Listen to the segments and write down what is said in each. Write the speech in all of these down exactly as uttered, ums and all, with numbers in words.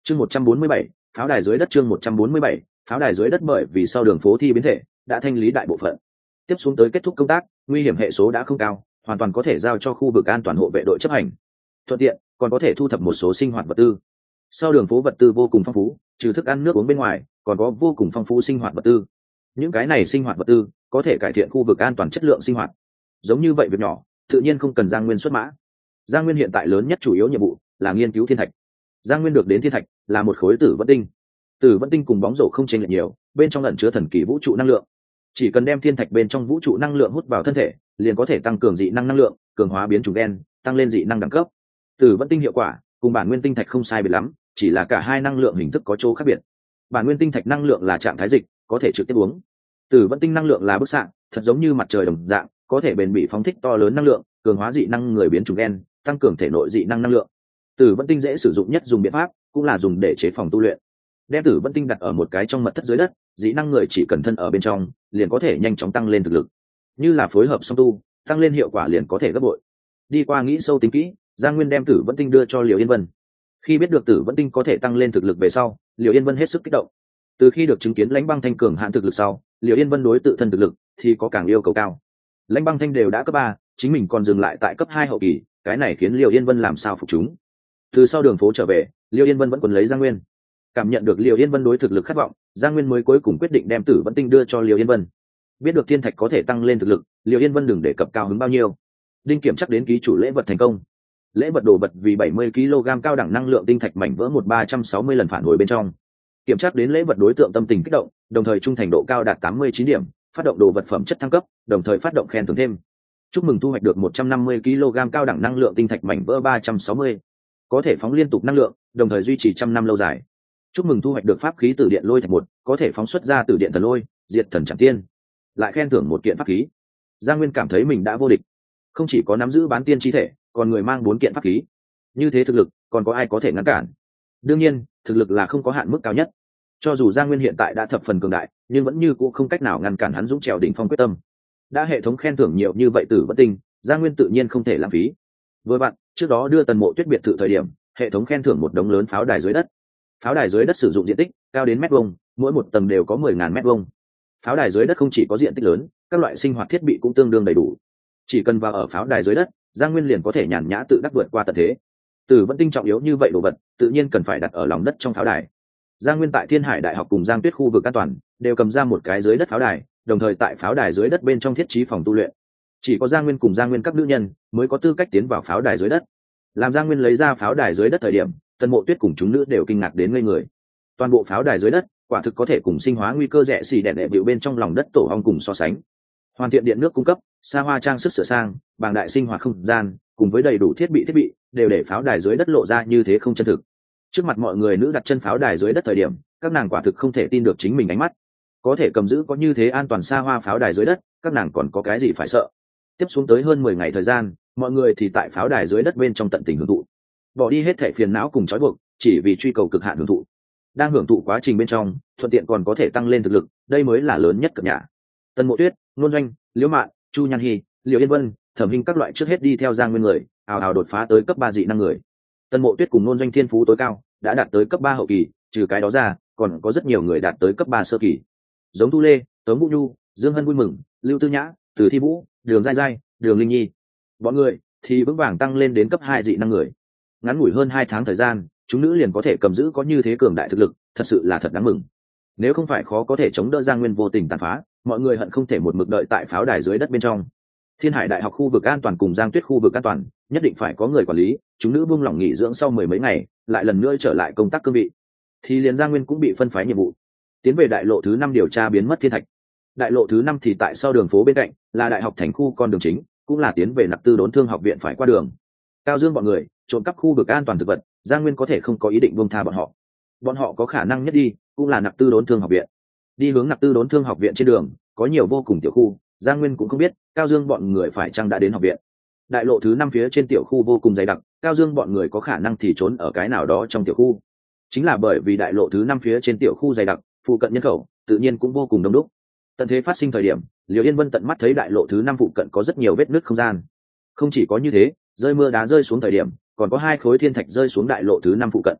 chương một trăm bốn mươi bảy, pháo đài dưới đất. Chương một trăm bốn mươi bảy, pháo đài dưới đất. Bởi vì sau đường phố thi biến thể đã thanh lý đại bộ phận, tiếp xuống tới kết thúc công tác, nguy hiểm hệ số đã không cao, hoàn toàn có thể giao cho khu vực an toàn hộ vệ đội chấp hành. Thuận tiện còn có thể thu thập một số sinh hoạt vật tư. Sau đường phố vật tư vô cùng phong phú, trừ thức ăn nước uống bên ngoài còn có vô cùng phong phú sinh hoạt vật tư. Những cái này sinh hoạt vật tư có thể cải thiện khu vực an toàn chất lượng sinh hoạt. Giống như vậy việc nhỏ tự nhiên không cần Giang Nguyên xuất mã. Giang Nguyên hiện tại lớn nhất chủ yếu nhiệm vụ là nghiên cứu thiên thạch. Giang Nguyên được đến thiên thạch là một khối tử vẫn tinh. Tử vẫn tinh cùng bóng rổ không chênh lệch nhiều, bên trong ẩn chứa thần kỳ vũ trụ năng lượng. Chỉ cần đem thiên thạch bên trong vũ trụ năng lượng hút vào thân thể, liền có thể tăng cường dị năng năng lượng, cường hóa biến chủng gen, tăng lên dị năng đẳng cấp. Tử vẫn tinh hiệu quả cùng bản nguyên tinh thạch không sai biệt lắm, chỉ là cả hai năng lượng hình thức có chỗ khác biệt. Bản nguyên tinh thạch năng lượng là trạng thái dịch, có thể trực tiếp uống. Tử vẫn tinh năng lượng là bức xạ, thật giống như mặt trời đồng dạng, có thể bền bỉ phóng thích to lớn năng lượng, cường hóa dị năng người biến chủng gen, tăng cường thể nội dị năng năng lượng. Tử vẫn tinh dễ sử dụng nhất dùng biện pháp cũng là dùng để chế phòng tu luyện. Đem tử vẫn tinh đặt ở một cái trong mật thất dưới đất, dị năng người chỉ cần thân ở bên trong, liền có thể nhanh chóng tăng lên thực lực. Như là phối hợp song tu, tăng lên hiệu quả liền có thể gấp bội. Đi qua nghĩ sâu tính kỹ, Giang Nguyên đem tử vẫn tinh đưa cho Liễu Yên Vân. Khi biết được tử vẫn tinh có thể tăng lên thực lực về sau, Liễu Yên Vân hết sức kích động. Từ khi được chứng kiến Lãnh Băng Thanh cường hạn thực lực sau, Liễu Yên Vân đối tự thân thực lực thì có càng yêu cầu cao. Lãnh Băng Thanh đều đã cấp ba, chính mình còn dừng lại tại cấp hai hậu kỳ, cái này khiến Liễu Yên Vân làm sao phục chúng. Từ sau đường phố trở về, Liễu Yên Vân vẫn còn lấy Giang Nguyên. Cảm nhận được Liễu Yên Vân đối thực lực khát vọng, Giang Nguyên mới cuối cùng quyết định đem tử vẫn tinh đưa cho Liễu Yên Vân. Biết được thiên thạch có thể tăng lên thực lực, Liễu Yên Vân đừng đề cập cao hứng bao nhiêu. Đinh kiểm chắc đến ký chủ lễ vật thành công. Lễ vật đồ vật vì bảy mươi ki lô gam cao đẳng năng lượng tinh thạch mảnh vỡ một ba trăm sáu mươi lần phản hồi bên trong. Kiểm tra đến lễ vật đối tượng tâm tình kích động, đồng thời trung thành độ cao đạt tám mươi chín điểm, phát động đồ vật phẩm chất thăng cấp, đồng thời phát động khen thưởng thêm. Chúc mừng thu hoạch được một trăm năm mươi ki lô gam cao đẳng năng lượng tinh thạch mảnh vỡ ba trăm sáu mươi, có thể phóng liên tục năng lượng, đồng thời duy trì trăm năm lâu dài. Chúc mừng thu hoạch được pháp khí tử điện lôi thạch một, có thể phóng xuất ra tử điện thần lôi, diệt thần chẳng tiên. Lại khen thưởng một kiện pháp khí. Giang Nguyên cảm thấy mình đã vô địch, không chỉ có nắm giữ bán tiên chi thể, còn người mang bốn kiện pháp khí. Như thế thực lực, còn có ai có thể ngăn cản? Đương nhiên, thực lực là không có hạn mức cao nhất. Cho dù Giang Nguyên hiện tại đã thập phần cường đại, nhưng vẫn như cũng không cách nào ngăn cản hắn dũng trèo đỉnh phong quyết tâm. Đã hệ thống khen thưởng nhiều như vậy tử vẫn tinh, Giang Nguyên tự nhiên không thể lãng phí. Vừa bạn, trước đó đưa Tần Mộ Tuyết biệt thự thời điểm, hệ thống khen thưởng một đống lớn pháo đài dưới đất. Pháo đài dưới đất sử dụng diện tích cao đến mét vuông, mỗi một tầng đều có mười ngàn mét vuông. Pháo đài dưới đất không chỉ có diện tích lớn, các loại sinh hoạt thiết bị cũng tương đương đầy đủ. Chỉ cần vào ở pháo đài dưới đất, Giang Nguyên liền có thể nhàn nhã tự đắc vượt qua tận thế. Tử vẫn tinh trọng yếu như vậy đồ vật, tự nhiên cần phải đặt ở lòng đất trong pháo đài. Giang Nguyên tại Thiên Hải Đại học cùng Giang Tuyết khu vực an toàn đều cầm ra một cái dưới đất pháo đài, đồng thời tại pháo đài dưới đất bên trong thiết trí phòng tu luyện. Chỉ có Giang Nguyên cùng Giang Nguyên các nữ nhân mới có tư cách tiến vào pháo đài dưới đất. Làm Giang Nguyên lấy ra pháo đài dưới đất thời điểm, Tần Mộ Tuyết cùng chúng nữ đều kinh ngạc đến ngây người. Toàn bộ pháo đài dưới đất, quả thực có thể cùng sinh hóa nguy cơ rẻ xì đèn đệ bịu bên trong lòng đất tổ ong cùng so sánh. Hoàn thiện điện nước cung cấp, xa hoa trang sức sửa sang, bàng đại sinh hoạt không gian, cùng với đầy đủ thiết bị thiết bị, đều để pháo đài dưới đất lộ ra như thế không chân thực. Trước mặt mọi người nữ đặt chân pháo đài dưới đất thời điểm, các nàng quả thực không thể tin được chính mình ánh mắt. Có thể cầm giữ có như thế an toàn xa hoa pháo đài dưới đất, các nàng còn có cái gì phải sợ? Tiếp xuống tới hơn mười ngày thời gian, mọi người thì tại pháo đài dưới đất bên trong tận tình hưởng thụ. Bỏ đi hết thảy phiền não cùng trói buộc, chỉ vì truy cầu cực hạn hưởng thụ. Đang hưởng thụ quá trình bên trong, thuận tiện còn có thể tăng lên thực lực, đây mới là lớn nhất cập nhà. Tần Mộ Tuyết, Nôn Doanh, Liễu Mạn, Chu Nhan Hi, Liễu Yên Vân, Thẩm Hinh các loại trước hết đi theo Giang Nguyên người, ào ào đột phá tới cấp ba dị năng người. Tần Mộ Tuyết cùng Nôn Doanh thiên phú tối cao, đã đạt tới cấp ba hậu kỳ, trừ cái đó ra, còn có rất nhiều người đạt tới cấp ba sơ kỳ. Giống Thu Lê, Tống Vũ Nhu, Dương Hân vui mừng, Lưu Tư Nhã, Từ Thi Vũ, Đường Giai Giai, Đường Linh Nhi. Bọn người thì vững vàng tăng lên đến cấp hai dị năng người. Ngắn ngủi hơn hai tháng thời gian, chúng nữ liền có thể cầm giữ có như thế cường đại thực lực, thật sự là thật đáng mừng. Nếu không phải khó có thể chống đỡ Giang Nguyên vô tình tàn phá, mọi người hận không thể một mực đợi tại pháo đài dưới đất bên trong. Thiên Hải Đại học khu vực an toàn cùng Giang Tuyết khu vực an toàn, nhất định phải có người quản lý. Chúng nữ buông lỏng nghỉ dưỡng sau mười mấy ngày, lại lần nữa trở lại công tác cương vị. Thì liền Giang Nguyên cũng bị phân phái nhiệm vụ, tiến về đại lộ thứ năm điều tra biến mất thiên thạch. Đại lộ thứ năm thì tại sau đường phố bên cạnh, là đại học thành khu con đường chính, cũng là tiến về Nặc Tư Đốn Thương học viện phải qua đường. Cao Dương bọn người trộm cắp khu vực an toàn thực vật, Giang Nguyên có thể không có ý định buông tha bọn họ. Bọn họ có khả năng nhất đi, cũng là Nặc Tư Đốn Thương học viện. Đi hướng Nặc Tư Đốn Thương học viện trên đường, có nhiều vô cùng tiểu khu, Giang Nguyên cũng không biết Cao Dương bọn người phải chăng đã đến học viện. Đại lộ thứ năm phía trên tiểu khu vô cùng dày đặc, Cao Dương bọn người có khả năng thì trốn ở cái nào đó trong tiểu khu. Chính là bởi vì đại lộ thứ năm phía trên tiểu khu dày đặc, phụ cận nhân khẩu tự nhiên cũng vô cùng đông đúc. Tận thế phát sinh thời điểm, Liễu Yên Vân tận mắt thấy đại lộ thứ năm phụ cận có rất nhiều vết nứt không gian. Không chỉ có như thế, rơi mưa đá rơi xuống thời điểm, còn có hai khối thiên thạch rơi xuống đại lộ thứ năm phụ cận.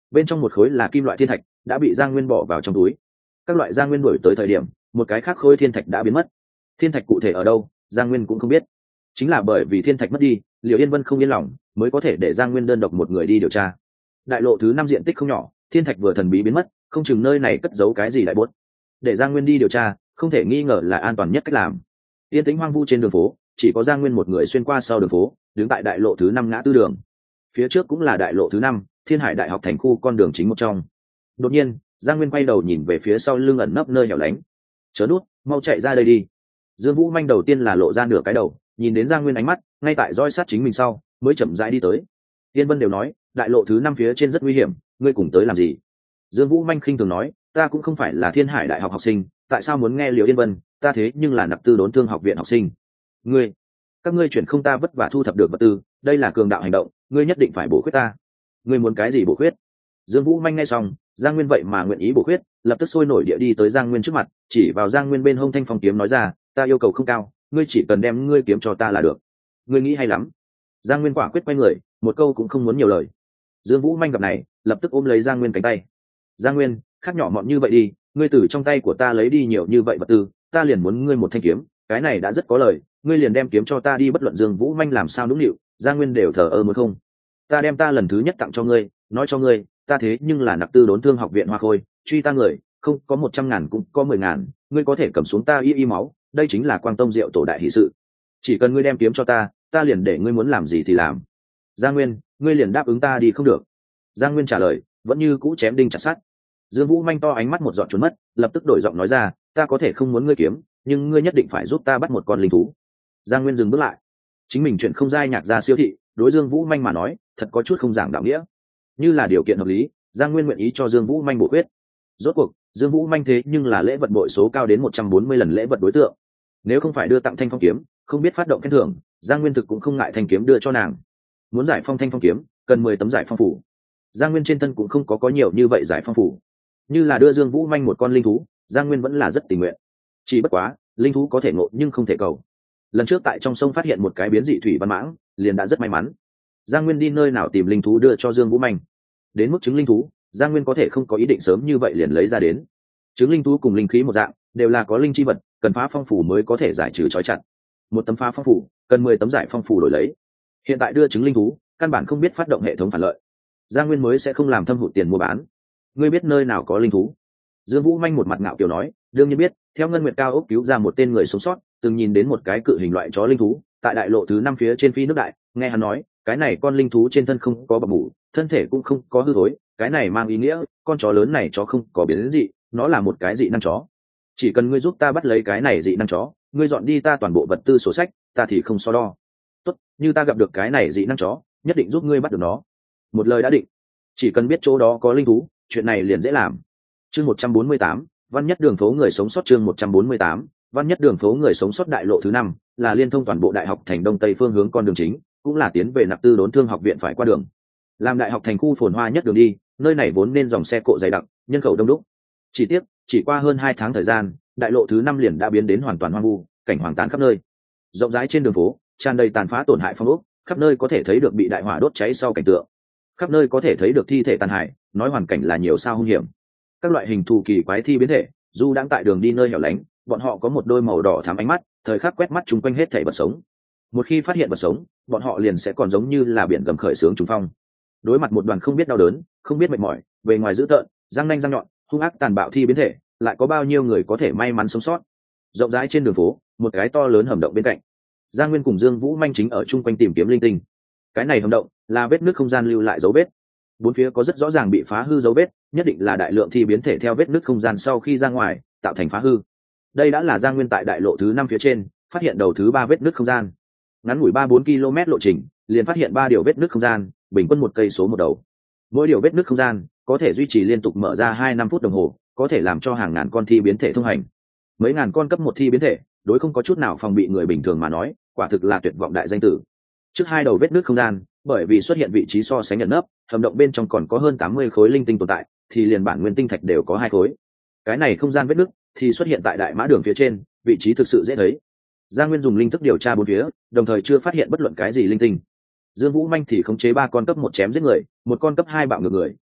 bên trong một khối là kim loại thiên thạch đã bị Giang Nguyên bỏ vào trong túi. Các loại Giang Nguyên đổi tới thời điểm một cái khác khối thiên thạch đã biến mất. Thiên thạch cụ thể ở đâu Giang Nguyên cũng không biết, chính là bởi vì thiên thạch mất đi Liệu Yên Vân không yên lòng mới có thể để Giang Nguyên đơn độc một người đi điều tra. Đại lộ thứ năm diện tích không nhỏ, thiên thạch vừa thần bí biến mất, không chừng nơi này cất giấu cái gì đại bốt. Để Giang Nguyên đi điều tra không thể nghi ngờ là an toàn nhất cách làm. Yên tĩnh hoang vu trên đường phố, chỉ có Giang Nguyên một người xuyên qua sau đường phố, đứng tại đại lộ thứ năm ngã tư đường. Phía trước cũng là đại lộ thứ năm, Thiên Hải Đại học thành khu con đường chính một trong. Đột nhiên, Giang Nguyên quay đầu nhìn về phía sau lưng ẩn nấp nơi hẻo lánh. Chớ nút, mau chạy ra đây đi. Dương Vũ Manh đầu tiên là lộ ra nửa cái đầu, nhìn đến Giang Nguyên ánh mắt, ngay tại roi sát chính mình sau, mới chậm rãi đi tới. Tiên Vân đều nói, đại lộ thứ năm phía trên rất nguy hiểm, ngươi cùng tới làm gì? Dương Vũ Manh khinh thường nói, ta cũng không phải là Thiên Hải Đại học học sinh, tại sao muốn nghe Liễu Yên Vân, ta thế nhưng là nạp tư đốn thương học viện học sinh. Ngươi, các ngươi chuyển không ta vất vả thu thập được vật tư, đây là cường đạo hành động, ngươi nhất định phải bổ khuyết ta. Ngươi muốn cái gì bổ khuyết? Dương Vũ Manh nghe xong, Giang Nguyên vậy mà nguyện ý bổ khuyết, lập tức sôi nổi địa đi tới Giang Nguyên trước mặt, chỉ vào Giang Nguyên bên hông thanh phong kiếm nói ra, ta yêu cầu không cao, ngươi chỉ cần đem ngươi kiếm cho ta là được. Ngươi nghĩ hay lắm. Giang Nguyên quả quyết quay người, một câu cũng không muốn nhiều lời. Dương Vũ Manh gặp này, lập tức ôm lấy Giang Nguyên cánh tay. Giang Nguyên, khác nhỏ mọn như vậy đi, ngươi từ trong tay của ta lấy đi nhiều như vậy vật tư, ta liền muốn ngươi một thanh kiếm, cái này đã rất có lời, ngươi liền đem kiếm cho ta đi. Bất luận Dương Vũ Manh làm sao nũng nịu, Giang Nguyên đều thờ ơ muốn không. Ta đem ta lần thứ nhất tặng cho ngươi, nói cho ngươi, ta thế nhưng là nạp tư đốn thương học viện Hoa Khôi, truy ta người, không có một trăm ngàn cũng có mười ngàn, ngươi có thể cầm xuống ta y y máu, đây chính là Quang Tông Diệu tổ đại hỷ sự. Chỉ cần ngươi đem kiếm cho ta, ta liền để ngươi muốn làm gì thì làm. Giang Nguyên, ngươi liền đáp ứng ta đi không được? Giang Nguyên trả lời, vẫn như cũ chém đinh chặt sắt. Dương Vũ Manh to ánh mắt một giọt trốn mất, lập tức đổi giọng nói ra, ta có thể không muốn ngươi kiếm, nhưng ngươi nhất định phải giúp ta bắt một con linh thú. Giang Nguyên dừng bước lại, chính mình chuyện không dai nhạc ra siêu thị, đối Dương Vũ Manh mà nói, thật có chút không giảng đạo nghĩa. Như là điều kiện hợp lý, Giang Nguyên nguyện ý cho Dương Vũ Manh bổ khuyết. Rốt cuộc, Dương Vũ Manh thế nhưng là lễ vật bội số cao đến một trăm bốn mươi lần lễ vật đối tượng. Nếu không phải đưa tặng thanh phong kiếm, không biết phát động khen thưởng, Giang Nguyên thực cũng không ngại thanh kiếm đưa cho nàng. Muốn giải phong thanh phong kiếm, cần mười tấm giải phong phủ. Giang Nguyên trên thân cũng không có có nhiều như vậy giải phong phủ. Như là đưa Dương Vũ Manh một con linh thú, Giang Nguyên vẫn là rất tình nguyện. Chỉ bất quá, linh thú có thể ngộ nhưng không thể cầu. Lần trước tại trong sông phát hiện một cái biến dị thủy văn mãng, liền đã rất may mắn. Giang Nguyên đi nơi nào tìm linh thú đưa cho Dương Vũ Manh? Đến mức trứng linh thú, Giang Nguyên có thể không có ý định sớm như vậy liền lấy ra đến. Trứng linh thú cùng linh khí một dạng, đều là có linh chi vật, cần phá phong phủ mới có thể giải trừ trói chặt. Một tấm phá phong phủ, cần mười tấm giải phong phủ đổi lấy. Hiện tại đưa trứng linh thú, căn bản không biết phát động hệ thống phản lợi. Giang Nguyên mới sẽ không làm thâm hụt tiền mua bán. Ngươi biết nơi nào có linh thú? Dương Vũ Manh một mặt ngạo kiều nói, đương nhiên biết, theo Ngân Nguyệt Cao ốc cứu ra một tên người sống sót, từng nhìn đến một cái cự hình loại chó linh thú, tại đại lộ thứ năm phía trên phi nước đại, nghe hắn nói, cái này con linh thú trên thân không có bầm mủ, thân thể cũng không có hư thối, cái này mang ý nghĩa, con chó lớn này chó không có biến đến gì, nó là một cái dị năng chó. Chỉ cần ngươi giúp ta bắt lấy cái này dị năng chó, ngươi dọn đi ta toàn bộ vật tư sổ sách, ta thì không so đo. Tốt, như ta gặp được cái này dị năng chó, nhất định giúp ngươi bắt được nó. Một lời đã định, chỉ cần biết chỗ đó có linh thú, chuyện này liền dễ làm. Chương một trăm bốn mươi tám, Văn Nhất Đường phố người sống sót. Chương một trăm bốn mươi tám, Văn Nhất Đường phố người sống sót. Đại lộ thứ năm là liên thông toàn bộ đại học thành đông tây phương hướng con đường chính, cũng là tiến về nạp tư đốn thương học viện phải qua đường. Làm đại học thành khu phồn hoa nhất đường đi, nơi này vốn nên dòng xe cộ dày đặc, nhân khẩu đông đúc. Chỉ tiếc, chỉ qua hơn hai tháng thời gian, đại lộ thứ năm liền đã biến đến hoàn toàn hoang vu, cảnh hoang tàn khắp nơi. Rộng rãi trên đường phố, tràn đầy tàn phá tổn hại phong ốc, khắp nơi có thể thấy được bị đại hỏa đốt cháy sau cảnh tượng. Khắp nơi có thể thấy được thi thể tàn hại, nói hoàn cảnh là nhiều sao hung hiểm. Các loại hình thù kỳ quái thi biến thể, dù đang tại đường đi nơi hẻo lánh, bọn họ có một đôi màu đỏ thắm ánh mắt, thời khắc quét mắt chung quanh hết thảy vật sống. Một khi phát hiện vật sống, bọn họ liền sẽ còn giống như là biển gầm khởi sướng trùng phong. Đối mặt một đoàn không biết đau đớn, không biết mệt mỏi, bề ngoài dữ tợn, răng nanh răng nhọn, hung ác tàn bạo thi biến thể, lại có bao nhiêu người có thể may mắn sống sót? Rộng rãi trên đường phố, một cái to lớn hầm động bên cạnh, Giang Nguyên cùng Dương Vũ Manh chính ở chung quanh tìm kiếm linh tinh. Cái này hầm động là vết nước không gian lưu lại dấu vết, bốn phía có rất rõ ràng bị phá hư dấu vết, nhất định là đại lượng thi biến thể theo vết nước không gian sau khi ra ngoài tạo thành phá hư. Đây đã là Giang Nguyên tại đại lộ thứ năm phía trên phát hiện đầu thứ ba vết nước không gian. Ngắn ngủi ba bốn km lộ trình, liền phát hiện ba điều vết nước không gian, bình quân một cây số một đầu. Mỗi điều vết nước không gian có thể duy trì liên tục mở ra hai năm phút đồng hồ, có thể làm cho hàng ngàn con thi biến thể thông hành. Mấy ngàn con cấp một thi biến thể, đối không có chút nào phòng bị người bình thường mà nói, quả thực là tuyệt vọng đại danh tử. Trước hai đầu vết nước không gian, bởi vì xuất hiện vị trí so sánh ẩn nấp, hầm động bên trong còn có hơn tám mươi khối linh tinh tồn tại, thì liền bản nguyên tinh thạch đều có hai khối. Cái này không gian vết nước thì xuất hiện tại đại mã đường phía trên, vị trí thực sự dễ thấy. Giang Nguyên dùng linh thức điều tra bốn phía, đồng thời chưa phát hiện bất luận cái gì linh tinh. Dương Vũ Manh thì khống chế ba con cấp một chém giết người, một con cấp hai bạo ngược người,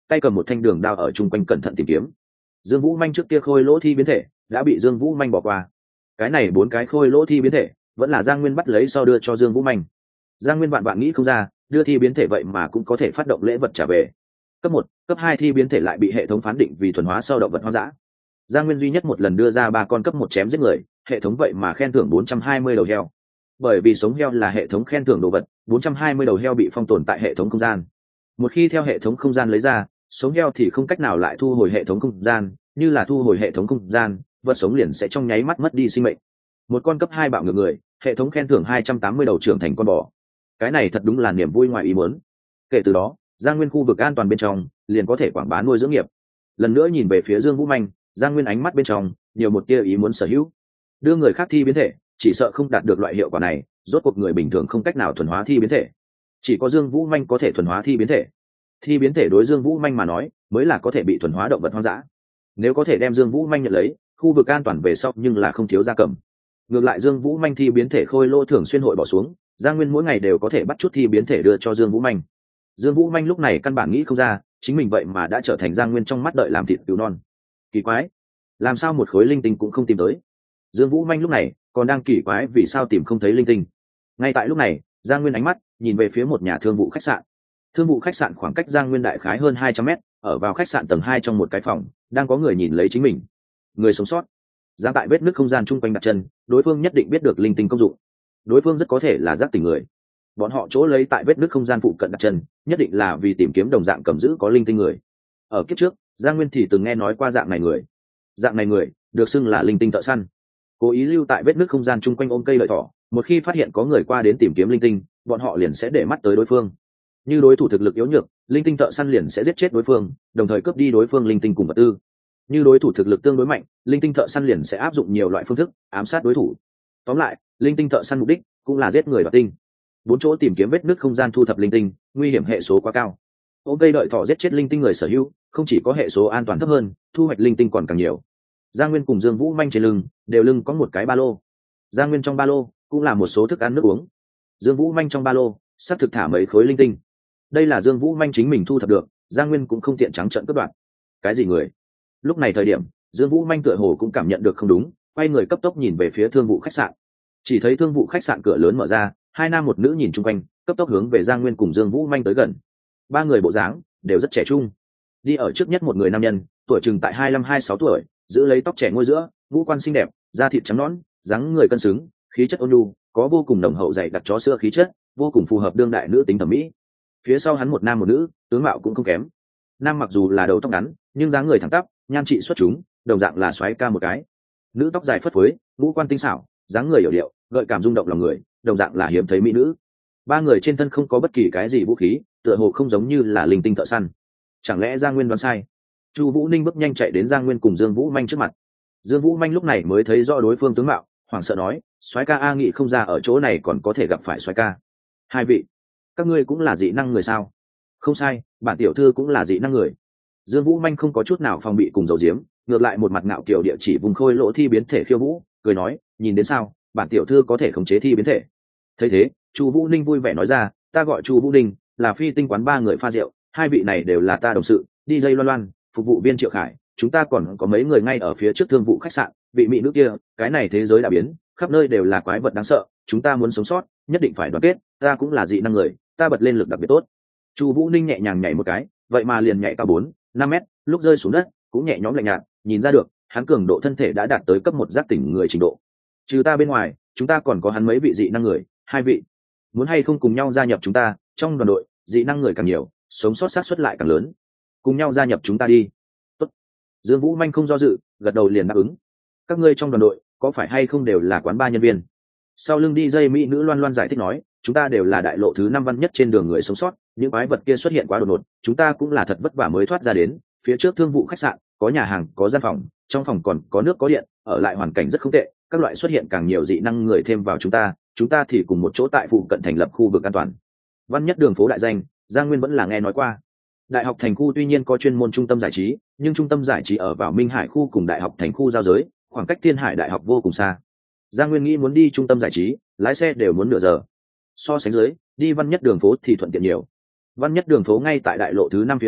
tay cầm một thanh đường đao ở chung quanh cẩn thận tìm kiếm. Dương Vũ Manh trước kia khôi lỗ thi biến thể đã bị Dương Vũ Manh bỏ qua, cái này bốn cái khôi lỗ thi biến thể vẫn là Giang Nguyên bắt lấy sau đưa cho Dương Vũ Manh. Giang Nguyên vạn vạn nghĩ không ra, đưa thi biến thể vậy mà cũng có thể phát động lễ vật trả về. Cấp một, cấp hai thi biến thể lại bị hệ thống phán định vì thuần hóa sau động vật hoang dã. Giang Nguyên duy nhất một lần đưa ra ba con cấp một chém giết người, hệ thống vậy mà khen thưởng bốn trăm hai mươi đầu heo. Bởi vì sống heo là hệ thống khen thưởng đồ vật, bốn trăm hai mươi đầu heo bị phong tồn tại hệ thống không gian. Một khi theo hệ thống không gian lấy ra, sống heo thì không cách nào lại thu hồi hệ thống không gian, như là thu hồi hệ thống không gian, vật sống liền sẽ trong nháy mắt mất đi sinh mệnh. Một con cấp hai bạo ngược người, hệ thống khen thưởng hai trăm tám mươi đầu trưởng thành con bò. Cái này thật đúng là niềm vui ngoài ý muốn. Kể từ đó, Giang Nguyên khu vực an toàn bên trong liền có thể quảng bá nuôi dưỡng nghiệp. Lần nữa nhìn về phía Dương Vũ Manh, Giang Nguyên ánh mắt bên trong nhiều một tia ý muốn sở hữu. Đưa người khác thi biến thể, chỉ sợ không đạt được loại hiệu quả này, rốt cuộc người bình thường không cách nào thuần hóa thi biến thể. Chỉ có Dương Vũ Manh có thể thuần hóa thi biến thể. Thi biến thể đối Dương Vũ Manh mà nói, mới là có thể bị thuần hóa động vật hoang dã. Nếu có thể đem Dương Vũ Manh nhận lấy, khu vực an toàn về sau nhưng là không thiếu gia cầm. Ngược lại Dương Vũ Manh thi biến thể khôi lô thường xuyên hội bỏ xuống, Giang Nguyên mỗi ngày đều có thể bắt chút thi biến thể đưa cho Dương Vũ Manh. Dương Vũ Manh lúc này căn bản nghĩ không ra, chính mình vậy mà đã trở thành Giang Nguyên trong mắt đợi làm thịt cứu non. Kỳ quái, làm sao một khối linh tinh cũng không tìm tới? Dương Vũ Manh lúc này còn đang kỳ quái vì sao tìm không thấy linh tinh. Ngay tại lúc này, Giang Nguyên ánh mắt nhìn về phía một nhà thương vụ khách sạn. Thương vụ khách sạn khoảng cách Giang Nguyên đại khái hơn hai trăm mét, ở vào khách sạn tầng hai trong một cái phòng, đang có người nhìn lấy chính mình. Người sống sót, giang tại vết nứt không gian chung quanh đặt chân, đối phương nhất định biết được linh tinh công dụng. Đối phương rất có thể là giác tỉnh người. Bọn họ chỗ lấy tại vết nứt không gian phụ cận đặt chân, nhất định là vì tìm kiếm đồng dạng cầm giữ có linh tinh người. Ở kiếp trước, Giang Nguyên thì từng nghe nói qua dạng này người. Dạng này người được xưng là linh tinh thợ săn, cố ý lưu tại vết nứt không gian chung quanh ôm cây lợi thỏ, một khi phát hiện có người qua đến tìm kiếm linh tinh, bọn họ liền sẽ để mắt tới đối phương. Như đối thủ thực lực yếu nhược, linh tinh thợ săn liền sẽ giết chết đối phương, đồng thời cướp đi đối phương linh tinh cùng vật tư. Như đối thủ thực lực tương đối mạnh, linh tinh thợ săn liền sẽ áp dụng nhiều loại phương thức ám sát đối thủ. Tóm lại, linh tinh thợ săn mục đích cũng là giết người đoạt tinh. Bốn chỗ tìm kiếm vết nứt không gian thu thập linh tinh, nguy hiểm hệ số quá cao. Ôm cây đợi thỏ giết chết linh tinh người sở hữu, không chỉ có hệ số an toàn thấp hơn, thu hoạch linh tinh còn càng nhiều. Giang Nguyên cùng Dương Vũ Manh trên lưng đều lưng có một cái ba lô. Giang Nguyên trong ba lô cũng là một số thức ăn nước uống. Dương Vũ Manh trong ba lô sắp thực thả mấy khối linh tinh. Đây là Dương Vũ Manh chính mình thu thập được, Giang Nguyên cũng không tiện trắng trợn cướp đoạt. Cái gì người? Lúc này thời điểm, Dương Vũ Manh tựa hồ cũng cảm nhận được không đúng, quay người cấp tốc nhìn về phía thương vụ khách sạn. Chỉ thấy thương vụ khách sạn cửa lớn mở ra, hai nam một nữ nhìn chung quanh, cấp tốc hướng về Giang Nguyên cùng Dương Vũ Manh tới gần. Ba người bộ dáng đều rất trẻ trung. Đi ở trước nhất một người nam nhân, tuổi chừng tại hai mươi lăm hai mươi sáu tuổi, giữ lấy tóc trẻ ngôi giữa, ngũ quan xinh đẹp, da thịt trắng nõn, dáng người cân xứng, khí chất ôn nhu, có vô cùng nồng hậu dày đặc chó sữa khí chất, vô cùng phù hợp đương đại nữ tính thẩm mỹ. Phía sau hắn một nam một nữ, tướng mạo cũng không kém. Nam mặc dù là đầu tóc ngắn, nhưng dáng người thẳng tắp, nhan trị xuất chúng, đồng dạng là soái ca một cái. Nữ tóc dài phất phới, ngũ quan tinh xảo, dáng người hiểu điệu, gợi cảm rung động lòng người, đồng dạng là hiếm thấy mỹ nữ. Ba người trên thân không có bất kỳ cái gì vũ khí, tựa hồ không giống như là linh tinh thợ săn. Chẳng lẽ Giang Nguyên đoán sai? Chu Vũ Ninh bước nhanh chạy đến Giang Nguyên cùng Dương Vũ Manh trước mặt. Dương Vũ Manh lúc này mới thấy rõ đối phương tướng mạo, hoảng sợ nói: "Soái ca a, nghĩ không ra ở chỗ này còn có thể gặp phải soái ca. Hai vị, các ngươi cũng là dị năng người sao?" "Không sai, bản tiểu thư cũng là dị năng người." Dương Vũ Manh không có chút nào phòng bị cùng giấu giếm, ngược lại một mặt ngạo kiều địa chỉ vùng khôi lỗ thi biến thể khiêu vũ, cười nói: "Nhìn đến sao, bản tiểu thư có thể khống chế thi biến thể." Thấy thế, Chu Vũ Ninh vui vẻ nói ra: "Ta gọi Chu Vũ Ninh, là phi tinh quán ba người pha rượu, hai vị này đều là ta đồng sự, đi dây Loan Loan, phục vụ viên Triệu Khải, chúng ta còn có mấy người ngay ở phía trước thương vụ khách sạn, vị mỹ nữ kia, cái này thế giới đã biến, khắp nơi đều là quái vật đáng sợ, chúng ta muốn sống sót, nhất định phải đoàn kết, ta cũng là dị năng người, ta bật lên lực đặc biệt tốt." Chu Vũ Ninh nhẹ nhàng nhảy một cái, vậy mà liền nhảy cao bốn, năm mét, lúc rơi xuống đất, cũng nhẹ nhõm lạnh nhạt, nhìn ra được, hắn cường độ thân thể đã đạt tới cấp một giác tỉnh người trình độ. Trừ ta bên ngoài, chúng ta còn có hắn mấy vị dị năng người, hai vị, muốn hay không cùng nhau gia nhập chúng ta, trong đoàn đội, dị năng người càng nhiều, sống sót xác suất lại càng lớn. Cùng nhau gia nhập chúng ta đi. Tốt. Dương Vũ Manh không do dự, gật đầu liền đáp ứng. Các ngươi trong đoàn đội có phải hay không đều là quán ba nhân viên? Sau lưng đi dây mỹ nữ Loan Loan giải thích nói, chúng ta đều là đại lộ thứ năm văn nhất trên đường người sống sót, những quái vật kia xuất hiện quá đột ngột, chúng ta cũng là thật vất vả mới thoát ra đến. Phía trước thương vụ khách sạn, có nhà hàng, có gian phòng, trong phòng còn có nước có điện, ở lại hoàn cảnh rất không tệ, các loại xuất hiện càng nhiều dị năng người thêm vào chúng ta, chúng ta thì cùng một chỗ tại phụ cận thành lập khu vực an toàn. Văn nhất đường phố đại danh, Giang Nguyên vẫn là nghe nói qua. Đại học thành khu tuy nhiên có chuyên môn trung tâm giải trí, nhưng trung tâm giải trí ở vào Minh Hải khu cùng đại học thành khu giao giới, khoảng cách Thiên Hải đại học vô cùng xa. Giang Nguyên nghĩ muốn đi trung tâm giải trí, lái xe đều muốn nửa giờ. So sánh dưới, đi Văn nhất đường phố thì thuận tiện nhiều. Văn nhất đường phố ngay tại đại lộ thứ năm phía trên,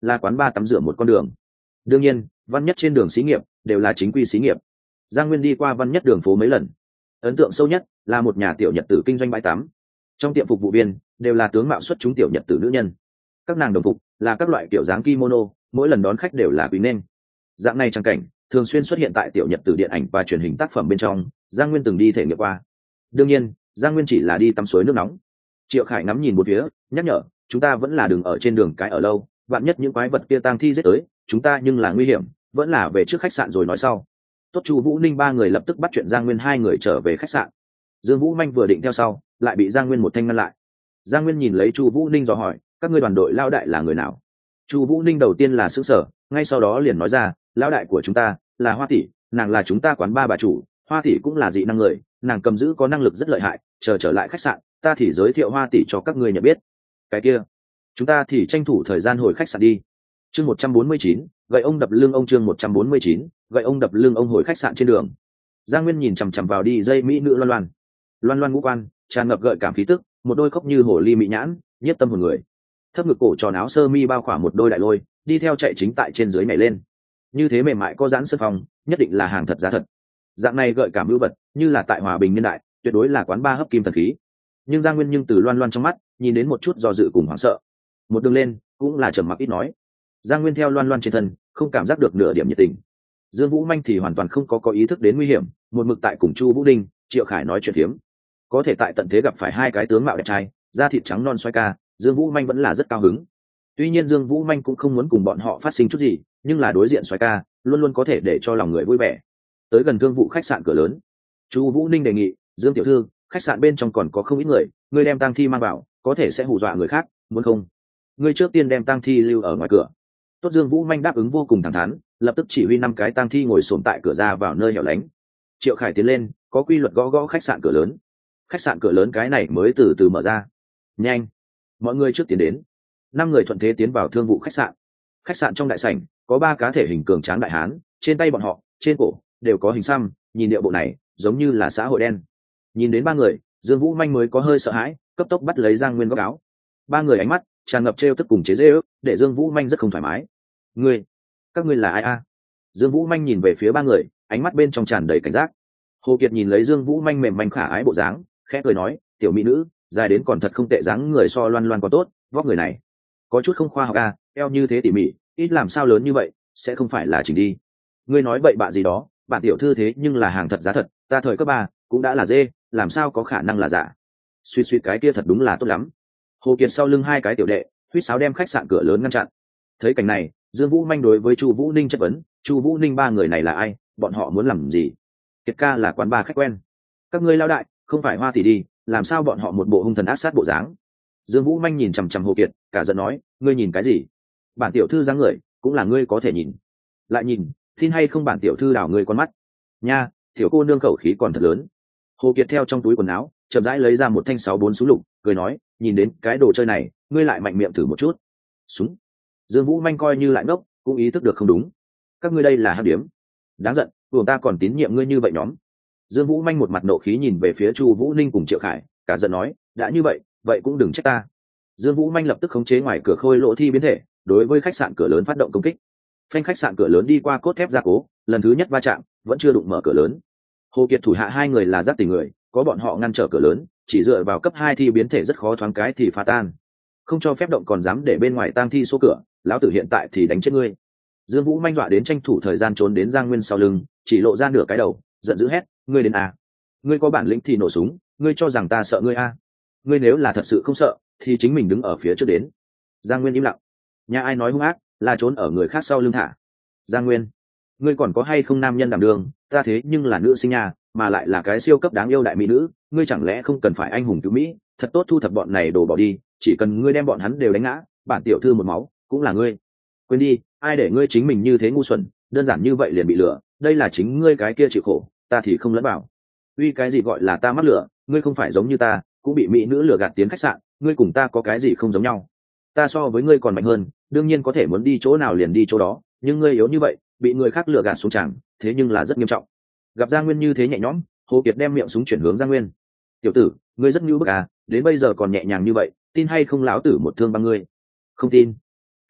là quán bar tắm rửa một con đường. Đương nhiên văn nhất trên đường xí nghiệp đều là chính quy xí nghiệp. Giang Nguyên đi qua văn nhất đường phố mấy lần, ấn tượng sâu nhất là một nhà tiểu nhật tử kinh doanh bãi tắm. Trong tiệm phục vụ viên đều là tướng mạo xuất chúng tiểu nhật tử nữ nhân, các nàng đồng phục là các loại kiểu dáng kimono, mỗi lần đón khách đều là quý nên. Dạng này trang cảnh thường xuyên xuất hiện tại tiểu nhật tử điện ảnh và truyền hình tác phẩm bên trong. Giang Nguyên từng đi thể nghiệm qua. Đương nhiên Giang Nguyên chỉ là đi tắm suối nước nóng. Triệu Khải ngắm nhìn một phía, nhắc nhở chúng ta vẫn là đừng ở trên đường cái ở lâu, vạn nhất những quái vật kia tang thi giết tới chúng ta nhưng là nguy hiểm, vẫn là về trước khách sạn rồi nói sau. Tốt. Chu Vũ Ninh ba người lập tức bắt chuyện Giang Nguyên hai người trở về khách sạn. Dương Vũ Manh vừa định theo sau, lại bị Giang Nguyên một thanh ngăn lại. Giang Nguyên nhìn lấy Chu Vũ Ninh dò hỏi, các ngươi đoàn đội lao đại là người nào? Chu Vũ Ninh đầu tiên là sững sờ, ngay sau đó liền nói ra, lao đại của chúng ta là Hoa tỷ, nàng là chúng ta quán ba bà chủ. Hoa tỷ cũng là dị năng người, nàng cầm giữ có năng lực rất lợi hại, chờ trở lại khách sạn ta thì giới thiệu Hoa tỷ cho các ngươi nhận biết. Cái kia chúng ta thì tranh thủ thời gian hồi khách sạn đi. Chương một trăm bốn mươi chín, gậy ông đập lưng ông. Chương một trăm bốn mươi chín, gậy ông đập lưng ông. Hồi khách sạn trên đường, Giang Nguyên nhìn chằm chằm vào đi dây mỹ nữ Loan Loan. Loan Loan ngũ quan tràn ngập gợi cảm khí tức, một đôi khóc như hồ ly mỹ nhãn, nhiếp tâm hồn người. Thấp ngực cổ tròn áo sơ mi bao khỏa một đôi đại lôi, đi theo chạy chính tại trên dưới nhảy lên. Như thế mềm mại có giãn sân phòng, nhất định là hàng thật giá thật. Dạng này gợi cảm ưu vật, như là tại hòa bình niên đại, tuyệt đối là quán ba hấp kim thần khí. Nhưng Giang Nguyên nhưng từ Loan Loan trong mắt nhìn đến một chút do dự cùng hoảng sợ. Một đường lên cũng là trầm mặc ít nói. Giang Nguyên theo Loan Loan trên thân không cảm giác được nửa điểm nhiệt tình. Dương Vũ Manh thì hoàn toàn không có có ý thức đến nguy hiểm, một mực tại cùng Chu Vũ Đinh, Triệu Khải nói chuyện phiếm. Có thể tại tận thế gặp phải hai cái tướng mạo đẹp trai, da thịt trắng non xoay ca, Dương Vũ Manh vẫn là rất cao hứng. Tuy nhiên Dương Vũ Manh cũng không muốn cùng bọn họ phát sinh chút gì, nhưng là đối diện xoay ca luôn luôn có thể để cho lòng người vui vẻ. Tới gần thương vụ khách sạn cửa lớn, Chu Vũ Ninh đề nghị, Dương tiểu thư, khách sạn bên trong còn có không ít người, ngươi đem tang thi mang vào có thể sẽ hù dọa người khác, muốn không ngươi trước tiên đem tang thi lưu ở ngoài cửa. Tốt. Dương Vũ Manh đáp ứng vô cùng thẳng thắn, lập tức chỉ huy năm cái tang thi ngồi xổm tại cửa ra vào nơi hẻo lánh. Triệu Khải tiến lên, có quy luật gõ gõ khách sạn cửa lớn. Khách sạn cửa lớn cái này mới từ từ mở ra. Nhanh, mọi người trước tiến đến. Năm người thuận thế tiến vào thương vụ khách sạn. Khách sạn trong đại sảnh có ba cá thể hình cường tráng đại hán, trên tay bọn họ, trên cổ đều có hình xăm, nhìn điệu bộ này giống như là xã hội đen. Nhìn đến ba người, Dương Vũ Manh mới có hơi sợ hãi, cấp tốc bắt lấy Giang Nguyên góc áo. Ba người ánh mắt tràn ngập trêu tức cùng chế giễu, để Dương Vũ Manh rất không thoải mái. Ngươi, các ngươi là ai a? Dương Vũ Manh nhìn về phía ba người, ánh mắt bên trong tràn đầy cảnh giác. Hồ Kiệt nhìn lấy Dương Vũ Manh mềm manh khả ái bộ dáng, khẽ cười nói, tiểu mỹ nữ, dài đến còn thật không tệ, dáng người so Loan Loan có tốt, vóc người này có chút không khoa học a, eo như thế tỉ mỉ, ít làm sao lớn như vậy, sẽ không phải là chỉnh đi. Ngươi nói bậy bạ gì đó, bạn tiểu thư thế nhưng là hàng thật giá thật, ta thời cấp ba cũng đã là dê, làm sao có khả năng là giả. Suýt suýt cái kia thật đúng là tốt lắm. Hồ Kiệt sau lưng hai cái tiểu đệ huýt sáo đem khách sạn cửa lớn ngăn chặn. Thấy cảnh này, Dương Vũ Manh đối với Chu Vũ Ninh chất vấn, Chu Vũ Ninh ba người này là ai, bọn họ muốn làm gì? Kiệt ca là quán ba khách quen, các ngươi lao đại không phải Hoa tỷ đi, làm sao bọn họ một bộ hung thần ác sát bộ dáng? Dương Vũ Manh nhìn chằm chằm Hồ Kiệt, cả giận nói, ngươi nhìn cái gì? Bản tiểu thư dáng người cũng là ngươi có thể nhìn. Lại nhìn, tin hay không bản tiểu thư đảo ngươi con mắt. Nha, tiểu cô nương khẩu khí còn thật lớn. Hồ Kiệt theo trong túi quần áo chậm rãi lấy ra một thanh sáu bốn súng lục, cười nói, nhìn đến cái đồ chơi này, ngươi lại mạnh miệng thử một chút. Súng. Dương Vũ Manh coi như lại ngốc, cũng ý thức được không đúng. Các ngươi đây là hắc điếm, đáng giận, buồng ta còn tín nhiệm ngươi như vậy nhóm. Dương Vũ Manh một mặt nộ khí nhìn về phía Chu Vũ Ninh cùng Triệu Khải, cả giận nói, đã như vậy, vậy cũng đừng trách ta. Dương Vũ Manh lập tức khống chế ngoài cửa khôi lỗ thi biến thể, đối với khách sạn cửa lớn phát động công kích. Phanh, khách sạn cửa lớn đi qua cốt thép gia cố, lần thứ nhất va chạm, vẫn chưa đụng mở cửa lớn. Hồ Kiệt thủ hạ hai người là giác tỉnh người, có bọn họ ngăn trở cửa lớn, chỉ dựa vào cấp hai thi biến thể rất khó thoáng cái thì phá tan. Không cho phép động còn dám để bên ngoài tang thi số cửa, lão tử hiện tại thì đánh chết ngươi. Dương Vũ Manh dọa đến tranh thủ thời gian trốn đến Giang Nguyên sau lưng, chỉ lộ ra nửa cái đầu, giận dữ hét, ngươi đến à? Ngươi có bản lĩnh thì nổ súng, ngươi cho rằng ta sợ ngươi à? Ngươi nếu là thật sự không sợ, thì chính mình đứng ở phía trước đến. Giang Nguyên im lặng. Nhà ai nói hung ác, là trốn ở người khác sau lưng thả. Giang Nguyên, ngươi còn có hay không nam nhân đảm đường, ta thế nhưng là nữ sinh nhà, mà lại là cái siêu cấp đáng yêu đại mỹ nữ, ngươi chẳng lẽ không cần phải anh hùng cứu mỹ, thật tốt thu thập bọn này đồ bỏ đi, chỉ cần ngươi đem bọn hắn đều đánh ngã, bản tiểu thư một máu cũng là ngươi. Quên đi, ai để ngươi chính mình như thế ngu xuẩn, đơn giản như vậy liền bị lừa, đây là chính ngươi cái kia chịu khổ, ta thì không lẫn vào. Uy, cái gì gọi là ta mắc lửa, ngươi không phải giống như ta, cũng bị mỹ nữ lừa gạt tiến khách sạn, ngươi cùng ta có cái gì không giống nhau? Ta so với ngươi còn mạnh hơn, đương nhiên có thể muốn đi chỗ nào liền đi chỗ đó, nhưng ngươi yếu như vậy, bị người khác lừa gạt xuống tràng, thế nhưng là rất nghiêm trọng. Gặp Giang Nguyên như thế nhẹ nhõm, Hồ Kiệt đem miệng súng chuyển hướng Giang Nguyên. Tiểu tử, ngươi rất nhu bức à, đến bây giờ còn nhẹ nhàng như vậy, tin hay không lão tử một thương băng ngươi. Không tin.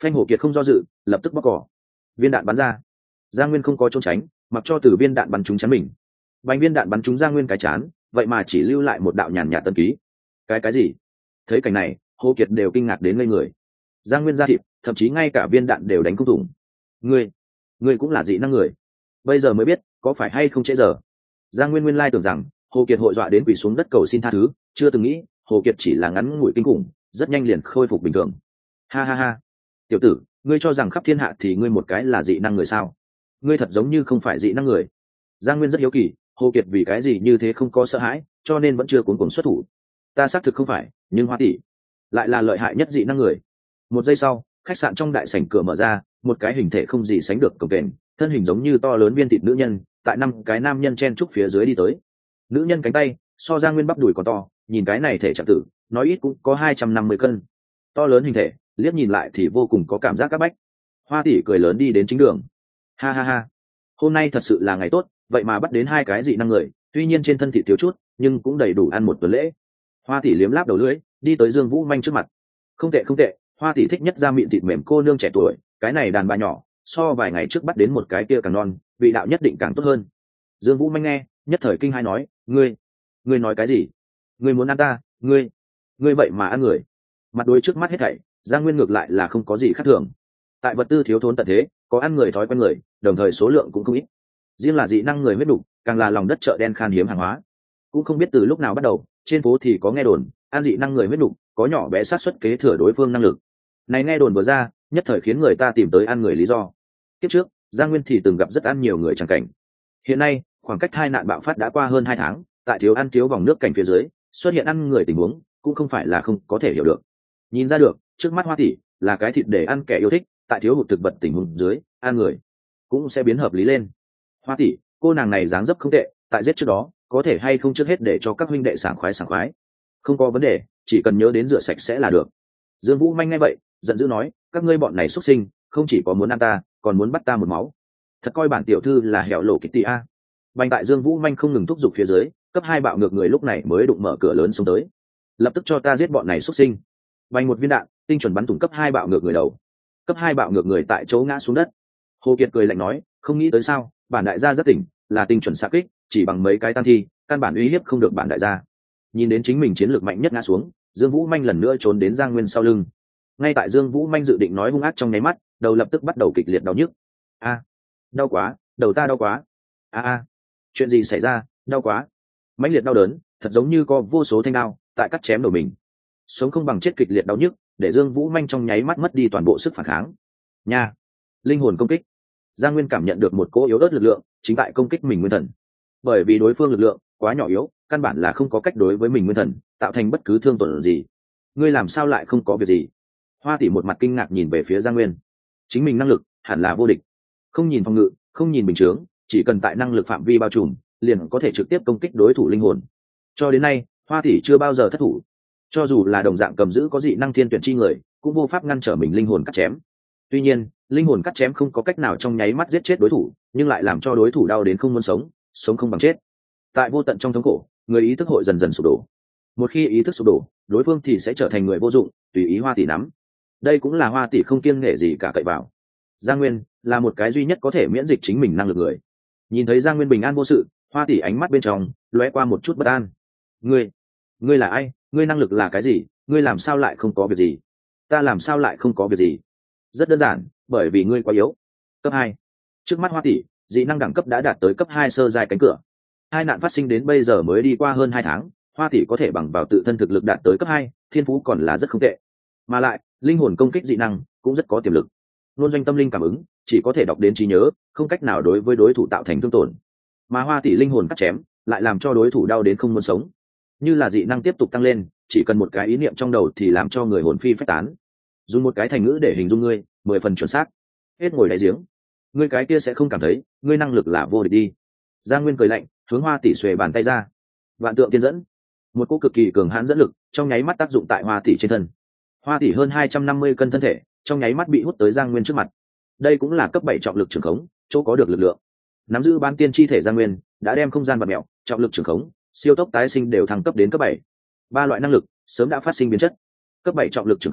Phanh Hồ Kiệt không do dự, lập tức bóc cỏ. Viên đạn bắn ra. Giang Nguyên không có trốn tránh, mặc cho từ viên đạn bắn trúng chắn mình. Bánh viên đạn bắn trúng Giang Nguyên cái chán, vậy mà chỉ lưu lại một đạo nhàn nhạt tân ký. Cái cái gì? Thấy cảnh này, Hồ Kiệt đều kinh ngạc đến ngây người. Giang Nguyên ra thịt, thậm chí ngay cả viên đạn đều đánh không thủng. Ngươi, ngươi cũng là dị năng người. Bây giờ mới biết, có phải hay không trễ giờ. Giang Nguyên nguyên lai tưởng rằng Hồ Kiệt hội dọa đến quỳ xuống đất cầu xin tha thứ, chưa từng nghĩ Hồ Kiệt chỉ là ngắn ngủi kinh khủng, rất nhanh liền khôi phục bình thường. Ha ha ha, tiểu tử, ngươi cho rằng khắp thiên hạ thì ngươi một cái là dị năng người sao? Ngươi thật giống như không phải dị năng người. Giang Nguyên rất hiếu kỳ, Hồ Kiệt vì cái gì như thế không có sợ hãi, cho nên vẫn chưa cuống cuồng xuất thủ. Ta xác thực không phải, nhưng Hoa tỷ lại là lợi hại nhất dị năng người. Một giây sau, khách sạn trong đại sảnh cửa mở ra, một cái hình thể không gì sánh được cồng kềnh, thân hình giống như to lớn viên thịt nữ nhân, tại năm cái nam nhân chen trúc phía dưới đi tới. Nữ nhân cánh tay so Giang Nguyên bắp đùi còn to, nhìn cái này thể trạng tử, nói ít cũng có hai trăm năm mươi cân. To lớn hình thể, liếc nhìn lại thì vô cùng có cảm giác các bách. Hoa tỷ cười lớn đi đến chính đường. Ha ha ha, hôm nay thật sự là ngày tốt, vậy mà bắt đến hai cái dị năng người, tuy nhiên trên thân thị thiếu chút, nhưng cũng đầy đủ ăn một tuần lễ. Hoa tỷ liếm láp đầu lưỡi, đi tới Dương Vũ Manh trước mặt. Không tệ không tệ, Hoa tỷ thích nhất da mịn thịt mềm cô nương trẻ tuổi, cái này đàn bà nhỏ, so vài ngày trước bắt đến một cái kia càng non, vị đạo nhất định càng tốt hơn. Dương Vũ Manh nghe, nhất thời kinh hai nói, ngươi, ngươi nói cái gì? Ngươi muốn ăn ta? Ngươi, ngươi vậy mà ăn người? Mặt đối trước mắt hết thảy, Giang Nguyên ngược lại là không có gì khác thường. Tại vật tư thiếu thốn tận thế, có ăn người thói quen người, đồng thời số lượng cũng không ít. Riêng là dị năng người huyết đủ, càng là lòng đất chợ đen khan hiếm hàng hóa. Cũng không biết từ lúc nào bắt đầu, trên phố thì có nghe đồn, ăn dị năng người huyết đủ, có nhỏ bé sát suất kế thừa đối phương năng lực. Này nghe đồn vừa ra, nhất thời khiến người ta tìm tới ăn người lý do. Kiếp trước, Giang Nguyên thì từng gặp rất ăn nhiều người chẳng cảnh. Hiện nay, khoảng cách hai nạn bạo phát đã qua hơn hai tháng, tại thiếu ăn thiếu vòng nước cảnh phía dưới, xuất hiện ăn người tình huống, cũng không phải là không có thể hiểu được. Nhìn ra được, trước mắt Hoa tỷ là cái thịt để ăn kẻ yêu thích, tại thiếu hụt thực vật tình huống dưới, ăn người cũng sẽ biến hợp lý lên. Hoa tỷ, cô nàng này dáng dấp không tệ, tại giết trước đó, có thể hay không trước hết để cho các huynh đệ sảng khoái sảng khoái. Không có vấn đề, chỉ cần nhớ đến rửa sạch sẽ là được. Dương Vũ Manh nghe vậy, giận dữ nói, các ngươi bọn này xuất sinh, không chỉ có muốn ăn ta, còn muốn bắt ta một máu. Thật coi bản tiểu thư là hẻo lộ Kitty a. Bành tại Dương Vũ Manh không ngừng thúc giục phía dưới, cấp hai bạo ngược người lúc này mới đụng mở cửa lớn xuống tới. Lập tức cho ta giết bọn này xuất sinh. Bành một viên đạn, tinh chuẩn bắn thủng cấp hai bạo ngược người đầu. Cấp hai bạo ngược người tại chỗ ngã xuống đất. Hồ Kiệt cười lạnh nói, không nghĩ tới sao, bản đại gia rất tỉnh, là tinh chuẩn xạ kích, chỉ bằng mấy cái tăng thi, căn bản uy hiếp không được bản đại gia. Nhìn đến chính mình chiến lược mạnh nhất ngã xuống, Dương Vũ Manh lần nữa trốn đến Giang Nguyên sau lưng. Ngay tại Dương Vũ Manh dự định nói hung ác trong nháy mắt, đầu lập tức bắt đầu kịch liệt đau nhức. A, đau quá, đầu ta đau quá. A a, chuyện gì xảy ra, đau quá. Mãnh liệt đau đớn, thật giống như có vô số thanh đao tại cắt chém đầu mình. Sống không bằng chết kịch liệt đau nhức, để Dương Vũ Manh trong nháy mắt mất đi toàn bộ sức phản kháng. Nha, linh hồn công kích. Giang Nguyên cảm nhận được một cỗ yếu ớt lực lượng chính tại công kích mình nguyên thần. Bởi vì đối phương lực lượng quá nhỏ yếu, căn bản là không có cách đối với mình nguyên thần tạo thành bất cứ thương tổn gì. Ngươi làm sao lại không có việc gì? Hoa tỷ một mặt kinh ngạc nhìn về phía Giang Nguyên. Chính mình năng lực hẳn là vô địch, không nhìn phòng ngự, không nhìn bình chướng, chỉ cần tại năng lực phạm vi bao trùm, liền có thể trực tiếp công kích đối thủ linh hồn. Cho đến nay, Hoa tỷ chưa bao giờ thất thủ. Cho dù là đồng dạng cầm giữ có dị năng thiên tuyển chi người, cũng vô pháp ngăn trở mình linh hồn cắt chém. Tuy nhiên, linh hồn cắt chém không có cách nào trong nháy mắt giết chết đối thủ, nhưng lại làm cho đối thủ đau đến không muốn sống, sống không bằng chết. Tại vô tận trong thống khổ, người ý thức hội dần dần sụp đổ. Một khi ý thức sụp đổ, đối phương thì sẽ trở thành người vô dụng, tùy ý Hoa tỷ nắm. Đây cũng là Hoa tỷ không kiêng nể gì cả cậy vào. Giang Nguyên là một cái duy nhất có thể miễn dịch chính mình năng lực người. Nhìn thấy Giang Nguyên bình an vô sự, Hoa tỷ ánh mắt bên trong lóe qua một chút bất an. Ngươi, ngươi là ai? Ngươi năng lực là cái gì? Ngươi làm sao lại không có việc gì? Ta làm sao lại không có việc gì? Rất đơn giản, bởi vì ngươi quá yếu. Cấp hai. Trước mắt Hoa tỷ, dị năng đẳng cấp đã đạt tới cấp hai sơ giai cánh cửa. Hai nạn phát sinh đến bây giờ mới đi qua hơn hai tháng, Hoa tỷ có thể bằng vào tự thân thực lực đạt tới cấp hai, thiên phú còn là rất không tệ. Mà lại, linh hồn công kích dị năng cũng rất có tiềm lực. Luôn doanh tâm linh cảm ứng, chỉ có thể đọc đến trí nhớ, không cách nào đối với đối thủ tạo thành thương tổn. Mà Hoa tỷ linh hồn cắt chém, lại làm cho đối thủ đau đến không muốn sống. Như là dị năng tiếp tục tăng lên, chỉ cần một cái ý niệm trong đầu thì làm cho người hồn phi phách tán. Dùng một cái thành ngữ để hình dung ngươi, mười phần chuẩn xác. Hết ngồi đáy giếng. Ngươi cái kia sẽ không cảm thấy, ngươi năng lực là vô địch đi. Giang Nguyên cười lạnh, hướng Hoa tỷ xuề bàn tay ra. Vạn tượng tiên dẫn, một cỗ cực kỳ cường hãn dẫn lực, trong nháy mắt tác dụng tại Hoa tỷ trên thân. Hoa tỷ hơn hai trăm năm mươi cân thân thể, trong nháy mắt bị hút tới Giang Nguyên trước mặt. Đây cũng là cấp bảy trọng lực trường khống, chỗ có được lực lượng. Nắm giữ bán tiên chi thể Giang Nguyên, đã đem không gian vật mèo, trọng lực trường khống, siêu tốc tái sinh đều thăng cấp đến cấp bảy. Ba loại năng lực sớm đã phát sinh biến chất. Cấp bảy trọng lực trường khống,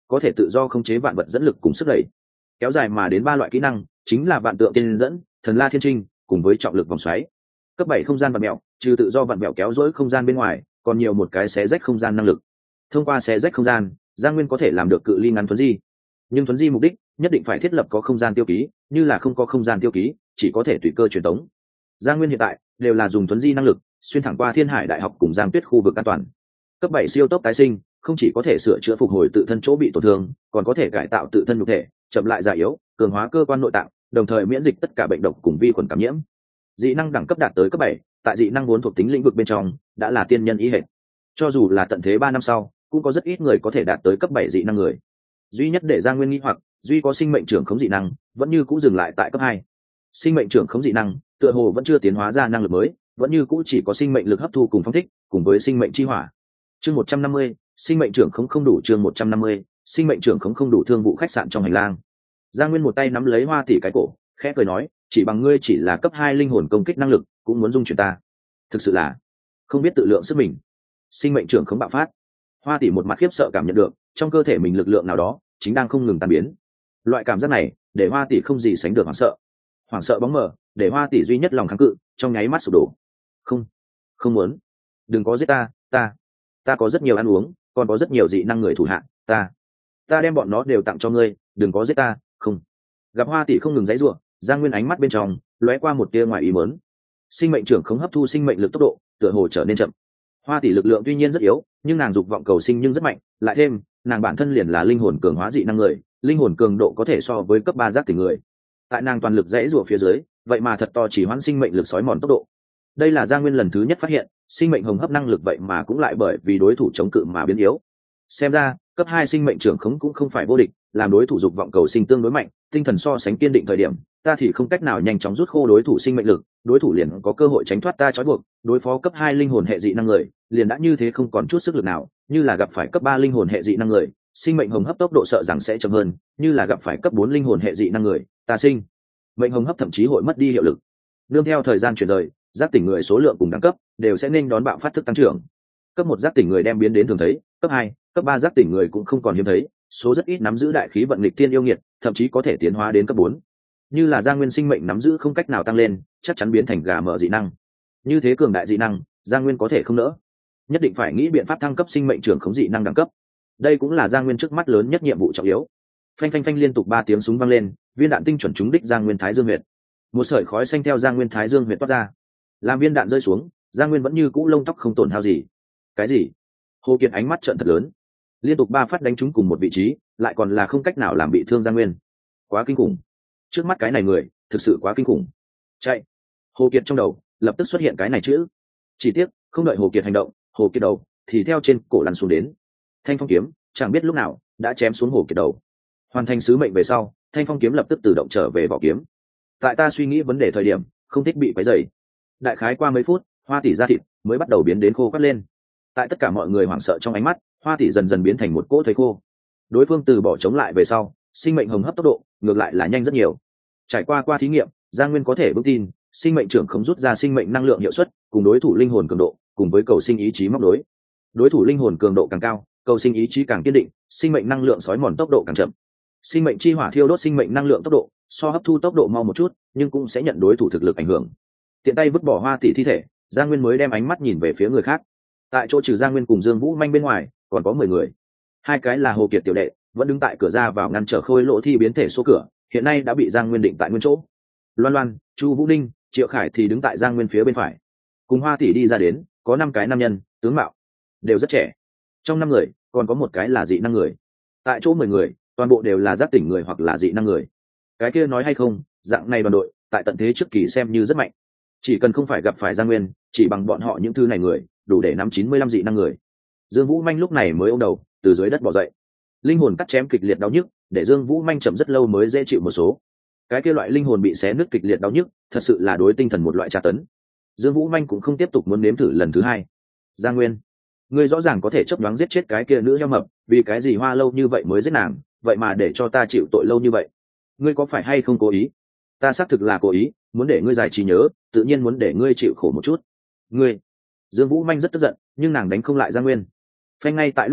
có thể tự do khống chế vạn vật dẫn lực cùng sức đẩy. Kéo dài mà đến ba loại kỹ năng chính là vạn tượng tiên dẫn, thần la thiên trinh cùng với trọng lực vòng xoáy. Cấp bảy không gian vặn mèo, trừ tự do vặn mèo kéo dỗi không gian bên ngoài, còn nhiều một cái xé rách không gian năng lực. Thông qua xé rách không gian, Giang Nguyên có thể làm được cự ly ngắn thuấn di. Nhưng thuấn di mục đích nhất định phải thiết lập có không gian tiêu ký, như là không có không gian tiêu ký, chỉ có thể tùy cơ truyền tống. Giang Nguyên hiện tại đều là dùng thuấn di năng lực, xuyên thẳng qua Thiên Hải Đại học cùng Giang Tuyết khu vực an toàn. Cấp bảy siêu tốc tái sinh, không chỉ có thể sửa chữa phục hồi tự thân chỗ bị tổn thương, còn có thể cải tạo tự thân nhục thể, chậm lại già yếu, cường hóa cơ quan nội tạng, đồng thời miễn dịch tất cả bệnh độc cùng vi khuẩn cảm nhiễm. Dị năng đẳng cấp đạt tới cấp bảy, tại dị năng vốn thuộc tính lĩnh vực bên trong đã là tiên nhân ý hệ. Cho dù là tận thế ba năm sau, cũng có rất ít người có thể đạt tới cấp bảy dị năng người. Duy nhất để Giang Nguyên nghi hoặc, duy có sinh mệnh trưởng khống dị năng, vẫn như cũ dừng lại tại cấp hai. Sinh mệnh trưởng khống dị năng, tựa hồ vẫn chưa tiến hóa ra năng lực mới, vẫn như cũ chỉ có sinh mệnh lực hấp thu cùng phóng thích, cùng với sinh mệnh chi hỏa. Chương một trăm năm mươi, sinh mệnh trưởng khống không đủ. Chương một trăm năm mươi, sinh mệnh trưởng khống không đủ. Thương vụ khách sạn trong hành lang, Giang Nguyên một tay nắm lấy Hoa Tỷ cái cổ, khẽ cười nói, chỉ bằng ngươi chỉ là cấp hai linh hồn công kích năng lực, cũng muốn dung chuyển ta, thực sự là không biết tự lượng sức mình. Sinh mệnh trưởng khống bạo phát, Hoa Tỷ một mặt khiếp sợ cảm nhận được trong cơ thể mình lực lượng nào đó chính đang không ngừng tan biến. Loại cảm giác này để Hoa Tỷ không gì sánh được hoảng sợ, hoảng sợ bóng mờ để Hoa Tỷ duy nhất lòng kháng cự trong nháy mắt sụp đổ. Không, không muốn, đừng có giết ta, ta, ta có rất nhiều ăn uống, còn có rất nhiều dị năng người thủ hạ, ta, ta đem bọn nó đều tặng cho ngươi, đừng có giết ta. Không. Gặp Hoa Tỷ không ngừng giãy giụa, Giang Nguyên ánh mắt bên trong lóe qua một tia ngoài ý muốn. Sinh mệnh trưởng khống hấp thu sinh mệnh lực tốc độ tựa hồ trở nên chậm. Hoa Tỷ lực lượng tuy nhiên rất yếu, nhưng nàng dục vọng cầu sinh nhưng rất mạnh, lại thêm nàng bản thân liền là linh hồn cường hóa dị năng người, linh hồn cường độ có thể so với cấp ba giác tỉnh người. Tại nàng toàn lực giãy giụa phía dưới, vậy mà thật to chỉ hoãn sinh mệnh lực sói mòn tốc độ. Đây là Giang Nguyên lần thứ nhất phát hiện, sinh mệnh hồng hấp năng lực vậy mà cũng lại bởi vì đối thủ chống cự mà biến yếu. Xem ra, cấp hai sinh mệnh trưởng khống cũng không phải vô địch, làm đối thủ dục vọng cầu sinh tương đối mạnh, tinh thần so sánh kiên định thời điểm, ta thì không cách nào nhanh chóng rút khô đối thủ sinh mệnh lực, đối thủ liền có cơ hội tránh thoát ta trói buộc, đối phó cấp hai linh hồn hệ dị năng người, liền đã như thế không còn chút sức lực nào, như là gặp phải cấp ba linh hồn hệ dị năng người, sinh mệnh hồng hấp tốc độ sợ rằng sẽ chậm hơn, như là gặp phải cấp bốn linh hồn hệ dị năng người, ta sinh mệnh hồng hấp thậm chí hội mất đi hiệu lực. Nương theo thời gian chuyển rời, giác tỉnh người số lượng cùng đẳng cấp đều sẽ nên đón bạo phát thức tăng trưởng. Cấp một giác tỉnh người đem biến đến thường thấy, cấp hai, cấp ba giác tỉnh người cũng không còn hiếm thấy, số rất ít nắm giữ đại khí vận nghịch thiên yêu nghiệt, thậm chí có thể tiến hóa đến cấp bốn. Như là Giang Nguyên sinh mệnh nắm giữ không cách nào tăng lên, chắc chắn biến thành gà mở dị năng. Như thế cường đại dị năng, Giang Nguyên có thể không nỡ, nhất định phải nghĩ biện pháp thăng cấp sinh mệnh trưởng khống dị năng đẳng cấp. Đây cũng là Giang Nguyên trước mắt lớn nhất nhiệm vụ trọng yếu. Phanh phanh phanh liên tục ba tiếng súng vang lên, viên đạn tinh chuẩn trúng đích Giang Nguyên Thái Dương huyệt. Một sợi khói xanh theo Giang Nguyên Thái Dương huyệt toát ra. Làm viên đạn rơi xuống, Giang Nguyên vẫn như cũ lông tóc không tổn hao gì. Cái gì? Hồ Kiệt ánh mắt trợn thật lớn. Liên tục ba phát đánh trúng cùng một vị trí, lại còn là không cách nào làm bị thương Giang Nguyên. Quá kinh khủng. Trước mắt cái này người, thực sự quá kinh khủng. Chạy. Hồ Kiệt trong đầu lập tức xuất hiện cái này chữ. Chỉ tiếc, không đợi Hồ Kiệt hành động, Hồ Kiệt đầu thì theo trên cổ lăn xuống đến. Thanh phong kiếm, chẳng biết lúc nào đã chém xuống Hồ Kiệt đầu. Hoàn thành sứ mệnh về sau, thanh phong kiếm lập tức tự động trở về vỏ kiếm. Tại ta suy nghĩ vấn đề thời điểm, không thích bị quấy rầy. Đại khái qua mấy phút, Hoa Tỷ da thịt mới bắt đầu biến đến khô quắt lên. Tại tất cả mọi người hoảng sợ trong ánh mắt, Hoa Tỷ dần dần biến thành một cỗ thây khô. Đối phương từ bỏ chống lại về sau, sinh mệnh hồng hấp tốc độ ngược lại là nhanh rất nhiều. Trải qua qua thí nghiệm, Giang Nguyên có thể vững tin, sinh mệnh trưởng không rút ra sinh mệnh năng lượng hiệu suất, cùng đối thủ linh hồn cường độ, cùng với cầu sinh ý chí móc đối. Đối thủ linh hồn cường độ càng cao, cầu sinh ý chí càng kiên định, sinh mệnh năng lượng sói mòn tốc độ càng chậm. Sinh mệnh chi hỏa thiêu đốt sinh mệnh năng lượng tốc độ, so hấp thu tốc độ mau một chút, nhưng cũng sẽ nhận đối thủ thực lực ảnh hưởng. Tiện tay vứt bỏ Hoa Tỷ thi thể, Giang Nguyên mới đem ánh mắt nhìn về phía người khác. Tại chỗ trừ Giang Nguyên cùng Dương Vũ Manh bên ngoài, còn có mười người. Hai cái là Hồ Kiệt tiểu đệ, vẫn đứng tại cửa ra vào ngăn trở Khôi Lỗ thi biến thể số cửa, hiện nay đã bị Giang Nguyên định tại nguyên chỗ. Loan Loan, Chu Vũ Ninh, Triệu Khải thì đứng tại Giang Nguyên phía bên phải. Cùng Hoa Tỷ đi ra đến, có năm cái nam nhân, tướng mạo đều rất trẻ. Trong năm người, còn có một cái là dị năng người. Tại chỗ mười người, toàn bộ đều là giác tỉnh người hoặc là dị năng người. Cái kia nói hay không, dạng này đoàn đội, tại tận thế trước kỳ xem như rất mạnh. Chỉ cần không phải gặp phải Giang Nguyên, chỉ bằng bọn họ những thứ này người, đủ để nắm chín mươi lăm dị năng người. Dương Vũ Manh lúc này mới ôm đầu, từ dưới đất bò dậy. Linh hồn cắt chém kịch liệt đau nhức, để Dương Vũ Manh chậm rất lâu mới dễ chịu một số. Cái kia loại linh hồn bị xé nứt kịch liệt đau nhức, thật sự là đối tinh thần một loại tra tấn. Dương Vũ Manh cũng không tiếp tục muốn nếm thử lần thứ hai. Giang Nguyên, ngươi rõ ràng có thể chấp đoán giết chết cái kia nữ heo mập, vì cái gì hoa lâu như vậy mới giết nàng, vậy mà để cho ta chịu tội lâu như vậy? Ngươi có phải hay không cố ý? Ta xác thực là cố ý, muốn để ngươi giải trí nhớ, tự nhiên muốn để ngươi chịu khổ một chút. Ngươi. Dương Vũ Manh rất tức giận, nhưng nàng đánh không lại Giang Nguyên. Phanh ngay tại lúc này,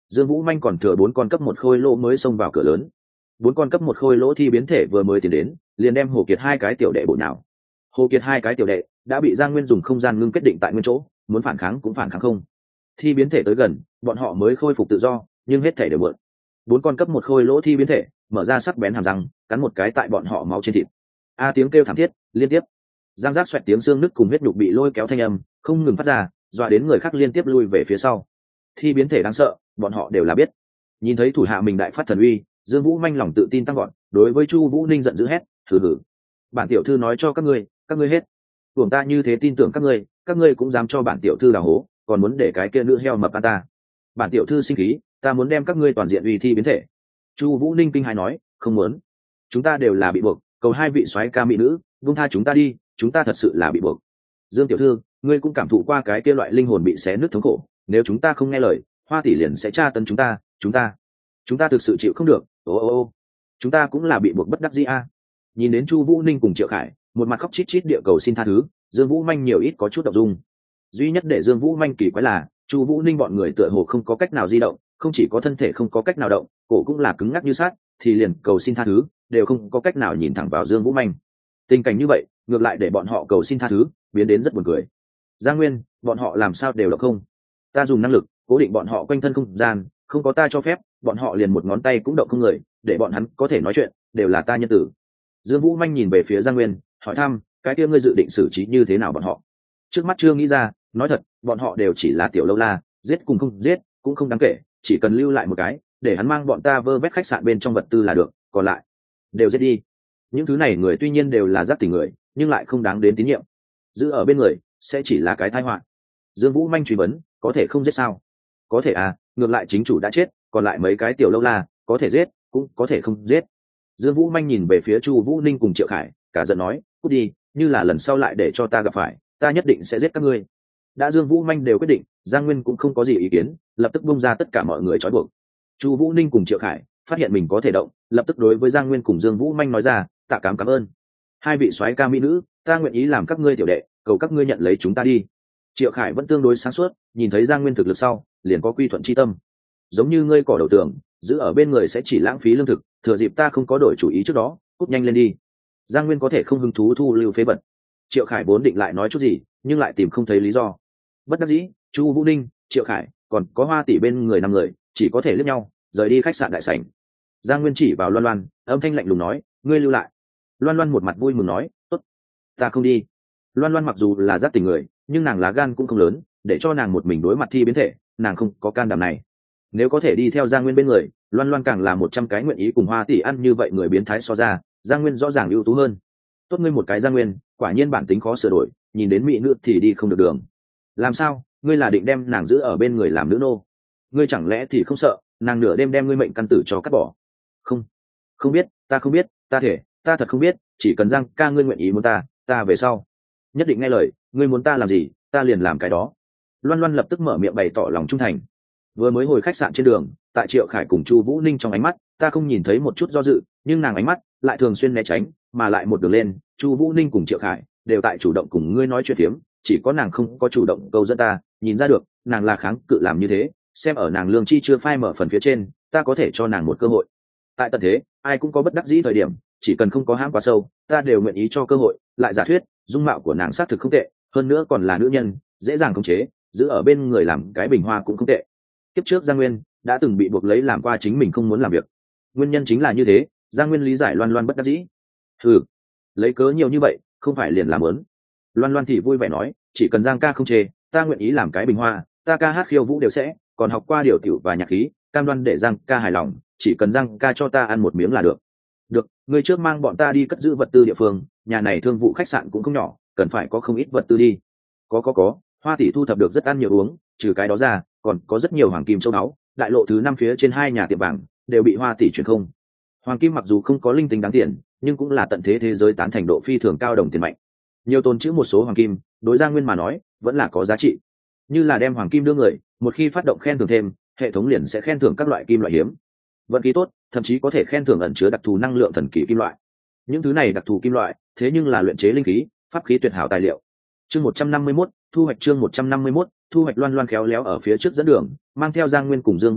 Dương Vũ Manh còn thừa bốn con cấp một khôi lỗ mới xông vào cửa lớn. Bốn con cấp một khôi lỗ thi biến thể vừa mới tiến đến, liền đem Hồ Kiệt hai cái tiểu đệ bộ nào. Hồ Kiệt hai cái tiểu đệ đã bị Giang Nguyên dùng không gian ngưng kết định tại nguyên chỗ, muốn phản kháng cũng phản kháng không. Thi biến thể tới gần, bọn họ mới khôi phục tự do, nhưng hết thể đều mượn. Bốn con cấp một khôi lỗ thi biến thể mở ra sắc bén hàm răng, cắn một cái tại bọn họ máu trên thịt. A tiếng kêu thảm thiết liên tiếp. Giang giác xoẹt tiếng xương nứt cùng huyết nhục bị lôi kéo thanh âm không ngừng phát ra, dọa đến người khác liên tiếp lui về phía sau. Thi biến thể đáng sợ, bọn họ đều là biết. Nhìn thấy thủ hạ mình đại phát thần uy, Dương Vũ Manh lòng tự tin tăng gọn, đối với Chu Vũ Ninh giận dữ hét, "Hừ hừ, bản tiểu thư nói cho các ngươi, các ngươi hết. Tưởng ta như thế tin tưởng các ngươi, các ngươi cũng dám cho bản tiểu thư đào hố, còn muốn để cái kia nữ heo mập ăn ta. Bản tiểu thư sinh khí, ta muốn đem các ngươi toàn diện uy thi biến thể." Chu Vũ Ninh kinh hãi nói, "Không muốn. Chúng ta đều là bị buộc, cầu hai vị soái ca mỹ nữ, buông tha chúng ta đi, chúng ta thật sự là bị buộc." Dương tiểu thư, ngươi cũng cảm thụ qua cái kia loại linh hồn bị xé nứt thống khổ, nếu chúng ta không nghe lời, Hoa tỷ liền sẽ tra tấn chúng ta, chúng ta, chúng ta thực sự chịu không được. Ô ô ô, chúng ta cũng là bị buộc bất đắc dĩ a. Nhìn đến Chu Vũ Ninh cùng Triệu Khải, một mặt khóc chít chít địa cầu xin tha thứ, Dương Vũ Manh nhiều ít có chút động dung. Duy nhất để Dương Vũ Manh kỳ quái là, Chu Vũ Ninh bọn người tựa hồ không có cách nào di động, không chỉ có thân thể không có cách nào động, cổ cũng là cứng ngắc như sắt, thì liền cầu xin tha thứ đều không có cách nào nhìn thẳng vào Dương Vũ Manh. Tình cảnh như vậy, ngược lại để bọn họ cầu xin tha thứ biến đến rất buồn cười. Giang Nguyên, bọn họ làm sao đều được không? Ta dùng năng lực cố định bọn họ quanh thân không gian, không có ta cho phép, bọn họ liền một ngón tay cũng động không người, để bọn hắn có thể nói chuyện, đều là ta nhân tử. Dương Vũ Manh nhìn về phía Giang Nguyên, hỏi thăm, cái kia ngươi dự định xử trí như thế nào bọn họ? Trước mắt chưa nghĩ ra, nói thật, bọn họ đều chỉ là tiểu lâu la, giết cùng không giết cũng không đáng kể, chỉ cần lưu lại một cái, để hắn mang bọn ta vơ vét khách sạn bên trong vật tư là được, còn lại đều giết đi. Những thứ này người tuy nhiên đều là giáp tình người, nhưng lại không đáng đến tín nhiệm, giữ ở bên người sẽ chỉ là cái tai họa. Dương Vũ Manh truy vấn, có thể không giết sao? Có thể à, ngược lại chính chủ đã chết, còn lại mấy cái tiểu lâu la có thể giết cũng có thể không giết. Dương Vũ Manh nhìn về phía Chu Vũ Ninh cùng Triệu Khải, cả giận nói, cút đi, như là lần sau lại để cho ta gặp phải, ta nhất định sẽ giết các ngươi. Đã Dương Vũ Manh đều quyết định, Giang Nguyên cũng không có gì ý kiến, lập tức bung ra tất cả mọi người trói buộc. Chu Vũ Ninh cùng Triệu Khải phát hiện mình có thể động, lập tức đối với Giang Nguyên cùng Dương Vũ Manh nói ra, tạ cảm cảm ơn. Hai vị soái ca mỹ nữ, ta nguyện ý làm các ngươi tiểu đệ, cầu các ngươi nhận lấy chúng ta đi. Triệu Khải vẫn tương đối sáng suốt, nhìn thấy Giang Nguyên thực lực sau, liền có quy thuận chi tâm. Giống như ngươi cỏ đầu tường, giữ ở bên người sẽ chỉ lãng phí lương thực, thừa dịp ta không có đổi chủ ý trước đó, cút nhanh lên đi. Giang Nguyên có thể không hứng thú thu lưu phế vật. Triệu Khải vốn định lại nói chút gì, nhưng lại tìm không thấy lý do. Bất đắc dĩ, Chu Vũ Ninh, Triệu Khải, còn có Hoa tỷ bên người năm người, chỉ có thể liếc nhau, rời đi khách sạn đại sảnh. Giang Nguyên chỉ vào Loan Loan, âm thanh lạnh lùng nói, ngươi lưu lại. Loan Loan một mặt vui mừng nói, tốt, ta không đi. Loan Loan mặc dù là giác tình người, nhưng nàng lá gan cũng không lớn, để cho nàng một mình đối mặt thi biến thể, nàng không có can đảm này. Nếu có thể đi theo Giang Nguyên bên người, Loan Loan càng là một trăm cái nguyện ý cùng Hoa tỷ ăn như vậy người biến thái so ra, Giang Nguyên rõ ràng ưu tú hơn. Tốt ngươi một cái Giang Nguyên, quả nhiên bản tính khó sửa đổi, nhìn đến mỹ nữ thì đi không được đường. Làm sao, ngươi là định đem nàng giữ ở bên người làm nữ nô? Ngươi chẳng lẽ thì không sợ, nàng nửa đêm đem ngươi mệnh căn tử cho cắt bỏ? Không, không biết, ta không biết, ta thể, ta thật không biết, chỉ cần Giang ca ngươi nguyện ý muốn ta, ta về sau nhất định nghe lời, ngươi muốn ta làm gì, ta liền làm cái đó. Loan Loan lập tức mở miệng bày tỏ lòng trung thành. Vừa mới hồi khách sạn trên đường, tại Triệu Khải cùng Chu Vũ Ninh trong ánh mắt, ta không nhìn thấy một chút do dự, nhưng nàng ánh mắt lại thường xuyên né tránh, mà lại một đường lên, Chu Vũ Ninh cùng Triệu Khải đều tại chủ động cùng ngươi nói chuyện phiếm, chỉ có nàng không có chủ động câu dẫn ta, nhìn ra được, nàng là kháng cự làm như thế, xem ở nàng lương chi chưa phai mở phần phía trên, ta có thể cho nàng một cơ hội. Tại tận thế, ai cũng có bất đắc dĩ thời điểm, chỉ cần không có hãm quá sâu, ta đều nguyện ý cho cơ hội. Lại giả thuyết, dung mạo của nàng xác thực không tệ, hơn nữa còn là nữ nhân, dễ dàng khống chế, giữ ở bên người làm cái bình hoa cũng không tệ. Kiếp trước Giang Nguyên đã từng bị buộc lấy làm qua chính mình không muốn làm việc, nguyên nhân chính là như thế. Giang Nguyên lý giải Loan Loan bất đắc dĩ. Ừ, lấy cớ nhiều như vậy, không phải liền làm lớn. Loan Loan thì vui vẻ nói, chỉ cần Giang ca không chê, ta nguyện ý làm cái bình hoa, ta ca hát khiêu vũ đều sẽ, còn học qua điều tiểu và nhạc khí, cam đoan để Giang ca hài lòng, chỉ cần Giang ca cho ta ăn một miếng là được. Được, ngươi trước mang bọn ta đi cất giữ vật tư địa phương, nhà này thương vụ khách sạn cũng không nhỏ, cần phải có không ít vật tư đi. Có có có, Hoa tỷ thu thập được rất ăn nhiều uống, trừ cái đó ra, còn có rất nhiều hoàng kim châu báu, đại lộ thứ năm phía trên hai nhà tiệm vàng đều bị Hoa tỷ chuyển không. Hoàng kim mặc dù không có linh tính đáng tiền, nhưng cũng là tận thế thế giới tán thành độ phi thường cao đồng tiền mạnh. Nhiều tồn trữ một số hoàng kim, đối Giang Nguyên mà nói, vẫn là có giá trị. Như là đem hoàng kim đưa người, một khi phát động khen thưởng thêm, hệ thống liền sẽ khen thưởng các loại kim loại hiếm. Vận khí tốt, thậm chí có thể khen thưởng ẩn chứa đặc thù năng lượng thần kỳ kim loại. Những thứ này đặc thù kim loại, thế nhưng là luyện chế linh khí, pháp khí tuyệt hảo tài liệu. Chương một trăm năm mươi mốt, thu hoạch chương một trăm năm mươi mốt, thu hoạch. Loan Loan khéo léo ở phía trước dẫn đường, mang theo Giang Nguyên cùng Dương Vũ Manh,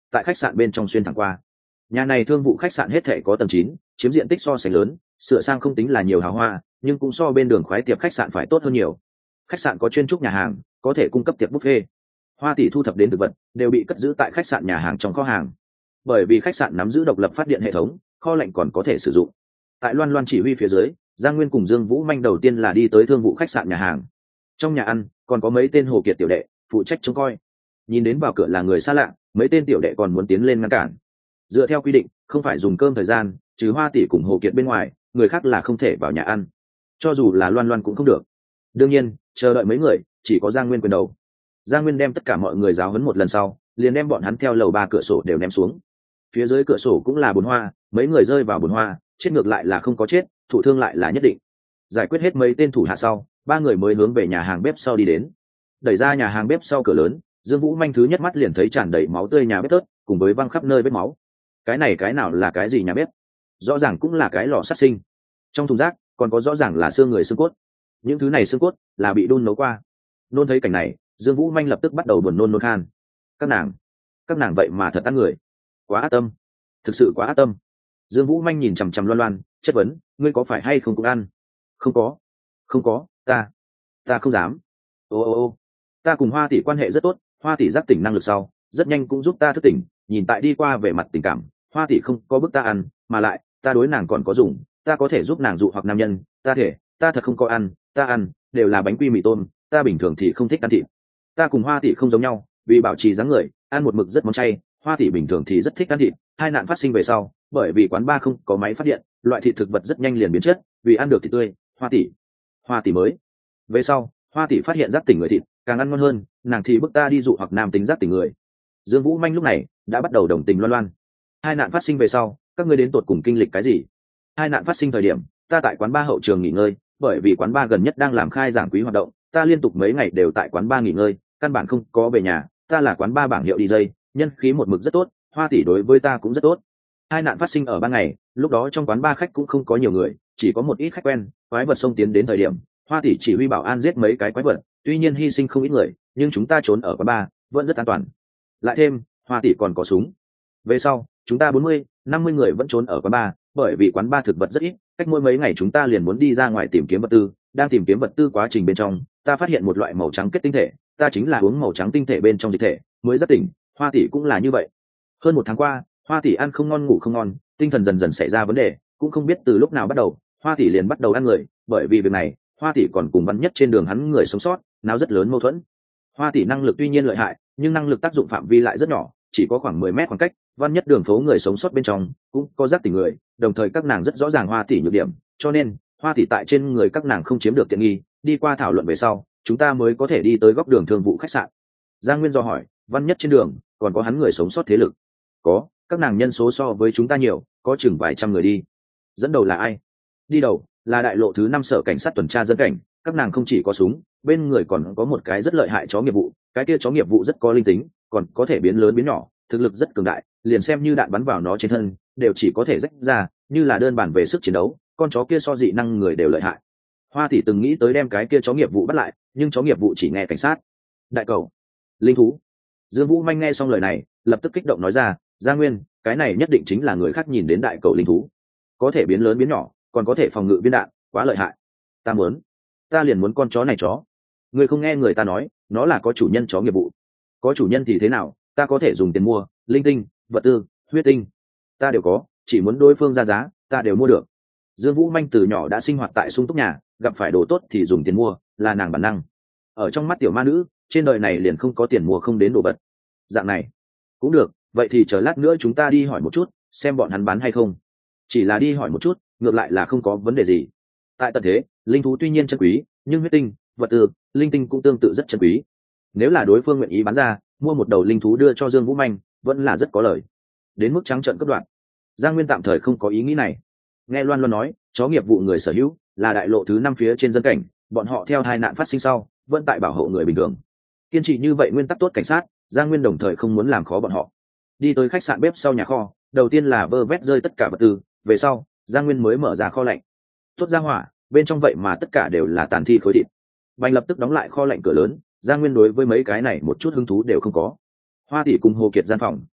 tại khách sạn bên trong xuyên thẳng qua. Nhà này thương vụ khách sạn hết thể có tầng chín, chiếm diện tích so sánh lớn, sửa sang không tính là nhiều hào hoa, nhưng cũng so bên đường khoái tiệc khách sạn phải tốt hơn nhiều. Khách sạn có chuyên trúc nhà hàng, có thể cung cấp tiệc buffet. Hoa tỷ thu thập đến thực vật đều bị cất giữ tại khách sạn nhà hàng trong kho hàng. Bởi vì khách sạn nắm giữ độc lập phát điện hệ thống, kho lạnh còn có thể sử dụng. Tại Loan Loan chỉ huy phía dưới, Giang Nguyên cùng Dương Vũ Manh đầu tiên là đi tới thương vụ khách sạn nhà hàng. Trong nhà ăn còn có mấy tên hồ kiệt tiểu đệ phụ trách trông coi. Nhìn đến vào cửa là người xa lạ, mấy tên tiểu đệ còn muốn tiến lên ngăn cản. Dựa theo quy định, không phải dùng cơm thời gian, trừ Hoa tỷ cùng hồ kiệt bên ngoài, người khác là không thể vào nhà ăn. Cho dù là Loan Loan cũng không được. Đương nhiên, chờ đợi mấy người, chỉ có Giang Nguyên quyền đầu. Giang Nguyên đem tất cả mọi người giáo huấn một lần sau, liền đem bọn hắn theo lầu ba cửa sổ đều ném xuống. Phía dưới cửa sổ cũng là bồn hoa, mấy người rơi vào bồn hoa, chết ngược lại là không có chết, thụ thương lại là nhất định. Giải quyết hết mấy tên thủ hạ sau, ba người mới hướng về nhà hàng bếp sau đi đến. Đẩy ra nhà hàng bếp sau cửa lớn, Dương Vũ Manh thứ nhất mắt liền thấy tràn đầy máu tươi nhà bếp tớt, cùng với văng khắp nơi vết máu. Cái này cái nào là cái gì nhà bếp? Rõ ràng cũng là cái lò sát sinh. Trong thùng rác còn có rõ ràng là xương người xương cốt. Những thứ này xương cốt là bị đun nấu qua. Nôn thấy cảnh này, Dương Vũ Manh lập tức bắt đầu buồn nôn nôn khan. Các nàng, các nàng vậy mà thật ăn người, quá ác tâm, thực sự quá ác tâm. Dương Vũ Manh nhìn chằm chằm Loan Loan, chất vấn, ngươi có phải hay không cũng ăn? Không có, không có, ta, ta không dám. Ô ô ô, ta cùng Hoa tỷ quan hệ rất tốt, Hoa tỷ giác tỉnh năng lực sau, rất nhanh cũng giúp ta thức tỉnh. Nhìn tại đi qua về mặt tình cảm, Hoa tỷ không có bức ta ăn, mà lại ta đối nàng còn có dùng, ta có thể giúp nàng dụ hoặc nam nhân. Ta thể, ta thật không có ăn, ta ăn đều là bánh quy mì tôm, ta bình thường thì không thích ăn thịt. Ta cùng Hoa tỷ không giống nhau, vì bảo trì dáng người, ăn một mực rất món chay. Hoa tỷ bình thường thì rất thích ăn thịt. Hai nạn phát sinh về sau, bởi vì quán bar không có máy phát điện, loại thịt thực vật rất nhanh liền biến chất, vì ăn được thịt tươi, Hoa tỷ, Hoa tỷ mới. Về sau, Hoa tỷ phát hiện giác tỉnh người thịt càng ăn ngon hơn, nàng thì bức ta đi dụ hoặc nam tính giác tỉnh người. Dương Vũ Manh lúc này đã bắt đầu đồng tình Loan Loan. Hai nạn phát sinh về sau, các ngươi đến tột cùng kinh lịch cái gì? Hai nạn phát sinh thời điểm, ta tại quán bar hậu trường nghỉ ngơi, bởi vì quán bar gần nhất đang làm khai giảng quý hoạt động, ta liên tục mấy ngày đều tại quán bar nghỉ ngơi, căn bản không có về nhà. Ta là quán bar bảng hiệu đi dây, nhân khí một mực rất tốt, Hoa tỷ đối với ta cũng rất tốt. Hai nạn phát sinh ở ban ngày, lúc đó trong quán bar khách cũng không có nhiều người, chỉ có một ít khách quen. Quái vật xông tiến đến thời điểm, Hoa tỷ chỉ huy bảo an giết mấy cái quái vật, tuy nhiên hy sinh không ít người, nhưng chúng ta trốn ở quán bar vẫn rất an toàn. Lại thêm, Hoa tỷ còn có súng. Về sau, chúng ta bốn mươi, năm mươi người vẫn trốn ở quán bar, bởi vì quán bar thực vật rất ít, cách mỗi mấy ngày chúng ta liền muốn đi ra ngoài tìm kiếm vật tư. Đang tìm kiếm vật tư quá trình bên trong, ta phát hiện một loại màu trắng kết tinh thể, ta chính là uống màu trắng tinh thể bên trong dịch thể mới rất tỉnh. Hoa tỷ cũng là như vậy. Hơn một tháng qua, Hoa tỷ ăn không ngon ngủ không ngon, tinh thần dần dần xảy ra vấn đề, cũng không biết từ lúc nào bắt đầu, Hoa tỷ liền bắt đầu ăn người. Bởi vì việc này, Hoa tỷ còn cùng Văn Nhất trên đường hắn người sống sót, náo rất lớn mâu thuẫn. Hoa tỷ năng lực tuy nhiên lợi hại, nhưng năng lực tác dụng phạm vi lại rất nhỏ, chỉ có khoảng mười mét khoảng cách. Văn Nhất đường phố người sống sót bên trong cũng có giác tỉnh người, đồng thời các nàng rất rõ ràng Hoa tỷ nhược điểm, cho nên Hoa tỷ tại trên người các nàng không chiếm được tiện nghi. Đi qua thảo luận về sau, chúng ta mới có thể đi tới góc đường thương vụ khách sạn. Giang Nguyên do hỏi, Văn Nhất trên đường còn có hắn người sống sót thế lực? Có, các nàng nhân số so với chúng ta nhiều, có chừng vài trăm người đi. Dẫn đầu là ai? Đi đầu là đại lộ thứ năm sở cảnh sát tuần tra dân cảnh, các nàng không chỉ có súng, bên người còn có một cái rất lợi hại chó nghiệp vụ, cái kia chó nghiệp vụ rất có linh tính, còn có thể biến lớn biến nhỏ, thực lực rất cường đại, liền xem như đạn bắn vào nó trên thân đều chỉ có thể rách ra, như là đơn bản về sức chiến đấu, con chó kia so dị năng người đều lợi hại. Hoa tỷ từng nghĩ tới đem cái kia chó nghiệp vụ bắt lại, nhưng chó nghiệp vụ chỉ nghe cảnh sát. Đại cầu, linh thú. Dương Vũ Manh nghe xong lời này, lập tức kích động nói ra, Gia Nguyên, cái này nhất định chính là người khác nhìn đến đại cầu linh thú, có thể biến lớn biến nhỏ, còn có thể phòng ngự viên đạn, quá lợi hại. Ta muốn, ta liền muốn con chó này chó. Ngươi không nghe người ta nói, nó là có chủ nhân chó nghiệp vụ. Có chủ nhân thì thế nào, ta có thể dùng tiền mua, linh tinh, vật tư, huyết tinh, ta đều có, chỉ muốn đối phương ra giá, ta đều mua được. Dương Vũ Manh từ nhỏ đã sinh hoạt tại sung túc nhà, gặp phải đồ tốt thì dùng tiền mua, là nàng bản năng. Ở trong mắt tiểu ma nữ, trên đời này liền không có tiền mua không đến đồ vật. Dạng này cũng được, vậy thì chờ lát nữa chúng ta đi hỏi một chút, xem bọn hắn bán hay không. Chỉ là đi hỏi một chút, ngược lại là không có vấn đề gì. Tại tận thế, linh thú tuy nhiên chân quý, nhưng huyết tinh, vật tư, linh tinh cũng tương tự rất chân quý. Nếu là đối phương nguyện ý bán ra, mua một đầu linh thú đưa cho Dương Vũ Manh, vẫn là rất có lời. Đến mức trắng trợn cấp đoạn, Giang Nguyên tạm thời không có ý nghĩ này. Nghe Loan Loan nói, chó nghiệp vụ người sở hữu là đại lộ thứ năm phía trên dân cảnh, bọn họ theo hai nạn phát sinh sau, vẫn tại bảo hộ người bình thường. Kiên trì như vậy nguyên tắc tốt cảnh sát, Giang Nguyên đồng thời không muốn làm khó bọn họ. Đi tới khách sạn bếp sau nhà kho, đầu tiên là vơ vét rơi tất cả vật tư, về sau, Giang Nguyên mới mở ra kho lạnh. Tốt ra hỏa, bên trong vậy mà tất cả đều là tàn thi khối thịt. Bành lập tức đóng lại kho lạnh cửa lớn, Giang Nguyên đối với mấy cái này một chút hứng thú đều không có. Hoa tỷ cùng Hồ Kiệt gian phòng,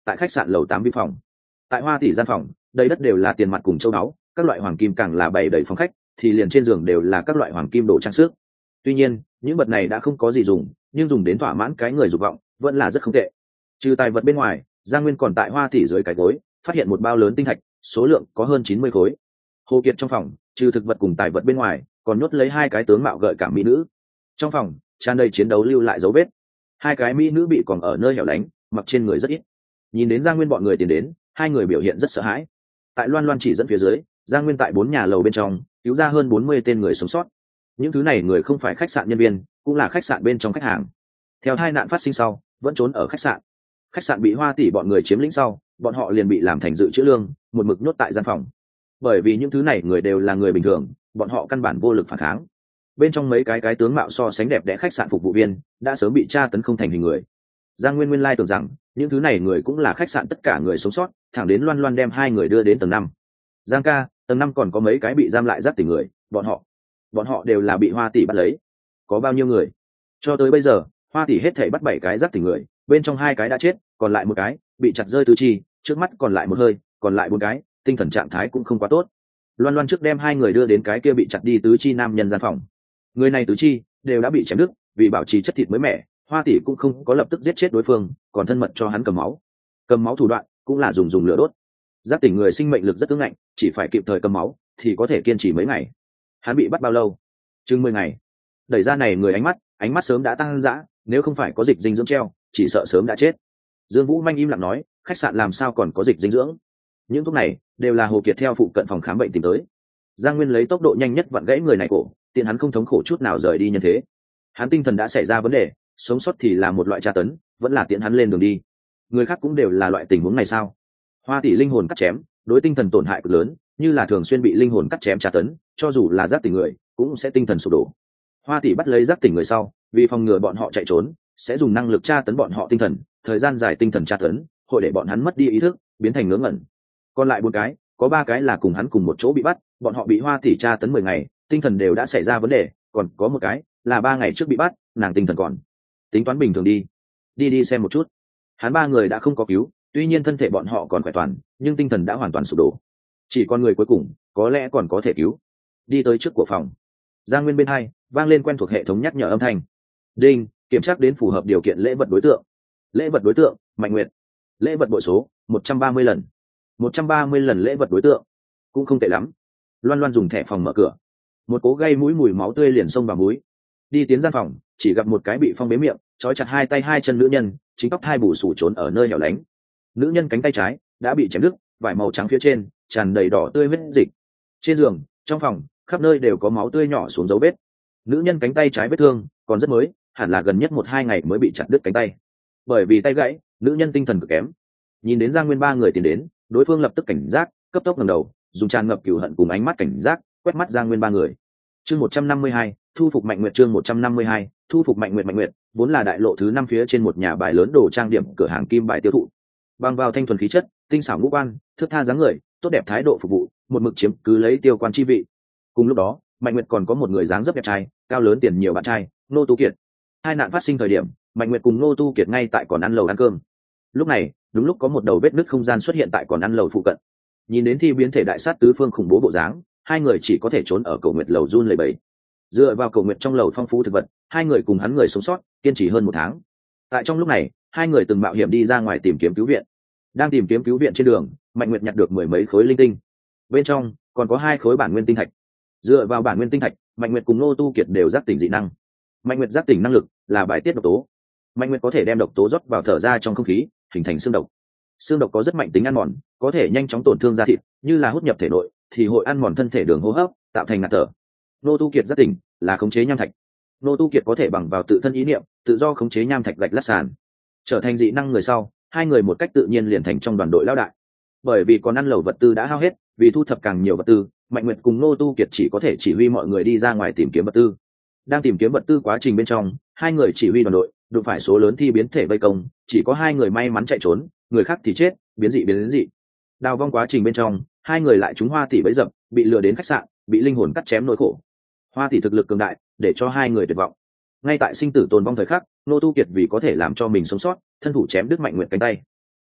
tại khách sạn lầu tám vi phòng. Tại Hoa tỷ gian phòng, đầy đất đều là tiền mặt cùng châu báu, các loại hoàng kim càng là bày đầy phòng khách, thì liền trên giường đều là các loại hoàng kim đồ trang sức. Tuy nhiên, những vật này đã không có gì dùng, nhưng dùng đến thỏa mãn cái người dục vọng, vẫn là rất không tệ. Trừ tài vật bên ngoài, Giang Nguyên còn tại Hoa tỷ dưới cái gối, phát hiện một bao lớn tinh thạch, số lượng có hơn chín mươi khối. Hồ Kiệt trong phòng, trừ thực vật cùng tài vật bên ngoài, còn nhốt lấy hai cái tướng mạo gợi cảm mỹ nữ. Trong phòng, tràn đầy chiến đấu lưu lại dấu vết. Hai cái mỹ nữ bị còn ở nơi hẻo lánh, mặc trên người rất ít. Nhìn đến Giang Nguyên bọn người tiến đến, hai người biểu hiện rất sợ hãi. Tại Loan Loan chỉ dẫn phía dưới, Giang Nguyên tại bốn nhà lầu bên trong cứu ra hơn bốn mươi tên người sống sót. Những thứ này người không phải khách sạn nhân viên, cũng là khách sạn bên trong khách hàng. Theo hai nạn phát sinh sau, vẫn trốn ở khách sạn. Khách sạn bị Hoa tỷ bọn người chiếm lĩnh sau, bọn họ liền bị làm thành dự trữ lương, một mực nhốt tại gian phòng. Bởi vì những thứ này người đều là người bình thường, bọn họ căn bản vô lực phản kháng. Bên trong mấy cái cái tướng mạo so sánh đẹp đẽ khách sạn phục vụ viên đã sớm bị tra tấn không thành hình người. Giang Nguyên nguyên lai tưởng rằng những thứ này người cũng là khách sạn tất cả người sống sót, thẳng đến Loan Loan đem hai người đưa đến tầng năm. Giang ca, tầng năm còn có mấy cái bị giam lại giác tỉnh người, bọn họ bọn họ đều là bị Hoa tỷ bắt lấy. Có bao nhiêu người? Cho tới bây giờ, Hoa tỷ hết thảy bắt bảy cái giác tỉnh người, bên trong hai cái đã chết, còn lại một cái bị chặt rơi tứ chi, trước mắt còn lại một hơi, còn lại bốn cái tinh thần trạng thái cũng không quá tốt. Loan Loan trước đem hai người đưa đến cái kia bị chặt đi tứ chi nam nhân gian phòng. Người này tứ chi đều đã bị chém đứt, vì bảo trì chất thịt mới mẻ, Hoa tỷ cũng không có lập tức giết chết đối phương, còn thân mật cho hắn cầm máu. Cầm máu thủ đoạn cũng là dùng dùng lửa đốt. Giác tỉnh người sinh mệnh lực rất cứng ngạnh, chỉ phải kịp thời cầm máu thì có thể kiên trì mấy ngày. Hắn bị bắt bao lâu? Chừng mười ngày. Đẩy ra này người ánh mắt, ánh mắt sớm đã tăng dã, nếu không phải có dịch dinh dưỡng treo, chỉ sợ sớm đã chết. Dương Vũ Manh im lặng nói, khách sạn làm sao còn có dịch dinh dưỡng? Những thuốc này đều là Hồ Kiệt theo phụ cận phòng khám bệnh tìm tới. Giang Nguyên lấy tốc độ nhanh nhất vặn gãy người này cổ, tiện hắn không thống khổ chút nào rời đi nhân thế. Hắn tinh thần đã xảy ra vấn đề, sống sót thì là một loại tra tấn, vẫn là tiện hắn lên đường đi. Người khác cũng đều là loại tình huống này sao? Hoa tỷ linh hồn cắt chém, đối tinh thần tổn hại cực lớn, như là thường xuyên bị linh hồn cắt chém tra tấn, cho dù là giác tỉnh người, cũng sẽ tinh thần sụp đổ. Hoa tỷ bắt lấy giác tỉnh người sau, vì phòng ngừa bọn họ chạy trốn, sẽ dùng năng lực tra tấn bọn họ tinh thần, thời gian dài tinh thần tra tấn, hội để bọn hắn mất đi ý thức, biến thành ngớ ngẩn. Còn lại bốn cái, có ba cái là cùng hắn cùng một chỗ bị bắt, bọn họ bị Hoa tỷ tra tấn mười ngày, tinh thần đều đã xảy ra vấn đề, còn có một cái là ba ngày trước bị bắt, nàng tinh thần còn tính toán bình thường đi. Đi đi xem một chút. Hắn ba người đã không có cứu, tuy nhiên thân thể bọn họ còn khỏe toàn, nhưng tinh thần đã hoàn toàn sụp đổ. Chỉ còn người cuối cùng, có lẽ còn có thể cứu. Đi tới trước của phòng. Giang Nguyên bên hai vang lên quen thuộc hệ thống nhắc nhở âm thanh. Đinh, kiểm tra đến phù hợp điều kiện lễ vật đối tượng. Lễ vật đối tượng, Mạnh Nguyệt. Lễ vật bội số, một trăm ba mươi lần. một trăm ba mươi lần lễ vật đối tượng. Cũng không tệ lắm. Loan Loan dùng thẻ phòng mở cửa. Một cố gây mũi mùi máu tươi liền xông vào mũi. Đi tiến gian phòng, chỉ gặp một cái bị phong bế miệng, trói chặt hai tay hai chân nữ nhân, chính tóc hai bù sủ trốn ở nơi hẻo lánh. Nữ nhân cánh tay trái đã bị chém đứt, vải màu trắng phía trên tràn đầy đỏ tươi vết dịch. Trên giường, trong phòng, khắp nơi đều có máu tươi nhỏ xuống dấu vết. Nữ nhân cánh tay trái vết thương còn rất mới, hẳn là gần nhất một hai ngày mới bị chặt đứt cánh tay. Bởi vì tay gãy, nữ nhân tinh thần cực kém. Nhìn đến Giang Nguyên ba người tiến đến, đối phương lập tức cảnh giác, cấp tốc ngẩng đầu, dùng tràn ngập cừu hận cùng ánh mắt cảnh giác quét mắt Giang Nguyên ba người. Chương một trăm năm mươi hai, thu phục Mạnh Nguyệt. Chương một trăm năm mươi hai, thu phục Mạnh Nguyệt. Mạnh Nguyệt vốn là đại lộ thứ năm phía trên một nhà bài lớn đồ trang điểm cửa hàng kim bài tiêu thụ. Bằng vào thanh thuần khí chất, tinh xảo ngũ quan, thước tha dáng người, tốt đẹp thái độ phục vụ, một mực chiếm cứ lấy tiêu quan chi vị. Cùng lúc đó, Mạnh Nguyệt còn có một người dáng dấp đẹp trai, cao lớn tiền nhiều bạn trai, Nô Tu Kiệt. Hai nạn phát sinh thời điểm, Mạnh Nguyệt cùng Nô Tu Kiệt ngay tại còn ăn lầu ăn cơm. Lúc này, đúng lúc có một đầu vết nứt không gian xuất hiện tại còn ăn lầu phụ cận. Nhìn đến thi biến thể đại sát tứ phương khủng bố bộ dáng, hai người chỉ có thể trốn ở Cầu Nguyệt lầu run lẩy bẩy. Dựa vào Cầu Nguyệt trong lầu phong phú thực vật, hai người cùng hắn người sống sót, kiên trì hơn một tháng. Tại trong lúc này, hai người từng mạo hiểm đi ra ngoài tìm kiếm cứu viện. Đang tìm kiếm cứu viện trên đường, Mạnh Nguyệt nhặt được mười mấy khối linh tinh. Bên trong còn có hai khối bản nguyên tinh thạch. Dựa vào bản nguyên tinh thạch, Mạnh Nguyệt cùng Nô Tu Kiệt đều giác tỉnh dị năng. Mạnh Nguyệt giác tỉnh năng lực là bài tiết độc tố. Mạnh Nguyệt có thể đem độc tố rót vào thở ra trong không khí, hình thành xương độc. Xương độc có rất mạnh tính ăn mòn, có thể nhanh chóng tổn thương da thịt, như là hút nhập thể nội, thì hội ăn mòn thân thể đường hô hấp, tạo thành ngạt thở. Nô Tu Kiệt giác tỉnh là khống chế nham thạch. Nô Tu Kiệt có thể bằng vào tự thân ý niệm, tự do khống chế nham thạch gạch lát sàn. Trở thành dị năng người sau, hai người một cách tự nhiên liền thành trong đoàn đội lão đại. Bởi vì còn ăn lẩu vật tư đã hao hết, vì thu thập càng nhiều vật tư, Mạnh Nguyệt cùng Nô Tu Kiệt chỉ có thể chỉ huy mọi người đi ra ngoài tìm kiếm vật tư. Đang tìm kiếm vật tư quá trình bên trong, hai người chỉ huy đoàn đội đụng phải số lớn thi biến thể vây công, chỉ có hai người may mắn chạy trốn, người khác thì chết, biến dị biến đến dị. Đào vong quá trình bên trong, hai người lại trúng Hoa tỷ bẫy dập, bị lừa đến khách sạn, bị linh hồn cắt chém nỗi khổ. Hoa tỷ thực lực cường đại, để cho hai người tuyệt vọng. Ngay tại sinh tử tồn vong thời khắc, Nô Tu Kiệt vì có thể làm cho mình sống sót, thân thủ chém đứt Mạnh Nguyệt cánh tay.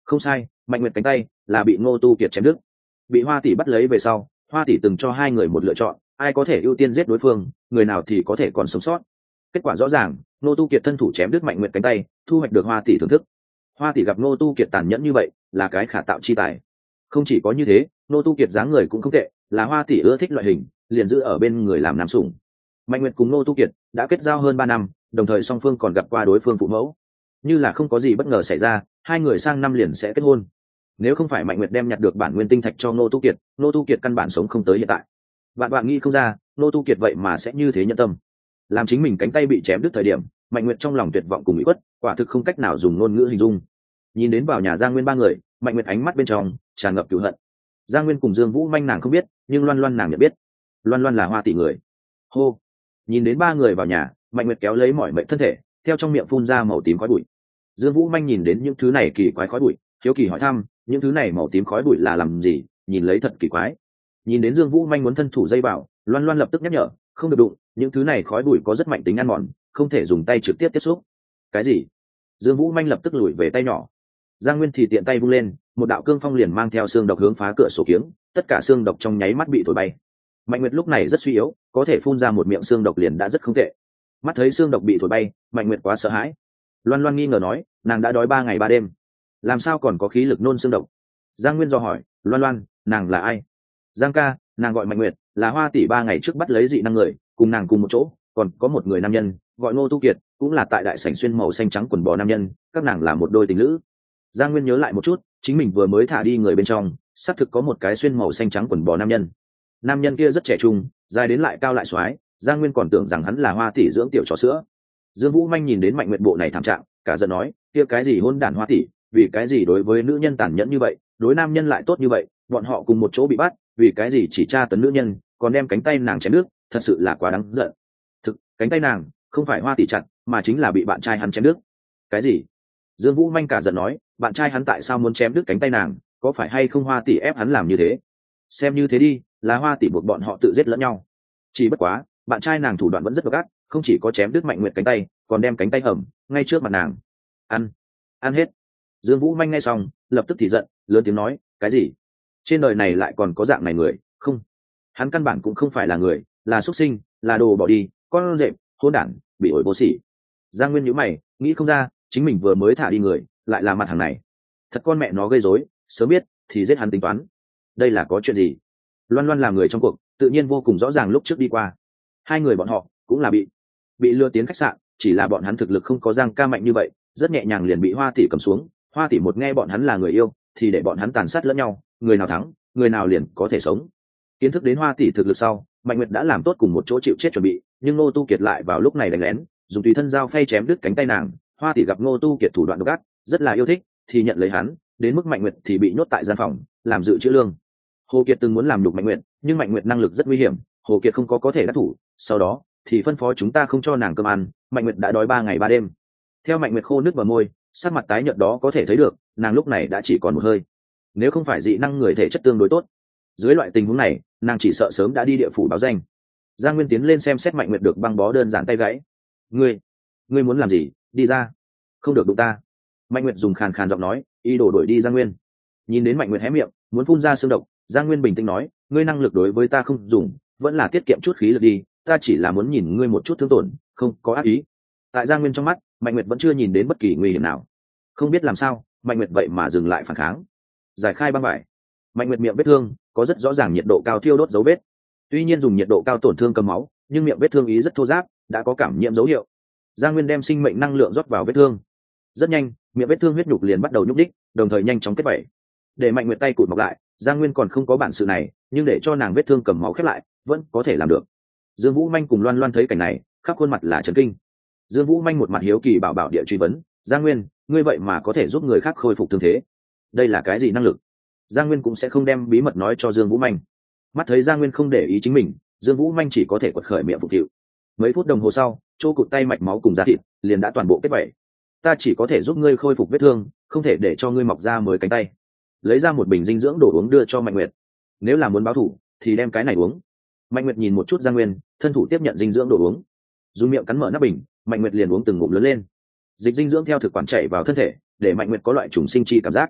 Không sai, Mạnh Nguyệt cánh tay là bị Ngô Tu Kiệt chém đứt. Bị Hoa tỷ bắt lấy về sau, Hoa tỷ từng cho hai người một lựa chọn, ai có thể ưu tiên giết đối phương, người nào thì có thể còn sống sót. Kết quả rõ ràng, Ngô Tu Kiệt thân thủ chém đứt Mạnh Nguyệt cánh tay, thu hoạch được Hoa tỷ thưởng thức. Hoa tỷ gặp Ngô Tu Kiệt tàn nhẫn như vậy, là cái khả tạo chi tài. Không chỉ có như thế, Ngô Tu Kiệt dáng người cũng không tệ, là Hoa tỷ ưa thích loại hình, liền giữ ở bên người làm nam sủng. Mạnh Nguyệt cùng Ngô Tu Kiệt đã kết giao hơn ba năm, đồng thời song phương còn gặp qua đối phương phụ mẫu. Như là không có gì bất ngờ xảy ra, hai người sang năm liền sẽ kết hôn. Nếu không phải Mạnh Nguyệt đem nhặt được bản nguyên tinh thạch cho Ngô Tu Kiệt, Ngô Tu Kiệt căn bản sống không tới hiện tại. Bạn bạn nghĩ không ra, Ngô Tu Kiệt vậy mà sẽ như thế nhẫn tâm. Làm chính mình cánh tay bị chém đứt thời điểm, Mạnh Nguyệt trong lòng tuyệt vọng cùng ủy khuất, quả thực không cách nào dùng ngôn ngữ hình dung. Nhìn đến vào nhà Giang Nguyên ba người, Mạnh Nguyệt ánh mắt bên trong tràn ngập cừu hận. Giang Nguyên cùng Dương Vũ Manh nàng không biết, nhưng Loan Loan nàng nhận biết. Loan Loan là Hoa tỷ người. Hô. Nhìn đến ba người vào nhà, Mạnh Nguyệt kéo lấy mỏi mệt thân thể, theo trong miệng phun ra màu tím khói bụi. Dương Vũ Manh nhìn đến những thứ này kỳ quái khói bụi, hiếu kỳ hỏi thăm, những thứ này màu tím khói bụi là làm gì, nhìn lấy thật kỳ quái. Nhìn đến Dương Vũ Manh muốn thân thủ dây vào, Loan Loan lập tức nhắc nhở, không được đụng, những thứ này khói bụi có rất mạnh tính ăn mòn, không thể dùng tay trực tiếp tiếp xúc. Cái gì? Dương Vũ Manh lập tức lùi về tay nhỏ. Giang Nguyên thì tiện tay vung lên, một đạo cương phong liền mang theo xương độc hướng phá cửa sổ kiếng, tất cả xương độc trong nháy mắt bị thổi bay. Mạnh Nguyệt lúc này rất suy yếu, có thể phun ra một miệng xương độc liền đã rất không tệ. Mắt thấy xương độc bị thổi bay, Mạnh Nguyệt quá sợ hãi. Loan Loan nghi ngờ nói, nàng đã đói ba ngày ba đêm, làm sao còn có khí lực nôn xương độc? Giang Nguyên dò hỏi, Loan Loan, nàng là ai? Giang ca, nàng gọi Mạnh Nguyệt, là Hoa tỷ ba ngày trước bắt lấy dị năng người, cùng nàng cùng một chỗ, còn có một người nam nhân, gọi Ngô Tu Kiệt, cũng là tại đại sảnh xuyên màu xanh trắng quần bò nam nhân, các nàng là một đôi tình lữ. Giang Nguyên nhớ lại một chút, chính mình vừa mới thả đi người bên trong, xác thực có một cái xuyên màu xanh trắng quần bò nam nhân. Nam nhân kia rất trẻ trung, dài đến lại cao lại xoái, Giang Nguyên còn tưởng rằng hắn là Hoa tỷ dưỡng tiểu chó sữa. Dương Vũ Manh nhìn đến Mạnh Nguyệt bộ này thảm trạng, cả giận nói, kia cái gì hôn đản Hoa tỷ, vì cái gì đối với nữ nhân tàn nhẫn như vậy, đối nam nhân lại tốt như vậy, bọn họ cùng một chỗ bị bắt, vì cái gì chỉ tra tấn nữ nhân, còn đem cánh tay nàng chém nước, thật sự là quá đáng giận. Thực, cánh tay nàng không phải Hoa tỷ chặt, mà chính là bị bạn trai hắn chém đứt. Cái gì? Dương Vũ Manh cả giận nói, bạn trai hắn tại sao muốn chém đứt cánh tay nàng, có phải hay không Hoa tỷ ép hắn làm như thế? Xem như thế đi, là Hoa tỷ buộc bọn họ tự giết lẫn nhau. Chỉ bất quá, bạn trai nàng thủ đoạn vẫn rất độc ác, không chỉ có chém đứt Mạnh Nguyệt cánh tay, còn đem cánh tay hầm ngay trước mặt nàng. Ăn, ăn hết. Dương Vũ Manh nghe xong, lập tức thì giận, lớn tiếng nói, cái gì? Trên đời này lại còn có dạng này người? Không, hắn căn bản cũng không phải là người, là xuất sinh, là đồ bỏ đi, con rệp, hỗn đản, bị ổi vô sỉ. Giang Nguyên nhíu mày, nghĩ không ra, chính mình vừa mới thả đi người, lại là mặt hàng này. Thật con mẹ nó gây rối, sớm biết thì giết hắn tính toán. Đây là có chuyện gì? Loan Loan là người trong cuộc, tự nhiên vô cùng rõ ràng lúc trước đi qua. Hai người bọn họ cũng là bị bị lừa tiến khách sạn, chỉ là bọn hắn thực lực không có Giang ca mạnh như vậy, rất nhẹ nhàng liền bị Hoa tỷ cầm xuống. Hoa tỷ một nghe bọn hắn là người yêu, thì để bọn hắn tàn sát lẫn nhau, người nào thắng, người nào liền có thể sống. Kiến thức đến Hoa tỷ thực lực sau, Mạnh Nguyệt đã làm tốt cùng một chỗ chịu chết chuẩn bị, nhưng Ngô Tu Kiệt lại vào lúc này đánh lén, dùng tùy thân dao phay chém đứt cánh tay nàng. Hoa tỷ gặp Ngô Tu Kiệt thủ đoạn độc ác, rất là yêu thích, thì nhận lấy hắn, đến mức Mạnh Nguyệt thì bị nhốt tại gian phòng, làm dự trữ lương. Hồ Kiệt từng muốn làm nhục Mạnh Nguyệt, nhưng Mạnh Nguyệt năng lực rất nguy hiểm, Hồ Kiệt không có có thể đắc thủ, sau đó thì phân phó chúng ta không cho nàng cơm ăn, Mạnh Nguyệt đã đói ba ngày ba đêm. Theo Mạnh Nguyệt khô nước vào môi, sắc mặt tái nhợt đó có thể thấy được, nàng lúc này đã chỉ còn một hơi. Nếu không phải dị năng người thể chất tương đối tốt, dưới loại tình huống này, nàng chỉ sợ sớm đã đi địa phủ báo danh. Giang Nguyên tiến lên xem xét Mạnh Nguyệt được băng bó đơn giản tay gãy. Ngươi, ngươi muốn làm gì? Đi ra, không được đụng ta. Mạnh Nguyệt dùng khàn khàn giọng nói, ý đồ đuổi đi Giang Nguyên. Nhìn đến Mạnh Nguyệt hé miệng, muốn phun ra xương độc, Giang Nguyên bình tĩnh nói, ngươi năng lực đối với ta không dùng, vẫn là tiết kiệm chút khí lực đi, ta chỉ là muốn nhìn ngươi một chút thương tổn, không có ác ý. Tại Giang Nguyên trong mắt, Mạnh Nguyệt vẫn chưa nhìn đến bất kỳ nguy hiểm nào. Không biết làm sao, Mạnh Nguyệt vậy mà dừng lại phản kháng. Giải khai băng vải. Mạnh Nguyệt miệng vết thương có rất rõ ràng nhiệt độ cao thiêu đốt dấu vết. Tuy nhiên dùng nhiệt độ cao tổn thương cầm máu, nhưng miệng vết thương ý rất thô ráp, đã có cảm nhiễm dấu hiệu. Giang Nguyên đem sinh mệnh năng lượng rót vào vết thương. Rất nhanh, miệng vết thương huyết nhục liền bắt đầu nhúc đích, đồng thời nhanh chóng kết vảy. Để Mạnh Nguyệt tay cụt mọc lại, Giang Nguyên còn không có bản sự này, nhưng để cho nàng vết thương cầm máu khép lại, vẫn có thể làm được. Dương Vũ Manh cùng Loan Loan thấy cảnh này, khắp khuôn mặt là chấn kinh. Dương Vũ Manh một mặt hiếu kỳ bảo bảo địa truy vấn, Giang Nguyên, ngươi vậy mà có thể giúp người khác khôi phục thương thế, đây là cái gì năng lực? Giang Nguyên cũng sẽ không đem bí mật nói cho Dương Vũ Manh. Mắt thấy Giang Nguyên không để ý chính mình, Dương Vũ Manh chỉ có thể quật khởi miệng phục vụ. Mấy phút đồng hồ sau, chỗ cụt tay mạch máu cùng da thịt liền đã toàn bộ kết vảy. Ta chỉ có thể giúp ngươi khôi phục vết thương, không thể để cho ngươi mọc ra mới cánh tay. Lấy ra một bình dinh dưỡng đồ uống đưa cho Mạnh Nguyệt. Nếu là muốn báo thù, thì đem cái này uống. Mạnh Nguyệt nhìn một chút Giang Nguyên, thân thủ tiếp nhận dinh dưỡng đồ uống. Dùng miệng cắn mở nắp bình, Mạnh Nguyệt liền uống từng ngụm lớn lên. Dịch dinh dưỡng theo thực quản chảy vào thân thể, để Mạnh Nguyệt có loại trùng sinh chi cảm giác.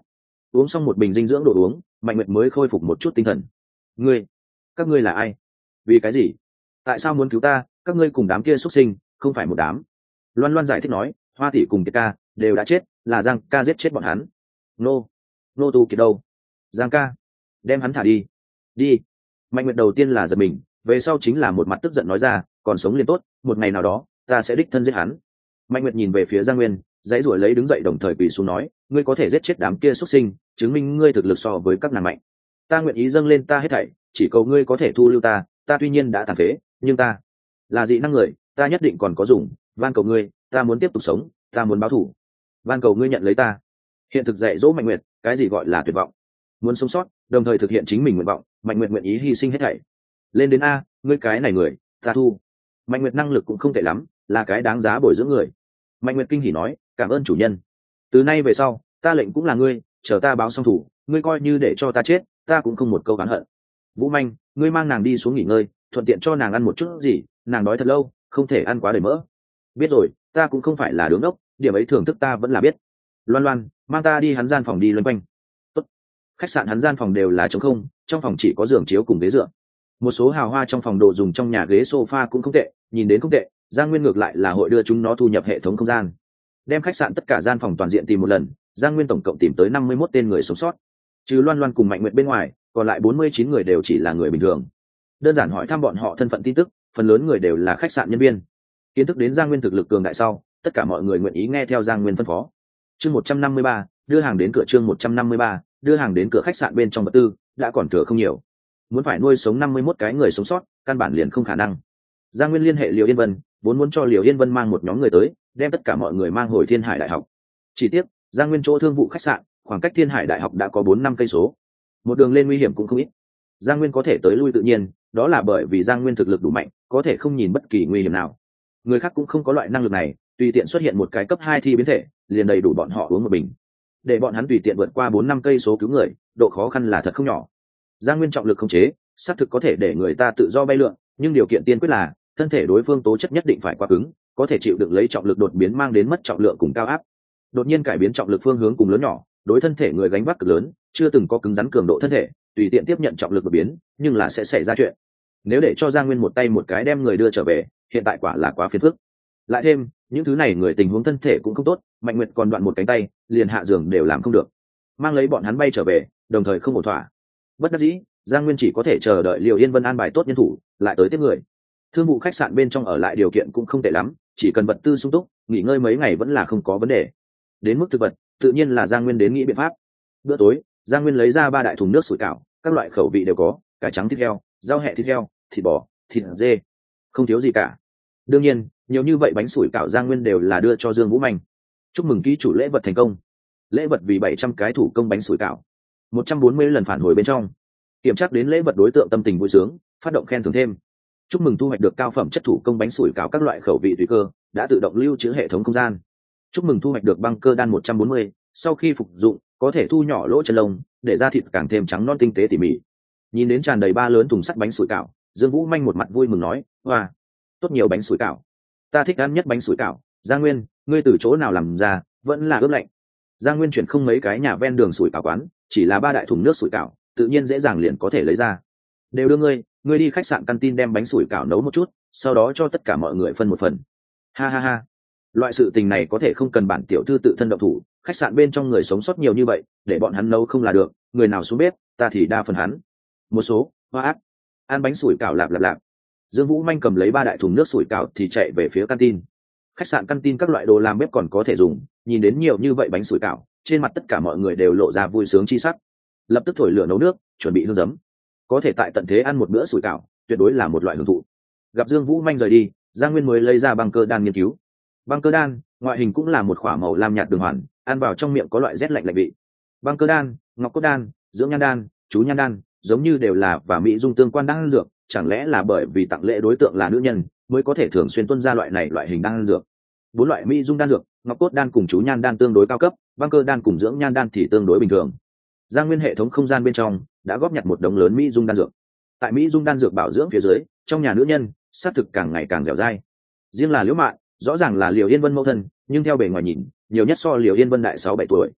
uống xong một bình dinh dưỡng đồ uống, Mạnh Nguyệt mới khôi phục một chút tinh thần. Ngươi, các ngươi là ai? Vì cái gì? Tại sao muốn cứu ta? Các ngươi cùng đám kia xuất sinh, không phải một đám. Loan Loan giải thích nói, Hoa tỷ cùng Kiệt ca đều đã chết, là Giang ca giết chết bọn hắn. Nô, nô tu Kiệt đâu? Giang ca, đem hắn thả đi. Đi. Mạnh Nguyệt đầu tiên là giật mình, về sau chính là một mặt tức giận nói ra, còn sống liền tốt, một ngày nào đó ta sẽ đích thân giết hắn. Mạnh Nguyệt nhìn về phía Giang Nguyên, dãy ruổi lấy đứng dậy đồng thời quỳ xuống nói, ngươi có thể giết chết đám kia xuất sinh, chứng minh ngươi thực lực so với các nàng mạnh. Ta nguyện ý dâng lên ta hết thảy, chỉ cầu ngươi có thể thu lưu ta, ta tuy nhiên đã tàn phế, nhưng ta là dị năng người, ta nhất định còn có dùng, van cầu ngươi, ta muốn tiếp tục sống, ta muốn báo thù, van cầu ngươi nhận lấy ta. Hiện thực dạy dỗ Mạnh Nguyệt, cái gì gọi là tuyệt vọng, muốn sống sót, đồng thời thực hiện chính mình nguyện vọng. Mạnh Nguyệt nguyện ý hy sinh hết thảy. Lên đến a, ngươi cái này người, ta thu. Mạnh Nguyệt năng lực cũng không tệ lắm, là cái đáng giá bồi dưỡng người. Mạnh Nguyệt kinh hỉ nói, cảm ơn chủ nhân. Từ nay về sau, ta lệnh cũng là ngươi, chờ ta báo xong thủ, ngươi coi như để cho ta chết, ta cũng không một câu oán hận. Vũ Manh, ngươi mang nàng đi xuống nghỉ ngơi, thuận tiện cho nàng ăn một chút gì, nàng đói thật lâu, không thể ăn quá đầy mỡ. Biết rồi, ta cũng không phải là đứng ốc, điểm ấy thưởng thức ta vẫn là biết. Loan Loan, mang ta đi hắn gian phòng đi loanh quanh. Tốt. Khách sạn hắn gian phòng đều là trống không, trong phòng chỉ có giường chiếu cùng ghế dựa. Một số hào hoa trong phòng đồ dùng trong nhà ghế sofa cũng không tệ, nhìn đến không tệ. Giang Nguyên ngược lại là hội đưa chúng nó thu nhập hệ thống không gian, đem khách sạn tất cả gian phòng toàn diện tìm một lần. Giang Nguyên tổng cộng tìm tới năm mươi mốt tên người sống sót, trừ Loan Loan cùng Mạnh Nguyệt bên ngoài, còn lại bốn mươi chín người đều chỉ là người bình thường. Đơn giản hỏi thăm bọn họ thân phận tin tức, phần lớn người đều là khách sạn nhân viên. Kiến thức đến Giang Nguyên thực lực cường đại sau, tất cả mọi người nguyện ý nghe theo Giang Nguyên phân phó. Chương một trăm năm mươi ba, đưa hàng đến cửa. Chương một trăm năm mươi ba, đưa hàng đến cửa. Khách sạn bên trong vật tư đã còn thừa không nhiều, muốn phải nuôi sống năm mươi mốt cái người sống sót, căn bản liền không khả năng. Giang Nguyên liên hệ Liều Yên Vân, vốn muốn cho Liều Yên Vân mang một nhóm người tới, đem tất cả mọi người mang hồi Thiên Hải Đại học. Chỉ tiếc, Giang Nguyên chỗ thương vụ khách sạn, khoảng cách Thiên Hải Đại học đã có bốn năm cây số, một đường lên nguy hiểm cũng không ít. Giang Nguyên có thể tới lui tự nhiên, đó là bởi vì Giang Nguyên thực lực đủ mạnh, có thể không nhìn bất kỳ nguy hiểm nào. Người khác cũng không có loại năng lực này, tùy tiện xuất hiện một cái cấp hai thi biến thể, liền đầy đủ bọn họ uống một bình. Để bọn hắn tùy tiện vượt qua bốn năm cây số cứu người, độ khó khăn là thật không nhỏ. Giang Nguyên trọng lực không chế, xác thực có thể để người ta tự do bay lượn, nhưng điều kiện tiên quyết là thân thể đối phương tố chất nhất định phải quá cứng, có thể chịu đựng lấy trọng lực đột biến mang đến mất trọng lượng cùng cao áp. Đột nhiên cải biến trọng lực phương hướng cùng lớn nhỏ, đối thân thể người gánh vác cực lớn, chưa từng có cứng rắn cường độ thân thể, tùy tiện tiếp nhận trọng lực đột biến, nhưng là sẽ xảy ra chuyện. Nếu để cho Giang Nguyên một tay một cái đem người đưa trở về, hiện tại quả là quá phiền phức. Lại thêm, những thứ này người tình huống thân thể cũng không tốt, Mạnh Nguyệt còn đoạn một cánh tay, liền hạ giường đều làm không được. Mang lấy bọn hắn bay trở về, đồng thời không ổn thỏa. Bất đắc dĩ, Giang Nguyên chỉ có thể chờ đợi Liều Yên Vân an bài tốt nhân thủ, lại tới tiếp người. Thương vụ khách sạn bên trong ở lại điều kiện cũng không tệ lắm, chỉ cần vật tư sung túc, nghỉ ngơi mấy ngày vẫn là không có vấn đề. Đến mức thực vật, tự nhiên là Giang Nguyên đến nghĩ biện pháp. Bữa tối, Giang Nguyên lấy ra ba đại thùng nước sủi cảo, các loại khẩu vị đều có, cải trắng thịt heo, rau hẹ thịt heo, thịt bò, thịt dê, không thiếu gì cả. Đương nhiên, nhiều như vậy bánh sủi cảo Giang Nguyên đều là đưa cho Dương Vũ Manh. Chúc mừng ký chủ lễ vật thành công. Lễ vật vì bảy trăm cái thủ công bánh sủi cảo, một trăm bốn mươi lần phản hồi bên trong. Kiểm tra đến lễ vật đối tượng tâm tình vui sướng, phát động khen thưởng thêm. Chúc mừng thu hoạch được cao phẩm chất thủ công bánh sủi cảo các loại khẩu vị tùy cơ, đã tự động lưu trữ hệ thống không gian. Chúc mừng thu hoạch được băng cơ đan một trăm bốn mươi, sau khi phục dụng có thể thu nhỏ lỗ chân lông, để da thịt càng thêm trắng non tinh tế tỉ mỉ. Nhìn đến tràn đầy ba lớn thùng sắt bánh sủi cảo, Dương Vũ Manh một mặt vui mừng nói, "Wow, tốt nhiều bánh sủi cảo. Ta thích ăn nhất bánh sủi cảo. Giang Nguyên, ngươi từ chỗ nào làm ra, vẫn là ướp lạnh." Giang Nguyên chuyển không mấy cái nhà ven đường sủi cảo quán, chỉ là ba đại thùng nước sủi cảo, tự nhiên dễ dàng liền có thể lấy ra. Đều đưa ngươi, ngươi đi khách sạn canteen đem bánh sủi cảo nấu một chút, sau đó cho tất cả mọi người phân một phần. Ha ha ha. Loại sự tình này có thể không cần bản tiểu thư tự thân động thủ, khách sạn bên trong người sống sót nhiều như vậy, để bọn hắn nấu không là được, người nào xuống bếp, ta thì đa phần hắn. Một số, hoa ác, ăn bánh sủi cảo lạp lạp lạp. Dương Vũ Manh cầm lấy ba đại thùng nước sủi cảo thì chạy về phía canteen. Khách sạn canteen các loại đồ làm bếp còn có thể dùng, nhìn đến nhiều như vậy bánh sủi cảo, trên mặt tất cả mọi người đều lộ ra vui sướng chi sắc. Lập tức thổi lửa nấu nước, chuẩn bị hương giấm. Có thể tại tận thế ăn một bữa sủi cảo, tuyệt đối là một loại hưởng thụ. Gặp Dương Vũ Manh rời đi, Giang Nguyên mới lấy ra băng cơ đan nghiên cứu. Băng cơ đan, ngoại hình cũng là một khỏa màu lam nhạt đường hoàn, ăn vào trong miệng có loại rét lạnh lạnh vị. Băng cơ đan, ngọc cốt đan, dưỡng nhan đan, chú nhan đan, giống như đều là và mỹ dung tương quan đan dược, chẳng lẽ là bởi vì tặng lễ đối tượng là nữ nhân, mới có thể thường xuyên tuân ra loại này loại hình đan dược. Bốn loại mỹ dung đan dược, ngọc cốt đan cùng chú nhan đan tương đối cao cấp, băng cơ đan cùng dưỡng nhan đan thì tương đối bình thường. Giang Nguyên hệ thống không gian bên trong đã góp nhặt một đống lớn mỹ dung đan dược. Tại mỹ dung đan dược bảo dưỡng phía dưới, trong nhà nữ nhân sát thực càng ngày càng dẻo dai. Riêng là Liễu Mạn, rõ ràng là Liều Yên Vân mẫu thân, nhưng theo bề ngoài nhìn, nhiều nhất so Liều Yên Vân đại sáu bảy tuổi.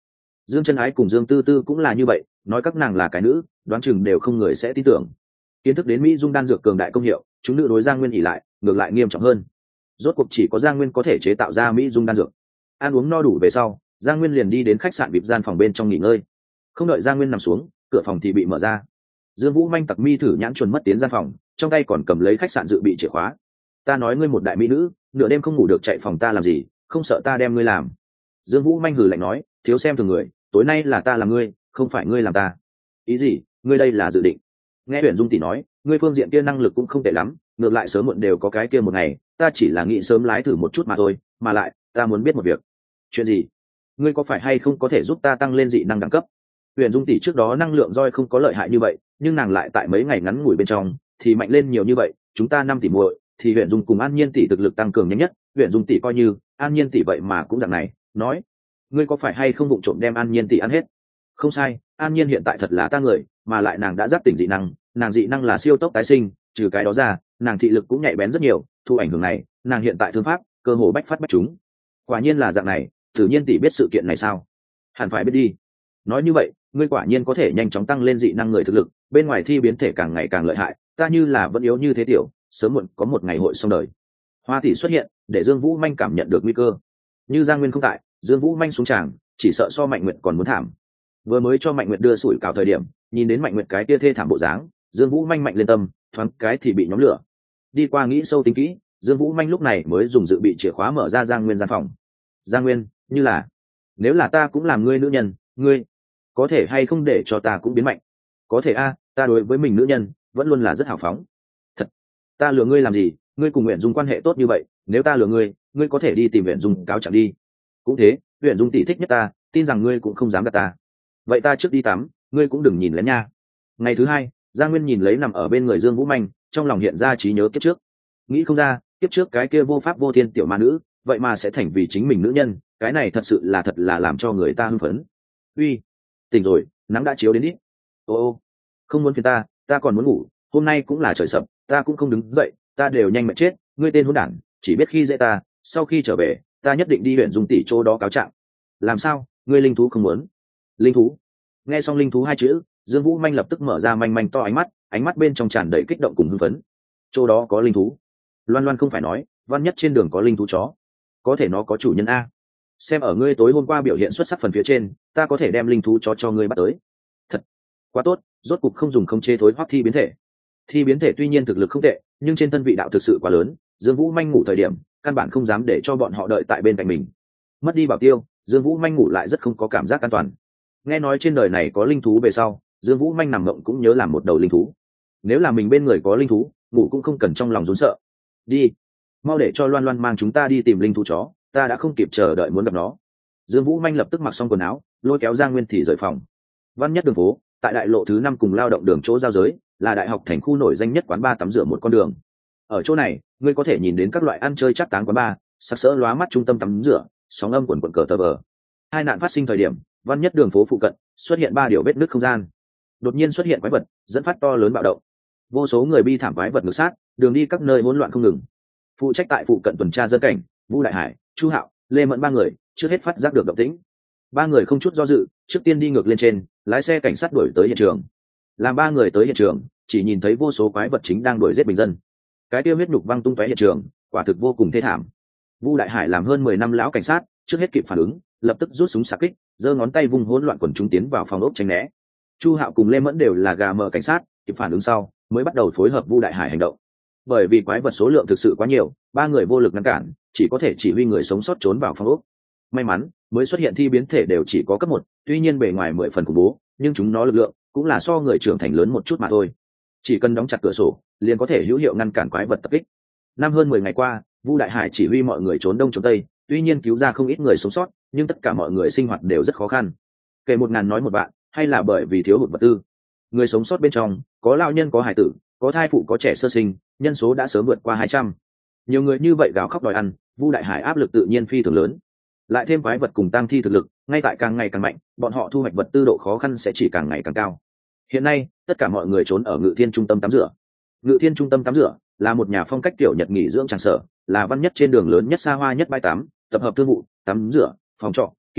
Dương Chân Ái cùng Dương Tư Tư cũng là như vậy, nói các nàng là cái nữ, đoán chừng đều không người sẽ tin tưởng. Kiến thức đến mỹ dung đan dược cường đại công hiệu, chúng nữ đối Giang Nguyên ỉ lại, ngược lại nghiêm trọng hơn. Rốt cuộc chỉ có Giang Nguyên có thể chế tạo ra mỹ dung đan dược. Ăn uống no đủ về sau, Giang Nguyên liền đi đến khách sạn bịp gian phòng bên trong nghỉ ngơi. Không đợi Giang Nguyên nằm xuống, cửa phòng thì bị mở ra. Dương Vũ Manh tặc mi thử nhãn chuẩn mất tiến gian phòng, trong tay còn cầm lấy khách sạn dự bị chìa khóa. Ta nói ngươi một đại mỹ nữ, nửa đêm không ngủ được chạy phòng ta làm gì, không sợ ta đem ngươi làm. Dương Vũ Manh hừ lạnh nói, thiếu xem thường người, tối nay là ta làm ngươi, không phải ngươi làm ta. Ý gì? Ngươi đây là dự định? Nghe Huyền Dung tỷ nói, ngươi phương diện kia năng lực cũng không tệ lắm, ngược lại sớm muộn đều có cái kia một ngày, ta chỉ là nghĩ sớm lái thử một chút mà thôi, mà lại, ta muốn biết một việc. Chuyện gì? Ngươi có phải hay không có thể giúp ta tăng lên dị năng đẳng cấp? Huyền Dung tỷ trước đó năng lượng roi không có lợi hại như vậy, nhưng nàng lại tại mấy ngày ngắn ngủi bên trong thì mạnh lên nhiều như vậy, chúng ta năm tỷ muội, thì Huyền Dung cùng An Nhiên tỷ thực lực tăng cường nhanh nhất, Huyền Dung tỷ coi như, An Nhiên tỷ vậy mà cũng dạng này, nói, ngươi có phải hay không vụng trộm đem An Nhiên tỷ ăn hết? Không sai, An Nhiên hiện tại thật là ta người, mà lại nàng đã giác tỉnh dị năng, nàng dị năng là siêu tốc tái sinh, trừ cái đó ra, nàng thị lực cũng nhạy bén rất nhiều, thu ảnh hưởng này, nàng hiện tại thương pháp, cơ hồ bách phát bách trúng. Quả nhiên là dạng này, Tự Nhiên tỷ biết sự kiện này sao? Hẳn phải biết đi. Nói như vậy, ngươi quả nhiên có thể nhanh chóng tăng lên dị năng người thực lực, bên ngoài thi biến thể càng ngày càng lợi hại, ta như là vẫn yếu như thế tiểu, sớm muộn có một ngày hội xong đời. Hoa tỷ xuất hiện, để Dương Vũ Manh cảm nhận được nguy cơ. Như Giang Nguyên không tại, Dương Vũ Manh xuống tràng, chỉ sợ so Mạnh Nguyệt còn muốn thảm. Vừa mới cho Mạnh Nguyệt đưa sủi cảo thời điểm, nhìn đến Mạnh Nguyệt cái kia thê thảm bộ dáng, Dương Vũ Manh mạnh lên tâm, thoáng cái thì bị nhóm lửa. Đi qua nghĩ sâu tính kỹ, Dương Vũ Manh lúc này mới dùng dự bị chìa khóa mở ra Giang Nguyên gian phòng. Giang Nguyên, như là, nếu là ta cũng làm ngươi nữ nhân, ngươi có thể hay không để cho ta cũng biến mạnh? Có thể a, ta đối với mình nữ nhân vẫn luôn là rất hào phóng. Thật, ta lừa ngươi làm gì? Ngươi cùng Uyển Dung quan hệ tốt như vậy, nếu ta lừa ngươi, ngươi có thể đi tìm Uyển Dung cáo trạng đi. Cũng thế, Uyển Dung tỷ thích nhất ta, tin rằng ngươi cũng không dám gạt ta. Vậy ta trước đi tắm, ngươi cũng đừng nhìn lén nha. Ngày thứ hai, Giang Nguyên nhìn lấy nằm ở bên người Dương Vũ Manh, trong lòng hiện ra trí nhớ kiếp trước. Nghĩ không ra, kiếp trước cái kia vô pháp vô thiên tiểu ma nữ, vậy mà sẽ thành vì chính mình nữ nhân, cái này thật sự là thật là làm cho người ta hưng phấn. Uy, tỉnh rồi, nắng đã chiếu đến ít. Ô ô, không muốn phiền ta, ta còn muốn ngủ, hôm nay cũng là trời sập, ta cũng không đứng dậy, ta đều nhanh mệt chết, ngươi tên hỗn đản, chỉ biết khi dễ ta, sau khi trở về, ta nhất định đi huyện Dung tỷ chỗ đó cáo trạng. Làm sao, ngươi linh thú không muốn? Linh thú? Nghe xong linh thú hai chữ, Dương Vũ Manh lập tức mở ra manh manh to ánh mắt, ánh mắt bên trong tràn đầy kích động cùng hưng phấn. Chỗ đó có linh thú? Loan Loan không phải nói, Văn Nhất trên đường có linh thú chó, có thể nó có chủ nhân a. Xem ở ngươi tối hôm qua biểu hiện xuất sắc phần phía trên, ta có thể đem linh thú chó cho ngươi bắt tới. Thật quá tốt, rốt cục không dùng không chế thối hoắc thi biến thể. Thi biến thể tuy nhiên thực lực không tệ, nhưng trên thân vị đạo thực sự quá lớn, Dương Vũ Manh ngủ thời điểm, căn bản không dám để cho bọn họ đợi tại bên cạnh mình. Mất đi bảo tiêu, Dương Vũ Manh ngủ lại rất không có cảm giác an toàn. Nghe nói trên đời này có linh thú về sau, Dương Vũ Manh nằm mộng cũng nhớ làm một đầu linh thú. Nếu là mình bên người có linh thú, ngủ cũng không cần trong lòng run sợ. Đi, mau để cho Loan Loan mang chúng ta đi tìm linh thú chó, ta đã không kịp chờ đợi muốn gặp nó. Dương Vũ Manh lập tức mặc xong quần áo, lôi kéo Giang Nguyên thì rời phòng. Văn Nhất đường phố, tại đại lộ thứ năm cùng lao động đường chỗ giao giới, là đại học thành khu nổi danh nhất quán bar tắm rửa một con đường. Ở chỗ này, ngươi có thể nhìn đến các loại ăn chơi chắc táng quán bar, sắc sỡ lóa mắt trung tâm tắm rửa, sóng âm quần quần cờ tờ bờ. Hai nạn phát sinh thời điểm, Văn Nhất đường phố phụ cận xuất hiện ba điều vết nứt không gian. Đột nhiên xuất hiện quái vật, dẫn phát to lớn bạo động. Vô số người bi thảm quái vật ngược sát, đường đi các nơi hỗn loạn không ngừng. Phụ trách tại phụ cận tuần tra dân cảnh, Vu Đại Hải, Chu Hạo, Lê Mẫn ba người trước hết phát giác được động tĩnh. Ba người không chút do dự, trước tiên đi ngược lên trên, lái xe cảnh sát đuổi tới hiện trường. Làm ba người tới hiện trường, chỉ nhìn thấy vô số quái vật chính đang đuổi giết bình dân. Cái tiêu huyết nhục văng tung tóe hiện trường, quả thực vô cùng thê thảm. Vu Đại Hải làm hơn mười năm lão cảnh sát, trước hết kịp phản ứng, lập tức rút súng xạ kích, giơ ngón tay vung hỗn loạn quần chúng tiến vào phòng ốc tránh né. Chu Hạo cùng Lê Mẫn đều là gà mờ cảnh sát, kịp phản ứng sau, mới bắt đầu phối hợp Vu Đại Hải hành động. Bởi vì quái vật số lượng thực sự quá nhiều, ba người vô lực ngăn cản, chỉ có thể chỉ huy người sống sót trốn vào phòng ốc. May mắn, mới xuất hiện thi biến thể đều chỉ có cấp một, tuy nhiên bề ngoài mười phần khủng bố, nhưng chúng nó lực lượng cũng là so người trưởng thành lớn một chút mà thôi. Chỉ cần đóng chặt cửa sổ, liền có thể hữu hiệu ngăn cản quái vật tập kích. Năm hơn mười ngày qua, Vu Đại Hải chỉ huy mọi người trốn đông trốn tây, tuy nhiên cứu ra không ít người sống sót, nhưng tất cả mọi người sinh hoạt đều rất khó khăn. Kể một ngàn nói một vạn, hay là bởi vì thiếu hụt vật tư. Người sống sót bên trong, có lão nhân có hải tử, có thai phụ có trẻ sơ sinh, nhân số đã sớm vượt qua hai trăm. Nhiều người như vậy gào khóc đòi ăn, Vu Đại Hải áp lực tự nhiên phi thường lớn. Lại thêm quái vật cùng tăng thi thực lực, ngay tại càng ngày càng mạnh, bọn họ thu hoạch vật tư độ khó khăn sẽ chỉ càng ngày càng cao. Hiện nay, tất cả mọi người trốn ở Ngự Thiên trung tâm tắm rửa. Ngự Thiên trung tâm tắm rửa là một nhà phong cách tiểu Nhật nghỉ dưỡng trang sở, là Văn Nhất trên đường lớn nhất xa hoa nhất bãi tắm, tập hợp thương vụ, tắm rửa, phòng trọ, kỳ bài,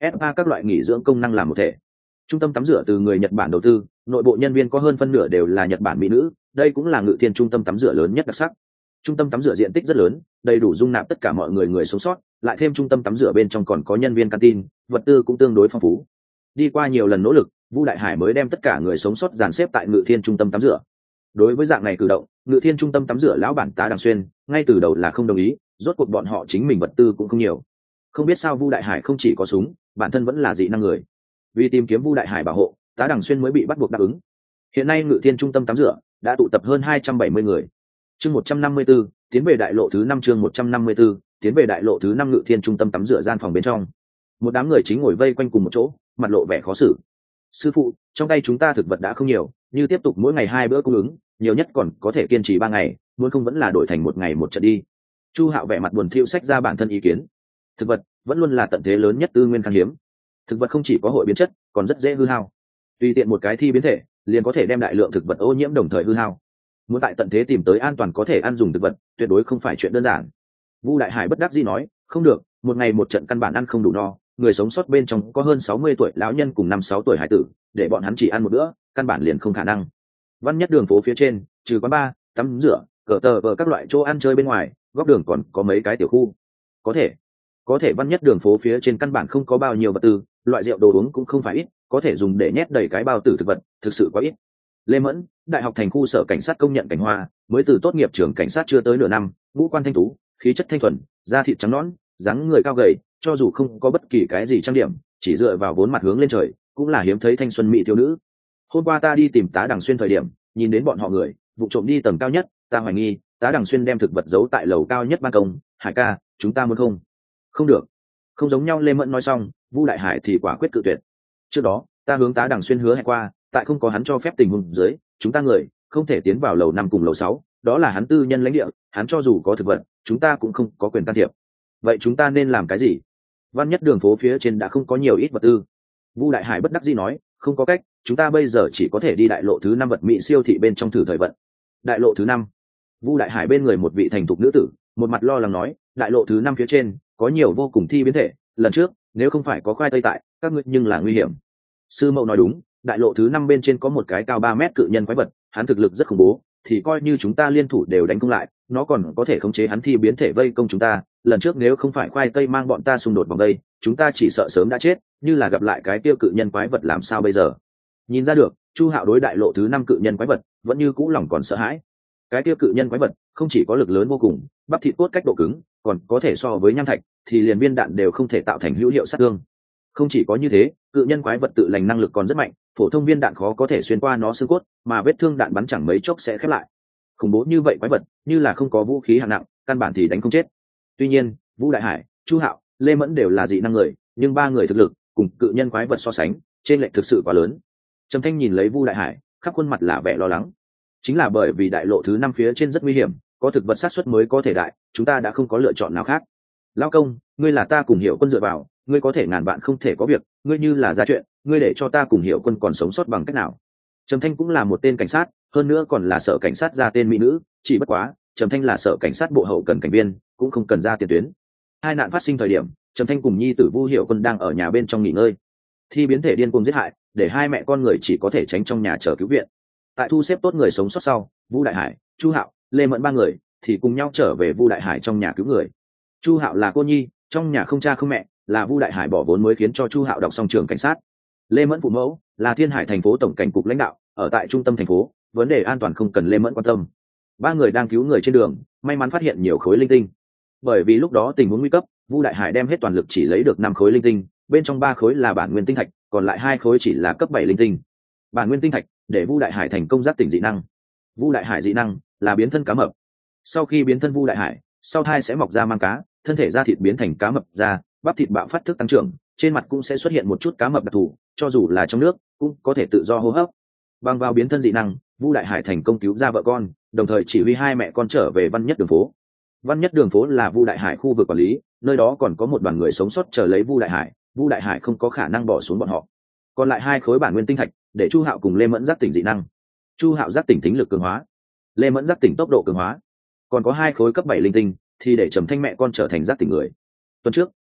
spa các loại nghỉ dưỡng công năng làm một thể. Trung tâm tắm rửa từ người Nhật Bản đầu tư, nội bộ nhân viên có hơn phân nửa đều là Nhật Bản mỹ nữ, đây cũng là Ngự Thiên trung tâm tắm rửa lớn nhất đặc sắc. Trung tâm tắm rửa diện tích rất lớn, đầy đủ dung nạp tất cả mọi người người sống sót, lại thêm trung tâm tắm rửa bên trong còn có nhân viên canteen, vật tư cũng tương đối phong phú. Đi qua nhiều lần nỗ lực, Vu Đại Hải mới đem tất cả người sống sót dàn xếp tại Ngự Thiên trung tâm tắm rửa. Đối với dạng này cử động, Ngự Thiên trung tâm tắm rửa lão bản tá Đằng Xuyên ngay từ đầu là không đồng ý, rốt cuộc bọn họ chính mình vật tư cũng không nhiều. Không biết sao Vu Đại Hải không chỉ có súng, bản thân vẫn là dị năng người. Vì tìm kiếm Vu Đại Hải bảo hộ, tá Đằng Xuyên mới bị bắt buộc đáp ứng. Hiện nay Ngự Thiên trung tâm tắm rửa đã tụ tập hơn hai trăm bảy mươi người. Chương một trăm năm mươi 154, tiến về đại lộ thứ năm chương một trăm năm mươi 154, tiến về đại lộ thứ năm Ngự Thiên trung tâm tắm rửa gian phòng bên trong. Một đám người chính ngồi vây quanh cùng một chỗ, mặt lộ vẻ khó xử. Sư phụ, trong tay chúng ta thực vật đã không nhiều, như tiếp tục mỗi ngày hai bữa cung ứng, nhiều nhất còn có thể kiên trì ba ngày, muốn không vẫn là đổi thành một ngày một trận đi. Chu Hạo vẻ mặt buồn thiu sách ra bản thân ý kiến. Thực vật vẫn luôn là tận thế lớn nhất tư nguyên khan hiếm. Thực vật không chỉ có hội biến chất, còn rất dễ hư hao. Tùy tiện một cái thi biến thể, liền có thể đem đại lượng thực vật ô nhiễm đồng thời hư hao. Muốn tại tận thế tìm tới an toàn có thể ăn dùng thực vật, tuyệt đối không phải chuyện đơn giản. Vu Đại Hải bất đắc dĩ nói, không được, một ngày một trận căn bản ăn không đủ no, người sống sót bên trong có hơn sáu mươi tuổi lão nhân cùng năm sáu tuổi hải tử, để bọn hắn chỉ ăn một bữa, căn bản liền không khả năng. Văn Nhất đường phố phía trên, trừ quán bar, tắm rửa, cờ tờ vờ các loại chỗ ăn chơi bên ngoài, góc đường còn có mấy cái tiểu khu. Có thể, có thể Văn Nhất đường phố phía trên căn bản không có bao nhiêu vật tư, loại rượu đồ uống cũng không phải ít, có thể dùng để nhét đầy cái bao tử thực vật, thực sự quá ít. Lê Mẫn, đại học thành khu sở cảnh sát công nhận Cảnh Hoa, mới từ tốt nghiệp trường cảnh sát chưa tới nửa năm, ngũ quan thanh tú, khí chất thanh thuần, da thịt trắng nõn, dáng người cao gầy, cho dù không có bất kỳ cái gì trang điểm, chỉ dựa vào vốn mặt hướng lên trời, cũng là hiếm thấy thanh xuân mỹ thiếu nữ. Hôm qua ta đi tìm tá Đằng Xuyên thời điểm, nhìn đến bọn họ người, vụ trộm đi tầng cao nhất, ta hoài nghi, tá Đằng Xuyên đem thực vật giấu tại lầu cao nhất ban công. Hải ca, chúng ta muốn không? Không được. Không giống nhau. Lê Mẫn nói xong, Vu Đại Hải thì quả quyết cự tuyệt. Trước đó, ta hướng tá Đằng Xuyên hứa hẹn qua, tại không có hắn cho phép tình huống dưới, chúng ta người không thể tiến vào lầu năm cùng lầu sáu, đó là hắn tư nhân lãnh địa, hắn cho dù có thực vật, chúng ta cũng không có quyền can thiệp. Vậy chúng ta nên làm cái gì? Văn Nhất đường phố phía trên đã không có nhiều ít vật tư. Vu Đại Hải bất đắc dĩ nói, không có cách, chúng ta bây giờ chỉ có thể đi đại lộ thứ năm vật mỹ siêu thị bên trong thử thời vận. Đại lộ thứ năm. Vu Đại Hải bên người một vị thành thục nữ tử, một mặt lo lắng nói, đại lộ thứ năm phía trên có nhiều vô cùng thi biến thể, lần trước nếu không phải có khoai tây tại, các ngươi nhưng là nguy hiểm. Sư mẫu nói đúng, đại lộ thứ năm bên trên có một cái cao ba mét cự nhân quái vật, hắn thực lực rất khủng bố, thì coi như chúng ta liên thủ đều đánh không lại, nó còn có thể khống chế hắn thi biến thể vây công chúng ta. Lần trước nếu không phải khoai tây mang bọn ta xung đột vòng đây, chúng ta chỉ sợ sớm đã chết, như là gặp lại cái tiêu cự nhân quái vật làm sao bây giờ? Nhìn ra được, Chu Hạo đối đại lộ thứ năm cự nhân quái vật vẫn như cũ lòng còn sợ hãi. Cái tiêu cự nhân quái vật không chỉ có lực lớn vô cùng, bắp thịt cốt cách độ cứng, còn có thể so với nham thạch, thì liền viên đạn đều không thể tạo thành hữu hiệu sát thương. Không chỉ có như thế, cự nhân quái vật tự lành năng lực còn rất mạnh, phổ thông viên đạn khó có thể xuyên qua nó xương cốt, mà vết thương đạn bắn chẳng mấy chốc sẽ khép lại. Khủng bố như vậy quái vật, như là không có vũ khí hạng nặng, căn bản thì đánh không chết. Tuy nhiên, Vu Đại Hải, Chu Hạo, Lê Mẫn đều là dị năng người, nhưng ba người thực lực cùng cự nhân quái vật so sánh, trên lệch thực sự quá lớn. Trầm Thanh nhìn lấy Vu Đại Hải, khắp khuôn mặt là vẻ lo lắng. Chính là bởi vì đại lộ thứ năm phía trên rất nguy hiểm, có thực vật sát xuất mới có thể đại, chúng ta đã không có lựa chọn nào khác. Lão công, ngươi là ta cùng Hiểu Quân dựa vào, ngươi có thể ngàn vạn không thể có việc, ngươi như là ra chuyện, ngươi để cho ta cùng Hiểu Quân còn sống sót bằng cách nào? Trầm Thanh cũng là một tên cảnh sát, hơn nữa còn là sở cảnh sát ra tên mỹ nữ, chỉ bất quá, Trầm Thanh là sở cảnh sát bộ hậu cần cảnh viên, cũng không cần ra tiền tuyến. Hai nạn phát sinh thời điểm, Trầm Thanh cùng nhi tử Vu Hiểu Quân đang ở nhà bên trong nghỉ ngơi. Thi biến thể điên cuồng giết hại, để hai mẹ con người chỉ có thể tránh trong nhà chờ cứu viện. Tại thu xếp tốt người sống sót sau, Vu Đại Hải, Chu Hạo, Lê Mẫn ba người thì cùng nhau trở về Vu Đại Hải trong nhà cứu người. Chu Hạo là cô nhi, trong nhà không cha không mẹ, là Vu Đại Hải bỏ vốn mới khiến cho Chu Hạo đọc xong trường cảnh sát. Lê Mẫn phụ mẫu là Thiên Hải thành phố tổng cảnh cục lãnh đạo, ở tại trung tâm thành phố, vấn đề an toàn không cần Lê Mẫn quan tâm. Ba người đang cứu người trên đường, may mắn phát hiện nhiều khối linh tinh. Bởi vì lúc đó tình huống nguy cấp, Vu Đại Hải đem hết toàn lực chỉ lấy được năm khối linh tinh, bên trong ba khối là bản nguyên tinh thạch, còn lại hai khối chỉ là cấp bảy linh tinh. Bản nguyên tinh thạch để Vu Đại Hải thành công giác tỉnh dị năng. Vu Đại Hải dị năng là biến thân cá mập. Sau khi biến thân Vu Đại Hải, sau thai sẽ mọc ra mang cá, thân thể da thịt biến thành cá mập da, bắp thịt bạo phát thức tăng trưởng, trên mặt cũng sẽ xuất hiện một chút cá mập đặc thù, cho dù là trong nước cũng có thể tự do hô hấp. Bằng vào biến thân dị năng, Vu Đại Hải thành công cứu ra vợ con, đồng thời chỉ huy hai mẹ con trở về Văn Nhất đường phố. Văn Nhất đường phố là Vu Đại Hải khu vực quản lý, nơi đó còn có một đoàn người sống sót chờ lấy Vu Đại Hải, Vu Đại Hải không có khả năng bỏ xuống bọn họ. Còn lại hai khối bản nguyên tinh thạch để Chu Hạo cùng Lê Mẫn giác tỉnh dị năng. Chu Hạo giác tỉnh tính lực cường hóa, Lê Mẫn giác tỉnh tốc độ cường hóa, còn có hai khối cấp bảy linh tinh thì để Trầm Thanh mẹ con trở thành giác tỉnh người. Tuần trước,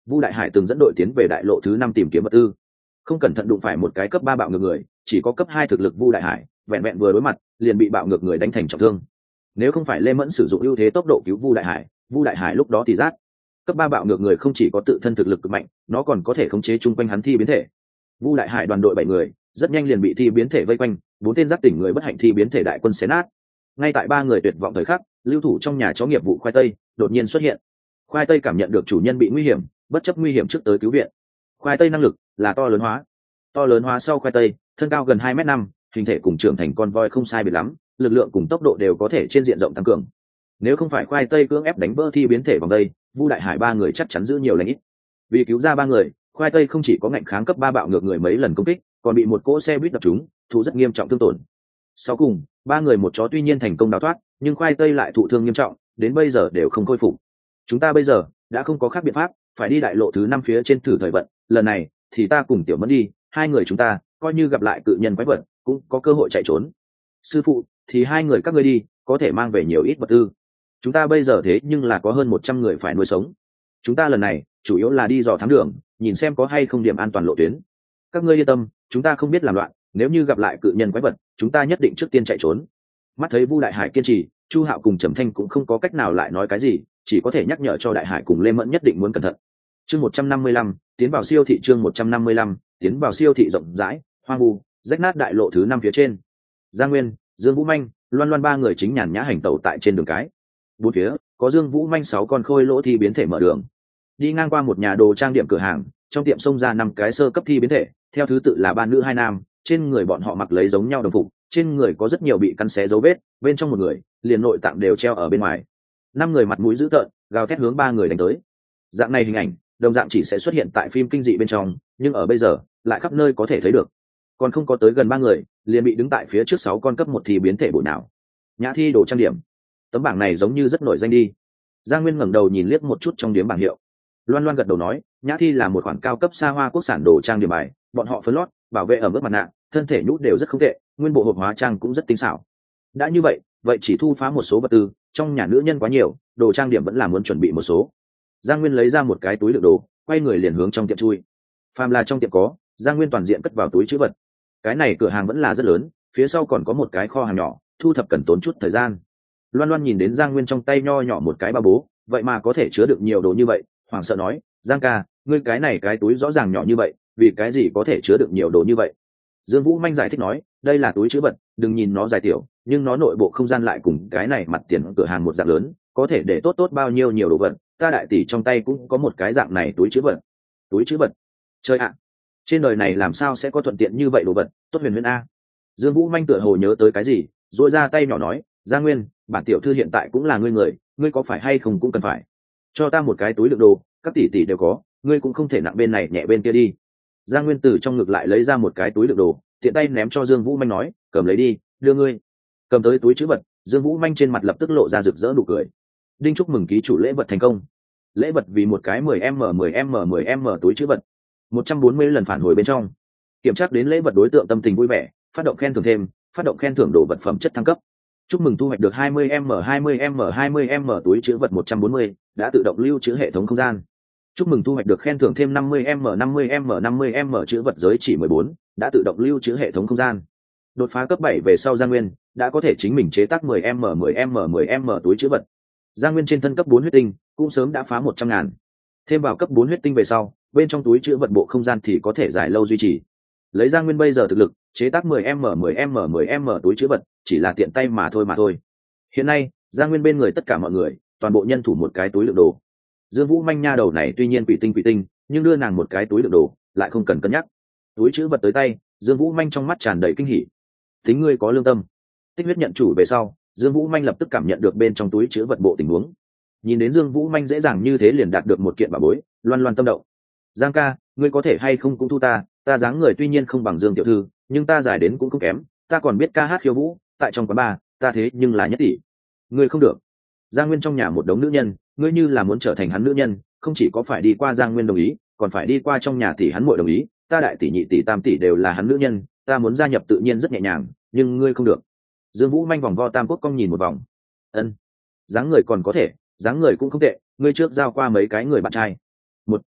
Vu Đại Hải từng dẫn đội tiến về đại lộ thứ năm tìm kiếm vật tư, không cẩn thận đụng phải một cái cấp ba bạo ngược người, chỉ có cấp hai thực lực Vu Đại Hải vẹn vẹn vừa đối mặt liền bị bạo ngược người đánh thành trọng thương. Nếu không phải Lê Mẫn sử dụng ưu thế tốc độ cứu Vu Đại Hải, Vu Đại Hải lúc đó thì rát. Cấp ba bạo ngược người không chỉ có tự thân thực lực cực mạnh, nó còn có thể khống chế chung quanh hắn thi biến thể. Vu Đại Hải đoàn đội bảy người rất nhanh liền bị thi biến thể vây quanh, bốn tên giác tỉnh người bất hạnh thi biến thể đại quân xé nát. Ngay tại ba người tuyệt vọng thời khắc, lưu thủ trong nhà chó nghiệp vụ khoai tây đột nhiên xuất hiện. Khoai tây cảm nhận được chủ nhân bị nguy hiểm, bất chấp nguy hiểm trước tới cứu viện. Khoai tây năng lực là to lớn hóa. To lớn hóa sau khoai tây, thân cao gần hai mét năm, hình thể cùng trưởng thành con voi không sai biệt lắm, lực lượng cùng tốc độ đều có thể trên diện rộng tăng cường. Nếu không phải khoai tây cưỡng ép đánh vỡ thi biến thể vòng đây, Vu Đại Hải ba người chắc chắn giữ nhiều lãnh ít. Vì cứu ra ba người, khoai tây không chỉ có ngạnh kháng cấp ba bạo ngược người mấy lần công kích, còn bị một cỗ xe buýt đập trúng, thụ rất nghiêm trọng thương tổn. Sau cùng, ba người một chó tuy nhiên thành công đào thoát, nhưng khoai tây lại thụ thương nghiêm trọng, đến bây giờ đều không khôi phục. Chúng ta bây giờ đã không có khác biện pháp, phải đi đại lộ thứ năm phía trên thử thời vận, lần này thì ta cùng Tiểu Mẫn đi, hai người chúng ta coi như gặp lại cự nhân quái vật cũng có cơ hội chạy trốn. Sư phụ, thì hai người các ngươi đi, có thể mang về nhiều ít vật tư. Chúng ta bây giờ thế nhưng là có hơn một trăm người phải nuôi sống. Chúng ta lần này chủ yếu là đi dò thám đường, nhìn xem có hay không điểm an toàn lộ tuyến. Các ngươi yên tâm, chúng ta không biết làm loạn, nếu như gặp lại cự nhân quái vật, chúng ta nhất định trước tiên chạy trốn. Mắt thấy Vu Đại Hải kiên trì, Chu Hạo cùng Trầm Thanh cũng không có cách nào lại nói cái gì, chỉ có thể nhắc nhở cho Đại Hải cùng Lê Mẫn nhất định muốn cẩn thận. Chương một trăm năm mươi lăm, tiến vào siêu thị. Chương một trăm năm mươi lăm, tiến vào siêu thị rộng rãi, hoang vu, rách nát đại lộ thứ năm phía trên. Giang Nguyên, Dương Vũ Manh, Loan Loan ba người chính nhàn nhã hành tẩu tại trên đường cái. Bốn phía có Dương Vũ Manh sáu con khôi lỗ thi biến thể mở đường. Đi ngang qua một nhà đồ trang điểm cửa hàng, trong tiệm xông ra năm cái sơ cấp thi biến thể, theo thứ tự là ba nữ hai nam, trên người bọn họ mặc lấy giống nhau đồng phục, trên người có rất nhiều bị căn xé dấu vết, bên trong một người liền nội tạng đều treo ở bên ngoài. Năm người mặt mũi dữ tợn, gào thét hướng ba người đánh tới. Dạng này hình ảnh đồng dạng chỉ sẽ xuất hiện tại phim kinh dị bên trong, nhưng ở bây giờ lại khắp nơi có thể thấy được. Còn không có tới gần ba người liền bị đứng tại phía trước sáu con cấp một thi biến thể bội nào. Nhã thi đồ trang điểm, tấm bảng này giống như rất nổi danh đi. Giang Nguyên ngẩng đầu nhìn liếc một chút trong điếm bảng hiệu. Loan Loan gật đầu nói, Nhã thi là một khoản cao cấp xa hoa quốc sản đồ trang điểm bài, bọn họ phấn lót, bảo vệ ở mức mặt nạ, thân thể nhút đều rất không tệ, nguyên bộ hộp hóa trang cũng rất tinh xảo. Đã như vậy, vậy chỉ thu phá một số vật tư, trong nhà nữ nhân quá nhiều, đồ trang điểm vẫn là muốn chuẩn bị một số. Giang Nguyên lấy ra một cái túi đựng đồ, quay người liền hướng trong tiệm chui. Phàm là trong tiệm có, Giang Nguyên toàn diện cất vào túi trữ vật. Cái này cửa hàng vẫn là rất lớn, phía sau còn có một cái kho hàng nhỏ, thu thập cần tốn chút thời gian. Loan Loan nhìn đến Giang Nguyên trong tay nho nhỏ một cái ba bố, vậy mà có thể chứa được nhiều đồ như vậy, hoảng sợ nói, Giang ca, ngươi cái này cái túi rõ ràng nhỏ như vậy, vì cái gì có thể chứa được nhiều đồ như vậy? Dương Vũ Manh giải thích nói, đây là túi trữ vật, đừng nhìn nó dài tiểu, nhưng nó nội bộ không gian lại cùng cái này mặt tiền cửa hàng một dạng lớn, có thể để tốt tốt bao nhiêu nhiều đồ vật. Ta đại tỷ trong tay cũng có một cái dạng này túi trữ vật. Túi trữ vật? Chơi ạ, trên đời này làm sao sẽ có thuận tiện như vậy đồ vật? Tốt huyền huyền a. Dương Vũ Manh tựa hồ nhớ tới cái gì, duỗi ra tay nhỏ nói, Giang Nguyên, bản tiểu thư hiện tại cũng là ngươi người, ngươi có phải hay không cũng cần phải cho ta một cái túi đựng đồ, các tỷ tỷ đều có, ngươi cũng không thể nặng bên này nhẹ bên kia đi. Giang Nguyên từ trong ngực lại lấy ra một cái túi đựng đồ, tiện tay ném cho Dương Vũ Manh nói, cầm lấy đi, đưa ngươi. Cầm tới túi trữ vật, Dương Vũ Manh trên mặt lập tức lộ ra rực rỡ nụ cười. Đinh chúc mừng ký chủ lễ vật thành công. Lễ vật vì một cái mười m mười m mười m túi trữ vật, một trăm bốn mươi lần phản hồi bên trong. Kiểm tra đến lễ vật đối tượng tâm tình vui vẻ, phát động khen thưởng thêm, phát động khen thưởng đồ vật phẩm chất thăng cấp. Chúc mừng thu hoạch được hai mươi m hai mươi m hai mươi m túi trữ vật một trăm bốn mươi, đã tự động lưu trữ hệ thống không gian. Chúc mừng thu hoạch được khen thưởng thêm năm mươi m năm mươi m năm mươi m trữ vật giới chỉ mười bốn, đã tự động lưu trữ hệ thống không gian. Đột phá cấp bảy về sau Giang Nguyên đã có thể chính mình chế tác mười m mười m mười m túi trữ vật. Giang Nguyên trên thân cấp bốn huyết tinh cũng sớm đã phá một trăm ngàn. Thêm vào cấp bốn huyết tinh về sau, bên trong túi trữ vật bộ không gian thì có thể dài lâu duy trì. Lấy Giang Nguyên bây giờ thực lực, chế tác mười m mười m mười m túi trữ vật chỉ là tiện tay mà thôi mà thôi. Hiện nay, Giang Nguyên bên người tất cả mọi người, toàn bộ nhân thủ một cái túi đựng đồ. Dương Vũ Manh nha đầu này tuy nhiên quỷ tinh quỷ tinh, nhưng đưa nàng một cái túi đựng đồ, lại không cần cân nhắc. Túi trữ vật tới tay, Dương Vũ Manh trong mắt tràn đầy kinh hỉ. Tính ngươi có lương tâm. Tích huyết nhận chủ về sau, Dương Vũ Manh lập tức cảm nhận được bên trong túi trữ vật bộ tình huống. Nhìn đến Dương Vũ Manh dễ dàng như thế liền đạt được một kiện bảo bối, Loan Loan tâm động. Giang ca, ngươi có thể hay không cũng thu ta, ta dáng người tuy nhiên không bằng Dương tiểu thư, nhưng ta giải đến cũng không kém, ta còn biết ca hát khiêu vũ, tại trong quán bar, ta thế nhưng là nhất tỷ. Ngươi không được. Giang Nguyên trong nhà một đống nữ nhân, ngươi như là muốn trở thành hắn nữ nhân, không chỉ có phải đi qua Giang Nguyên đồng ý, còn phải đi qua trong nhà tỷ hắn muội đồng ý, ta đại tỷ nhị tỷ tam tỷ đều là hắn nữ nhân, ta muốn gia nhập tự nhiên rất nhẹ nhàng, nhưng ngươi không được. Dương Vũ Manh vòng vo tam quốc công nhìn một vòng. Ân, dáng người còn có thể, dáng người cũng không tệ, ngươi trước giao qua mấy cái người bạn trai. Một,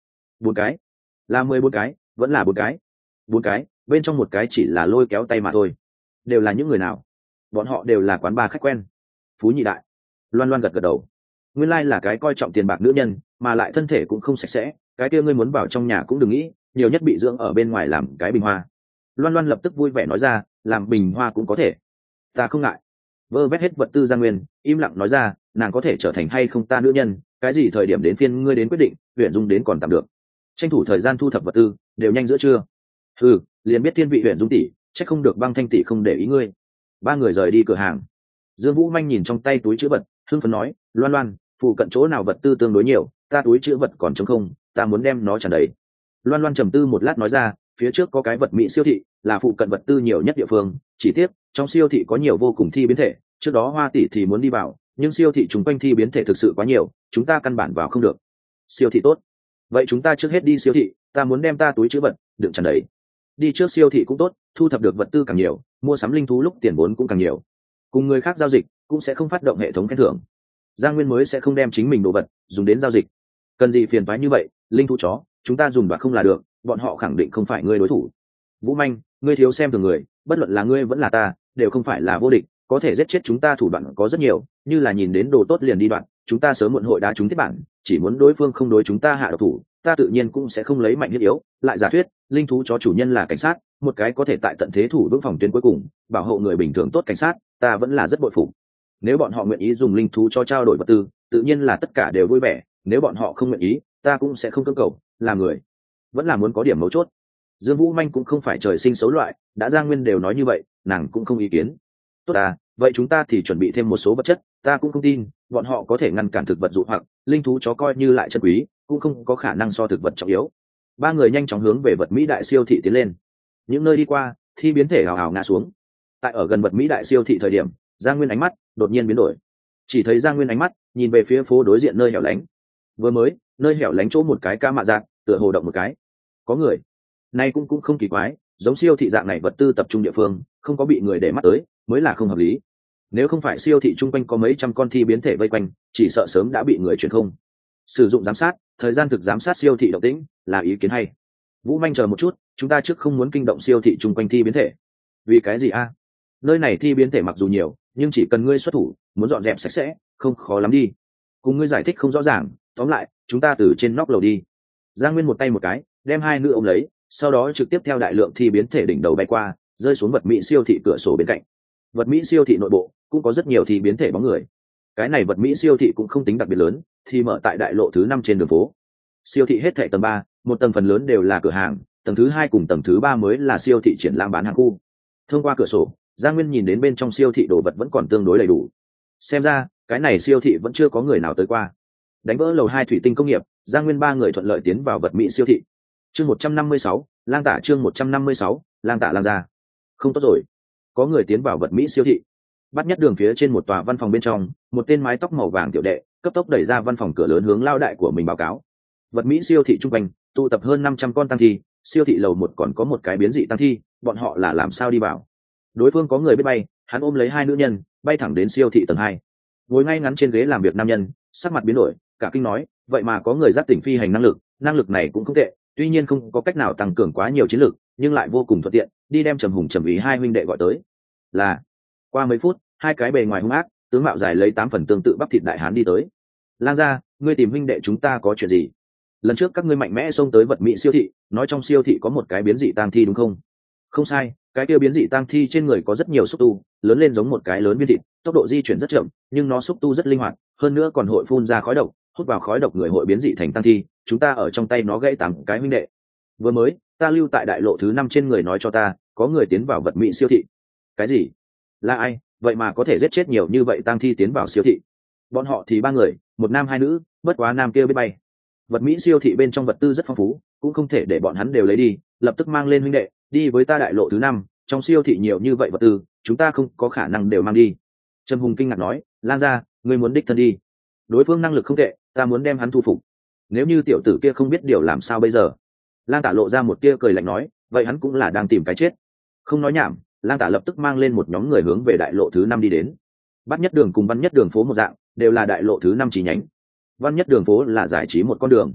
bốn cái, là mười bốn cái, vẫn là bốn cái. Bốn cái, bên trong một cái chỉ là lôi kéo tay mà thôi. Đều là những người nào? Bọn họ đều là quán bar khách quen. Phú Nhị Đại. Loan Loan gật gật đầu. Nguyên lai là cái coi trọng tiền bạc nữ nhân, mà lại thân thể cũng không sạch sẽ, cái kia ngươi muốn vào trong nhà cũng đừng nghĩ, nhiều nhất bị dưỡng ở bên ngoài làm cái bình hoa. Loan Loan lập tức vui vẻ nói ra, làm bình hoa cũng có thể, ta không ngại. Vơ vét hết vật tư Giang Nguyên im lặng nói ra, nàng có thể trở thành hay không ta nữ nhân, cái gì thời điểm đến phiên ngươi đến quyết định, huyện dung đến còn tạm được, tranh thủ thời gian thu thập vật tư, đều nhanh giữa trưa. Ừ, liền biết thiên vị huyện dung tỷ, chắc không được Băng Thanh tỷ không để ý ngươi. Ba người rời đi cửa hàng. Dương Vũ Manh nhìn trong tay túi chữ vật, hưng phấn nói, Loan Loan, phụ cận chỗ nào vật tư tương đối nhiều, ta túi chữ vật còn trống không, ta muốn đem nó tràn đầy. Loan Loan trầm tư một lát nói ra, phía trước có cái vật mỹ siêu thị, là phụ cận vật tư nhiều nhất địa phương, chỉ tiếc trong siêu thị có nhiều vô cùng thi biến thể, trước đó Hoa tỷ thì muốn đi vào, nhưng siêu thị chúng quanh thi biến thể thực sự quá nhiều, chúng ta căn bản vào không được. Siêu thị tốt, vậy chúng ta trước hết đi siêu thị, ta muốn đem ta túi chữ vật đựng tràn đầy. Đi trước siêu thị cũng tốt, thu thập được vật tư càng nhiều, mua sắm linh thú lúc tiền vốn cũng càng nhiều, cùng người khác giao dịch cũng sẽ không phát động hệ thống khen thưởng. Giang Nguyên mới sẽ không đem chính mình đồ vật dùng đến giao dịch, cần gì phiền toái như vậy. Linh thú chó chúng ta dùng đoạt không là được, bọn họ khẳng định không phải ngươi đối thủ. Vũ Manh, ngươi thiếu xem thường người, bất luận là ngươi vẫn là ta, đều không phải là vô địch, có thể giết chết chúng ta thủ đoạn có rất nhiều, như là nhìn đến đồ tốt liền đi đoạn, chúng ta sớm muộn hội đá chúng thiết bản, chỉ muốn đối phương không đối chúng ta hạ độc thủ, ta tự nhiên cũng sẽ không lấy mạnh thiết yếu. Lại giả thuyết, linh thú chó chủ nhân là cảnh sát, một cái có thể tại tận thế thủ vững phòng tuyến cuối cùng, bảo hộ người bình thường tốt cảnh sát, ta vẫn là rất bội phục. Nếu bọn họ nguyện ý dùng linh thú cho trao đổi vật tư, tự nhiên là tất cả đều vui vẻ, nếu bọn họ không nguyện ý, ta cũng sẽ không cưỡng cầu, làm người vẫn là muốn có điểm mấu chốt. Dương Vũ Manh cũng không phải trời sinh xấu loại, đã Giang Nguyên đều nói như vậy, nàng cũng không ý kiến. Tốt à, vậy chúng ta thì chuẩn bị thêm một số vật chất, ta cũng không tin bọn họ có thể ngăn cản thực vật dụ hoặc, linh thú chó coi như lại chân quý, cũng không có khả năng so thực vật trọng yếu. Ba người nhanh chóng hướng về vật mỹ đại siêu thị tiến lên. Những nơi đi qua, thi biến thể hào hào ngã xuống. Tại ở gần vật mỹ đại siêu thị thời điểm, Giang Nguyên ánh mắt đột nhiên biến đổi. Chỉ thấy Giang Nguyên ánh mắt nhìn về phía phố đối diện nơi hẻo lánh. Vừa mới, nơi hẻo lánh chỗ một cái ca mạ dạng, tựa hồ động một cái. Có người. Nay cũng cũng không kỳ quái, giống siêu thị dạng này vật tư tập trung địa phương, không có bị người để mắt tới, mới là không hợp lý. Nếu không phải siêu thị chung quanh có mấy trăm con thi biến thể vây quanh, chỉ sợ sớm đã bị người chuyển không. Sử dụng giám sát, thời gian thực giám sát siêu thị động tĩnh, là ý kiến hay. Vũ Manh chờ một chút, chúng ta trước không muốn kinh động siêu thị chung quanh thi biến thể. Vì cái gì a? Nơi này thi biến thể mặc dù nhiều, nhưng chỉ cần ngươi xuất thủ, muốn dọn dẹp sạch sẽ, không khó lắm đi. Cùng ngươi giải thích không rõ ràng, tóm lại, chúng ta từ trên nóc lầu đi. Giang Nguyên một tay một cái, đem hai nữ ôm lấy, sau đó trực tiếp theo đại lượng thi biến thể đỉnh đầu bay qua, rơi xuống vật mỹ siêu thị cửa sổ bên cạnh. Vật mỹ siêu thị nội bộ cũng có rất nhiều thi biến thể bóng người. Cái này vật mỹ siêu thị cũng không tính đặc biệt lớn, thì mở tại đại lộ thứ năm trên đường phố. Siêu thị hết thảy tầng ba, một tầng phần lớn đều là cửa hàng, tầng thứ hai cùng tầng thứ ba mới là siêu thị triển lãm bán hàng khu. Thông qua cửa sổ, Giang Nguyên nhìn đến bên trong siêu thị đồ vật vẫn còn tương đối đầy đủ. Xem ra, cái này siêu thị vẫn chưa có người nào tới qua. Đánh vỡ lầu hai thủy tinh công nghiệp, Giang Nguyên ba người thuận lợi tiến vào vật mỹ siêu thị. Chương một trăm năm mươi sáu, lang tả chương một trăm năm mươi sáu, lang tả lang ra. Không tốt rồi, có người tiến vào vật mỹ siêu thị. Bắt nhất đường phía trên một tòa văn phòng bên trong, một tên mái tóc màu vàng tiểu đệ cấp tốc đẩy ra văn phòng cửa lớn hướng lao đại của mình báo cáo. Vật mỹ siêu thị trung quanh tụ tập hơn năm trăm con tăng thi, siêu thị lầu một còn có một cái biến dị tăng thi, bọn họ là làm sao đi vào? Đối phương có người biết bay, hắn ôm lấy hai nữ nhân, bay thẳng đến siêu thị tầng hai. Ngồi ngay ngắn trên ghế làm việc nam nhân, sắc mặt biến đổi, cả kinh nói, vậy mà có người giác tỉnh phi hành năng lực, năng lực này cũng không tệ, tuy nhiên không có cách nào tăng cường quá nhiều chiến lực, nhưng lại vô cùng thuận tiện, đi đem Trầm Hùng Trầm Ý hai huynh đệ gọi tới. Là. Qua mấy phút, hai cái bề ngoài hung ác, tướng mạo dài lấy tám phần tương tự bắp thịt đại hán đi tới. Lang gia, ngươi tìm huynh đệ chúng ta có chuyện gì? Lần trước các ngươi mạnh mẽ xông tới vật mỹ siêu thị, nói trong siêu thị có một cái biến dị tang thi đúng không? Không sai, cái kia biến dị tang thi trên người có rất nhiều xúc tu, lớn lên giống một cái lớn viên thịt, tốc độ di chuyển rất chậm, nhưng nó xúc tu rất linh hoạt, hơn nữa còn hội phun ra khói độc, hút vào khói độc người hội biến dị thành tang thi, chúng ta ở trong tay nó gãy tám cái huynh đệ. Vừa mới, ta lưu tại đại lộ thứ năm trên người nói cho ta, có người tiến vào vật mỹ siêu thị. Cái gì? Là ai? Vậy mà có thể giết chết nhiều như vậy tang thi tiến vào siêu thị? Bọn họ thì ba người, một nam hai nữ, bất quá nam kia biết bay. Vật mỹ siêu thị bên trong vật tư rất phong phú, cũng không thể để bọn hắn đều lấy đi, lập tức mang lên huynh đệ, đi với ta đại lộ thứ năm, trong siêu thị nhiều như vậy vật tư, chúng ta không có khả năng đều mang đi. Trầm Hùng kinh ngạc nói, Lang gia, ngươi muốn đích thân đi? Đối phương năng lực không tệ, ta muốn đem hắn thu phục. Nếu như tiểu tử kia không biết điều làm sao bây giờ? Lang Tả lộ ra một tia cười lạnh nói, vậy hắn cũng là đang tìm cái chết. Không nói nhảm, Lang Tả lập tức mang lên một nhóm người hướng về đại lộ thứ năm đi đến. Bắt nhất đường cùng văn nhất đường phố một dạng, đều là đại lộ thứ năm chi nhánh. Văn nhất đường phố là giải trí một con đường,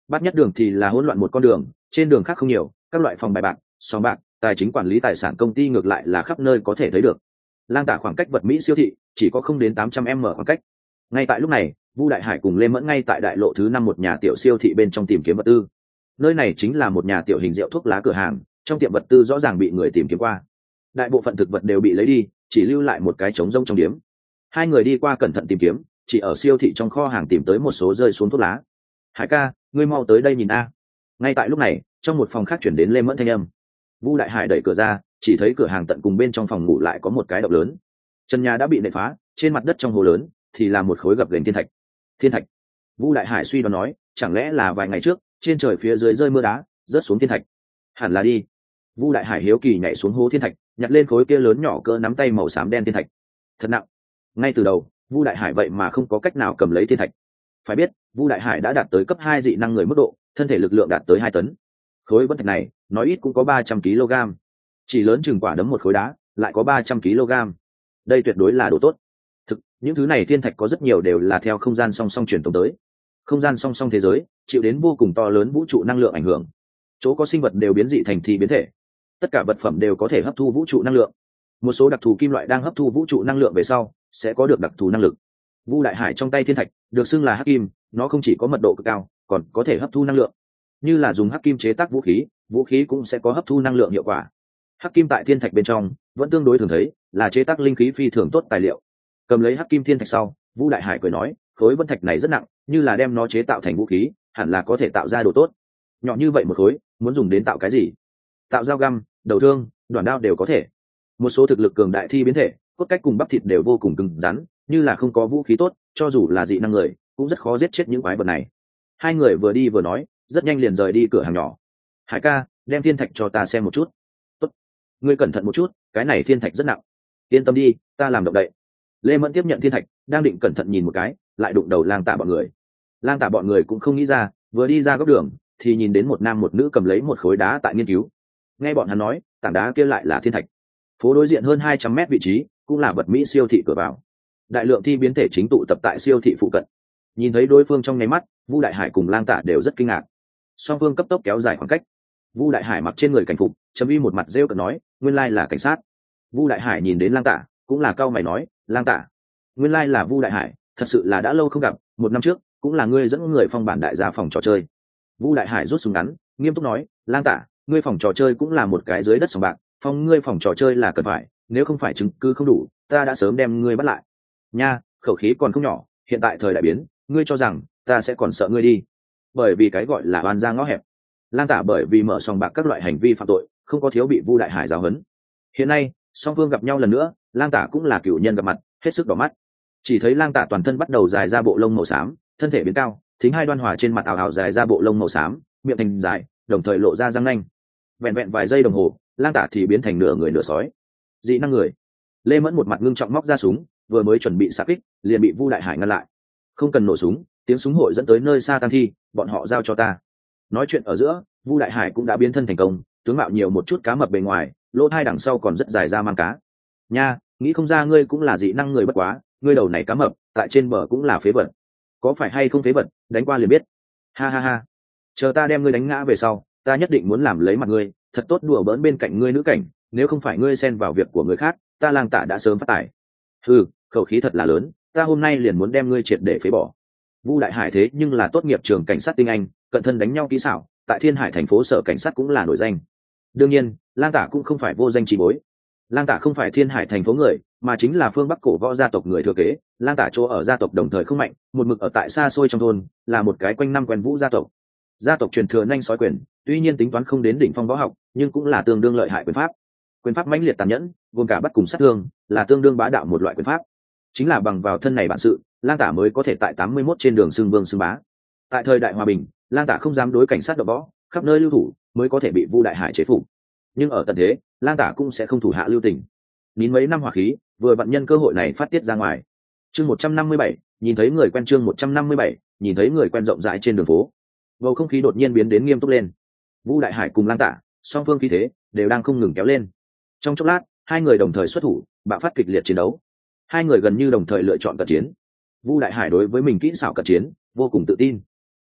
Bát nhất đường thì là hỗn loạn một con đường, trên đường khác không nhiều, các loại phòng bài bạc, sòng bạc, tài chính quản lý tài sản công ty ngược lại là khắp nơi có thể thấy được. Lang Tả khoảng cách vật Mỹ siêu thị chỉ có không đến tám trăm mét khoảng cách. Ngay tại lúc này, Vu Đại Hải cùng Lê Mẫn ngay tại đại lộ thứ năm một nhà tiểu siêu thị bên trong tìm kiếm vật tư. Nơi này chính là một nhà tiểu hình rượu thuốc lá cửa hàng, trong tiệm vật tư rõ ràng bị người tìm kiếm qua. Đại bộ phận thực vật đều bị lấy đi, chỉ lưu lại một cái trống rỗng trong điếm. Hai người đi qua cẩn thận tìm kiếm, chỉ ở siêu thị trong kho hàng tìm tới một số rơi xuống thuốc lá. Hải ca, ngươi mau tới đây nhìn a. Ngay tại lúc này, trong một phòng khác chuyển đến Lê Mẫn thanh âm. Vu Đại Hải đẩy cửa ra, chỉ thấy cửa hàng tận cùng bên trong phòng ngủ lại có một cái động lớn. Trần nhà đã bị nện phá, trên mặt đất trong hồ lớn thì là một khối gập ghềnh thiên thạch. Thiên thạch. Vu Đại Hải suy đoán nói, chẳng lẽ là vài ngày trước, trên trời phía dưới rơi mưa đá, rớt xuống thiên thạch. Hẳn là đi. Vu Đại Hải hiếu kỳ nhảy xuống hố thiên thạch, nhặt lên khối kia lớn nhỏ cỡ nắm tay màu xám đen thiên thạch. Thật nặng. Ngay từ đầu, Vu Đại Hải vậy mà không có cách nào cầm lấy thiên thạch. Phải biết, Vu Đại Hải đã đạt tới cấp hai dị năng người mức độ, thân thể lực lượng đạt tới hai tấn. Khối vân thạch này, nói ít cũng có ba trăm ki lô gam. Chỉ lớn chừng quả đấm một khối đá, lại có ba trăm ki lô gam. Đây tuyệt đối là đồ tốt. Thực, những thứ này thiên thạch có rất nhiều đều là theo không gian song song truyền tống tới. Không gian song song thế giới, chịu đến vô cùng to lớn vũ trụ năng lượng ảnh hưởng. Chỗ có sinh vật đều biến dị thành thi biến thể. Tất cả vật phẩm đều có thể hấp thu vũ trụ năng lượng. Một số đặc thù kim loại đang hấp thu vũ trụ năng lượng về sau, sẽ có được đặc thù năng lực. Vu Đại Hải trong tay thiên thạch, được xưng là hắc kim, nó không chỉ có mật độ cực cao, còn có thể hấp thu năng lượng. Như là dùng hắc kim chế tác vũ khí, vũ khí cũng sẽ có hấp thu năng lượng hiệu quả. Hắc kim tại thiên thạch bên trong vẫn tương đối thường thấy, là chế tác linh khí phi thường tốt tài liệu. Cầm lấy hắc kim thiên thạch sau, Vu Đại Hải cười nói, khối vân thạch này rất nặng, như là đem nó chế tạo thành vũ khí, hẳn là có thể tạo ra đồ tốt. Nhỏ như vậy một khối, muốn dùng đến tạo cái gì? Tạo dao găm, đầu thương, đoạn đao đều có thể. Một số thực lực cường đại thi biến thể, cốt cách cùng bắp thịt đều vô cùng cứng rắn, như là không có vũ khí tốt, cho dù là dị năng người, cũng rất khó giết chết những quái vật này. Hai người vừa đi vừa nói, rất nhanh liền rời đi cửa hàng nhỏ. Hải ca, đem thiên thạch cho ta xem một chút. Tốt. Ngươi cẩn thận một chút, cái này thiên thạch rất nặng. Yên tâm đi, ta làm động đậy. Lê Mẫn tiếp nhận thiên thạch, đang định cẩn thận nhìn một cái, lại đụng đầu Lang Tả bọn người. Lang Tả bọn người cũng không nghĩ ra, vừa đi ra góc đường, thì nhìn đến một nam một nữ cầm lấy một khối đá tại nghiên cứu. Nghe bọn hắn nói, tảng đá kia lại là thiên thạch. Phố đối diện hơn hai trăm mét vị trí, cũng là vật Mỹ siêu thị cửa vào. Đại lượng thi biến thể chính tụ tập tại siêu thị phụ cận. Nhìn thấy đối phương trong nháy mắt, Vu Đại Hải cùng Lang Tả đều rất kinh ngạc. Song phương cấp tốc kéo dài khoảng cách. Vu Đại Hải mặc trên người cảnh phục, chấm y một mặt rêu cợt nói, nguyên lai là cảnh sát. Vu Đại Hải nhìn đến Lang Tả, cũng là cau mày nói, Lang Tả, nguyên lai là Vu Đại Hải, thật sự là đã lâu không gặp, một năm trước, cũng là ngươi dẫn người phong bản đại gia phòng trò chơi. Vu Đại Hải rút súng ngắn, nghiêm túc nói, Lang Tả, ngươi phòng trò chơi cũng là một cái dưới đất sòng bạc, phong ngươi phòng trò chơi là cần phải, nếu không phải chứng cứ không đủ, ta đã sớm đem ngươi bắt lại. Nha, khẩu khí còn không nhỏ, hiện tại thời đại biến, ngươi cho rằng ta sẽ còn sợ ngươi đi? Bởi vì cái gọi là oan gia ngõ hẹp. Lang Tả bởi vì mở sòng bạc các loại hành vi phạm tội, không có thiếu bị Vu Đại Hải giáo huấn. Hiện nay, song phương gặp nhau lần nữa, Lang Tả cũng là cựu nhân gặp mặt, hết sức đỏ mắt. Chỉ thấy Lang Tả toàn thân bắt đầu dài ra bộ lông màu xám, thân thể biến cao, thính hai đoan hòa trên mặt ảo ảo dài ra bộ lông màu xám, miệng thành dài, đồng thời lộ ra răng nanh. Vẹn vẹn vài giây đồng hồ, Lang Tả thì biến thành nửa người nửa sói. Dị năng người. Lê Mẫn một mặt ngưng trọng móc ra súng, vừa mới chuẩn bị xạ kích, liền bị Vu Đại Hải ngăn lại. Không cần nổ súng, tiếng súng hội dẫn tới nơi xa tang thi, bọn họ giao cho ta. Nói chuyện ở giữa, Vu Đại Hải cũng đã biến thân thành công, tướng mạo nhiều một chút cá mập bề ngoài, lỗ hai đằng sau còn rất dài ra mang cá. Nha, nghĩ không ra ngươi cũng là dị năng người bất quá, ngươi đầu này cá mập, tại trên bờ cũng là phế vật. Có phải hay không phế vật, đánh qua liền biết. Ha ha ha. Chờ ta đem ngươi đánh ngã về sau, ta nhất định muốn làm lấy mặt ngươi, thật tốt đùa bỡn bên cạnh ngươi nữ cảnh, nếu không phải ngươi xen vào việc của người khác, ta Lang Tả đã sớm phát tài. Ừ, khẩu khí thật là lớn, ta hôm nay liền muốn đem ngươi triệt để phế bỏ. Vu Đại Hải thế nhưng là tốt nghiệp trường cảnh sát tinh anh, cận thân đánh nhau kỹ xảo, tại Thiên Hải thành phố sở cảnh sát cũng là nổi danh. Đương nhiên, Lang Tả cũng không phải vô danh chỉ bối. Lang Tả không phải Thiên Hải thành phố người, mà chính là phương Bắc cổ võ gia tộc người thừa kế. Lang Tả chỗ ở gia tộc đồng thời không mạnh, một mực ở tại xa xôi trong thôn, là một cái quanh năm quen vũ gia tộc. Gia tộc truyền thừa nhanh sói quyền, tuy nhiên tính toán không đến đỉnh phong võ học, nhưng cũng là tương đương lợi hại quyền pháp. Quyền pháp mãnh liệt tàn nhẫn, gồm cả bắt cùng sát thương, là tương đương bá đạo một loại quyền pháp. Chính là bằng vào thân này bản sự, Lang Tả mới có thể tại tám mươi mốt trên đường xưng vương xưng bá. Tại thời đại hòa bình, Lang Tả không dám đối cảnh sát độc võ, khắp nơi lưu thủ, mới có thể bị Vu Đại Hải chế phục. Nhưng ở tận thế, Lang Tả cũng sẽ không thủ hạ lưu tình. Nín mấy năm hỏa khí, vừa vặn nhân cơ hội này phát tiết ra ngoài. Chương một trăm năm mươi bảy, nhìn thấy người quen chương một trăm năm mươi bảy, nhìn thấy người quen rộng rãi trên đường phố. Bầu không khí đột nhiên biến đến nghiêm túc lên. Vu Đại Hải cùng Lang Tả, song phương khí thế đều đang không ngừng kéo lên. Trong chốc lát, hai người đồng thời xuất thủ, bạo phát kịch liệt chiến đấu. Hai người gần như đồng thời lựa chọn cận chiến. Vu Đại Hải đối với mình kỹ xảo cận chiến vô cùng tự tin.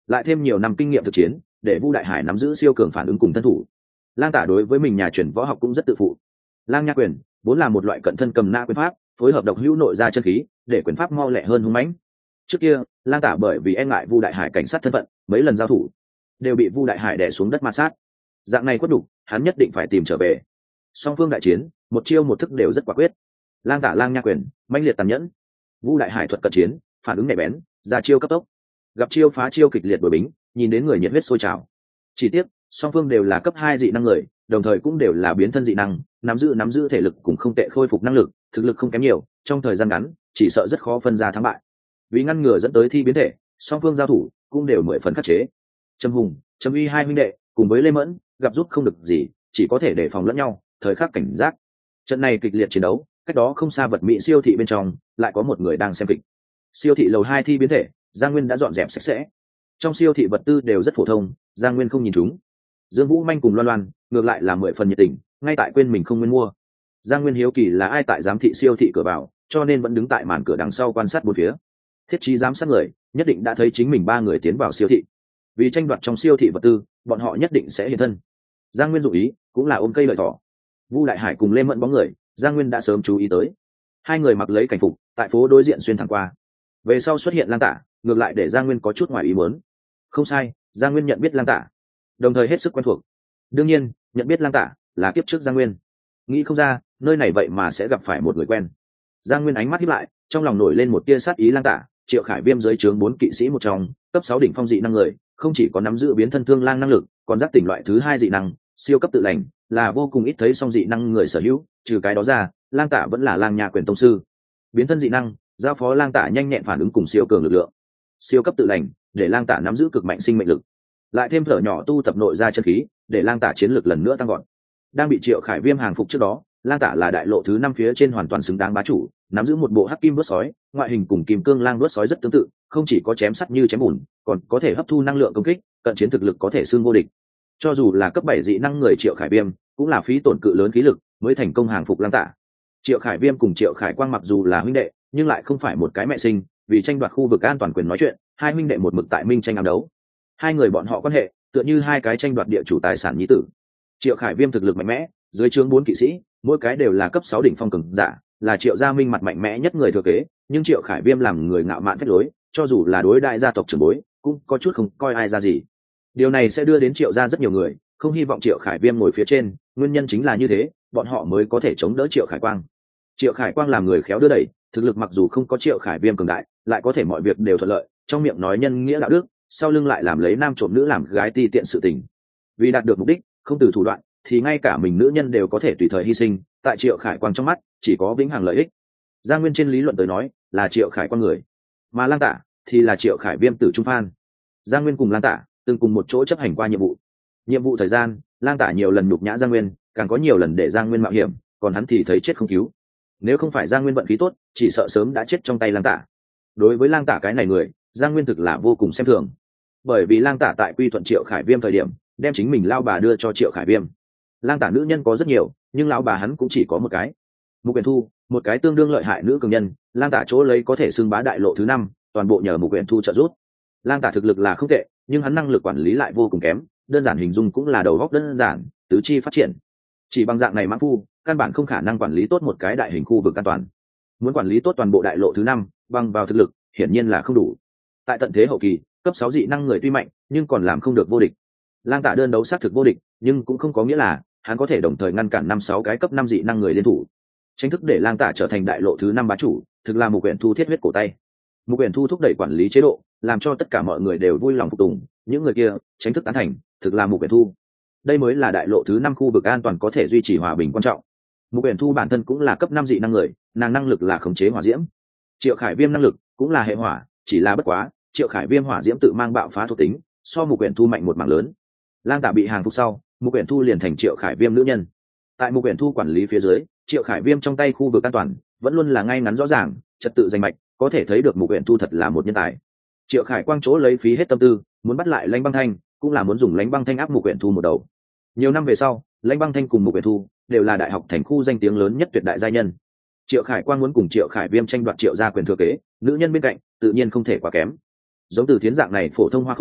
lại thêm nhiều năm kinh nghiệm thực chiến để Vu Đại Hải nắm giữ siêu cường phản ứng cùng thân thủ. Lang Tả đối với mình nhà truyền võ học cũng rất tự phụ. Lang Nha quyền vốn là một loại cận thân cầm nã quyền pháp, phối hợp độc hữu nội ra chân khí để quyền pháp mau lẹ hơn hung mãnh. Trước kia Lang Tả bởi vì e ngại Vu Đại Hải cảnh sát thân phận, mấy lần giao thủ đều bị Vu Đại Hải đè xuống đất ma sát. Dạng này quất đủ, hắn nhất định phải tìm trở về. Song phương đại chiến, một chiêu một thức đều rất quả quyết. Lang Tả Lang Nha quyền mãnh liệt tàn nhẫn, Vu Đại Hải thuật cận chiến, phản ứng nhạy bén, ra chiêu cấp tốc, gặp chiêu phá chiêu kịch liệt đổi bính, nhìn đến người nhiệt huyết sôi trào. Chỉ tiếc song phương đều là cấp hai dị năng người, đồng thời cũng đều là biến thân dị năng, nắm giữ nắm giữ thể lực cũng không tệ, khôi phục năng lực, thực lực không kém nhiều, trong thời gian ngắn chỉ sợ rất khó phân ra thắng bại. Vì ngăn ngừa dẫn tới thi biến thể, song phương giao thủ cũng đều mười phần khắc chế. Trầm Hùng, Trầm Uy hai huynh đệ cùng với Lê Mẫn gặp giúp không được gì, chỉ có thể đề phòng lẫn nhau, thời khắc cảnh giác. Trận này kịch liệt chiến đấu, cách đó không xa vật mỹ siêu thị bên trong lại có một người đang xem kịch. Siêu thị lầu hai thi biến thể, Giang Nguyên đã dọn dẹp sạch sẽ. Trong siêu thị vật tư đều rất phổ thông, Giang Nguyên không nhìn chúng. Dương Vũ Manh cùng Loan Loan ngược lại là mười phần nhiệt tình, ngay tại quên mình không nguyên mua. Giang Nguyên hiếu kỳ là ai tại giám thị siêu thị cửa vào, cho nên vẫn đứng tại màn cửa đằng sau quan sát bốn phía. Thiết trí giám sát người nhất định đã thấy chính mình ba người tiến vào siêu thị. Vì tranh đoạt trong siêu thị vật tư, bọn họ nhất định sẽ hiện thân. Giang Nguyên dụ ý cũng là ôm cây lợi thỏ. Vu Đại Hải cùng Lê Mẫn bóng người, Giang Nguyên đã sớm chú ý tới. Hai người mặc lấy cảnh phục, tại phố đối diện xuyên thẳng qua. Về sau xuất hiện Lang Tả, ngược lại để Giang Nguyên có chút ngoài ý muốn. Không sai, Giang Nguyên nhận biết Lang Tả, đồng thời hết sức quen thuộc. Đương nhiên, nhận biết Lang Tả là kiếp trước Giang Nguyên. Nghĩ không ra, nơi này vậy mà sẽ gặp phải một người quen. Giang Nguyên ánh mắt híp lại, trong lòng nổi lên một tia sát ý. Lang Tả, Triệu Khải Viêm dưới trướng bốn kỵ sĩ một trong, cấp sáu đỉnh phong dị năng người, không chỉ có nắm giữ biến thân thương lang năng lực, còn giác tỉnh loại thứ hai dị năng, siêu cấp tự lành, là vô cùng ít thấy song dị năng người sở hữu. Trừ cái đó ra, Lang Tả vẫn là Lang Nha quyền tông sư. Biến thân dị năng, giao phó Lang Tả nhanh nhẹn phản ứng cùng siêu cường lực lượng. Siêu cấp tự lành, để Lang Tả nắm giữ cực mạnh sinh mệnh lực. Lại thêm thở nhỏ tu tập nội ra chân khí, để Lang Tả chiến lực lần nữa tăng gọn. Đang bị Triệu Khải Viêm hàng phục trước đó, Lang Tả là đại lộ thứ năm phía trên hoàn toàn xứng đáng bá chủ, nắm giữ một bộ hắc kim đuốt sói, ngoại hình cùng kim cương lang đuốt sói rất tương tự, không chỉ có chém sắt như chém bùn, còn có thể hấp thu năng lượng công kích, cận chiến thực lực có thể xưng vô địch. Cho dù là cấp bảy dị năng người Triệu Khải Viêm, cũng là phí tổn cự lớn khí lực mới thành công hàng phục Lang Tả. Triệu Khải Viêm cùng Triệu Khải Quang mặc dù là huynh đệ, nhưng lại không phải một cái mẹ sinh, vì tranh đoạt khu vực an toàn quyền nói chuyện, hai huynh đệ một mực tại minh tranh ám đấu. Hai người bọn họ quan hệ tựa như hai cái tranh đoạt địa chủ tài sản nhí tử. Triệu Khải Viêm thực lực mạnh mẽ, dưới trướng bốn kỵ sĩ, mỗi cái đều là cấp sáu đỉnh phong cường giả, là Triệu gia minh mặt mạnh mẽ nhất người thừa kế, nhưng Triệu Khải Viêm làm người ngạo mạn phách lối, cho dù là đối đại gia tộc trưởng bối, cũng có chút không coi ai ra gì. Điều này sẽ đưa đến Triệu gia rất nhiều người không hy vọng Triệu Khải Viêm ngồi phía trên, nguyên nhân chính là như thế, bọn họ mới có thể chống đỡ Triệu Khải Quang. Triệu Khải Quang làm người khéo đưa đẩy, thực lực mặc dù không có Triệu Khải Viêm cường đại, lại có thể mọi việc đều thuận lợi, trong miệng nói nhân nghĩa đạo đức, sau lưng lại làm lấy nam trộm nữ làm gái ti tiện sự tình. Vì đạt được mục đích, không từ thủ đoạn, thì ngay cả mình nữ nhân đều có thể tùy thời hy sinh, tại Triệu Khải Quang trong mắt chỉ có vĩnh hằng lợi ích. Giang Nguyên trên lý luận tới nói là Triệu Khải Quang người, mà Lang Tả thì là Triệu Khải Viêm tử trung phan. Giang Nguyên cùng Lang Tả từng cùng một chỗ chấp hành qua nhiệm vụ. Nhiệm vụ thời gian, Lang Tả nhiều lần nhục nhã Giang Nguyên, càng có nhiều lần để Giang Nguyên mạo hiểm, còn hắn thì thấy chết không cứu. Nếu không phải Giang Nguyên vận khí tốt, chỉ sợ sớm đã chết trong tay Lang Tả. Đối với Lang Tả cái này người, Giang Nguyên thực là vô cùng xem thường, bởi vì Lang Tả tại quy thuận Triệu Khải Viêm thời điểm, đem chính mình lao bà đưa cho Triệu Khải Viêm. Lang Tả nữ nhân có rất nhiều, nhưng lão bà hắn cũng chỉ có một cái. Mục Uyển Thu, một cái tương đương lợi hại nữ cường nhân, Lang Tả chỗ lấy có thể xưng bá đại lộ thứ năm, toàn bộ nhờ Mục Uyển Thu trợ giúp. Lang Tả thực lực là không tệ, nhưng hắn năng lực quản lý lại vô cùng kém, đơn giản hình dung cũng là đầu óc đơn giản, tứ chi phát triển. Chỉ bằng dạng này mãn phu, căn bản không khả năng quản lý tốt một cái đại hình khu vực an toàn. Muốn quản lý tốt toàn bộ đại lộ thứ năm, bằng vào thực lực, hiển nhiên là không đủ. Tại tận thế hậu kỳ, cấp sáu dị năng người tuy mạnh, nhưng còn làm không được vô địch. Lang Tả đơn đấu xác thực vô địch, nhưng cũng không có nghĩa là hắn có thể đồng thời ngăn cản năm sáu cái cấp năm dị năng người liên thủ. Tranh thức để Lang Tả trở thành đại lộ thứ năm bá chủ, thực là Mục Uyển Thu thiết huyết cổ tay. Mục Uyển Thu thúc đẩy quản lý chế độ, làm cho tất cả mọi người đều vui lòng phục tùng, những người kia tranh thức tán thành, thực là Mục Uyển Thu. Đây mới là đại lộ thứ năm khu vực an toàn có thể duy trì hòa bình quan trọng. Mục Uyển Thu bản thân cũng là cấp năm dị năng người, nàng năng lực là khống chế hỏa diễm. Triệu Khải Viêm năng lực cũng là hệ hỏa, chỉ là bất quá, Triệu Khải Viêm hỏa diễm tự mang bạo phá thuộc tính, so Mục Uyển Thu mạnh một mảng lớn. Lang Tả bị hàng phục sau, Mục Uyển Thu liền thành Triệu Khải Viêm nữ nhân. Tại Mục Uyển Thu quản lý phía dưới, Triệu Khải Viêm trong tay khu vực an toàn vẫn luôn là ngay ngắn rõ ràng, trật tự rành mạch, có thể thấy được Mục Uyển Thu thật là một nhân tài. Triệu Khải Quang chỗ lấy phí hết tâm tư, muốn bắt lại Lãnh Băng Thanh, cũng là muốn dùng Lãnh Băng Thanh áp Mục Uyển Thu một đầu. Nhiều năm về sau, Lãnh Băng Thanh cùng Mục Uyển Thu đều là đại học thành khu danh tiếng lớn nhất tuyệt đại giai nhân. Triệu Khải Quang muốn cùng Triệu Khải Viêm tranh đoạt Triệu gia quyền thừa kế, nữ nhân bên cạnh tự nhiên không thể quá kém. Giống Từ Thiến dạng này phổ thông hoa khôi,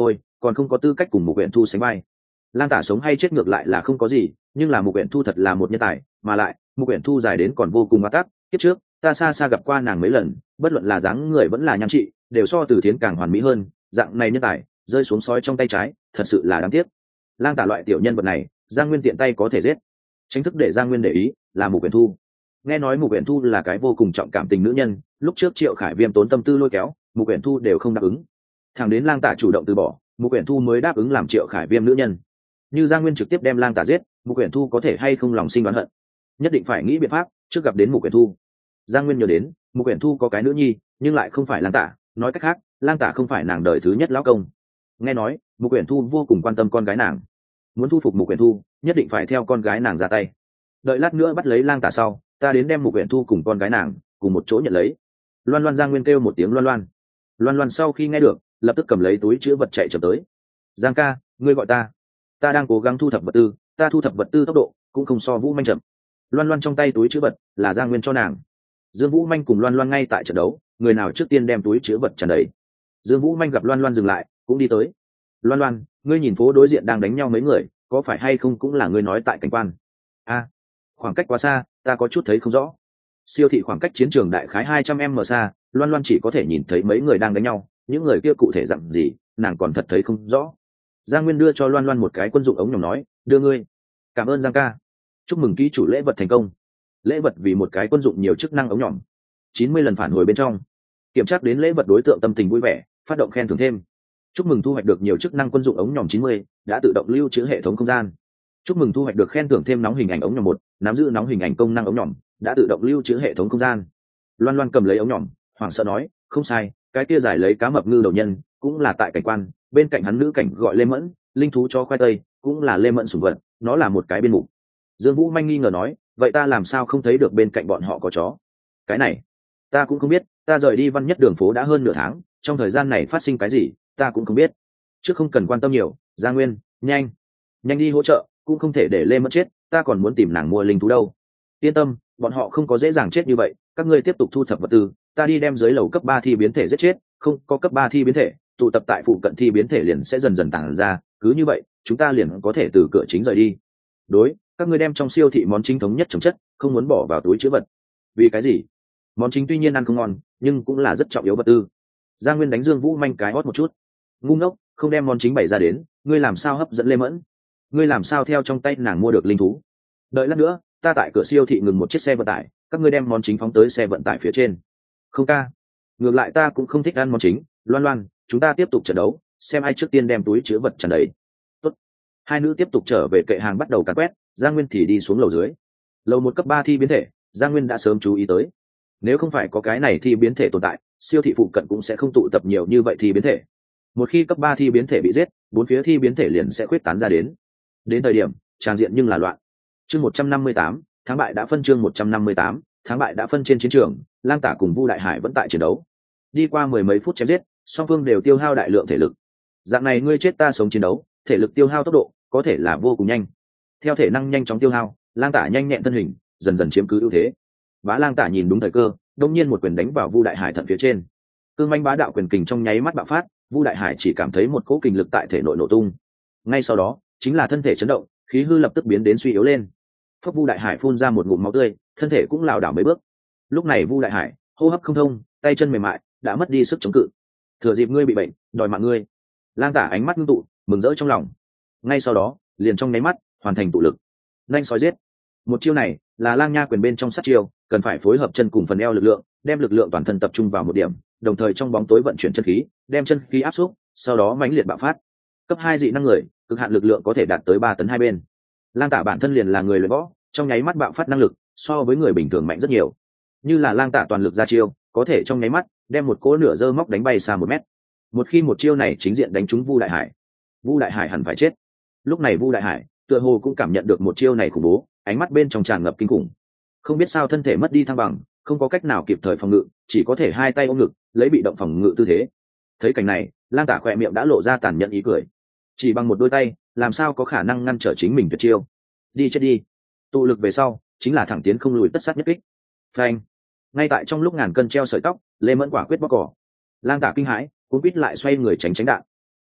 còn không có tư cách cùng Mục Uyển Thu sánh vai. Lang Tả sống hay chết ngược lại là không có gì, nhưng là Mục Uyển Thu thật là một nhân tài, mà lại Mục Uyển Thu dài đến còn vô cùng hoa tác. Kiếp trước ta xa xa gặp qua nàng mấy lần, bất luận là dáng người vẫn là nhan trị, đều so Từ Thiến càng hoàn mỹ hơn. Dạng này nhân tài rơi xuống sói trong tay trái, thật sự là đáng tiếc. Lang Tả loại tiểu nhân vật này, Giang Nguyên tiện tay có thể giết. Tránh thức để Giang Nguyên để ý là Mục Uyển Thu. Nghe nói Mục Uyển Thu là cái vô cùng trọng cảm tình nữ nhân, lúc trước Triệu Khải Viêm tốn tâm tư lôi kéo, Mục Uyển Thu đều không đáp ứng. Thẳng đến Lang Tả chủ động từ bỏ, Mục Uyển Thu mới đáp ứng làm Triệu Khải Viêm nữ nhân. Như Giang Nguyên trực tiếp đem Lang Tả giết, Mục Uyển Thu có thể hay không lòng sinh đoán hận. Nhất định phải nghĩ biện pháp trước gặp đến Mục Uyển Thu. Giang Nguyên nhớ đến Mục Uyển Thu có cái nữ nhi, nhưng lại không phải Lang Tả, nói cách khác, Lang Tả không phải nàng đời thứ nhất lão công. Nghe nói Mục Uyển Thu vô cùng quan tâm con gái nàng, muốn thu phục Mục Uyển Thu, nhất định phải theo con gái nàng ra tay. Đợi lát nữa bắt lấy Lang Tả sau, ta đến đem Mục Uyển Thu cùng con gái nàng cùng một chỗ nhận lấy. Loan Loan Giang Nguyên kêu một tiếng Loan Loan. Loan Loan sau khi nghe được, lập tức cầm lấy túi chứa vật chạy chậm tới. Giang ca, ngươi gọi ta. Ta đang cố gắng thu thập vật tư, ta thu thập vật tư tốc độ cũng không so Vũ Manh chậm. Loan Loan trong tay túi chứa vật là Giang Nguyên cho nàng. Dương Vũ Manh cùng Loan Loan ngay tại trận đấu, người nào trước tiên đem túi chứa vật tràn đầy. Dương Vũ Manh gặp Loan Loan dừng lại, cũng đi tới. Loan Loan, ngươi nhìn phố đối diện đang đánh nhau mấy người, có phải hay không cũng là ngươi nói tại cảnh quan? A, à, khoảng cách quá xa, ta có chút thấy không rõ. Siêu thị khoảng cách chiến trường đại khái hai trăm mét xa, Loan Loan chỉ có thể nhìn thấy mấy người đang đánh nhau, những người kia cụ thể dặn gì, nàng còn thật thấy không rõ. Giang Nguyên đưa cho Loan Loan một cái quân dụng ống nhòm nói, đưa ngươi. Cảm ơn Giang ca. Chúc mừng ký chủ lễ vật thành công. Lễ vật vì một cái quân dụng nhiều chức năng ống nhòm. chín mươi lần phản hồi bên trong. Kiểm tra đến lễ vật đối tượng tâm tình vui vẻ, phát động khen thưởng thêm. Chúc mừng thu hoạch được nhiều chức năng quân dụng ống nhòm chín mươi, đã tự động lưu trữ hệ thống không gian. Chúc mừng thu hoạch được khen thưởng thêm nóng hình ảnh ống nhòm một, nắm giữ nóng hình ảnh công năng ống nhòm, đã tự động lưu trữ hệ thống không gian. Loan Loan cầm lấy ống nhòm, hoảng sợ nói, không sai, cái kia giải lấy cá mập ngư đầu nhân, cũng là tại cảnh quan, bên cạnh hắn nữ cảnh gọi Lê Mẫn, linh thú cho khoai tây, cũng là Lê Mẫn sủng vật, nó là một cái biên mục. Dương Vũ Manh nghi ngờ nói, vậy ta làm sao không thấy được bên cạnh bọn họ có chó? Cái này, ta cũng không biết, ta rời đi Văn Nhất đường phố đã hơn nửa tháng, trong thời gian này phát sinh cái gì, ta cũng không biết. Chứ không cần quan tâm nhiều, Gia Nguyên, nhanh, nhanh đi hỗ trợ, cũng không thể để Lê Mẫn chết, ta còn muốn tìm nàng mua linh thú đâu. Yên tâm, bọn họ không có dễ dàng chết như vậy, các ngươi tiếp tục thu thập vật tư, ta đi đem dưới lầu cấp ba thi biến thể giết chết, không có cấp ba thi biến thể, tụ tập tại phụ cận thi biến thể liền sẽ dần dần tản ra, cứ như vậy, chúng ta liền có thể từ cửa chính rời đi. Đối, các ngươi đem trong siêu thị món chính thống nhất chấm chất, không muốn bỏ vào túi trữ vật. Vì cái gì? Món chính tuy nhiên ăn không ngon, nhưng cũng là rất trọng yếu vật tư. Giang Nguyên đánh Dương Vũ Manh cái hót một chút. Ngu ngốc, không đem món chính bày ra đến, ngươi làm sao hấp dẫn Lê Mẫn? Ngươi làm sao theo trong tay nàng mua được linh thú? Đợi lát nữa, ta tại cửa siêu thị ngừng một chiếc xe vận tải, các ngươi đem món chính phóng tới xe vận tải phía trên. Không ca, ngược lại ta cũng không thích ăn món chính. Loan Loan, chúng ta tiếp tục trận đấu, xem ai trước tiên đem túi chứa vật tràn đầy. Tốt. Hai nữ tiếp tục trở về kệ hàng bắt đầu càn quét, Giang Nguyên thì đi xuống lầu dưới. Lầu một cấp ba thi biến thể, Giang Nguyên đã sớm chú ý tới. Nếu không phải có cái này thi biến thể tồn tại, siêu thị phụ cận cũng sẽ không tụ tập nhiều như vậy thi biến thể. Một khi cấp ba thi biến thể bị giết, bốn phía thi biến thể liền sẽ khuyết tán ra đến. Đến thời điểm, tràng diện nhưng là loạn. Chương một trăm năm mươi tám, tháng bại đã phân chương một trăm năm mươi tám, tháng bại đã phân trên chiến trường, Lang Tả cùng Vu Đại Hải vẫn tại chiến đấu. Đi qua mười mấy phút chém giết, song phương đều tiêu hao đại lượng thể lực. Dạng này ngươi chết ta sống chiến đấu, thể lực tiêu hao tốc độ có thể là vô cùng nhanh. Theo thể năng nhanh chóng tiêu hao, Lang Tả nhanh nhẹn thân hình, dần dần chiếm cứ ưu thế. Bá Lang Tả nhìn đúng thời cơ, đột nhiên một quyền đánh vào Vu Đại Hải thận phía trên. Cương manh bá đạo quyền kình trong nháy mắt bạo phát, Vu Đại Hải chỉ cảm thấy một cỗ kình lực tại thể nội nổ tung. Ngay sau đó, chính là thân thể chấn động, khí hư lập tức biến đến suy yếu lên. Phốc Vu Đại Hải phun ra một ngụm máu tươi, thân thể cũng lảo đảo mấy bước. Lúc này Vu Đại Hải hô hấp không thông, tay chân mềm mại, đã mất đi sức chống cự. Thừa dịp ngươi bị bệnh, đòi mạng ngươi. Lang Tả ánh mắt ngưng tụ, mừng rỡ trong lòng. Ngay sau đó, liền trong nháy mắt, hoàn thành tụ lực. Nhanh sói giết. Một chiêu này là Lang Nha quyền bên trong sát chiêu, cần phải phối hợp chân cùng phần eo lực lượng, đem lực lượng toàn thân tập trung vào một điểm, đồng thời trong bóng tối vận chuyển chân khí, đem chân khí áp xúc, sau đó mãnh liệt bạo phát. Cấp hai dị năng người, cực hạn lực lượng có thể đạt tới ba tấn hai bên. Lang Tả bản thân liền là người luyện võ, trong nháy mắt bạo phát năng lực, so với người bình thường mạnh rất nhiều. Như là Lang Tả toàn lực ra chiêu, có thể trong nháy mắt đem một cỗ nửa dơ móc đánh bay xa một mét. Một khi một chiêu này chính diện đánh trúng Vu Đại Hải, Vu Đại Hải hẳn phải chết. Lúc này Vu Đại Hải tựa hồ cũng cảm nhận được một chiêu này khủng bố, ánh mắt bên trong tràn ngập kinh khủng. Không biết sao thân thể mất đi thăng bằng, không có cách nào kịp thời phòng ngự, chỉ có thể hai tay ôm ngực, lấy bị động phòng ngự tư thế. Thấy cảnh này, Lang Tả khỏe miệng đã lộ ra tàn nhẫn ý cười. Chỉ bằng một đôi tay, làm sao có khả năng ngăn trở chính mình tuyệt chiêu? Đi chết đi. Tụ lực về sau, chính là thẳng tiến không lùi tất sát nhất kích. Phanh. Ngay tại trong lúc ngàn cân treo sợi tóc, Lê Mẫn quả quyết bóc cỏ. Lang Tả kinh hãi, cũng biết lại xoay người tránh tránh đạn.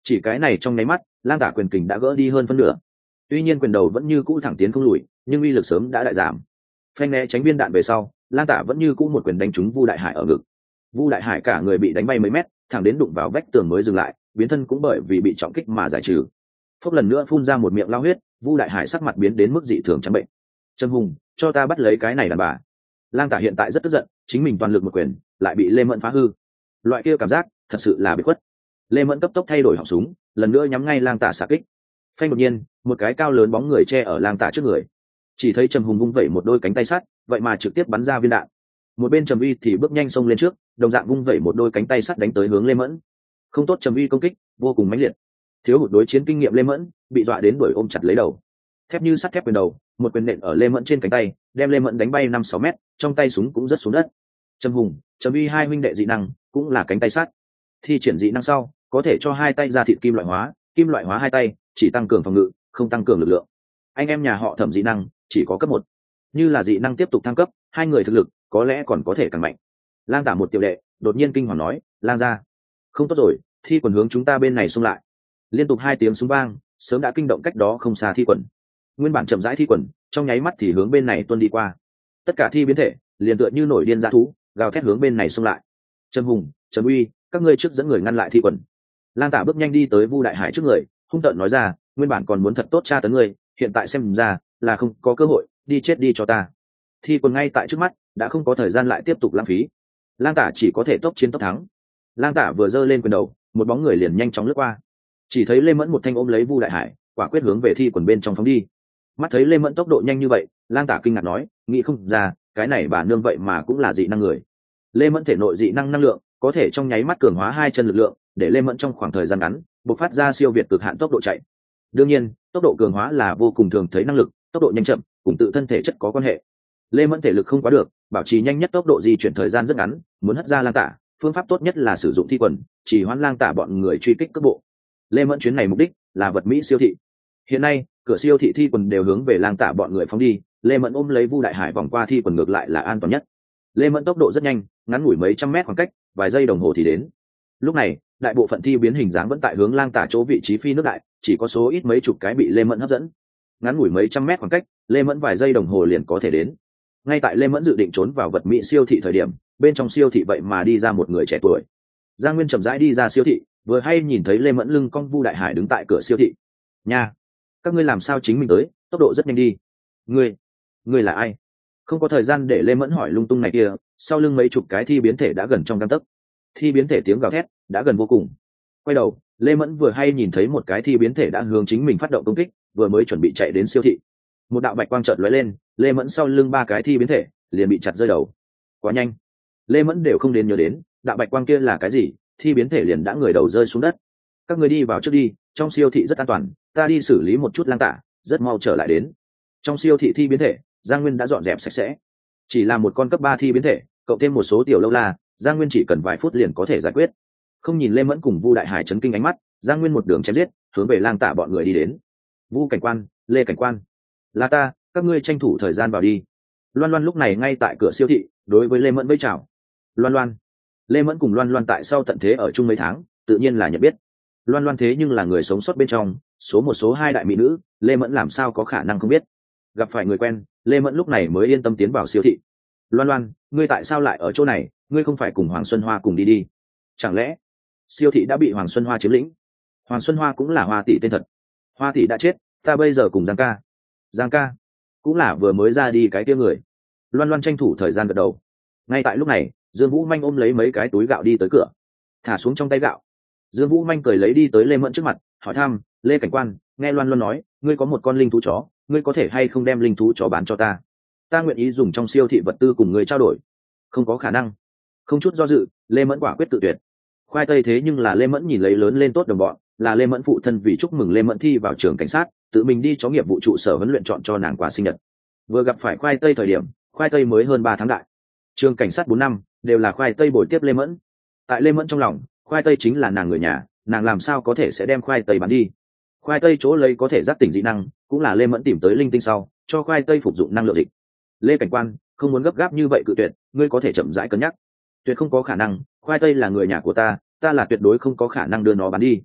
Chỉ cái này trong nháy mắt, lang tả quyền kình đã gỡ đi hơn phân nửa. Tuy nhiên quyền đầu vẫn như cũ thẳng tiến không lùi, nhưng uy lực sớm đã đại giảm. Phanh né tránh viên đạn về sau, lang tả vẫn như cũ một quyền đánh trúng Vu Đại Hải ở ngực. Vu Đại Hải cả người bị đánh bay mấy mét, thẳng đến đụng vào vách tường mới dừng lại, biến thân cũng bởi vì bị trọng kích mà giải trừ. Phốc lần nữa phun ra một miệng lao huyết, Vu Đại Hải sắc mặt biến đến mức dị thường trắng bệnh. Trầm Hùng, cho ta bắt lấy cái này đàn bà. Lang tả hiện tại rất tức giận, chính mình toàn lực một quyền lại bị Lê Mẫn phá hư. Loại kia cảm giác thật sự là bị khuất. Lê Mẫn cấp tốc thay đổi họng súng, lần nữa nhắm ngay lang tả xạ kích. Phanh đột nhiên, một cái cao lớn bóng người che ở lang tả trước người. Chỉ thấy Trầm Hùng vung vẩy một đôi cánh tay sắt, vậy mà trực tiếp bắn ra viên đạn. Một bên Trầm Uy thì bước nhanh xông lên trước, đồng dạng vung vẩy một đôi cánh tay sắt đánh tới hướng Lê Mẫn. Không tốt, Trầm Uy công kích vô cùng mãnh liệt. Thiếu hụt đối chiến kinh nghiệm Lê Mẫn bị dọa đến đuổi ôm chặt lấy đầu. Thép như sắt thép quyền đầu, một quyền nện ở Lê Mẫn trên cánh tay, đem Lê Mẫn đánh bay năm sáu mét, trong tay súng cũng rất xuống đất. Trầm Hùng, Trầm Uy hai huynh đệ dị năng cũng là cánh tay sắt. Thi triển dị năng sau, có thể cho hai tay ra thịt kim loại hóa, kim loại hóa hai tay chỉ tăng cường phòng ngự, không tăng cường lực lượng. Anh em nhà họ Thẩm dị năng chỉ có cấp một, như là dị năng tiếp tục thăng cấp, hai người thực lực có lẽ còn có thể càng mạnh. Lang tả một tiểu đệ đột nhiên kinh hoàng nói, lang gia, không tốt rồi, thi quần hướng chúng ta bên này xung lại. Liên tục hai tiếng súng vang, sớm đã kinh động cách đó không xa thi quần. Nguyên bản chậm rãi thi quần, trong nháy mắt thì hướng bên này tuôn đi qua. Tất cả thi biến thể liền tựa như nổi điên dã thú, gào thét hướng bên này xung lại. Trầm Hùng, Trầm Uy, các ngươi trước dẫn người ngăn lại thi quần. Lang tả bước nhanh đi tới Vu Đại Hải trước người, hung tợn nói ra, nguyên bản còn muốn thật tốt tra tấn ngươi, hiện tại xem ra là không có cơ hội, đi chết đi cho ta. Thi quần ngay tại trước mắt, đã không có thời gian lại tiếp tục lãng phí. Lang tả chỉ có thể tốc chiến tốc thắng. Lang tả vừa giơ lên quyền đầu, một bóng người liền nhanh chóng lướt qua. Chỉ thấy Lê Mẫn một thanh ôm lấy Vu Đại Hải, quả quyết hướng về thi quần bên trong phóng đi. Mắt thấy Lê Mẫn tốc độ nhanh như vậy, Lang tả kinh ngạc nói, nghĩ không ra, cái này bà nương vậy mà cũng là dị năng người. Lê Mẫn thể nội dị năng năng lượng có thể trong nháy mắt cường hóa hai chân lực lượng, để Lê Mẫn trong khoảng thời gian ngắn bộc phát ra siêu việt cực hạn tốc độ chạy. Đương nhiên, tốc độ cường hóa là vô cùng thường thấy năng lực, tốc độ nhanh chậm cùng tự thân thể chất có quan hệ. Lê Mẫn thể lực không quá được, bảo trì nhanh nhất tốc độ di chuyển thời gian rất ngắn, muốn hất ra Lang tả, phương pháp tốt nhất là sử dụng thi quần, chỉ hoãn Lang tả bọn người truy kích cước bộ. Lê Mẫn chuyến này mục đích là vật Mỹ siêu thị. Hiện nay, cửa siêu thị thi quần đều hướng về Lang tả bọn người phóng đi, Lê Mẫn ôm lấy Vu Đại Hải vòng qua thi quần ngược lại là an toàn nhất. Lê Mẫn tốc độ rất nhanh, ngắn ngủi mấy trăm mét khoảng cách, vài giây đồng hồ thì đến. Lúc này, đại bộ phận thi biến hình dáng vẫn tại hướng Lang tả chỗ vị trí phi nước đại, chỉ có số ít mấy chục cái bị Lê Mẫn hấp dẫn. Ngắn ngủi mấy trăm mét khoảng cách, Lê Mẫn vài giây đồng hồ liền có thể đến. Ngay tại Lê Mẫn dự định trốn vào vật Mỹ siêu thị thời điểm, bên trong siêu thị vậy mà đi ra một người trẻ tuổi. Giang Nguyên chậm rãi đi ra siêu thị, vừa hay nhìn thấy Lê Mẫn lưng cong Vu Đại Hải đứng tại cửa siêu thị. Nha, các ngươi làm sao chính mình tới, tốc độ rất nhanh đi. Ngươi, ngươi là ai? Không có thời gian để Lê Mẫn hỏi lung tung này kia, sau lưng mấy chục cái thi biến thể đã gần trong gang tấc. Thi biến thể tiếng gào thét đã gần vô cùng. Quay đầu, Lê Mẫn vừa hay nhìn thấy một cái thi biến thể đã hướng chính mình phát động công kích, vừa mới chuẩn bị chạy đến siêu thị. Một đạo bạch quang chợt lóe lên, Lê Mẫn sau lưng ba cái thi biến thể liền bị chặt rơi đầu. Quá nhanh, Lê Mẫn đều không đến nhớ đến đạo bạch quang kia là cái gì, thi biến thể liền đã người đầu rơi xuống đất. Các người đi vào trước đi, trong siêu thị rất an toàn, ta đi xử lý một chút Lang tả, rất mau trở lại đến. Trong siêu thị thi biến thể, Giang Nguyên đã dọn dẹp sạch sẽ. Chỉ là một con cấp ba thi biến thể, cộng thêm một số tiểu lâu la, Giang Nguyên chỉ cần vài phút liền có thể giải quyết. Không nhìn Lê Mẫn cùng Vu Đại Hải chấn kinh ánh mắt, Giang Nguyên một đường chém giết, hướng về Lang tả bọn người đi đến. Vu cảnh quan, Lê cảnh quan, là ta, các ngươi tranh thủ thời gian vào đi. Loan Loan lúc này ngay tại cửa siêu thị, đối với Lê Mẫn vẫy chào. Loan Loan, Lê Mẫn cùng Loan Loan tại sau tận thế ở chung mấy tháng, tự nhiên là nhận biết. Loan Loan thế nhưng là người sống sót bên trong số một số hai đại mỹ nữ, Lê Mẫn làm sao có khả năng không biết. Gặp phải người quen, Lê Mẫn lúc này mới yên tâm tiến vào siêu thị. Loan Loan, ngươi tại sao lại ở chỗ này, ngươi không phải cùng Hoàng Xuân Hoa cùng đi đi? Chẳng lẽ siêu thị đã bị Hoàng Xuân Hoa chiếm lĩnh? Hoàng Xuân Hoa cũng là Hoa tỷ tên thật. Hoa tỷ đã chết, ta bây giờ cùng Giang ca. Giang ca cũng là vừa mới ra đi cái kia người. Loan Loan tranh thủ thời gian gật đầu. Ngay tại lúc này, Dương Vũ Manh ôm lấy mấy cái túi gạo đi tới cửa, thả xuống trong tay gạo. Dương Vũ Manh cười lấy đi tới Lê Mẫn trước mặt, hỏi thăm, Lê cảnh quan, nghe Loan Loan nói, ngươi có một con linh thú chó, ngươi có thể hay không đem linh thú chó bán cho ta? Ta nguyện ý dùng trong siêu thị vật tư cùng ngươi trao đổi. Không có khả năng. Không chút do dự, Lê Mẫn quả quyết tự tuyệt. Khoai tây thế nhưng là Lê Mẫn nhìn lấy lớn lên tốt đồng bọn, là Lê Mẫn phụ thân vì chúc mừng Lê Mẫn thi vào trường cảnh sát, tự mình đi chó nghiệp vụ trụ sở huấn luyện chọn cho nàng quà sinh nhật. Vừa gặp phải khoai tây thời điểm, khoai tây mới hơn ba tháng đại. Trường cảnh sát bốn năm đều là khoai tây bồi tiếp Lê Mẫn. Tại Lê Mẫn trong lòng, khoai tây chính là nàng người nhà, nàng làm sao có thể sẽ đem khoai tây bán đi. Khoai tây chỗ lấy có thể giác tỉnh dị năng, cũng là Lê Mẫn tìm tới linh tinh sau cho khoai tây phục dụng năng lượng dịch. Lê cảnh quan, không muốn gấp gáp như vậy cự tuyệt, ngươi có thể chậm rãi cân nhắc. Tuyệt không có khả năng, khoai tây là người nhà của ta, ta là tuyệt đối không có khả năng đưa nó bán đi.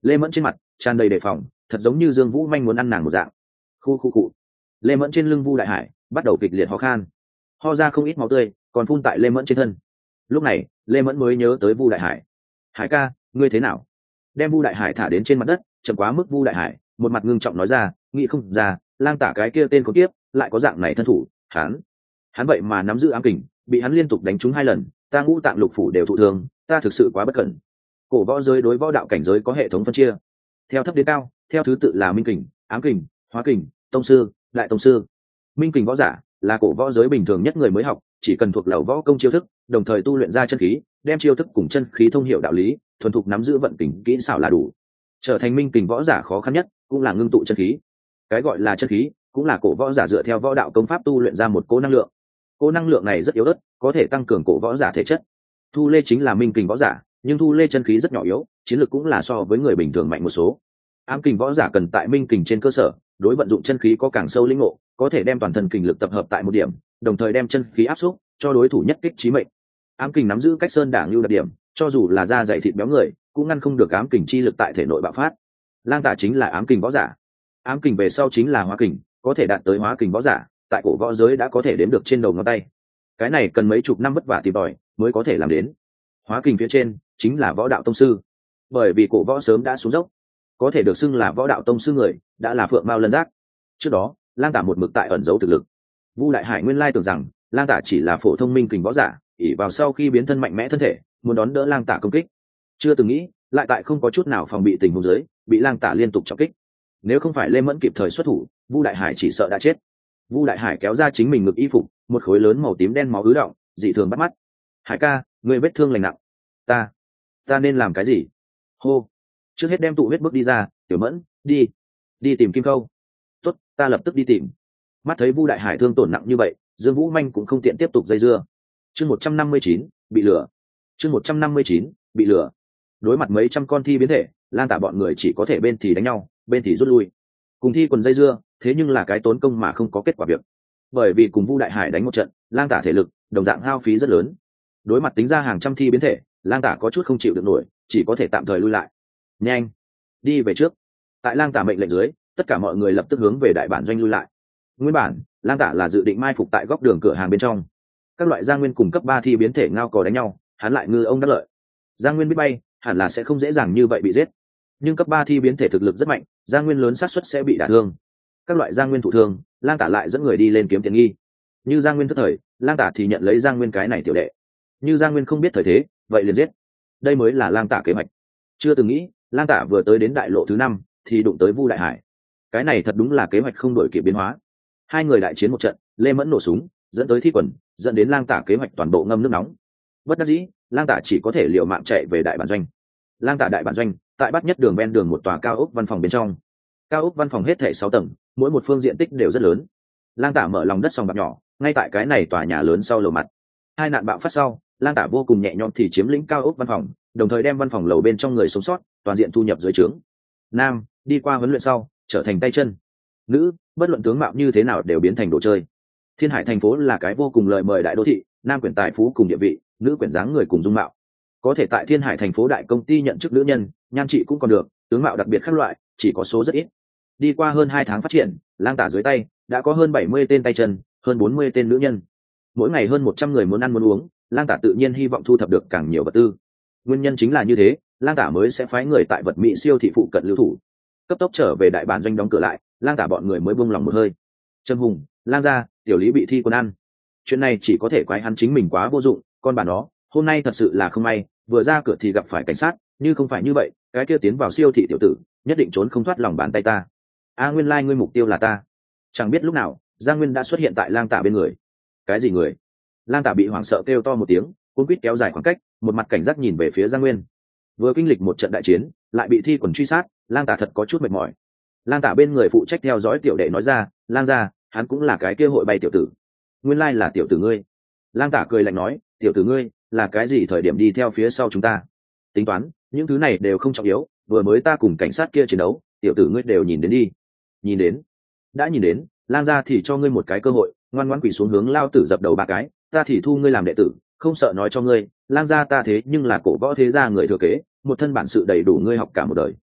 Lê Mẫn trên mặt tràn đầy đề phòng, thật giống như Dương Vũ Manh muốn ăn nàng một dạng. Khu khu cụ. Lê Mẫn trên lưng Vu Đại Hải bắt đầu kịch liệt ho khan, ho ra không ít máu tươi, còn phun tại Lê Mẫn trên thân. Lúc này Lê Mẫn mới nhớ tới Vu Đại Hải. Hải ca, ngươi thế nào? Đem Vu Đại Hải thả đến trên mặt đất, chậm quá mức Vu Đại Hải một mặt ngưng trọng nói ra, nghĩ không ra lang tả cái kia tên có kiếp lại có dạng này thân thủ. Hắn hắn vậy mà nắm giữ ám kình, bị hắn liên tục đánh trúng hai lần, ta ngũ tạng lục phủ đều thụ thương, ta thực sự quá bất cẩn. Cổ võ giới đối võ đạo cảnh giới có hệ thống phân chia theo thấp đến cao, theo thứ tự là minh kình, ám kình, hóa kình, tông sư, đại tông sư. Minh kình võ giả là cổ võ giới bình thường nhất người mới học, chỉ cần thuộc lầu võ công chiêu thức, đồng thời tu luyện ra chân khí, đem chiêu thức cùng chân khí thông hiểu đạo lý, thuần thục nắm giữ vận kình kỹ xảo là đủ. Trở thành minh kình võ giả khó khăn nhất cũng là ngưng tụ chân khí. Cái gọi là chân khí cũng là cổ võ giả dựa theo võ đạo công pháp tu luyện ra một cỗ năng lượng. Cỗ năng lượng này rất yếu ớt, có thể tăng cường cổ võ giả thể chất. Thu Lê chính là minh kình võ giả, nhưng Thu Lê chân khí rất nhỏ yếu, chiến lược cũng là so với người bình thường mạnh một số. Ám kình võ giả cần tại minh kình trên cơ sở, đối vận dụng chân khí có càng sâu lĩnh ngộ, có thể đem toàn thân kình lực tập hợp tại một điểm, đồng thời đem chân khí áp xúc, cho đối thủ nhất kích chí mệnh. Ám kình nắm giữ cách sơn đảng lưu đặc điểm, cho dù là da dày thịt béo người, cũng ngăn không được ám kình chi lực tại thể nội bạo phát. Lang Tả chính là ám kình võ giả. Ám kình về sau chính là hóa kình, có thể đạt tới hóa kình võ giả, tại cổ võ giới đã có thể đếm được trên đầu ngón tay. Cái này cần mấy chục năm vất vả tìm tòi mới có thể làm đến. Hóa kình phía trên chính là võ đạo tông sư, bởi vì cổ võ sớm đã xuống dốc, có thể được xưng là võ đạo tông sư người đã là phượng mao lân giác. Trước đó Lang Tả một mực tại ẩn giấu thực lực. Vu Đại Hải nguyên lai tưởng rằng Lang Tả chỉ là phổ thông minh kình võ giả, ỷ vào sau khi biến thân mạnh mẽ thân thể muốn đón đỡ Lang Tả công kích, chưa từng nghĩ lại tại không có chút nào phòng bị tình huống dưới bị Lang Tả liên tục trọng kích. Nếu không phải Lê Mẫn kịp thời xuất thủ, Vu Đại Hải chỉ sợ đã chết. Vu Đại Hải kéo ra chính mình ngực y phục, một khối lớn màu tím đen máu ứ động, dị thường bắt mắt. Hải ca, người vết thương lành nặng, ta ta nên làm cái gì? Hô, trước hết đem tụ huyết bước đi ra. Tiểu Mẫn, đi đi tìm Kim Khâu. Tốt, ta lập tức đi tìm. Mắt thấy Vu Đại Hải thương tổn nặng như vậy, Dương Vũ Manh cũng không tiện tiếp tục dây dưa. Chương một trăm năm mươi chín bị lừa. Chương một trăm năm mươi chín bị lừa. Đối mặt mấy trăm con thi biến thể, Lang Tả bọn người chỉ có thể bên thì đánh nhau, bên thì rút lui. Cùng thi quần dây dưa, thế nhưng là cái tốn công mà không có kết quả việc. Bởi vì cùng Vu Đại Hải đánh một trận, Lang Tả thể lực đồng dạng hao phí rất lớn. Đối mặt tính ra hàng trăm thi biến thể, Lang Tả có chút không chịu được nổi, chỉ có thể tạm thời lui lại. Nhanh, đi về trước. Tại Lang Tả mệnh lệnh dưới, tất cả mọi người lập tức hướng về đại bản doanh lui lại. Nguyên bản Lang Tả là dự định mai phục tại góc đường cửa hàng bên trong. Các loại Giang Nguyên cùng cấp ba thi biến thể ngao cò đánh nhau, hắn lại ngư ông đắc lợi. Giang Nguyên biết bay, hẳn là sẽ không dễ dàng như vậy bị giết. Nhưng cấp ba thi biến thể thực lực rất mạnh, Giang Nguyên lớn xác suất sẽ bị đả thương. Các loại Giang Nguyên thụ thương, Lang Tả lại dẫn người đi lên kiếm tiền nghi. Như Giang Nguyên thất thời, Lang Tả thì nhận lấy Giang Nguyên cái này tiểu đệ. Như Giang Nguyên không biết thời thế, vậy liền giết. Đây mới là Lang Tả kế hoạch. Chưa từng nghĩ, Lang Tả vừa tới đến đại lộ thứ năm thì đụng tới Vu Đại Hải. Cái này thật đúng là kế hoạch không đổi kịp biến hóa. Hai người đại chiến một trận, Lê Mẫn nổ súng, dẫn tới thi quần, dẫn đến Lang Tả kế hoạch toàn bộ ngâm nước nóng. Bất đắc dĩ, Lang Tả chỉ có thể liều mạng chạy về đại bản doanh. Lang Tả đại bản doanh, tại Bát Nhất đường ven đường một tòa cao ốc văn phòng bên trong. Cao ốc văn phòng hết thảy sáu tầng, mỗi một phương diện tích đều rất lớn. Lang Tả mở lòng đất sòng bạc nhỏ, ngay tại cái này tòa nhà lớn sau lầu mặt. Hai nạn bạo phát sau, Lang Tả vô cùng nhẹ nhõm thì chiếm lĩnh cao ốc văn phòng, đồng thời đem văn phòng lầu bên trong người sống sót toàn diện thu nhập dưới trướng. Nam, đi qua huấn luyện sau, trở thành tay chân. Nữ, bất luận tướng mạo như thế nào đều biến thành đồ chơi. Thiên Hải thành phố là cái vô cùng lợi mời đại đô thị, nam quyển tài phú cùng địa vị, nữ quyển dáng người cùng dung mạo. Có thể tại Thiên Hải thành phố đại công ty nhận chức nữ nhân, nhan trị cũng còn được, tướng mạo đặc biệt khác loại, chỉ có số rất ít. Đi qua hơn hai tháng phát triển, Lang Tả dưới tay đã có hơn bảy mươi tên tay chân, hơn bốn mươi tên nữ nhân. Mỗi ngày hơn một trăm người muốn ăn muốn uống, Lang Tả tự nhiên hy vọng thu thập được càng nhiều vật tư. Nguyên nhân chính là như thế, Lang Tả mới sẽ phái người tại vật mỹ siêu thị phụ cận lưu thủ. Cấp tốc trở về đại bản doanh đóng cửa lại, Lang Tả bọn người mới buông lòng một hơi. Trâm Hùng, Lang gia, Tiểu Lý bị thi quân ăn. Chuyện này chỉ có thể quái hắn chính mình quá vô dụng, con bà nó, hôm nay thật sự là không may, vừa ra cửa thì gặp phải cảnh sát, như không phải như vậy, cái kia tiến vào siêu thị tiểu tử, nhất định trốn không thoát lòng bàn tay ta. A nguyên lai like ngươi mục tiêu là ta. Chẳng biết lúc nào, Giang Nguyên đã xuất hiện tại Lang Tả bên người. Cái gì người? Lang Tả bị hoảng sợ kêu to một tiếng, cuống quýt kéo dài khoảng cách, một mặt cảnh giác nhìn về phía Giang Nguyên. Vừa kinh lịch một trận đại chiến, lại bị thi quần truy sát, Lang Tả thật có chút mệt mỏi. Lang Tả bên người phụ trách theo dõi tiểu đệ nói ra, Lang gia, hắn cũng là cái kia hội bay tiểu tử. Nguyên lai là tiểu tử ngươi. Lang Tả cười lạnh nói, tiểu tử ngươi là cái gì thời điểm đi theo phía sau chúng ta? Tính toán, những thứ này đều không trọng yếu, vừa mới ta cùng cảnh sát kia chiến đấu, tiểu tử ngươi đều nhìn đến đi. Nhìn đến? Đã nhìn đến, Lang gia thì cho ngươi một cái cơ hội, ngoan ngoãn quỳ xuống hướng lao tử dập đầu ba cái, ta thì thu ngươi làm đệ tử, không sợ nói cho ngươi, Lang gia ta thế nhưng là cổ võ thế gia người thừa kế, một thân bản sự đầy đủ ngươi học cả một đời.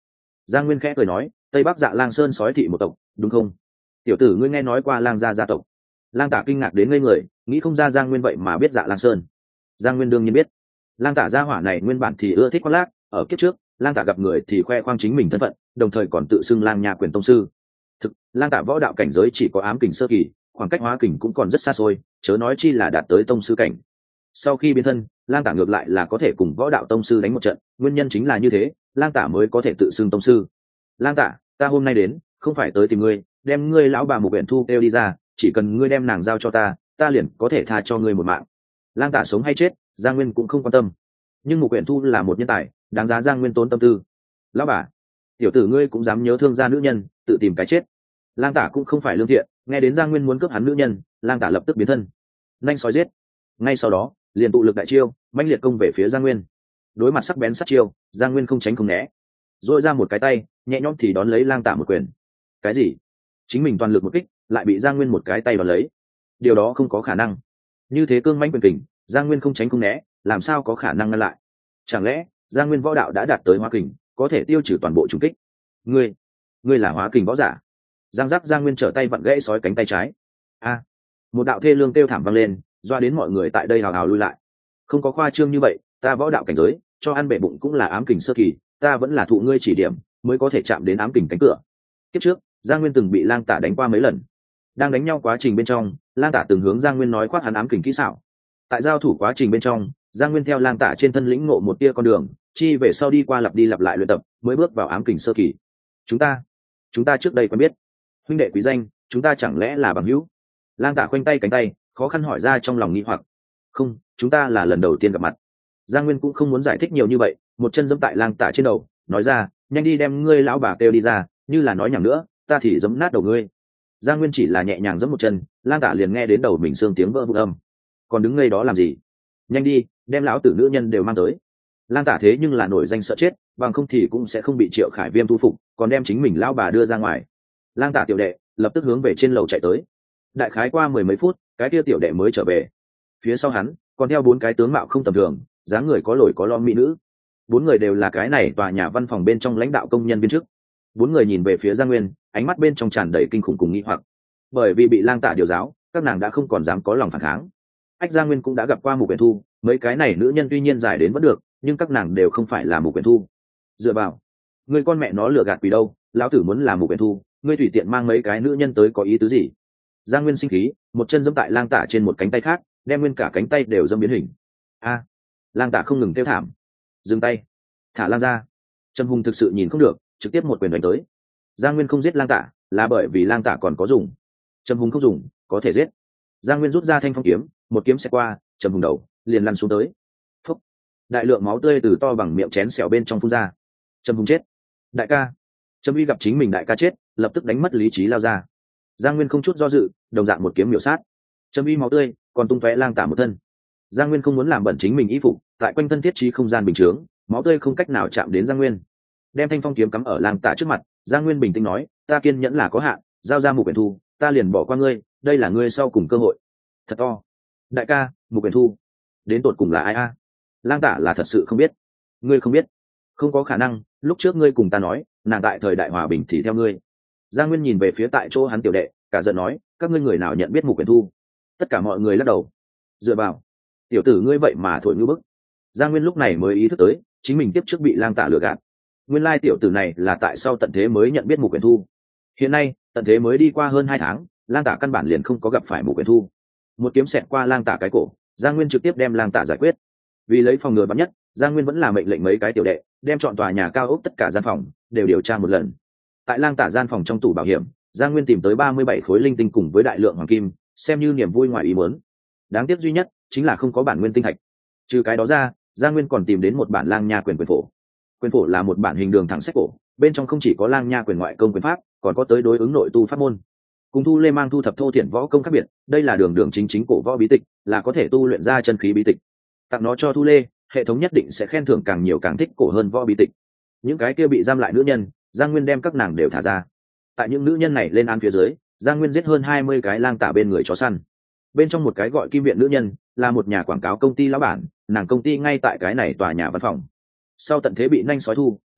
Giang Nguyên khẽ cười nói, tây bắc Dạ Lang Sơn sói thị một tộc đúng không? Tiểu tử ngươi nghe nói qua Lang gia gia tộc? Lang Tả kinh ngạc đến ngây người, nghĩ không ra Giang Nguyên vậy mà biết Dạ Lang Sơn. Giang Nguyên đương nhiên biết. Lang Tả gia hỏa này nguyên bản thì ưa thích khoác lác, ở kiếp trước Lang Tả gặp người thì khoe khoang chính mình thân phận, đồng thời còn tự xưng Lang Nha quyền tông sư. Thực, Lang Tả võ đạo cảnh giới chỉ có ám kình sơ kỳ, khoảng cách hóa kình cũng còn rất xa xôi, chớ nói chi là đạt tới tông sư cảnh. Sau khi biến thân, Lang Tả ngược lại là có thể cùng võ đạo tông sư đánh một trận, nguyên nhân chính là như thế, Lang Tả mới có thể tự xưng tông sư. Lang Tả, ta hôm nay đến không phải tới tìm ngươi, đem ngươi lão bà Mục Uyển Thu kêu đi ra, chỉ cần ngươi đem nàng giao cho ta, ta liền có thể tha cho ngươi một mạng. Lang Tả sống hay chết, Giang Nguyên cũng không quan tâm, nhưng Mục Uyển Thu là một nhân tài, đáng giá Giang Nguyên tốn tâm tư. Lão bà, tiểu tử ngươi cũng dám nhớ thương gia nữ nhân, tự tìm cái chết. Lang Tả cũng không phải lương thiện, nghe đến Giang Nguyên muốn cướp hắn nữ nhân, Lang Tả lập tức biến thân, nhanh sói giết. Ngay sau đó, liền tụ lực đại chiêu, mãnh liệt công về phía Giang Nguyên. Đối mặt sắc bén sát chiêu, Giang Nguyên không tránh không né, dội ra một cái tay, nhẹ nhõm thì đón lấy Lang Tả một quyền. Cái gì? Chính mình toàn lực một kích, lại bị Giang Nguyên một cái tay đón lấy. Điều đó không có khả năng. Như thế cương mãnh quyền kình, Giang Nguyên không tránh không né, làm sao có khả năng ngăn lại? Chẳng lẽ Giang Nguyên võ đạo đã đạt tới hóa kình, có thể tiêu trừ toàn bộ trùng kích? Ngươi, ngươi là hóa kình võ giả? Giang giác Giang Nguyên trở tay vặn gãy sói cánh tay trái. A! Một đạo thê lương kêu thảm vang lên, doa đến mọi người tại đây hào hào lui lại. Không có khoa trương như vậy, ta võ đạo cảnh giới, cho ăn bể bụng cũng là ám kình sơ kỳ, ta vẫn là thụ ngươi chỉ điểm, mới có thể chạm đến ám kình cánh cửa. Kiếp trước, Giang Nguyên từng bị Lang Tả đánh qua mấy lần. Đang đánh nhau quá trình bên trong, Lang Tả từng hướng Giang Nguyên nói khoác hắn ám kình kỹ xảo. Tại giao thủ quá trình bên trong, Giang Nguyên theo Lang Tả trên thân lĩnh ngộ một tia con đường, chi về sau đi qua lặp đi lặp lại luyện tập, mới bước vào ám kình sơ kỳ. Chúng ta, chúng ta trước đây quen biết. Huynh đệ quý danh, chúng ta chẳng lẽ là bằng hữu? Lang Tả khoanh tay cánh tay, khó khăn hỏi ra trong lòng nghi hoặc. Không, chúng ta là lần đầu tiên gặp mặt. Giang Nguyên cũng không muốn giải thích nhiều như vậy, một chân giẫm tại Lang Tả trên đầu, nói ra, nhanh đi đem ngươi lão bà kêu đi ra, như là nói nhảm nữa, ta thì giẫm nát đầu ngươi. Giang Nguyên chỉ là nhẹ nhàng giẫm một chân, Lang Tả liền nghe đến đầu mình xương tiếng vỡ vụn âm. Còn đứng ngây đó làm gì? Nhanh đi, đem lão tử nữ nhân đều mang tới. Lang Tả thế nhưng là nổi danh sợ chết, bằng không thì cũng sẽ không bị Triệu Khải Viêm thu phục, còn đem chính mình lão bà đưa ra ngoài. Lang Tả tiểu đệ lập tức hướng về trên lầu chạy tới. Đại khái qua mười mấy phút, cái kia tiểu đệ mới trở về. Phía sau hắn còn theo bốn cái tướng mạo không tầm thường, dáng người có lồi có lõm mỹ nữ. Bốn người đều là cái này tòa nhà văn phòng bên trong lãnh đạo công nhân viên chức. Bốn người nhìn về phía Giang Nguyên, ánh mắt bên trong tràn đầy kinh khủng cùng nghi hoặc. Bởi vì bị Lang Tả điều giáo, các nàng đã không còn dám có lòng phản kháng. Ách Giang Nguyên cũng đã gặp qua Mục Uyển Thu, mấy cái này nữ nhân tuy nhiên giải đến vẫn được, nhưng các nàng đều không phải là Mục Uyển Thu. Dựa vào, người con mẹ nó lừa gạt quỷ đâu, lão tử muốn là Mục Uyển Thu, ngươi tùy tiện mang mấy cái nữ nhân tới có ý tứ gì? Giang Nguyên sinh khí, một chân giẫm tại Lang Tả trên một cánh tay khác, đem nguyên cả cánh tay đều dâm biến hình. A! Lang Tả không ngừng kêu thảm. Dừng tay, thả Lang ra. Trầm Hùng thực sự nhìn không được, trực tiếp một quyền đánh tới. Giang Nguyên không giết Lang Tả, là bởi vì Lang Tả còn có dùng. Trầm Hùng không dùng, có thể giết. Giang Nguyên rút ra thanh phong kiếm, một kiếm sẽ qua, Trầm Hùng đầu liền lăn xuống tới. Phúc! Đại lượng máu tươi từ to bằng miệng chén xẻo bên trong phun ra. Trầm Hùng chết. Đại ca! Trầm Uy gặp chính mình đại ca chết, lập tức đánh mất lý trí lao ra. Giang Nguyên không chút do dự, đồng dạng một kiếm miểu sát. Trầm Uy máu tươi còn tung tóe Lang Tả một thân. Giang Nguyên không muốn làm bẩn chính mình y phục, tại quanh thân thiết trí không gian bình chướng, máu tươi không cách nào chạm đến Giang Nguyên. Đem thanh phong kiếm cắm ở Lang Tả trước mặt, Giang Nguyên bình tĩnh nói, ta kiên nhẫn là có hạn, giao ra Mục Uyển Thu, ta liền bỏ qua ngươi, đây là ngươi sau cùng cơ hội. Thật to. Đại ca, Mục Uyển Thu đến tột cùng là ai a? Lang Tả là thật sự không biết. Ngươi không biết? Không có khả năng, lúc trước ngươi cùng ta nói, nàng tại thời đại hòa bình thì theo ngươi. Giang Nguyên nhìn về phía tại chỗ hắn tiểu đệ, cả giận nói, các ngươi người nào nhận biết Mục Uyển Thu? Tất cả mọi người lắc đầu. Dựa vào, tiểu tử ngươi vậy mà thổi ngư bức. Giang Nguyên lúc này mới ý thức tới, chính mình tiếp trước bị Lang Tả lừa gạt. Nguyên lai tiểu tử này là tại sau tận thế mới nhận biết Mục Uyển Thu. Hiện nay, tận thế mới đi qua hơn hai tháng, Lang Tả căn bản liền không có gặp phải Mục Uyển Thu. Một kiếm xẹt qua Lang Tả cái cổ, Giang Nguyên trực tiếp đem Lang Tả giải quyết. Vì lấy phòng ngừa bắn nhất, Giang Nguyên vẫn là mệnh lệnh mấy cái tiểu đệ, đem chọn tòa nhà cao ốc tất cả gian phòng đều điều tra một lần. Tại Lang Tả gian phòng trong tủ bảo hiểm, Giang Nguyên tìm tới ba mươi bảy khối linh tinh cùng với đại lượng hoàng kim, xem như niềm vui ngoài ý muốn. Đáng tiếc duy nhất chính là không có bản nguyên tinh thạch. Trừ cái đó ra, Giang Nguyên còn tìm đến một bản Lang Nha quyền quyền phổ. Quyền phổ là một bản hình đường thẳng sách cổ, bên trong không chỉ có Lang Nha quyền ngoại công quyền pháp, còn có tới đối ứng nội tu pháp môn. Cùng Thu Lê mang thu thập thô thiển võ công khác biệt, đây là đường đường chính chính cổ võ bí tịch, là có thể tu luyện ra chân khí bí tịch. Tặng nó cho Thu Lê, hệ thống nhất định sẽ khen thưởng càng nhiều càng thích cổ hơn võ bí tịch. Những cái kia bị giam lại nữ nhân, Giang Nguyên đem các nàng đều thả ra. Tại những nữ nhân này lên án phía dưới, Giang Nguyên giết hơn hai mươi cái Lang Tả bên người chó săn. Bên trong một cái gọi Kim Viện nữ nhân, là một nhà quảng cáo công ty lão bản, nàng công ty ngay tại cái này tòa nhà văn phòng. Sau tận thế bị nhanh sói thu,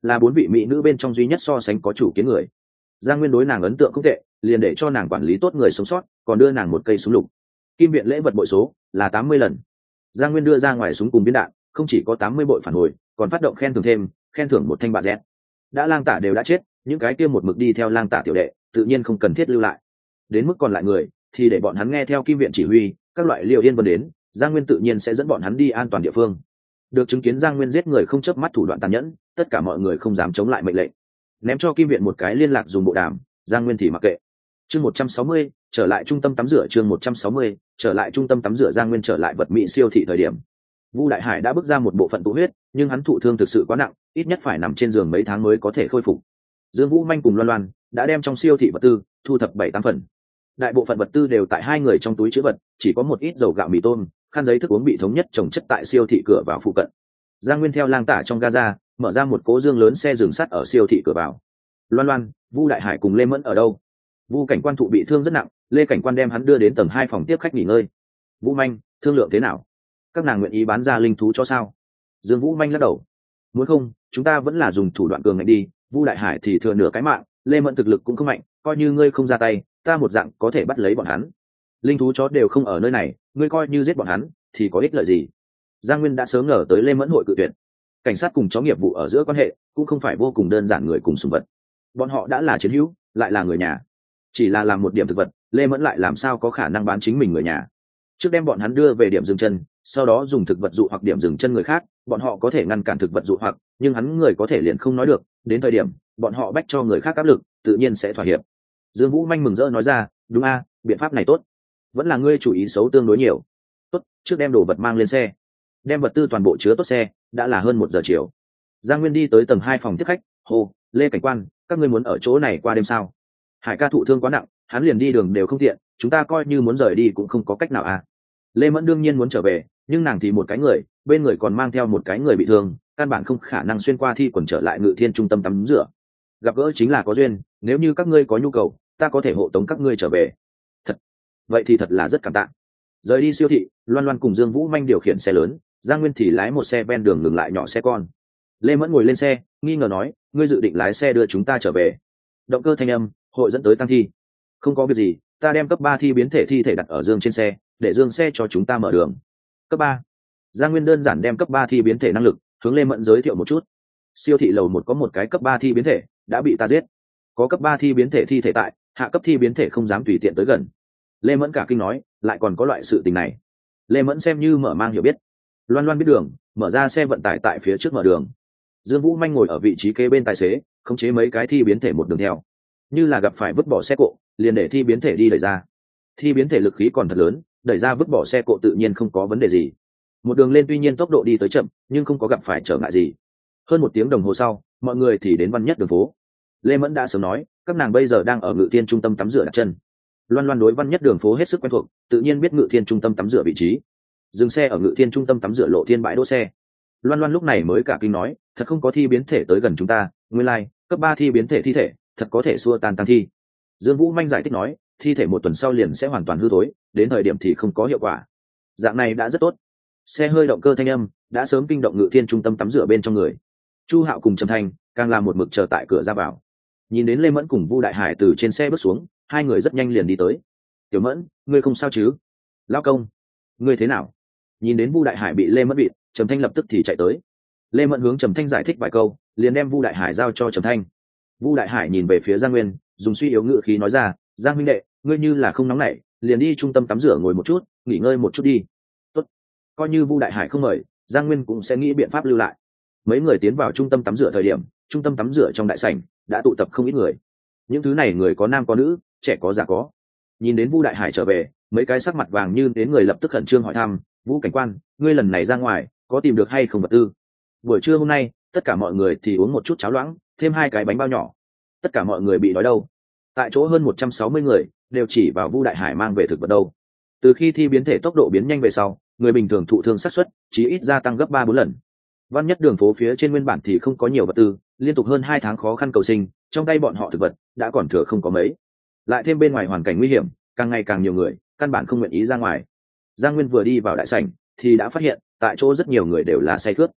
là bốn vị mỹ nữ bên trong duy nhất so sánh có chủ kiến người. Giang Nguyên đối nàng ấn tượng không tệ, liền để cho nàng quản lý tốt người sống sót, còn đưa nàng một cây súng lục. Kim viện lễ vật bội số là tám mươi lần. Giang Nguyên đưa ra ngoài súng cùng viên đạn, không chỉ có tám mươi bội phản hồi, còn phát động khen thưởng thêm, khen thưởng một thanh bạ dẹt. Đã lang tả đều đã chết, những cái kia một mực đi theo lang tả tiểu đệ, tự nhiên không cần thiết lưu lại. Đến mức còn lại người, thì để bọn hắn nghe theo Kim viện chỉ huy, các loại Liêu Yên Vân đến, Giang Nguyên tự nhiên sẽ dẫn bọn hắn đi an toàn địa phương. Được chứng kiến Giang Nguyên giết người không chớp mắt thủ đoạn tàn nhẫn, tất cả mọi người không dám chống lại mệnh lệnh. Ném cho Kim viện một cái liên lạc dùng bộ đàm, Giang Nguyên thì mặc kệ. Chương một trăm sáu mươi, trở lại trung tâm tắm rửa. Chương một trăm sáu mươi, trở lại trung tâm tắm rửa. Giang Nguyên trở lại vật mỹ siêu thị thời điểm, Vu Đại Hải đã bước ra một bộ phận tụ huyết, nhưng hắn thụ thương thực sự quá nặng, ít nhất phải nằm trên giường mấy tháng mới có thể khôi phục. Dương Vũ Manh cùng Loan Loan đã đem trong siêu thị vật tư thu thập bảy tám phần. Đại bộ phận vật tư đều tại hai người trong túi trữ vật, chỉ có một ít dầu gạo mì tôm, khăn giấy thức uống bị thống nhất trồng chất tại siêu thị cửa vào phụ cận. Giang Nguyên theo lang tả trong Gaza, mở ra một cố dương lớn xe dừng sắt ở siêu thị cửa vào. Loan Loan, Vu Đại Hải cùng Lê Mẫn ở đâu? Vu cảnh quan thụ bị thương rất nặng, Lê cảnh quan đem hắn đưa đến tầng hai phòng tiếp khách nghỉ ngơi. Vũ Manh, thương lượng thế nào? Các nàng nguyện ý bán ra linh thú cho sao? Dương Vũ Manh lắc đầu. Muốn không, chúng ta vẫn là dùng thủ đoạn cường ngạnh đi. Vu Đại Hải thì thừa nửa cái mạng, Lê Mẫn thực lực cũng không mạnh, coi như ngươi không ra tay, ta một dạng có thể bắt lấy bọn hắn. Linh thú chó đều không ở nơi này, ngươi coi như giết bọn hắn thì có ích lợi gì? Giang Nguyên đã sớm ngờ tới Lê Mẫn hội cự tuyệt. Cảnh sát cùng chó nghiệp vụ ở giữa quan hệ cũng không phải vô cùng đơn giản, người cùng sủng vật. Bọn họ đã là chiến hữu, lại là người nhà. Chỉ là làm một điểm thực vật, Lê Mẫn lại làm sao có khả năng bán chính mình người nhà? Trước đem bọn hắn đưa về điểm dừng chân, sau đó dùng thực vật dụ hoặc điểm dừng chân người khác, bọn họ có thể ngăn cản thực vật dụ hoặc, nhưng hắn người có thể liền không nói được, đến thời điểm bọn họ bách cho người khác áp lực, tự nhiên sẽ thỏa hiệp. Dương Vũ Manh mừng rỡ nói ra, đúng a, biện pháp này tốt. Vẫn là ngươi chủ ý xấu tương đối nhiều. Tốt, trước đem đồ vật mang lên xe. Đem vật tư toàn bộ chứa tốt xe, đã là hơn một giờ chiều. Giang Nguyên đi tới tầng hai phòng tiếp khách, hô, Lê cảnh quan, các ngươi muốn ở chỗ này qua đêm sao? Hải ca thụ thương quá nặng, hắn liền đi đường đều không tiện, chúng ta coi như muốn rời đi cũng không có cách nào à. Lê Mẫn đương nhiên muốn trở về, nhưng nàng thì một cái người, bên người còn mang theo một cái người bị thương, căn bản không khả năng xuyên qua thi quần trở lại Ngự Thiên trung tâm tắm rửa. Gặp gỡ chính là có duyên, nếu như các ngươi có nhu cầu, ta có thể hộ tống các ngươi trở về. Thật, vậy thì thật là rất cảm tạ. Rời đi siêu thị, Loan Loan cùng Dương Vũ Manh điều khiển xe lớn, Giang Nguyên thì lái một xe ven đường ngừng lại nhỏ xe con. Lê Mẫn ngồi lên xe, nghi ngờ nói, ngươi dự định lái xe đưa chúng ta trở về? Động cơ thanh âm, hội dẫn tới tăng thi. Không có việc gì, ta đem cấp ba thi biến thể thi thể đặt ở Dương trên xe, để Dương xe cho chúng ta mở đường. Cấp ba. Giang Nguyên đơn giản đem cấp ba thi biến thể năng lực hướng Lê Mẫn giới thiệu một chút. Siêu thị lầu một có một cái cấp ba thi biến thể đã bị ta giết, có cấp ba thi biến thể thi thể tại, hạ cấp thi biến thể không dám tùy tiện tới gần. Lê Mẫn cả kinh nói, lại còn có loại sự tình này. Lê Mẫn xem như mở mang hiểu biết. Loan Loan biết đường, mở ra xe vận tải tại phía trước mở đường. Dương Vũ Manh ngồi ở vị trí kế bên tài xế, khống chế mấy cái thi biến thể một đường theo. Như là gặp phải vứt bỏ xe cộ, liền để thi biến thể đi đẩy ra. Thi biến thể lực khí còn thật lớn, đẩy ra vứt bỏ xe cộ tự nhiên không có vấn đề gì. Một đường lên tuy nhiên tốc độ đi tới chậm, nhưng không có gặp phải trở ngại gì. Hơn một tiếng đồng hồ sau, mọi người thì đến Văn Nhất đường phố. Lê Mẫn đã sớm nói, các nàng bây giờ đang ở Ngự Thiên trung tâm tắm rửa đặt chân. Loan Loan đối Văn Nhất đường phố hết sức quen thuộc, tự nhiên biết Ngự Thiên trung tâm tắm rửa vị trí. Dừng xe ở Ngự Thiên trung tâm tắm rửa lộ thiên bãi đỗ xe. Loan Loan lúc này mới cả kinh nói, thật không có thi biến thể tới gần chúng ta, nguyên lai, like, cấp ba thi biến thể thi thể, thật có thể xua tan tăng thi. Dương Vũ Manh giải thích nói, thi thể một tuần sau liền sẽ hoàn toàn hư thối, đến thời điểm thì không có hiệu quả. Dạng này đã rất tốt. Xe hơi động cơ thanh âm đã sớm kinh động Ngự Thiên trung tâm tắm rửa bên trong người. Chu Hạo cùng Trầm Thanh càng làm một mực chờ tại cửa ra vào. Nhìn đến Lê Mẫn cùng Vu Đại Hải từ trên xe bước xuống, hai người rất nhanh liền đi tới. Tiểu Mẫn, ngươi không sao chứ? Lão công, ngươi thế nào? Nhìn đến Vu Đại Hải bị Lê Mẫn bịt, Trầm Thanh lập tức thì chạy tới. Lê Mẫn hướng Trầm Thanh giải thích vài câu, liền đem Vu Đại Hải giao cho Trầm Thanh. Vu Đại Hải nhìn về phía Giang Nguyên, dùng suy yếu ngữ khí nói ra, Giang huynh đệ, ngươi như là không nóng nảy, liền đi trung tâm tắm rửa ngồi một chút, nghỉ ngơi một chút đi. Tốt. Coi như Vu Đại Hải không mời, Giang Nguyên cũng sẽ nghĩ biện pháp lưu lại. Mấy người tiến vào trung tâm tắm rửa thời điểm, trung tâm tắm rửa trong đại sảnh đã tụ tập không ít người. Những thứ này người có nam có nữ, trẻ có già có. Nhìn đến Vu Đại Hải trở về, mấy cái sắc mặt vàng như đến người lập tức khẩn trương hỏi thăm, Vũ cảnh quan, ngươi lần này ra ngoài có tìm được hay không vật tư? Buổi trưa hôm nay, tất cả mọi người thì uống một chút cháo loãng, thêm hai cái bánh bao nhỏ. Tất cả mọi người bị đói đâu. Tại chỗ hơn một trăm sáu mươi người đều chỉ vào Vu Đại Hải mang về thực vật đâu. Từ khi thi biến thể tốc độ biến nhanh về sau, người bình thường thụ thương xác suất chí ít gia tăng gấp ba bốn lần. Văn Nhất đường phố phía trên nguyên bản thì không có nhiều vật tư, liên tục hơn hai tháng khó khăn cầu sinh, trong tay bọn họ thực vật đã còn thừa không có mấy. Lại thêm bên ngoài hoàn cảnh nguy hiểm, càng ngày càng nhiều người căn bản không nguyện ý ra ngoài. Giang Nguyên vừa đi vào đại sảnh thì đã phát hiện tại chỗ rất nhiều người đều là say khướt.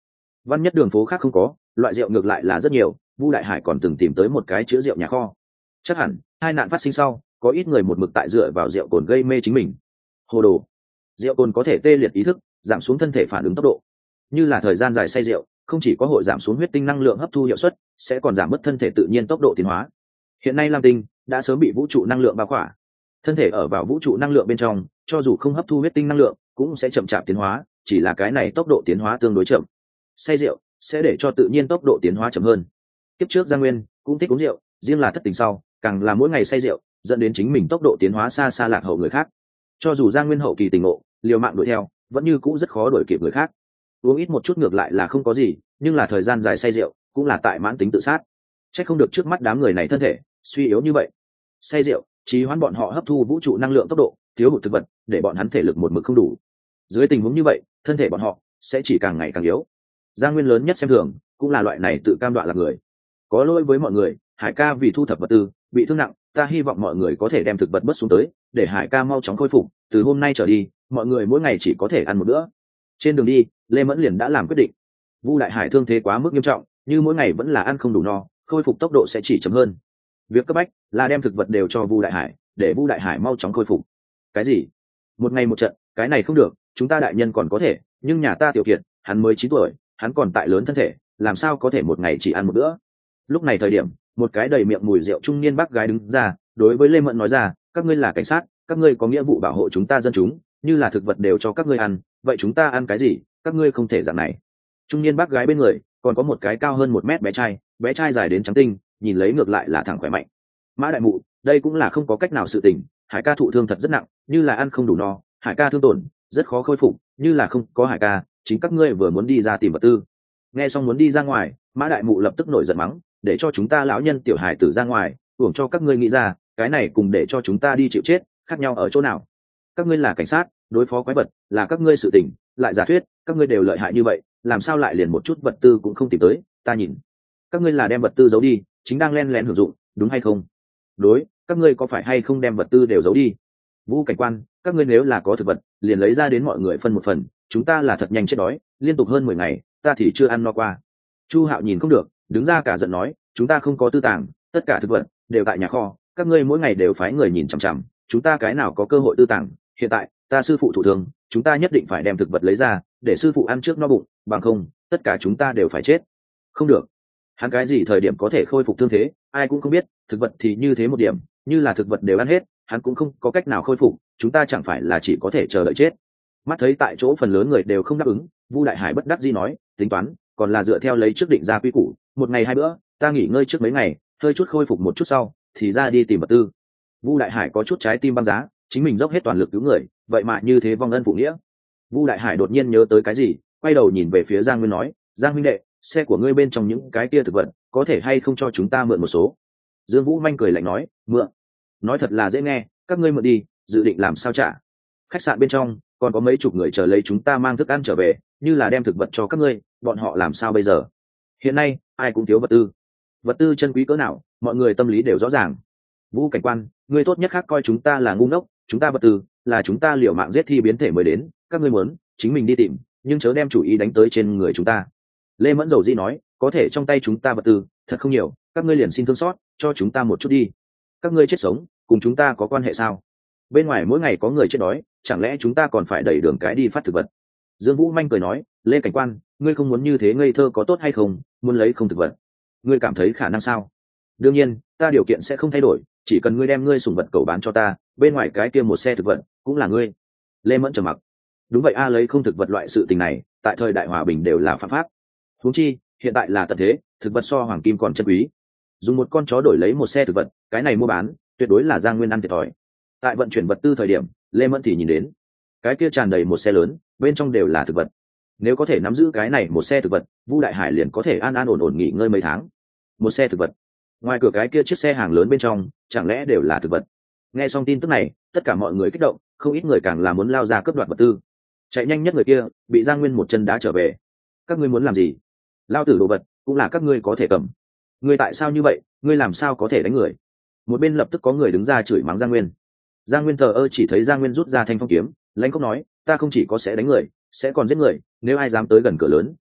Văn nhất đường phố khác không có, loại rượu ngược lại là rất nhiều. Vu Đại Hải còn từng tìm tới một cái chứa rượu nhà kho. Chắc hẳn hai nạn phát sinh sau, có ít người một mực tại dựa vào rượu cồn gây mê chính mình. Hồ đồ. Rượu cồn có thể tê liệt ý thức, giảm xuống thân thể phản ứng tốc độ. Như là thời gian dài say rượu, không chỉ có hội giảm xuống huyết tinh năng lượng hấp thu hiệu suất, sẽ còn giảm mất thân thể tự nhiên tốc độ tiến hóa. Hiện nay Lam Tinh đã sớm bị vũ trụ năng lượng bao khỏa, thân thể ở vào vũ trụ năng lượng bên trong, cho dù không hấp thu huyết tinh năng lượng, cũng sẽ chậm chạp tiến hóa, chỉ là cái này tốc độ tiến hóa tương đối chậm. Say rượu sẽ để cho tự nhiên tốc độ tiến hóa chậm hơn. Kiếp trước Giang Nguyên cũng thích uống rượu, riêng là thất tình sau, càng là mỗi ngày say rượu, dẫn đến chính mình tốc độ tiến hóa xa xa lạc hậu người khác. Cho dù Giang Nguyên hậu kỳ tình ngộ, liều mạng đuổi theo, vẫn như cũ rất khó đuổi kịp người khác. Uống ít một chút ngược lại là không có gì, nhưng là thời gian dài say rượu, cũng là tại mãn tính tự sát. Chắc không được trước mắt đám người này thân thể suy yếu như vậy. Say rượu trì hoãn bọn họ hấp thu vũ trụ năng lượng tốc độ, thiếu hụt thực vật, để bọn hắn thể lực một mực không đủ. Dưới tình huống như vậy, thân thể bọn họ sẽ chỉ càng ngày càng yếu. Giang Nguyên lớn nhất xem thường, cũng là loại này tự cam đoạ là người. Có lỗi với mọi người, Hải ca vì thu thập vật tư bị thương nặng, ta hy vọng mọi người có thể đem thực vật bớt xuống tới, để Hải ca mau chóng khôi phục. Từ hôm nay trở đi, mọi người mỗi ngày chỉ có thể ăn một bữa. Trên đường đi, Lê Mẫn liền đã làm quyết định. Vu Đại Hải thương thế quá mức nghiêm trọng, như mỗi ngày vẫn là ăn không đủ no, khôi phục tốc độ sẽ chỉ chậm hơn. Việc cấp bách là đem thực vật đều cho Vu Đại Hải, để Vu Đại Hải mau chóng khôi phục. Cái gì? Một ngày một trận, cái này không được, chúng ta đại nhân còn có thể, nhưng nhà ta tiểu kiệt, hắn mới chín tuổi, hắn còn tại lớn thân thể, làm sao có thể một ngày chỉ ăn một bữa? Lúc này thời điểm, một cái đầy miệng mùi rượu trung niên bác gái đứng ra, đối với Lê Mẫn nói ra, các ngươi là cảnh sát, các ngươi có nghĩa vụ bảo hộ chúng ta dân chúng, như là thực vật đều cho các ngươi ăn, vậy chúng ta ăn cái gì? Các ngươi không thể dạng này. Trung niên bác gái bên người còn có một cái cao hơn một mét bé trai, bé trai dài đến trắng tinh, nhìn lấy ngược lại là thẳng khỏe mạnh. Mã đại mụ, đây cũng là không có cách nào sự tình, Hải ca thụ thương thật rất nặng, như là ăn không đủ no, Hải ca thương tổn rất khó khôi phục, như là không có Hải ca, chính các ngươi vừa muốn đi ra tìm vật tư. Nghe xong muốn đi ra ngoài, Mã đại mụ lập tức nổi giận mắng, để cho chúng ta lão nhân tiểu hải tử ra ngoài, hưởng cho các ngươi nghĩ ra, cái này cùng để cho chúng ta đi chịu chết, khác nhau ở chỗ nào? Các ngươi là cảnh sát, đối phó quái vật là các ngươi sự tình, lại giả thuyết, các ngươi đều lợi hại như vậy, làm sao lại liền một chút vật tư cũng không tìm tới? Ta nhìn, các ngươi là đem vật tư giấu đi, chính đang len lén hưởng dụng, đúng hay không? Đối, các ngươi có phải hay không đem vật tư đều giấu đi? Vũ cảnh quan, các ngươi nếu là có thực vật, liền lấy ra đến mọi người phân một phần, chúng ta là thật nhanh chết đói, liên tục hơn mười ngày, ta thì chưa ăn no qua. Chu Hạo nhìn không được, đứng ra cả giận nói, chúng ta không có tư tàng, tất cả thực vật đều tại nhà kho, các ngươi mỗi ngày đều phái người nhìn chằm chằm, chúng ta cái nào có cơ hội tư tàng? Hiện tại, ta sư phụ thủ thường, chúng ta nhất định phải đem thực vật lấy ra, để sư phụ ăn trước no bụng, bằng không, tất cả chúng ta đều phải chết. Không được. Hắn cái gì thời điểm có thể khôi phục thương thế, ai cũng không biết, thực vật thì như thế một điểm, như là thực vật đều ăn hết, hắn cũng không có cách nào khôi phục, chúng ta chẳng phải là chỉ có thể chờ đợi chết. Mắt thấy tại chỗ phần lớn người đều không đáp ứng, Vu Đại Hải bất đắc dĩ nói, tính toán, còn là dựa theo lấy trước định ra quy củ, một ngày hai bữa, ta nghỉ ngơi trước mấy ngày, hơi chút khôi phục một chút sau, thì ra đi tìm vật tư. Vu Đại Hải có chút trái tim băng giá, chính mình dốc hết toàn lực cứu người, vậy mà như thế vong ân phụ nghĩa. Vu Đại Hải đột nhiên nhớ tới cái gì, quay đầu nhìn về phía Giang Nguyên nói, Giang huynh đệ, xe của ngươi bên trong những cái kia thực vật, có thể hay không cho chúng ta mượn một số? Dương Vũ Manh cười lạnh nói, mượn? Nói thật là dễ nghe, các ngươi mượn đi, dự định làm sao trả? Khách sạn bên trong còn có mấy chục người chờ lấy chúng ta mang thức ăn trở về, như là đem thực vật cho các ngươi, bọn họ làm sao bây giờ? Hiện nay ai cũng thiếu vật tư, vật tư chân quý cỡ nào, mọi người tâm lý đều rõ ràng. Vũ cảnh quan, ngươi tốt nhất khác coi chúng ta là ngu ngốc, chúng ta vật tư là chúng ta liều mạng giết thi biến thể mới đến, các ngươi muốn chính mình đi tìm, nhưng chớ đem chủ ý đánh tới trên người chúng ta. Lê Mẫn dầu dĩ nói, có thể trong tay chúng ta vật tư thật không nhiều, các ngươi liền xin thương xót cho chúng ta một chút đi. Các ngươi chết sống cùng chúng ta có quan hệ sao? Bên ngoài mỗi ngày có người chết đói, chẳng lẽ chúng ta còn phải đẩy đường cái đi phát thực vật? Dương Vũ Manh cười nói, Lê cảnh quan, ngươi không muốn như thế ngây thơ có tốt hay không, muốn lấy không thực vật, ngươi cảm thấy khả năng sao? Đương nhiên, ta điều kiện sẽ không thay đổi, chỉ cần ngươi đem ngươi sủng vật cầu bán cho ta, bên ngoài cái kia một xe thực vật cũng là ngươi. Lê Mẫn trầm mặc. Đúng vậy a, lấy không thực vật loại sự tình này, tại thời đại hòa bình đều là phạm pháp. Huống chi, hiện tại là tận thế, thực vật so hoàng kim còn chân quý. Dùng một con chó đổi lấy một xe thực vật, cái này mua bán, tuyệt đối là Giang Nguyên ăn thiệt thòi. Tại vận chuyển vật tư thời điểm, Lê Mẫn thì nhìn đến, cái kia tràn đầy một xe lớn, bên trong đều là thực vật. Nếu có thể nắm giữ cái này một xe thực vật, Vu Đại Hải liền có thể an an ổn ổn nghỉ ngơi mấy tháng. Một xe thực vật, ngoài cửa cái kia chiếc xe hàng lớn bên trong, chẳng lẽ đều là thực vật? Nghe xong tin tức này, tất cả mọi người kích động, không ít người càng là muốn lao ra cướp đoạt vật tư. Chạy nhanh nhất người kia bị Giang Nguyên một chân đá trở về. Các ngươi muốn làm gì? Lao tử đồ vật cũng là các ngươi có thể cầm. Ngươi tại sao như vậy? Ngươi làm sao có thể đánh người? Một bên lập tức có người đứng ra chửi mắng Giang Nguyên. Giang Nguyên thờ ơ chỉ thấy Giang Nguyên rút ra thanh phong kiếm, lãnh khốc nói, ta không chỉ có sẽ đánh người, sẽ còn giết người, nếu ai dám tới gần cửa lớn,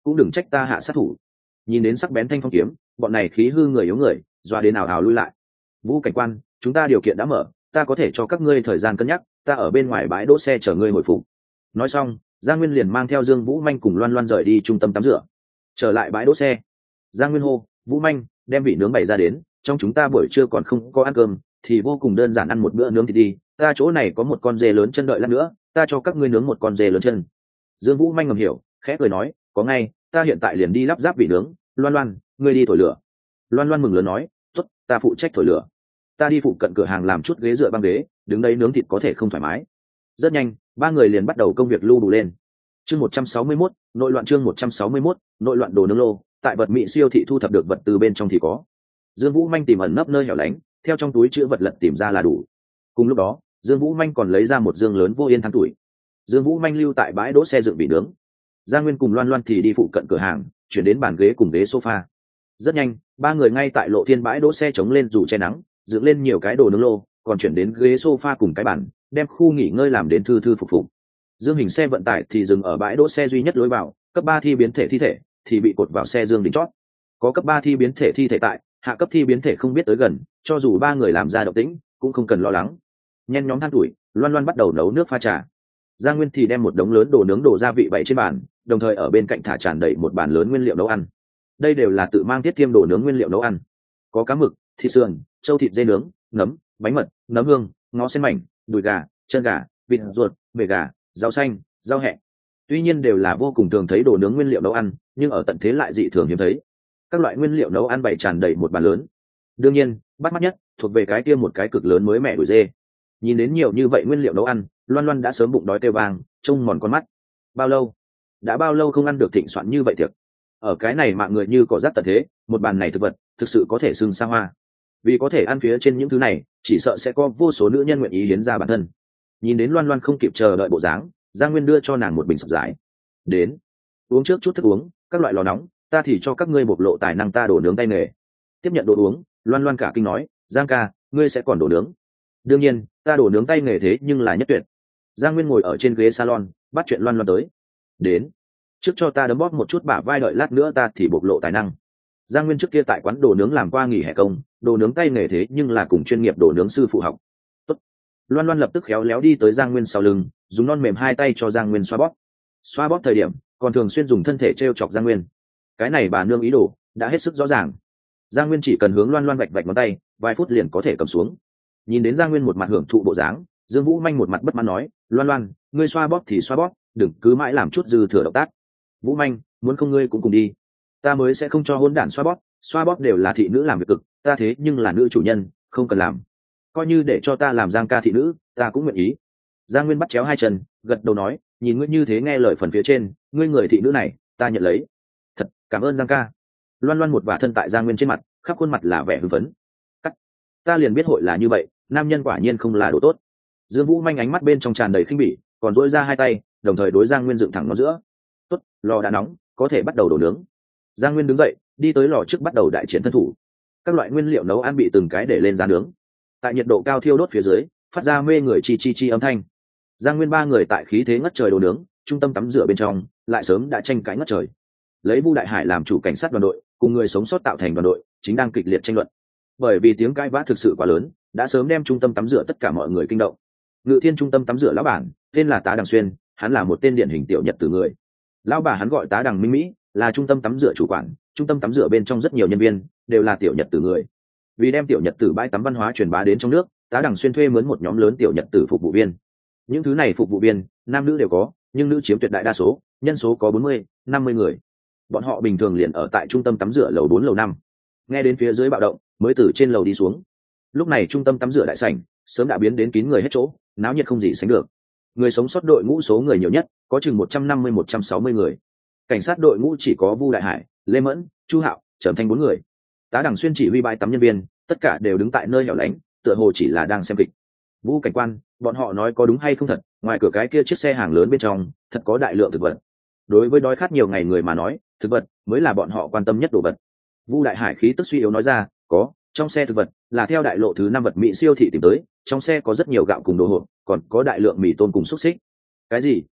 cũng đừng trách ta hạ sát thủ. Nhìn đến sắc bén thanh phong kiếm, bọn này khí hư người yếu người doa đến ảo ảo lui lại. Vũ cảnh quan, chúng ta điều kiện đã mở, ta có thể cho các ngươi thời gian cân nhắc, ta ở bên ngoài bãi đỗ xe chờ ngươi hồi phục. Nói xong, Giang Nguyên liền mang theo Dương Vũ Manh cùng Loan Loan rời đi trung tâm tắm rửa. Trở lại bãi đỗ xe, Giang Nguyên hô, Vũ Manh, đem vị nướng bày ra đến, trong chúng ta buổi trưa còn không có ăn cơm, thì vô cùng đơn giản ăn một bữa nướng thịt đi, ta chỗ này có một con dê lớn chân đợi lát nữa, ta cho các ngươi nướng một con dê lớn chân. Dương Vũ Manh ngầm hiểu, khẽ cười nói, có ngay, ta hiện tại liền đi lắp ráp vị nướng, Loan Loan, ngươi đi thổi lửa. Loan Loan mừng lớn nói, tốt, ta phụ trách thổi lửa. Ta đi phụ cận cửa hàng làm chút ghế dựa băng ghế, đứng đây nướng thịt có thể không thoải mái. Rất nhanh, ba người liền bắt đầu công việc lưu đủ lên. Chương một trăm sáu mươi mốt, nội loạn chương một trăm sáu mươi mốt, nội loạn đồ nướng lô, tại vật mỹ siêu thị thu thập được vật từ bên trong thì có. Dương Vũ Manh tìm ẩn nấp nơi hẻo lánh, theo trong túi chứa vật lật tìm ra là đủ. Cùng lúc đó, Dương Vũ Manh còn lấy ra một dương lớn vô yên than tuổi. Dương Vũ Manh lưu tại bãi đỗ xe dựng vị nướng. Giang Nguyên cùng Loan Loan thì đi phụ cận cửa hàng, chuyển đến bàn ghế cùng ghế sofa. Rất nhanh, ba người ngay tại lộ thiên bãi đỗ xe chống lên dù che nắng, dựng lên nhiều cái đồ nướng lô, còn chuyển đến ghế sofa cùng cái bàn, đem khu nghỉ ngơi làm đến thư thư phục phục. Dương hình xe vận tải thì dừng ở bãi đỗ xe duy nhất lối vào, cấp ba thi biến thể thi thể thì bị cột vào xe Dương đỉnh chót. Có cấp ba thi biến thể thi thể tại, hạ cấp thi biến thể không biết tới gần, cho dù ba người làm ra động tĩnh, cũng không cần lo lắng. Nhen nhóm than tuổi, Loan Loan bắt đầu nấu nước pha trà. Giang Nguyên thì đem một đống lớn đồ nướng đổ gia vị bày trên bàn, đồng thời ở bên cạnh thả tràn đầy một bàn lớn nguyên liệu nấu ăn. Đây đều là tự mang tiết thêm đồ nướng nguyên liệu nấu ăn. Có cá mực, thịt sườn, trâu thịt dê nướng, nấm, bánh mật, nấm hương, ngó sen mảnh, đùi gà, chân gà, vịt ruột, bề gà, rau xanh, rau hẹ. Tuy nhiên đều là vô cùng thường thấy đồ nướng nguyên liệu nấu ăn, nhưng ở tận thế lại dị thường hiếm thấy. Các loại nguyên liệu nấu ăn bày tràn đầy một bàn lớn. Đương nhiên, bắt mắt nhất thuộc về cái kia một cái cực lớn mới mẻ đùi dê. Nhìn đến nhiều như vậy nguyên liệu nấu ăn, Loan Loan đã sớm bụng đói kêu vang, trông mòn con mắt. Bao lâu? Đã bao lâu không ăn được thịnh soạn như vậy tiệc? Ở cái này mạng người như cỏ rác tận thế, một bàn này thực vật thực sự có thể xưng xa hoa. Vì có thể ăn phía trên những thứ này, chỉ sợ sẽ có vô số nữ nhân nguyện ý hiến ra bản thân. Nhìn đến Loan Loan không kịp chờ đợi bộ dáng, Giang Nguyên đưa cho nàng một bình sập giải. Đến, uống trước chút thức uống, các loại lò nóng, ta thì cho các ngươi bộc lộ tài năng ta đổ nướng tay nghề. Tiếp nhận đồ uống, Loan Loan cả kinh nói, Giang ca, ngươi sẽ còn đổ nướng? Đương nhiên, ta đổ nướng tay nghề thế nhưng là nhất tuyệt. Giang Nguyên ngồi ở trên ghế salon, bắt chuyện Loan Loan tới. Đến, trước cho ta đấm bóp một chút bả vai, đợi lát nữa ta thì bộc lộ tài năng. Giang Nguyên trước kia tại quán đồ nướng làm qua nghỉ hè công, đồ nướng tay nghề thế nhưng là cùng chuyên nghiệp đồ nướng sư phụ học. Tốt. Loan Loan lập tức khéo léo đi tới Giang Nguyên sau lưng, dùng non mềm hai tay cho Giang Nguyên xoa bóp. Xoa bóp thời điểm, còn thường xuyên dùng thân thể treo chọc Giang Nguyên. Cái này bà nương ý đồ đã hết sức rõ ràng. Giang Nguyên chỉ cần hướng Loan Loan vạch vạch ngón tay, vài phút liền có thể cầm xuống. Nhìn đến Giang Nguyên một mặt hưởng thụ bộ dáng, Dương Vũ Manh một mặt bất mãn nói, Loan Loan, ngươi xoa bóp thì xoa bóp, đừng cứ mãi làm chút dư thừa động tác. Vũ Manh, muốn không ngươi cũng cùng đi. Ta mới sẽ không cho hỗn đản xoa bóp, xoa bóp đều là thị nữ làm việc cực, ta thế nhưng là nữ chủ nhân, không cần làm. Coi như để cho ta làm Giang ca thị nữ, ta cũng nguyện ý. Giang Nguyên bắt chéo hai chân, gật đầu nói, nhìn ngươi như thế nghe lời phần phía trên, ngươi người thị nữ này, ta nhận lấy. Thật, cảm ơn Giang ca. Loan Loan một vả thân tại Giang Nguyên trên mặt, khắp khuôn mặt là vẻ hưng phấn. Cắt. Ta liền biết hội là như vậy, nam nhân quả nhiên không là đồ tốt. Dương Vũ Manh ánh mắt bên trong tràn đầy khinh bỉ, còn duỗi ra hai tay, đồng thời đối Giang Nguyên dựng thẳng nó giữa. Tốt, lò đã nóng, có thể bắt đầu đổ nướng. Giang Nguyên đứng dậy, đi tới lò trước bắt đầu đại chiến thân thủ. Các loại nguyên liệu nấu ăn bị từng cái để lên giá nướng. Tại nhiệt độ cao thiêu đốt phía dưới, phát ra mê người chi chi chi âm thanh. Giang Nguyên ba người tại khí thế ngất trời đồ nướng, trung tâm tắm rửa bên trong, lại sớm đã tranh cãi ngất trời. Lấy Vu Đại Hải làm chủ cảnh sát đoàn đội, cùng người sống sót tạo thành đoàn đội, chính đang kịch liệt tranh luận. Bởi vì tiếng cãi vã thực sự quá lớn, đã sớm đem trung tâm tắm rửa tất cả mọi người kinh động. Ngự Thiên trung tâm tắm rửa lão bản, tên là Tá Đằng Xuyên, hắn là một tên điển hình tiểu Nhật tử người. Lão bà hắn gọi Tá Đằng Minh Mỹ, là trung tâm tắm rửa chủ quản, trung tâm tắm rửa bên trong rất nhiều nhân viên đều là tiểu Nhật tử người. Vì đem tiểu Nhật tử bãi tắm văn hóa truyền bá đến trong nước, Tá Đằng Xuyên thuê mướn một nhóm lớn tiểu Nhật tử phục vụ viên. Những thứ này phục vụ viên, nam nữ đều có, nhưng nữ chiếm tuyệt đại đa số, nhân số có bốn mươi, năm mươi người. Bọn họ bình thường liền ở tại trung tâm tắm rửa lầu bốn lầu năm. Nghe đến phía dưới bạo động, mới từ trên lầu đi xuống. Lúc này trung tâm tắm rửa đại sảnh sớm đã biến đến kín người hết chỗ, náo nhiệt không gì sánh được. Người sống sót đội ngũ số người nhiều nhất, có chừng một trăm năm mươi một trăm sáu mươi người. Cảnh sát đội ngũ chỉ có Vu Đại Hải, Lê Mẫn, Chu Hạo, Trầm Thanh bốn người. Tá Đằng Xuyên chỉ huy bãi tắm nhân viên, tất cả đều đứng tại nơi hẻo lánh, tựa hồ chỉ là đang xem kịch. Vu cảnh quan, bọn họ nói có đúng hay không thật, ngoài cửa cái kia chiếc xe hàng lớn bên trong, thật có đại lượng thực vật. Đối với đói khát nhiều ngày người mà nói, thực vật mới là bọn họ quan tâm nhất đồ vật. Vu Đại Hải khí tức suy yếu nói ra, có, trong xe thực vật là theo đại lộ thứ năm vật mỹ siêu thị tìm tới, trong xe có rất nhiều gạo cùng đồ hộp, còn có đại lượng mì tôm cùng xúc xích. Cái gì?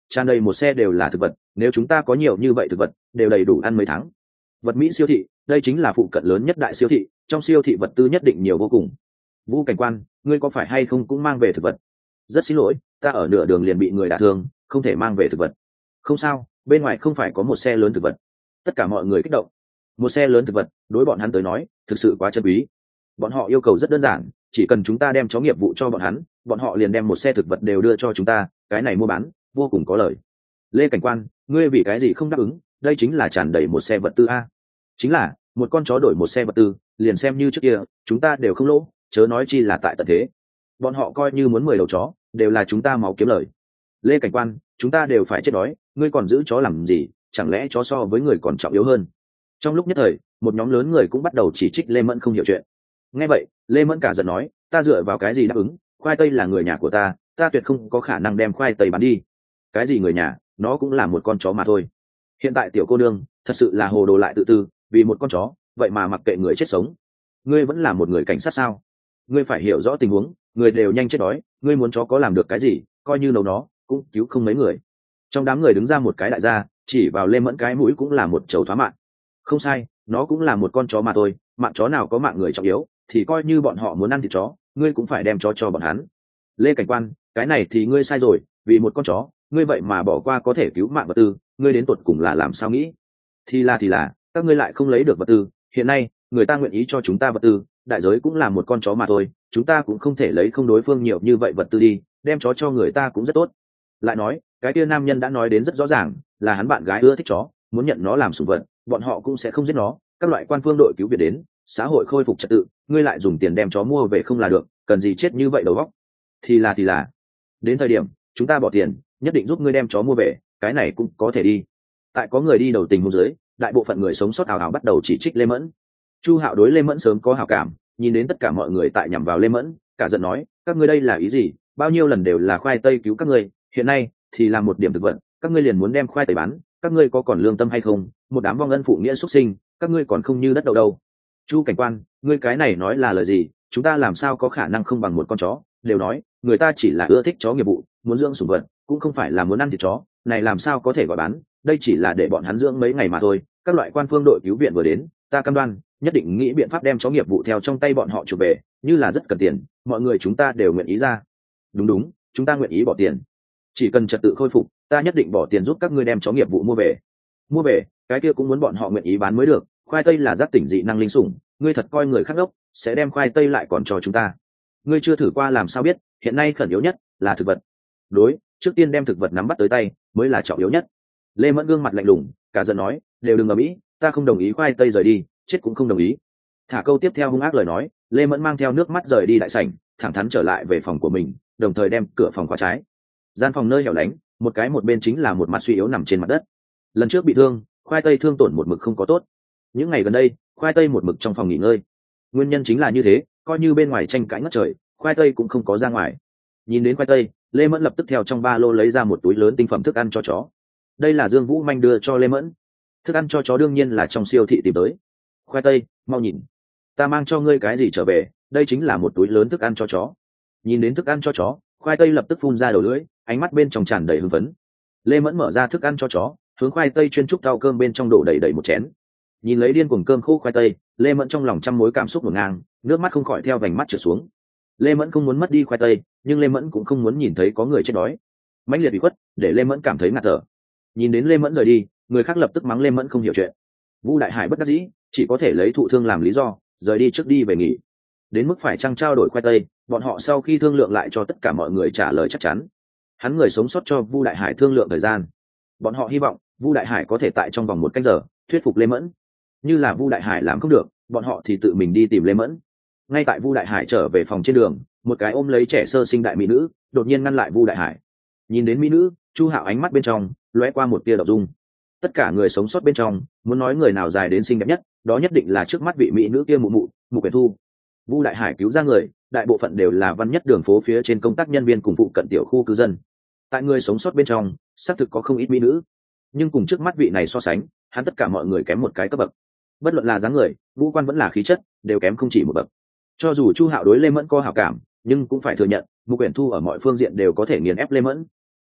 tràn đầy một xe đều là thực vật, nếu chúng ta có nhiều như vậy thực vật đều đầy đủ ăn mấy tháng. Vật Mỹ siêu thị, đây chính là phụ cận lớn nhất đại siêu thị, trong siêu thị vật tư nhất định nhiều vô cùng. Vũ cảnh quan, ngươi có phải hay không cũng mang về thực vật? Rất xin lỗi, ta ở nửa đường liền bị người đả thương, không thể mang về thực vật. Không sao, bên ngoài không phải có một xe lớn thực vật. Tất cả mọi người kích động. Một xe lớn thực vật, đối bọn hắn tới nói thực sự quá chân quý. Bọn họ yêu cầu rất đơn giản, chỉ cần chúng ta đem chó nghiệp vụ cho bọn hắn, bọn họ liền đem một xe thực vật đều đưa cho chúng ta, cái này mua bán vô cùng có lời. Lê cảnh quan, ngươi vì cái gì không đáp ứng? Đây chính là tràn đầy một xe vật tư a. Chính là một con chó đổi một xe vật tư, liền xem như trước kia chúng ta đều không lỗ, chớ nói chi là tại tận thế. Bọn họ coi như muốn mười đầu chó đều là chúng ta máu kiếm lời. Lê cảnh quan, chúng ta đều phải chết đói, ngươi còn giữ chó làm gì? Chẳng lẽ chó so với người còn trọng yếu hơn? Trong lúc nhất thời, một nhóm lớn người cũng bắt đầu chỉ trích Lê Mẫn không hiểu chuyện. Nghe vậy, Lê Mẫn cả giận nói, ta dựa vào cái gì đáp ứng? Khoai tây là người nhà của ta, ta tuyệt không có khả năng đem khoai tây bán đi. Cái gì người nhà, nó cũng là một con chó mà thôi. Hiện tại tiểu cô nương thật sự là hồ đồ lại tự tư, vì một con chó vậy mà mặc kệ người chết sống. Ngươi vẫn là một người cảnh sát sao? Ngươi phải hiểu rõ tình huống, người đều nhanh chết đói, ngươi muốn chó có làm được cái gì, coi như nấu nó cũng cứu không mấy người. Trong đám người đứng ra một cái đại gia, chỉ vào Lê Mẫn cái mũi cũng là một chầu thoá mạng. Không sai, nó cũng là một con chó mà thôi, mạng chó nào có mạng người trọng yếu, thì coi như bọn họ muốn ăn thịt chó, ngươi cũng phải đem chó cho bọn hắn. Lê cảnh quan, cái này thì ngươi sai rồi, vì một con chó ngươi vậy mà bỏ qua có thể cứu mạng vật tư, ngươi đến tột cùng là làm sao nghĩ? Thì là thì là các ngươi lại không lấy được vật tư, hiện nay người ta nguyện ý cho chúng ta vật tư, đại giới cũng là một con chó mà thôi, chúng ta cũng không thể lấy không đối phương nhiều như vậy vật tư đi, đem chó cho người ta cũng rất tốt. Lại nói cái kia nam nhân đã nói đến rất rõ ràng, là hắn bạn gái ưa thích chó, muốn nhận nó làm sủng vật, bọn họ cũng sẽ không giết nó. Các loại quan phương đội cứu viện đến, xã hội khôi phục trật tự, ngươi lại dùng tiền đem chó mua về không là được, cần gì chết như vậy đầu óc? Thì là thì là đến thời điểm chúng ta bỏ tiền nhất định giúp ngươi đem chó mua về, cái này cũng có thể đi. Tại có người đi đầu tình huống dưới, đại bộ phận người sống sót ảo ảo bắt đầu chỉ trích Lê Mẫn. Chu Hạo đối Lê Mẫn sớm có hảo cảm, nhìn đến tất cả mọi người tại nhằm vào Lê Mẫn, cả giận nói, các ngươi đây là ý gì? Bao nhiêu lần đều là khoai tây cứu các ngươi, hiện nay thì làm một điểm thực vật, các ngươi liền muốn đem khoai tây bán, các ngươi có còn lương tâm hay không? Một đám vong ân phụ nghĩa xuất sinh, các ngươi còn không như đất đậu đâu. Chu cảnh quan, ngươi cái này nói là lời gì? Chúng ta làm sao có khả năng không bằng một con chó? Đều nói người ta chỉ là ưa thích chó nghiệp vụ, muốn dưỡng sủng vật, cũng không phải là muốn ăn thịt chó, này làm sao có thể gọi bán? Đây chỉ là để bọn hắn dưỡng mấy ngày mà thôi. Các loại quan phương đội cứu viện vừa đến, ta cam đoan nhất định nghĩ biện pháp đem chó nghiệp vụ theo trong tay bọn họ chụp về, như là rất cần tiền, mọi người chúng ta đều nguyện ý ra. Đúng đúng, chúng ta nguyện ý bỏ tiền, chỉ cần trật tự khôi phục, ta nhất định bỏ tiền giúp các ngươi đem chó nghiệp vụ mua về. Mua về, cái kia cũng muốn bọn họ nguyện ý bán mới được. Khoai tây là giác tỉnh dị năng linh sủng, ngươi thật coi người khác ngốc sẽ đem khoai tây lại còn cho chúng ta? Ngươi chưa thử qua làm sao biết, hiện nay khẩn yếu nhất là thực vật. Đối, trước tiên đem thực vật nắm bắt tới tay mới là trọng yếu nhất. Lê Mẫn gương mặt lạnh lùng, cả giận nói, đều đừng ở mỹ, ta không đồng ý khoai tây rời đi, chết cũng không đồng ý. Thả câu tiếp theo hung ác lời nói, Lê Mẫn mang theo nước mắt rời đi đại sảnh, thẳng thắn trở lại về phòng của mình, đồng thời đem cửa phòng khóa trái. Gian phòng nơi hẻo lánh, một cái một bên chính là một mặt suy yếu nằm trên mặt đất. Lần trước bị thương, khoai tây thương tổn một mực không có tốt. Những ngày gần đây, khoai tây một mực trong phòng nghỉ ngơi. Nguyên nhân chính là như thế, coi như bên ngoài tranh cãi ngất trời, khoai tây cũng không có ra ngoài. Nhìn đến khoai tây, Lê Mẫn lập tức theo trong ba lô lấy ra một túi lớn tinh phẩm thức ăn cho chó. Đây là Dương Vũ Manh đưa cho Lê Mẫn. Thức ăn cho chó đương nhiên là trong siêu thị tìm tới. Khoai tây, mau nhìn, ta mang cho ngươi cái gì trở về, đây chính là một túi lớn thức ăn cho chó. Nhìn đến thức ăn cho chó, khoai tây lập tức phun ra đầu lưỡi, ánh mắt bên trong tràn đầy hưng phấn. Lê Mẫn mở ra thức ăn cho chó, hướng khoai tây chuyên trúc thau cơm bên trong đổ đầy đầy một chén. Nhìn lấy điên cuồng cơm khô khoai tây, Lê Mẫn trong lòng trăm mối cảm xúc ngổn ngang, nước mắt không khỏi theo vành mắt trượt xuống. Lê Mẫn không muốn mất đi khoai tây, nhưng Lê Mẫn cũng không muốn nhìn thấy có người chết đói. Mãnh liệt bị khuất để Lê Mẫn cảm thấy ngạt thở. Nhìn đến Lê Mẫn rời đi, người khác lập tức mắng Lê Mẫn không hiểu chuyện. Vu Đại Hải bất đắc dĩ, chỉ có thể lấy thụ thương làm lý do, rời đi trước đi về nghỉ. Đến mức phải trăng trao đổi khoai tây, bọn họ sau khi thương lượng lại cho tất cả mọi người trả lời chắc chắn. Hắn người sống sót cho Vu Đại Hải thương lượng thời gian. Bọn họ hy vọng Vu Đại Hải có thể tại trong vòng một canh giờ thuyết phục Lê Mẫn. Như là Vu Đại Hải làm không được, bọn họ thì tự mình đi tìm Lê Mẫn. Ngay tại Vu Đại Hải trở về phòng trên đường, một cái ôm lấy trẻ sơ sinh đại mỹ nữ đột nhiên ngăn lại Vu Đại Hải. Nhìn đến mỹ nữ, Chu Hạo ánh mắt bên trong lóe qua một tia đậu dung. Tất cả người sống sót bên trong, muốn nói người nào dài đến xinh đẹp nhất, đó nhất định là trước mắt vị mỹ nữ kia Mụ Mụ, Mụ Quyển Thu. Vu Đại Hải cứu ra người, đại bộ phận đều là văn nhất đường phố phía trên công tác nhân viên cùng phụ cận tiểu khu cư dân. Tại người sống sót bên trong, xác thực có không ít mỹ nữ, nhưng cùng trước mắt vị này so sánh, hắn tất cả mọi người kém một cái cấp bậc. Bất luận là dáng người, ngũ quan vẫn là khí chất, đều kém không chỉ một bậc. Cho dù Chu Hạo đối Lê Mẫn có hảo cảm, nhưng cũng phải thừa nhận, Mục Uyển Thu ở mọi phương diện đều có thể nghiền ép Lê Mẫn.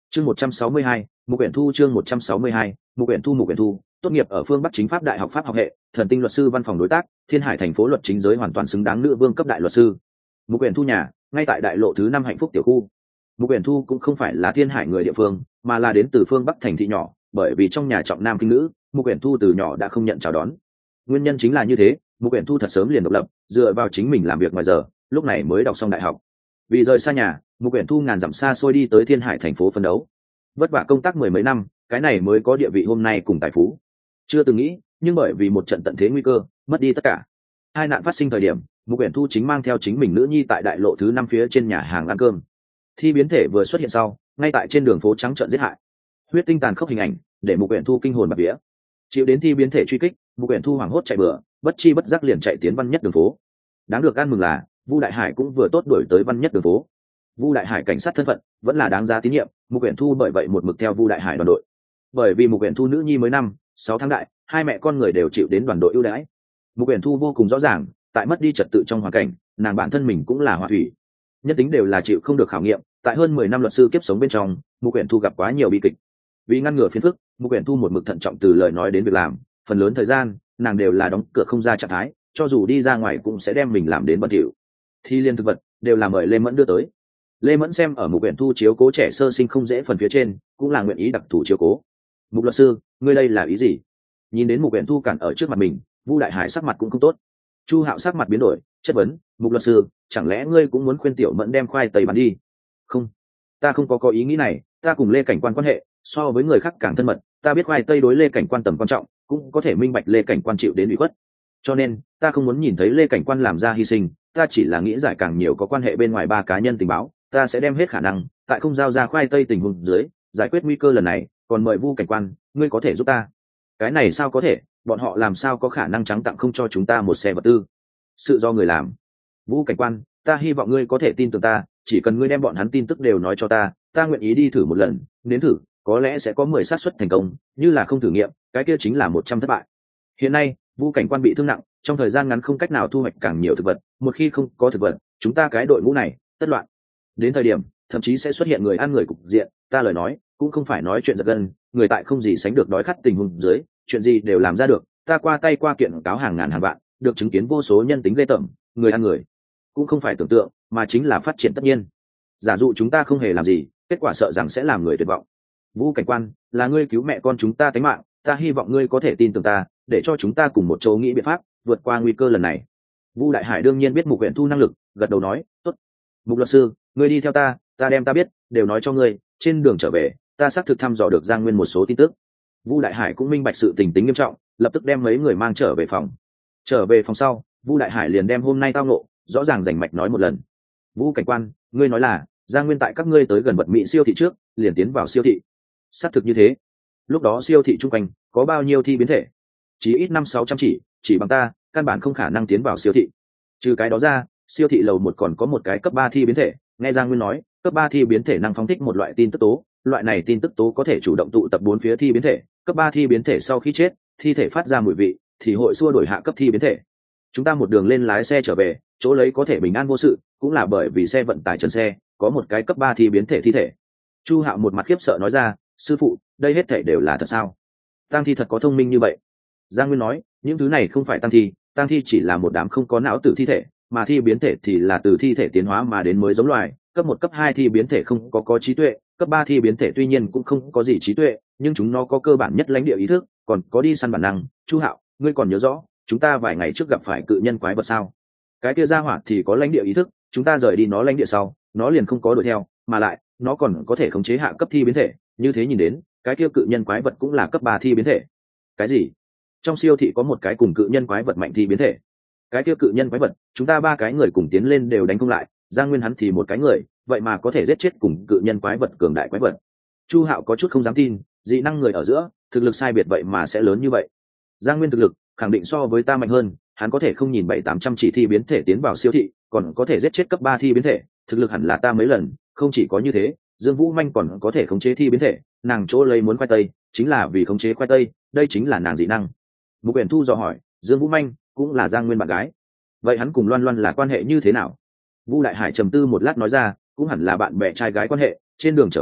chương một trăm sáu mươi hai, Mục Uyển Thu chương một trăm sáu mươi hai, Mục Uyển Thu Mục Uyển Thu tốt nghiệp ở phương Bắc Chính pháp Đại học Pháp học hệ, thần tinh luật sư văn phòng đối tác, Thiên Hải thành phố luật chính giới hoàn toàn xứng đáng nữ vương cấp đại luật sư. Mục Uyển Thu nhà ngay tại đại lộ thứ năm hạnh phúc tiểu khu. Mục Uyển Thu cũng không phải là Thiên Hải người địa phương, mà là đến từ phương Bắc thành thị nhỏ, bởi vì trong nhà trọng nam khinh nữ, Mục Uyển Thu từ nhỏ đã không nhận chào đón. Nguyên nhân chính là như thế, Mục Uyển Thu thật sớm liền độc lập, dựa vào chính mình làm việc ngoài giờ, lúc này mới đọc xong đại học. Vì rời xa nhà, Mục Uyển Thu ngàn dặm xa xôi đi tới Thiên Hải thành phố phấn đấu. Vất vả công tác mười mấy năm, cái này mới có địa vị hôm nay cùng tài phú. Chưa từng nghĩ, nhưng bởi vì một trận tận thế nguy cơ, mất đi tất cả. Hai nạn phát sinh thời điểm, Mục Uyển Thu chính mang theo chính mình nữ nhi tại đại lộ thứ năm phía trên nhà hàng ăn cơm. Thi biến thể vừa xuất hiện sau, ngay tại trên đường phố trắng trợn giết hại. Huyết tinh tàn khốc hình ảnh, để Mục Uyển Thu kinh hồn bạt vía. Chịu đến thi biến thể truy kích, Mục Uyển Thu hoảng hốt chạy bừa, bất chi bất giác liền chạy tiến Văn Nhất đường phố. Đáng được ăn mừng là, Vu Đại Hải cũng vừa tốt đuổi tới Văn Nhất đường phố. Vu Đại Hải cảnh sát thân phận, vẫn là đáng giá tín nhiệm, Mục Uyển Thu bởi vậy một mực theo Vu Đại Hải đoàn đội. Bởi vì Mục Uyển Thu nữ nhi mới năm, sáu tháng đại, hai mẹ con người đều chịu đến đoàn đội ưu đãi. Mục Uyển Thu vô cùng rõ ràng, tại mất đi trật tự trong hoàn cảnh, nàng bản thân mình cũng là hỏa thủy. Nhân tính đều là chịu không được khảo nghiệm, tại hơn mười năm luật sư kiếp sống bên trong, Mục Uyển Thu gặp quá nhiều bi kịch. Vì ngăn ngừa phiền phức, Mục Uyển Thu một mực thận trọng từ lời nói đến việc làm, phần lớn thời gian, nàng đều là đóng cửa không ra trạng thái, cho dù đi ra ngoài cũng sẽ đem mình làm đến bận rộn. Thi liên thực vật đều là mời Lê Mẫn đưa tới. Lê Mẫn xem ở Mục Uyển Thu chiếu cố trẻ sơ sinh không dễ phần phía trên, cũng là nguyện ý đặc thù chiếu cố. Mục luật sư, ngươi đây là ý gì? Nhìn đến Mục Uyển Thu cản ở trước mặt mình, Vu Đại Hải sắc mặt cũng không tốt. Chu Hạo sắc mặt biến đổi, chất vấn, Mục luật sư, chẳng lẽ ngươi cũng muốn khuyên Tiểu Mẫn đem khoai tây bán đi? Không, ta không có có ý nghĩ này, ta cùng Lê Cảnh Quan quan hệ so với người khác càng thân mật, ta biết khoai tây đối Lê Cảnh Quan tầm quan trọng, cũng có thể minh bạch Lê Cảnh Quan chịu đến ủy khuất. Cho nên, ta không muốn nhìn thấy Lê Cảnh Quan làm ra hy sinh, ta chỉ là nghĩ giải càng nhiều có quan hệ bên ngoài ba cá nhân tình báo, ta sẽ đem hết khả năng, tại không giao ra khoai tây tình huống dưới, giải quyết nguy cơ lần này, còn mời Vu Cảnh Quan, ngươi có thể giúp ta. Cái này sao có thể, bọn họ làm sao có khả năng trắng tặng không cho chúng ta một xe vật tư? Sự do người làm. Vu Cảnh Quan, ta hy vọng ngươi có thể tin tưởng ta, chỉ cần ngươi đem bọn hắn tin tức đều nói cho ta, ta nguyện ý đi thử một lần, nếm thử, có lẽ sẽ có mười xác suất thành công, như là không thử nghiệm, cái kia chính là một trăm thất bại. Hiện nay, Vu Cảnh Quan bị thương nặng, trong thời gian ngắn không cách nào thu hoạch càng nhiều thực vật, một khi không có thực vật, chúng ta cái đội ngũ này tất loạn. Đến thời điểm, thậm chí sẽ xuất hiện người ăn người cục diện, ta lời nói, cũng không phải nói chuyện giật gân, người tại không gì sánh được đói khát tình huống dưới, chuyện gì đều làm ra được, ta qua tay qua kiện cáo hàng ngàn hàng vạn, được chứng kiến vô số nhân tính ghê tởm, người ăn người, cũng không phải tưởng tượng, mà chính là phát triển tất nhiên. Giả dụ chúng ta không hề làm gì, kết quả sợ rằng sẽ làm người tuyệt vọng. Vu Cảnh Quan, là ngươi cứu mẹ con chúng ta tính mạng, ta hy vọng ngươi có thể tin tưởng ta, để cho chúng ta cùng một chỗ nghĩ biện pháp vượt qua nguy cơ lần này. Vu Đại Hải đương nhiên biết Mục Uyển Thu năng lực, gật đầu nói, tốt. Mục luật sư, ngươi đi theo ta, ta đem ta biết đều nói cho ngươi, trên đường trở về, ta xác thực thăm dò được Giang Nguyên một số tin tức. Vu Đại Hải cũng minh bạch sự tình tính nghiêm trọng, lập tức đem mấy người mang trở về phòng. Trở về phòng sau, Vu Đại Hải liền đem hôm nay tao ngộ rõ ràng rành mạch nói một lần. Vu Cảnh Quan, ngươi nói là Giang Nguyên tại các ngươi tới gần vật mỹ siêu thị trước, liền tiến vào siêu thị. Xác thực như thế. Lúc đó siêu thị chung quanh có bao nhiêu thi biến thể? Chỉ ít năm sáu trăm chỉ, chỉ bằng ta, căn bản không khả năng tiến vào siêu thị. Trừ cái đó ra, siêu thị lầu một còn có một cái cấp ba thi biến thể, nghe Giang Nguyên nói, cấp ba thi biến thể năng phóng thích một loại tin tức tố, loại này tin tức tố có thể chủ động tụ tập bốn phía thi biến thể, cấp ba thi biến thể sau khi chết, thi thể phát ra mùi vị, thì hội xua đuổi hạ cấp thi biến thể. Chúng ta một đường lên lái xe trở về, chỗ lấy có thể bình an vô sự, cũng là bởi vì xe vận tải trần xe, có một cái cấp ba thi biến thể thi thể. Chu Hạo một mặt khiếp sợ nói ra, sư phụ, đây hết thể đều là thật sao? Tang thi thật có thông minh như vậy? Giang Nguyên nói, những thứ này không phải tang thi, tang thi chỉ là một đám không có não tử thi thể, mà thi biến thể thì là từ thi thể tiến hóa mà đến mới giống loài, cấp một cấp hai thi biến thể không có có trí tuệ, cấp ba thi biến thể tuy nhiên cũng không có gì trí tuệ, nhưng chúng nó có cơ bản nhất lãnh địa ý thức, còn có đi săn bản năng. Chu Hạo, ngươi còn nhớ rõ, chúng ta vài ngày trước gặp phải cự nhân quái vật sao? Cái kia ra hỏa thì có lãnh địa ý thức, chúng ta rời đi nó lãnh địa sau, nó liền không có đuổi theo, mà lại, nó còn có thể khống chế hạ cấp thi biến thể, như thế nhìn đến, cái kia cự nhân quái vật cũng là cấp ba thi biến thể. Cái gì? Trong siêu thị có một cái cùng cự nhân quái vật mạnh thi biến thể. Cái kia cự nhân quái vật, chúng ta ba cái người cùng tiến lên đều đánh không lại, Giang Nguyên hắn thì một cái người, vậy mà có thể giết chết cùng cự nhân quái vật cường đại quái vật. Chu Hạo có chút không dám tin, dị năng người ở giữa, thực lực sai biệt vậy mà sẽ lớn như vậy. Giang Nguyên thực lực khẳng định so với ta mạnh hơn, hắn có thể không nhìn bảy tám trăm chỉ thi biến thể tiến vào siêu thị, còn có thể giết chết cấp ba thi biến thể, thực lực hẳn là ta mấy lần, không chỉ có như thế, Dương Vũ Manh còn có thể khống chế thi biến thể, nàng chỗ lấy muốn khoai tây, chính là vì khống chế khoai tây, đây chính là nàng dị năng. Mục Uyển Thu dò hỏi, Dương Vũ Manh cũng là Giang Nguyên bạn gái, vậy hắn cùng Loan Loan là quan hệ như thế nào? Vu Đại Hải trầm tư một lát nói ra, cũng hẳn là bạn bè trai gái quan hệ, trên đường trở về,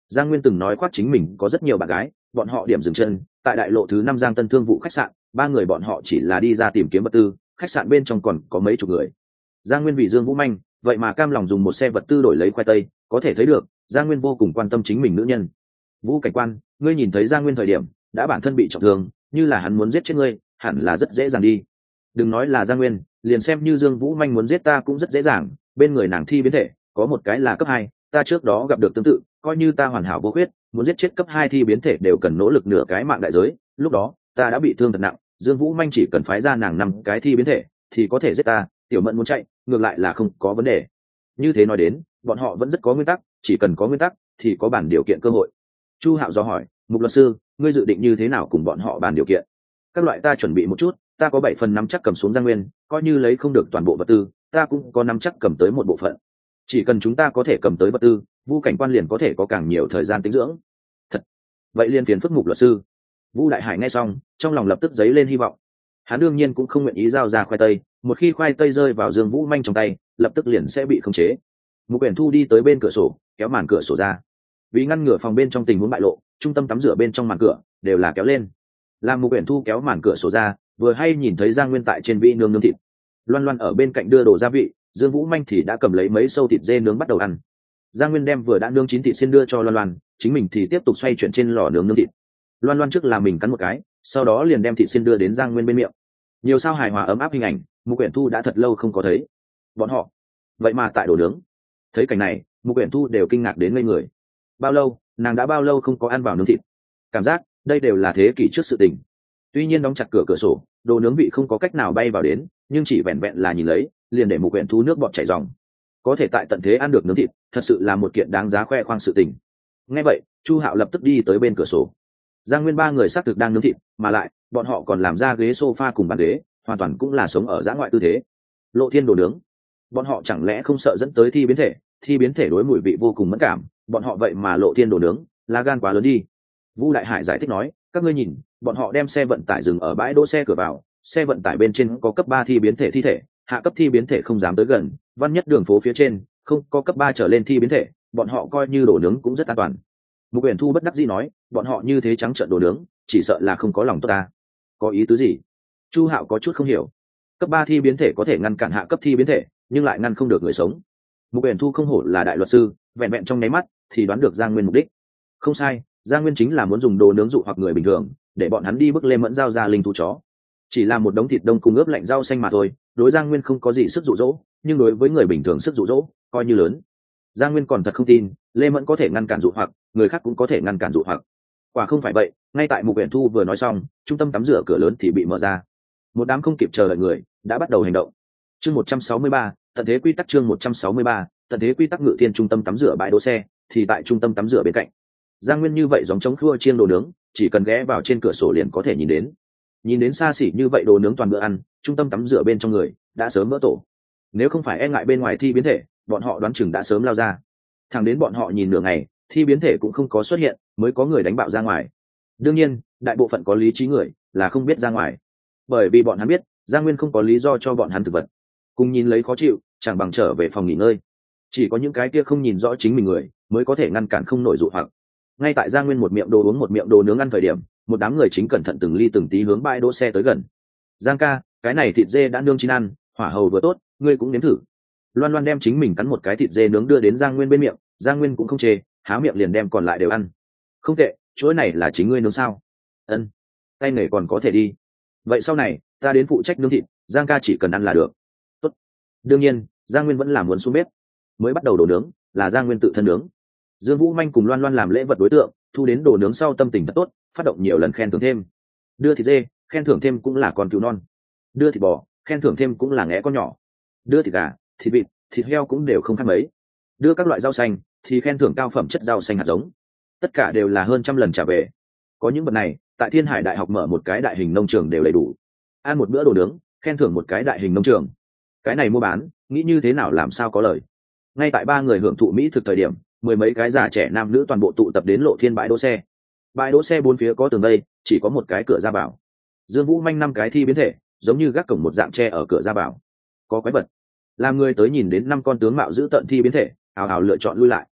Giang Nguyên từng nói khoác chính mình có rất nhiều bạn gái, bọn họ điểm dừng chân tại đại lộ thứ năm Giang Tân Thương vụ khách sạn, ba người bọn họ chỉ là đi ra tìm kiếm vật tư, khách sạn bên trong còn có mấy chục người. Giang Nguyên vì Dương Vũ Manh, vậy mà cam lòng dùng một xe vật tư đổi lấy khoai tây, có thể thấy được Giang Nguyên vô cùng quan tâm chính mình nữ nhân. Vũ Cảnh Quan, ngươi nhìn thấy Giang Nguyên thời điểm đã bản thân bị trọng thương, như là hắn muốn giết chết ngươi hẳn là rất dễ dàng đi. Đừng nói là Giang Nguyên, liền xem như Dương Vũ Manh muốn giết ta cũng rất dễ dàng, bên người nàng thi biến thể có một cái là cấp hai, ta trước đó gặp được tương tự, coi như ta hoàn hảo vô khuyết, muốn giết chết cấp hai thi biến thể đều cần nỗ lực nửa cái mạng đại giới, lúc đó ta đã bị thương thật nặng, Dương Vũ Manh chỉ cần phái ra nàng năm cái thi biến thể thì có thể giết ta, Tiểu Mẫn muốn chạy ngược lại là không có vấn đề. Như thế nói đến bọn họ vẫn rất có nguyên tắc, chỉ cần có nguyên tắc thì có bản điều kiện cơ hội. Chu Hạo do hỏi, Mục luật sư, ngươi dự định như thế nào cùng bọn họ bàn điều kiện? Các loại ta chuẩn bị một chút, ta có bảy phần nắm chắc cầm xuống Giang Nguyên, coi như lấy không được toàn bộ vật tư ta cũng có nắm chắc cầm tới một bộ phận. Chỉ cần chúng ta có thể cầm tới vật tư, Vu Cảnh Quan liền có thể có càng nhiều thời gian tĩnh dưỡng. Thật vậy liền phiền phức Mục luật sư. Vu Đại Hải nghe xong trong lòng lập tức dấy lên hy vọng. Hắn đương nhiên cũng không nguyện ý giao ra khoai tây, một khi khoai tây rơi vào Dương Vũ Manh trong tay lập tức liền sẽ bị khống chế. Mục Uyển Thu đi tới bên cửa sổ kéo màn cửa sổ ra, vì ngăn ngừa phòng bên trong tình huống bại lộ, trung tâm tắm rửa bên trong màn cửa đều là kéo lên. Làm Mục Uyển Thu kéo màn cửa sổ ra, vừa hay nhìn thấy Giang Nguyên tại trên vĩ nướng nướng thịt, Loan Loan ở bên cạnh đưa đồ gia vị, Dương Vũ Manh thì đã cầm lấy mấy sâu thịt dê nướng bắt đầu ăn. Giang Nguyên đem vừa đã nướng chín thịt xiên đưa cho Loan Loan, chính mình thì tiếp tục xoay chuyển trên lò nướng nướng thịt. Loan Loan trước là mình cắn một cái, sau đó liền đem thịt xiên đưa đến Giang Nguyên bên miệng. Nhiều sao hài hòa ấm áp hình ảnh, Mục Uyển Thu đã thật lâu không có thấy. Bọn họ vậy mà tại đồ nướng. Thấy cảnh này, Mục Uyển Thu đều kinh ngạc đến ngây người. Bao lâu, nàng đã bao lâu không có ăn vào nướng thịt? Cảm giác đây đều là thế kỷ trước sự tình. Tuy nhiên đóng chặt cửa cửa sổ, đồ nướng vị không có cách nào bay vào đến, nhưng chỉ vẹn vẹn là nhìn lấy liền để Mục Uyển Thu nước bọt chảy ròng. Có thể tại tận thế ăn được nướng thịt thật sự là một kiện đáng giá khoe khoang sự tình. Nghe vậy, Chu Hạo lập tức đi tới bên cửa sổ. Giang Nguyên ba người xác thực đang nướng thịt, mà lại bọn họ còn làm ra ghế sofa cùng bàn ghế, hoàn toàn cũng là sống ở dã ngoại tư thế. Lộ thiên đồ nướng, bọn họ chẳng lẽ không sợ dẫn tới thi biến thể? Thi biến thể đối mùi vị vô cùng mẫn cảm, bọn họ vậy mà lộ thiên đồ nướng, là gan quá lớn đi. Vu Đại Hải giải thích nói, các ngươi nhìn, bọn họ đem xe vận tải dừng ở bãi đỗ xe cửa vào, xe vận tải bên trên có cấp ba thi biến thể thi thể, hạ cấp thi biến thể không dám tới gần, văn nhất đường phố phía trên không có cấp ba trở lên thi biến thể, bọn họ coi như đồ nướng cũng rất an toàn. Mục Uyển Thu bất đắc dĩ nói, bọn họ như thế trắng trợn đồ nướng, chỉ sợ là không có lòng tốt ta. Có ý tứ gì? Chu Hạo có chút không hiểu. Cấp ba thi biến thể có thể ngăn cản hạ cấp thi biến thể, nhưng lại ngăn không được người sống. Mục Uyển Thu không hổ là đại luật sư, vẹn vẹn trong nháy mắt thì đoán được Giang Nguyên mục đích. Không sai, Giang Nguyên chính là muốn dùng đồ nướng dụ hoặc người bình thường, để bọn hắn đi bức Lê Mẫn giao ra linh thú chó. Chỉ là một đống thịt đông cùng ướp lạnh rau xanh mà thôi, đối Giang Nguyên không có gì sức dụ dỗ, nhưng đối với người bình thường sức dụ dỗ coi như lớn. Giang Nguyên còn thật không tin Lê Mẫn có thể ngăn cản dụ hoặc, người khác cũng có thể ngăn cản dụ hoặc. Quả không phải vậy, ngay tại Mục Uyển Thu vừa nói xong, trung tâm tắm rửa cửa lớn thì bị mở ra. Một đám không kịp chờ đợi người đã bắt đầu hành động. Chương một trăm sáu mươi ba, tận thế quy tắc chương một trăm sáu mươi ba, tận thế quy tắc Ngự Thiên trung tâm tắm rửa bãi đỗ xe, thì tại trung tâm tắm rửa bên cạnh. Giang Nguyên như vậy giống chống khua chiên đồ nướng, chỉ cần ghé vào trên cửa sổ liền có thể nhìn đến. Nhìn đến xa xỉ như vậy đồ nướng toàn bữa ăn, trung tâm tắm rửa bên trong người đã sớm vỡ tổ. Nếu không phải e ngại bên ngoài thi biến thể, bọn họ đoán chừng đã sớm lao ra. Thẳng đến bọn họ nhìn nửa ngày, thi biến thể cũng không có xuất hiện, mới có người đánh bạo ra ngoài. Đương nhiên, đại bộ phận có lý trí người là không biết ra ngoài, bởi vì bọn hắn biết Giang Nguyên không có lý do cho bọn hắn thực vật. Cùng nhìn lấy khó chịu, chẳng bằng trở về phòng nghỉ ngơi. Chỉ có những cái kia không nhìn rõ chính mình người mới có thể ngăn cản không nổi dụ hoặc. Ngay tại Giang Nguyên một miệng đồ uống một miệng đồ nướng ăn thời điểm, một đám người chính cẩn thận từng ly từng tí hướng bãi đỗ xe tới gần. Giang ca, cái này thịt dê đã nướng chín ăn, hỏa hầu vừa tốt, ngươi cũng nếm thử. Loan Loan đem chính mình cắn một cái thịt dê nướng đưa đến Giang Nguyên bên miệng, Giang Nguyên cũng không chê, há miệng liền đem còn lại đều ăn. Không tệ, chỗ này là chính ngươi nướng sao? Ân, tay nghề còn có thể đi. Vậy sau này ta đến phụ trách nướng thịt, Giang ca chỉ cần ăn là được. Tốt. Đương nhiên, Giang Nguyên vẫn làm muốn xuống bếp. Mới bắt đầu đồ nướng là Giang Nguyên tự thân nướng. Dương Vũ Manh cùng Loan Loan làm lễ vật đối tượng, thu đến đồ nướng sau tâm tình thật tốt, phát động nhiều lần khen thưởng thêm. Đưa thịt dê, khen thưởng thêm cũng là con cừu non. Đưa thịt bò, khen thưởng thêm cũng là ngẽ con nhỏ. Đưa thịt gà, thịt vịt, thịt heo cũng đều không khác mấy. Đưa các loại rau xanh thì khen thưởng cao phẩm chất rau xanh hạt giống. Tất cả đều là hơn trăm lần trả về. Có những vật này, tại Thiên Hải Đại học mở một cái đại hình nông trường đều đầy đủ. Ăn một bữa đồ nướng, khen thưởng một cái đại hình nông trường. Cái này mua bán, nghĩ như thế nào làm sao có lời. Ngay tại ba người hưởng thụ mỹ thực thời điểm, mười mấy cái già trẻ nam nữ toàn bộ tụ tập đến Lộ Thiên bãi đỗ xe. Bãi đỗ xe bốn phía có tường vây, chỉ có một cái cửa ra vào. Dương Vũ Manh năm cái thi biến thể, giống như gác cổng một dạng tre ở cửa ra vào. Có quái vật. Làm người tới nhìn đến năm con tướng mạo giữ tận thi biến thể, ào ào lựa chọn lui lại.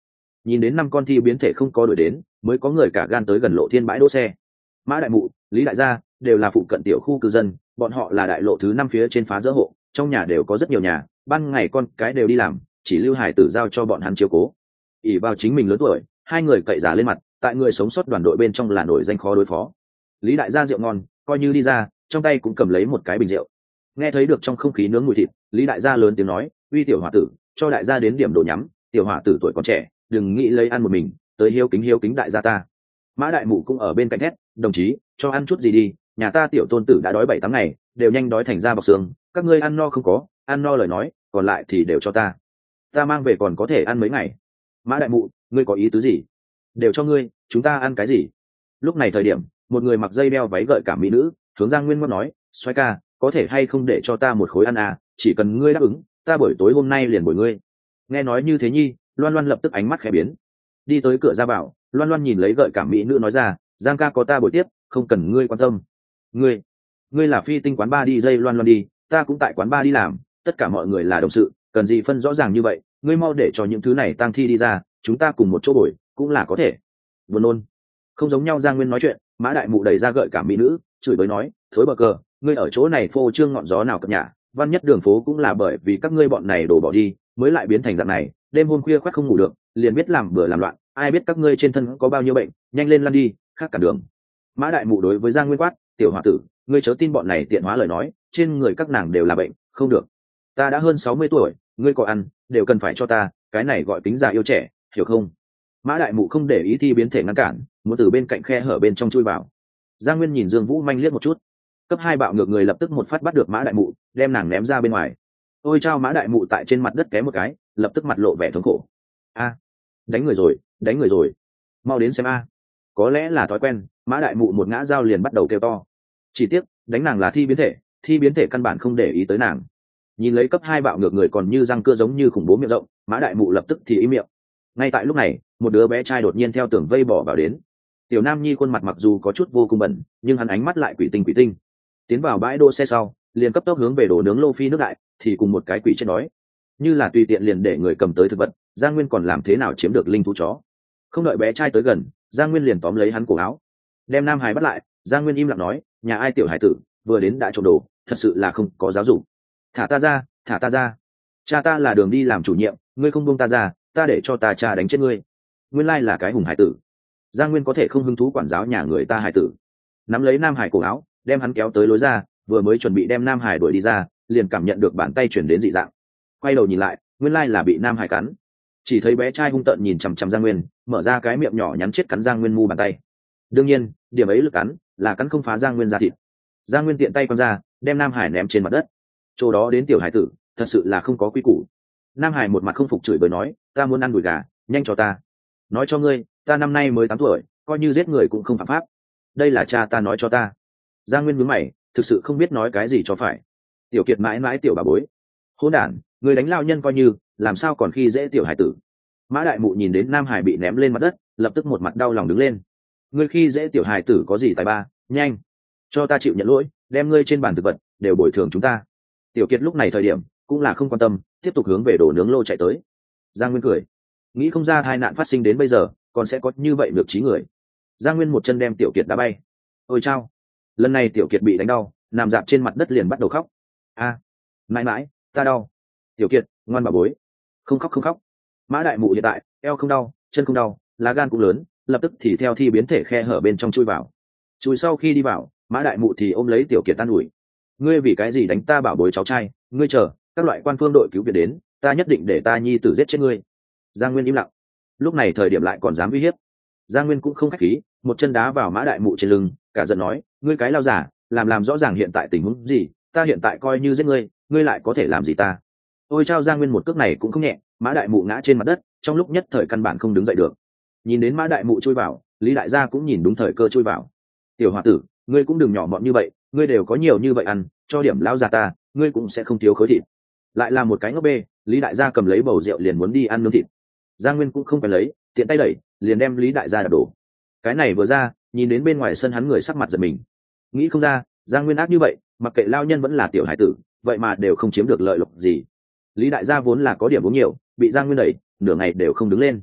nhìn đến năm con thi biến thể không có đuổi đến, mới có người cả gan tới gần lộ thiên bãi đỗ xe. Mã đại mụ, Lý đại gia đều là phụ cận tiểu khu cư dân, bọn họ là đại lộ thứ năm phía trên phá dỡ hộ, trong nhà đều có rất nhiều nhà, ban ngày con cái đều đi làm, chỉ lưu hải tử giao cho bọn hắn chiếu cố. ỷ vào chính mình lớn tuổi, hai người cậy giả lên mặt, tại người sống sót đoàn đội bên trong là nổi danh khó đối phó. Lý đại gia rượu ngon, coi như đi ra, trong tay cũng cầm lấy một cái bình rượu. Nghe thấy được trong không khí nướng mùi thịt, Lý đại gia lớn tiếng nói, uy tiểu hỏa tử, cho đại gia đến điểm đồ nhắm, tiểu hỏa tử tuổi còn trẻ, đừng nghĩ lấy ăn một mình, tới hiếu kính hiếu kính đại gia ta. Mã đại mụ cũng ở bên cạnh thét, đồng chí, cho ăn chút gì đi, nhà ta tiểu tôn tử đã đói bảy tháng ngày, đều nhanh đói thành da bọc xương, các ngươi ăn no không có, ăn no lời nói, còn lại thì đều cho ta, ta mang về còn có thể ăn mấy ngày. Mã đại mụ, ngươi có ý tứ gì? Đều cho ngươi, chúng ta ăn cái gì? Lúc này thời điểm, một người mặc dây đeo váy gợi cảm mỹ nữ hướng Giang Nguyên Ngót nói, xoay ca, có thể hay không để cho ta một khối ăn à, chỉ cần ngươi đáp ứng, ta buổi tối hôm nay liền bồi ngươi. Nghe nói như thế nhi, Loan Loan lập tức ánh mắt khẽ biến, đi tới cửa ra vào. Loan Loan nhìn lấy gợi cảm mỹ nữ nói ra, Giang ca có ta bồi tiếp, không cần ngươi quan tâm. Ngươi, ngươi là phi tinh quán ba đi dây Loan Loan đi, ta cũng tại quán ba đi làm, tất cả mọi người là đồng sự, cần gì phân rõ ràng như vậy, ngươi mau để cho những thứ này tang thi đi ra, chúng ta cùng một chỗ bồi, cũng là có thể. Buồn nôn. Không giống nhau. Giang Nguyên nói chuyện, Mã đại mụ đẩy ra gợi cảm mỹ nữ, chửi bới nói, thối bờ cờ, ngươi ở chỗ này phô trương ngọn gió nào cập nhà, văn nhất đường phố cũng là bởi vì các ngươi bọn này đổ bỏ đi, mới lại biến thành dạng này, đêm hôm khuya khoác không ngủ được, liền biết làm bừa làm loạn, ai biết các ngươi trên thân có bao nhiêu bệnh, nhanh lên lăn đi, khác cả đường. Mã đại mụ đối với Giang Nguyên quát, tiểu hòa tử, ngươi chớ tin bọn này tiện hóa lời nói, trên người các nàng đều là bệnh, không được. Ta đã hơn sáu mươi tuổi, ngươi có ăn, đều cần phải cho ta, cái này gọi tính già yêu trẻ, hiểu không? Mã đại mụ không để ý thi biến thể ngăn cản, muốn từ bên cạnh khe hở bên trong chui vào. Giang Nguyên nhìn Dương Vũ Manh liếc một chút, cấp hai bạo ngược người lập tức một phát bắt được Mã đại mụ, đem nàng ném ra bên ngoài. Ôi chao, Mã đại mụ tại trên mặt đất té một cái, lập tức mặt lộ vẻ thống khổ. A, đánh người rồi, đánh người rồi, mau đến xem a. Có lẽ là thói quen, Mã đại mụ một ngã dao liền bắt đầu kêu to. Chỉ tiếc, đánh nàng là thi biến thể, thi biến thể căn bản không để ý tới nàng. Nhìn lấy cấp hai bạo ngược người còn như răng cưa giống như khủng bố miệng rộng, Mã đại mụ lập tức thì im miệng. Ngay tại lúc này, một đứa bé trai đột nhiên theo tường vây bỏ vào đến. Tiểu Nam Nhi khuôn mặt mặc dù có chút vô cùng bẩn, nhưng hắn ánh mắt lại quỷ tinh quỷ tinh. Tiến vào bãi đỗ xe sau, liền cấp tốc hướng về đồ nướng lô phi nước đại, thì cùng một cái quỷ chết đói. Như là tùy tiện liền để người cầm tới thực vật, Giang Nguyên còn làm thế nào chiếm được linh thú chó. Không đợi bé trai tới gần, Giang Nguyên liền tóm lấy hắn cổ áo, đem Nam Hải bắt lại. Giang Nguyên im lặng nói, nhà ai tiểu hải tử, vừa đến đã trộm đồ, thật sự là không có giáo dục. Thả ta ra, thả ta ra. Cha ta là đường đi làm chủ nhiệm, ngươi không buông ta ra, ta để cho ta cha đánh chết ngươi. Nguyên lai là cái hùng hải tử. Giang Nguyên có thể không hứng thú quản giáo nhà người ta hải tử. Nắm lấy Nam Hải cổ áo, đem hắn kéo tới lối ra, vừa mới chuẩn bị đem Nam Hải đuổi đi ra, liền cảm nhận được bàn tay chuyển đến dị dạng. Quay đầu nhìn lại, nguyên lai là bị Nam Hải cắn. Chỉ thấy bé trai hung tợn nhìn chằm chằm Giang Nguyên, mở ra cái miệng nhỏ nhắn chết cắn Giang Nguyên mu bàn tay. Đương nhiên, điểm ấy lực cắn là cắn không phá Giang Nguyên ra thịt. Giang Nguyên tiện tay quăng ra, đem Nam Hải ném trên mặt đất. Chỗ đó đến tiểu hải tử, thật sự là không có quy củ. Nam Hải một mặt không phục chửi bới nói, ta muốn ăn đùi gà, nhanh cho ta. Nói cho ngươi, ta năm nay mới tám tuổi, coi như giết người cũng không phạm pháp. Đây là cha ta nói cho ta. Giang Nguyên nhướng mày, thực sự không biết nói cái gì cho phải. Tiểu Kiệt mãi mãi tiểu bà bối, hỗn đản, người đánh lao nhân coi như, làm sao còn khi dễ tiểu hải tử. Mã đại mụ nhìn đến Nam Hải bị ném lên mặt đất, lập tức một mặt đau lòng đứng lên. Ngươi khi dễ tiểu hải tử có gì tài ba, nhanh cho ta chịu nhận lỗi, đem ngươi trên bàn thực vật đều bồi thường chúng ta. Tiểu Kiệt lúc này thời điểm cũng là không quan tâm, tiếp tục hướng về đồ nướng lô chạy tới. Giang Nguyên cười, nghĩ không ra tai nạn phát sinh đến bây giờ còn sẽ có như vậy được trí người. Giang Nguyên một chân đem Tiểu Kiệt đá bay. Ôi chao, lần này Tiểu Kiệt bị đánh đau, nằm dạp trên mặt đất liền bắt đầu khóc. A, mãi mãi ta đau. Tiểu Kiệt, ngoan bà bối, không khóc không khóc. Mã đại mụ hiện tại eo không đau, chân không đau, lá gan cũng lớn, lập tức thì theo thi biến thể khe hở bên trong chui vào. Chui sau khi đi vào, Mã đại mụ thì ôm lấy Tiểu Kiệt an ủi, ngươi vì cái gì đánh ta bảo bối cháu trai, ngươi chờ các loại quan phương đội cứu viện đến, ta nhất định để ta nhi tử giết chết ngươi. Giang Nguyên im lặng, lúc này thời điểm lại còn dám uy hiếp. Giang Nguyên cũng không khách khí, một chân đá vào Mã đại mụ trên lưng, cả giận nói, ngươi cái lao giả, làm làm rõ ràng hiện tại tình huống gì, ta hiện tại coi như giết ngươi, ngươi lại có thể làm gì ta. Ôi chao, Giang Nguyên một cước này cũng không nhẹ, Mã đại mụ ngã trên mặt đất, trong lúc nhất thời căn bản không đứng dậy được. Nhìn đến Mã đại mụ chui vào, Lý đại gia cũng nhìn đúng thời cơ chui vào. Tiểu hòa tử, ngươi cũng đừng nhỏ mọn như vậy, ngươi đều có nhiều như vậy ăn, cho điểm lão già ta, ngươi cũng sẽ không thiếu khối thịt. Lại là một cái ngốc bê, Lý đại gia cầm lấy bầu rượu liền muốn đi ăn nướng thịt. Giang Nguyên cũng không phải lấy, tiện tay đẩy, liền đem Lý đại gia đập đổ. Cái này vừa ra, nhìn đến bên ngoài sân hắn người sắc mặt giật mình. Nghĩ không ra, Giang Nguyên ác như vậy, mặc kệ lao nhân vẫn là tiểu hải tử, vậy mà đều không chiếm được lợi lộc gì. Lý đại gia vốn là có điểm uống nhiều, bị Giang Nguyên đẩy, nửa ngày đều không đứng lên.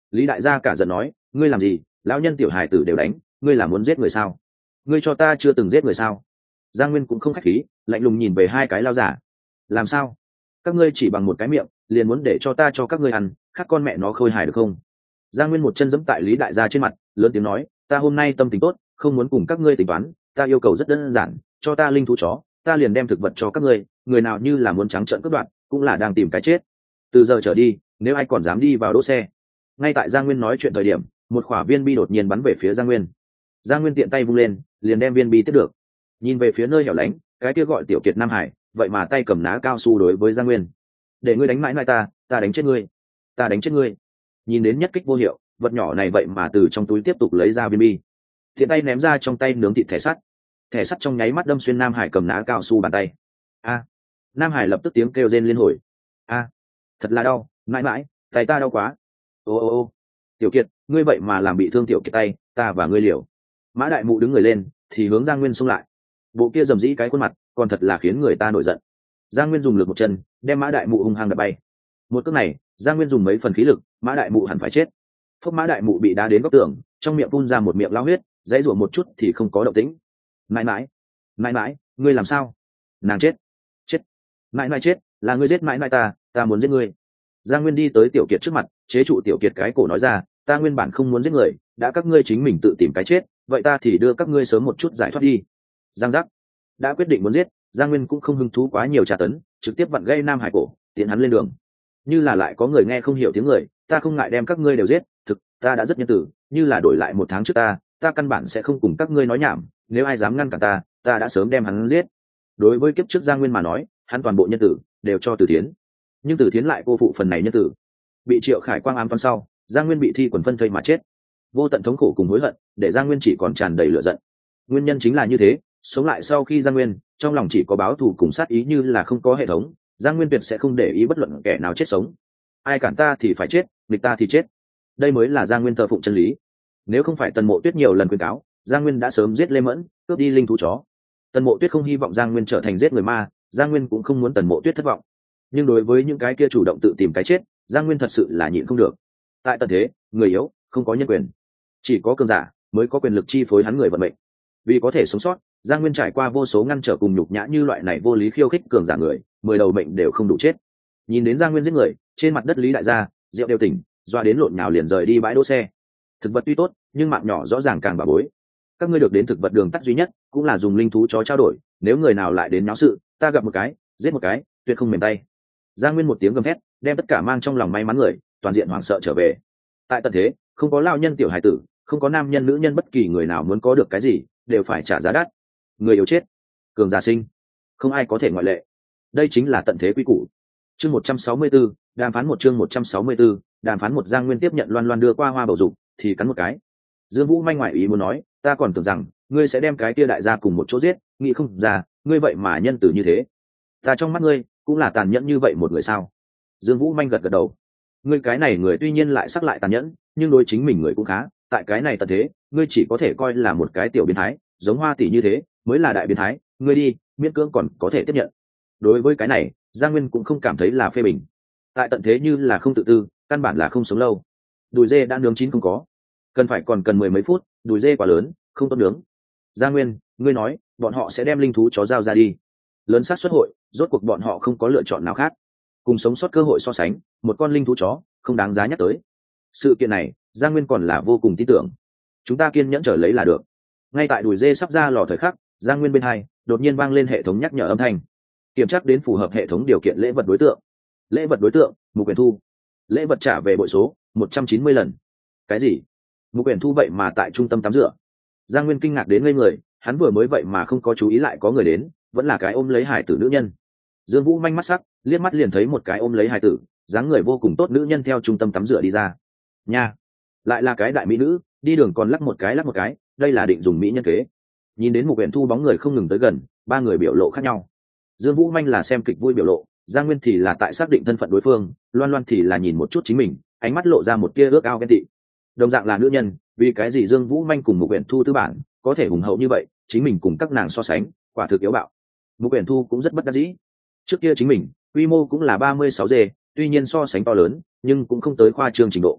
Lý đại gia cả giận nói, ngươi làm gì, lão nhân tiểu hài tử đều đánh, ngươi là muốn giết người sao? Ngươi cho ta chưa từng giết người sao? Giang Nguyên cũng không khách khí, lạnh lùng nhìn về hai cái lao giả. Làm sao? Các ngươi chỉ bằng một cái miệng liền muốn để cho ta cho các ngươi ăn, khác con mẹ nó khôi hài được không? Giang Nguyên một chân giẫm tại Lý đại gia trên mặt, lớn tiếng nói, ta hôm nay tâm tình tốt, không muốn cùng các ngươi tính toán, ta yêu cầu rất đơn giản, cho ta linh thú chó, ta liền đem thực vật cho các ngươi, người nào như là muốn trắng trợn cướp đoạt, cũng là đang tìm cái chết. Từ giờ trở đi, nếu ai còn dám đi vào đỗ xe. Ngay tại Giang Nguyên nói chuyện thời điểm, một quả viên bi đột nhiên bắn về phía Giang Nguyên. Giang Nguyên tiện tay vung lên, liền đem viên bi tiếp được. Nhìn về phía nơi hẻo lánh, cái kia gọi Tiểu Kiệt Nam Hải, vậy mà tay cầm ná cao su đối với Giang Nguyên. Để ngươi đánh mãi mãi ta, ta đánh chết ngươi, ta đánh chết ngươi. Nhìn đến nhất kích vô hiệu, vật nhỏ này vậy mà từ trong túi tiếp tục lấy ra viên bi, thiện tay ném ra trong tay nướng thịt thẻ sắt. Thẻ sắt trong nháy mắt đâm xuyên Nam Hải cầm ná cao su bàn tay. A! Nam Hải lập tức tiếng kêu rên liên hồi. A! Thật là đau, mãi mãi, tay ta đau quá. Ô ô ô! Tiểu Kiệt, ngươi vậy mà làm bị thương Tiểu Kiệt tay, ta và ngươi liều. Mã Đại Mụ đứng người lên, thì hướng Giang Nguyên xông lại. Bộ kia rầm rĩ cái khuôn mặt, còn thật là khiến người ta nổi giận. Giang Nguyên dùng lực một chân, đem Mã Đại Mụ hung hăng đập bay. Một cước này, Giang Nguyên dùng mấy phần khí lực, Mã Đại Mụ hẳn phải chết. Phốc Mã Đại Mụ bị đá đến góc tường, trong miệng phun ra một miệng lao huyết, dãy rủa một chút thì không có động tĩnh. Mãi mãi, mãi mãi, ngươi làm sao? Nàng chết, chết, mãi mãi chết, là ngươi giết mãi mãi ta, ta muốn giết ngươi. Giang Nguyên đi tới Tiểu Kiệt trước mặt, chế trụ Tiểu Kiệt cái cổ nói ra, ta nguyên bản không muốn giết người, đã các ngươi chính mình tự tìm cái chết, vậy ta thì đưa các ngươi sớm một chút giải thoát đi. Giang giác, đã quyết định muốn giết, Giang Nguyên cũng không hứng thú quá nhiều tra tấn, trực tiếp vặn gây Nam Hải cổ, tiến hắn lên đường. Như là lại có người nghe không hiểu tiếng người, ta không ngại đem các ngươi đều giết, thực, ta đã rất nhân tử, như là đổi lại một tháng trước ta, ta căn bản sẽ không cùng các ngươi nói nhảm, nếu ai dám ngăn cản ta, ta đã sớm đem hắn giết. Đối với kiếp trước Giang Nguyên mà nói, hắn toàn bộ nhân tử đều cho Từ Thiến, nhưng Từ Thiến lại cô phụ phần này nhân tử. Bị Triệu Khải Quang ám toán sau, Giang Nguyên bị thi quần phân thây mà chết. Vô tận thống khổ cùng hối hận, để Giang Nguyên chỉ còn tràn đầy lửa giận. Nguyên nhân chính là như thế, sống lại sau khi Giang Nguyên, trong lòng chỉ có báo thù cùng sát ý, như là không có hệ thống, Giang Nguyên tuyệt sẽ không để ý bất luận kẻ nào chết sống. Ai cản ta thì phải chết, nghịch ta thì chết. Đây mới là Giang Nguyên thờ phụng chân lý. Nếu không phải Tần Mộ Tuyết nhiều lần khuyên cáo, Giang Nguyên đã sớm giết Lê Mẫn, cướp đi linh thú chó. Tần Mộ Tuyết không hy vọng Giang Nguyên trở thành giết người ma, Giang Nguyên cũng không muốn Tần Mộ Tuyết thất vọng. Nhưng đối với những cái kia chủ động tự tìm cái chết, Giang Nguyên thật sự là nhịn không được. Tại tận thế, người yếu không có nhân quyền, chỉ có cường giả mới có quyền lực chi phối hắn người vận mệnh. Vì có thể sống sót, Giang Nguyên trải qua vô số ngăn trở cùng nhục nhã, như loại này vô lý khiêu khích cường giả người, mười đầu mệnh đều không đủ chết. Nhìn đến Giang Nguyên giết người, trên mặt đất Lý đại gia rượu đều tỉnh, doa đến lộn nhào liền rời đi bãi đỗ xe. Thực vật tuy tốt, nhưng mạng nhỏ rõ ràng càng bà bối. Các ngươi được đến thực vật đường tắt duy nhất, cũng là dùng linh thú chó trao đổi, nếu người nào lại đến náo sự, ta gặp một cái, giết một cái, tuyệt không mềm tay. Giang Nguyên một tiếng gầm thét, đem tất cả mang trong lòng may mắn người, toàn diện hoảng sợ trở về. Tại tận thế, không có lao nhân tiểu hải tử, không có nam nhân nữ nhân, bất kỳ người nào muốn có được cái gì, đều phải trả giá đắt. Người yếu chết, cường giả sinh, không ai có thể ngoại lệ. Đây chính là tận thế quy củ. Chương một trăm sáu mươi 164, đàm phán một chương một trăm sáu mươi 164, đàm phán một. Giang Nguyên tiếp nhận Loan Loan đưa qua hoa bầu dục, thì cắn một cái. Dương Vũ manh ngoại ý muốn nói, ta còn tưởng rằng ngươi sẽ đem cái kia đại gia cùng một chỗ giết, nghĩ không ra, ngươi vậy mà nhân tử như thế. Ta trong mắt ngươi cũng là tàn nhẫn như vậy một người sao? Dương Vũ manh gật gật đầu. Ngươi cái này người tuy nhiên lại sắc lại tàn nhẫn, nhưng đối chính mình người cũng khá, tại cái này tận thế, ngươi chỉ có thể coi là một cái tiểu biến thái, giống Hoa tỷ như thế mới là đại biến thái, ngươi đi, miễn cưỡng còn có thể tiếp nhận. Đối với cái này, Giang Nguyên cũng không cảm thấy là phê bình. Tại tận thế như là không tự tư, căn bản là không sống lâu. Đùi dê đã nướng chín không có, cần phải còn cần mười mấy phút, đùi dê quá lớn, không tốt nướng. Giang Nguyên, ngươi nói, bọn họ sẽ đem linh thú chó giao ra đi. Lớn xác suất hội, rốt cuộc bọn họ không có lựa chọn nào khác. Cùng sống sót cơ hội so sánh, một con linh thú chó không đáng giá nhắc tới. Sự kiện này, Giang Nguyên còn là vô cùng tin tưởng. Chúng ta kiên nhẫn chờ lấy là được. Ngay tại đùi dê sắp ra lò thời khắc, Giang Nguyên bên hai đột nhiên vang lên hệ thống nhắc nhở âm thanh. Kiểm tra đến phù hợp hệ thống điều kiện lễ vật đối tượng. Lễ vật đối tượng, Mục Quyền Thu. Lễ vật trả về bội số một trăm chín mươi lần. Cái gì? Mục Quyền Thu vậy mà tại trung tâm tắm rửa. Giang Nguyên kinh ngạc đến ngây người, hắn vừa mới vậy mà không có chú ý lại có người đến, vẫn là cái ôm lấy hải tử nữ nhân. Dương Vũ manh mắt sắc, liếc mắt liền thấy một cái ôm lấy hải tử, dáng người vô cùng tốt nữ nhân theo trung tâm tắm rửa đi ra. Nha, lại là cái đại mỹ nữ, đi đường còn lắc một cái lắc một cái, đây là định dùng mỹ nhân kế. Nhìn đến Mục Quyền Thu bóng người không ngừng tới gần, ba người biểu lộ khác nhau. Dương Vũ manh là xem kịch vui biểu lộ, Giang Nguyên thì là tại xác định thân phận đối phương, Loan Loan thì là nhìn một chút chính mình, ánh mắt lộ ra một tia ước ao ghen tị. Đồng dạng là nữ nhân, vì cái gì Dương Vũ manh cùng Mục Quyền Thu tư bản có thể hùng hậu như vậy, chính mình cùng các nàng so sánh, quả thực yếu bạo. Mục Quyền Thu cũng rất bất đắc dĩ. Trước kia chính mình, quy mô cũng là ba mươi sáu G, tuy nhiên so sánh to lớn, nhưng cũng không tới khoa trương trình độ.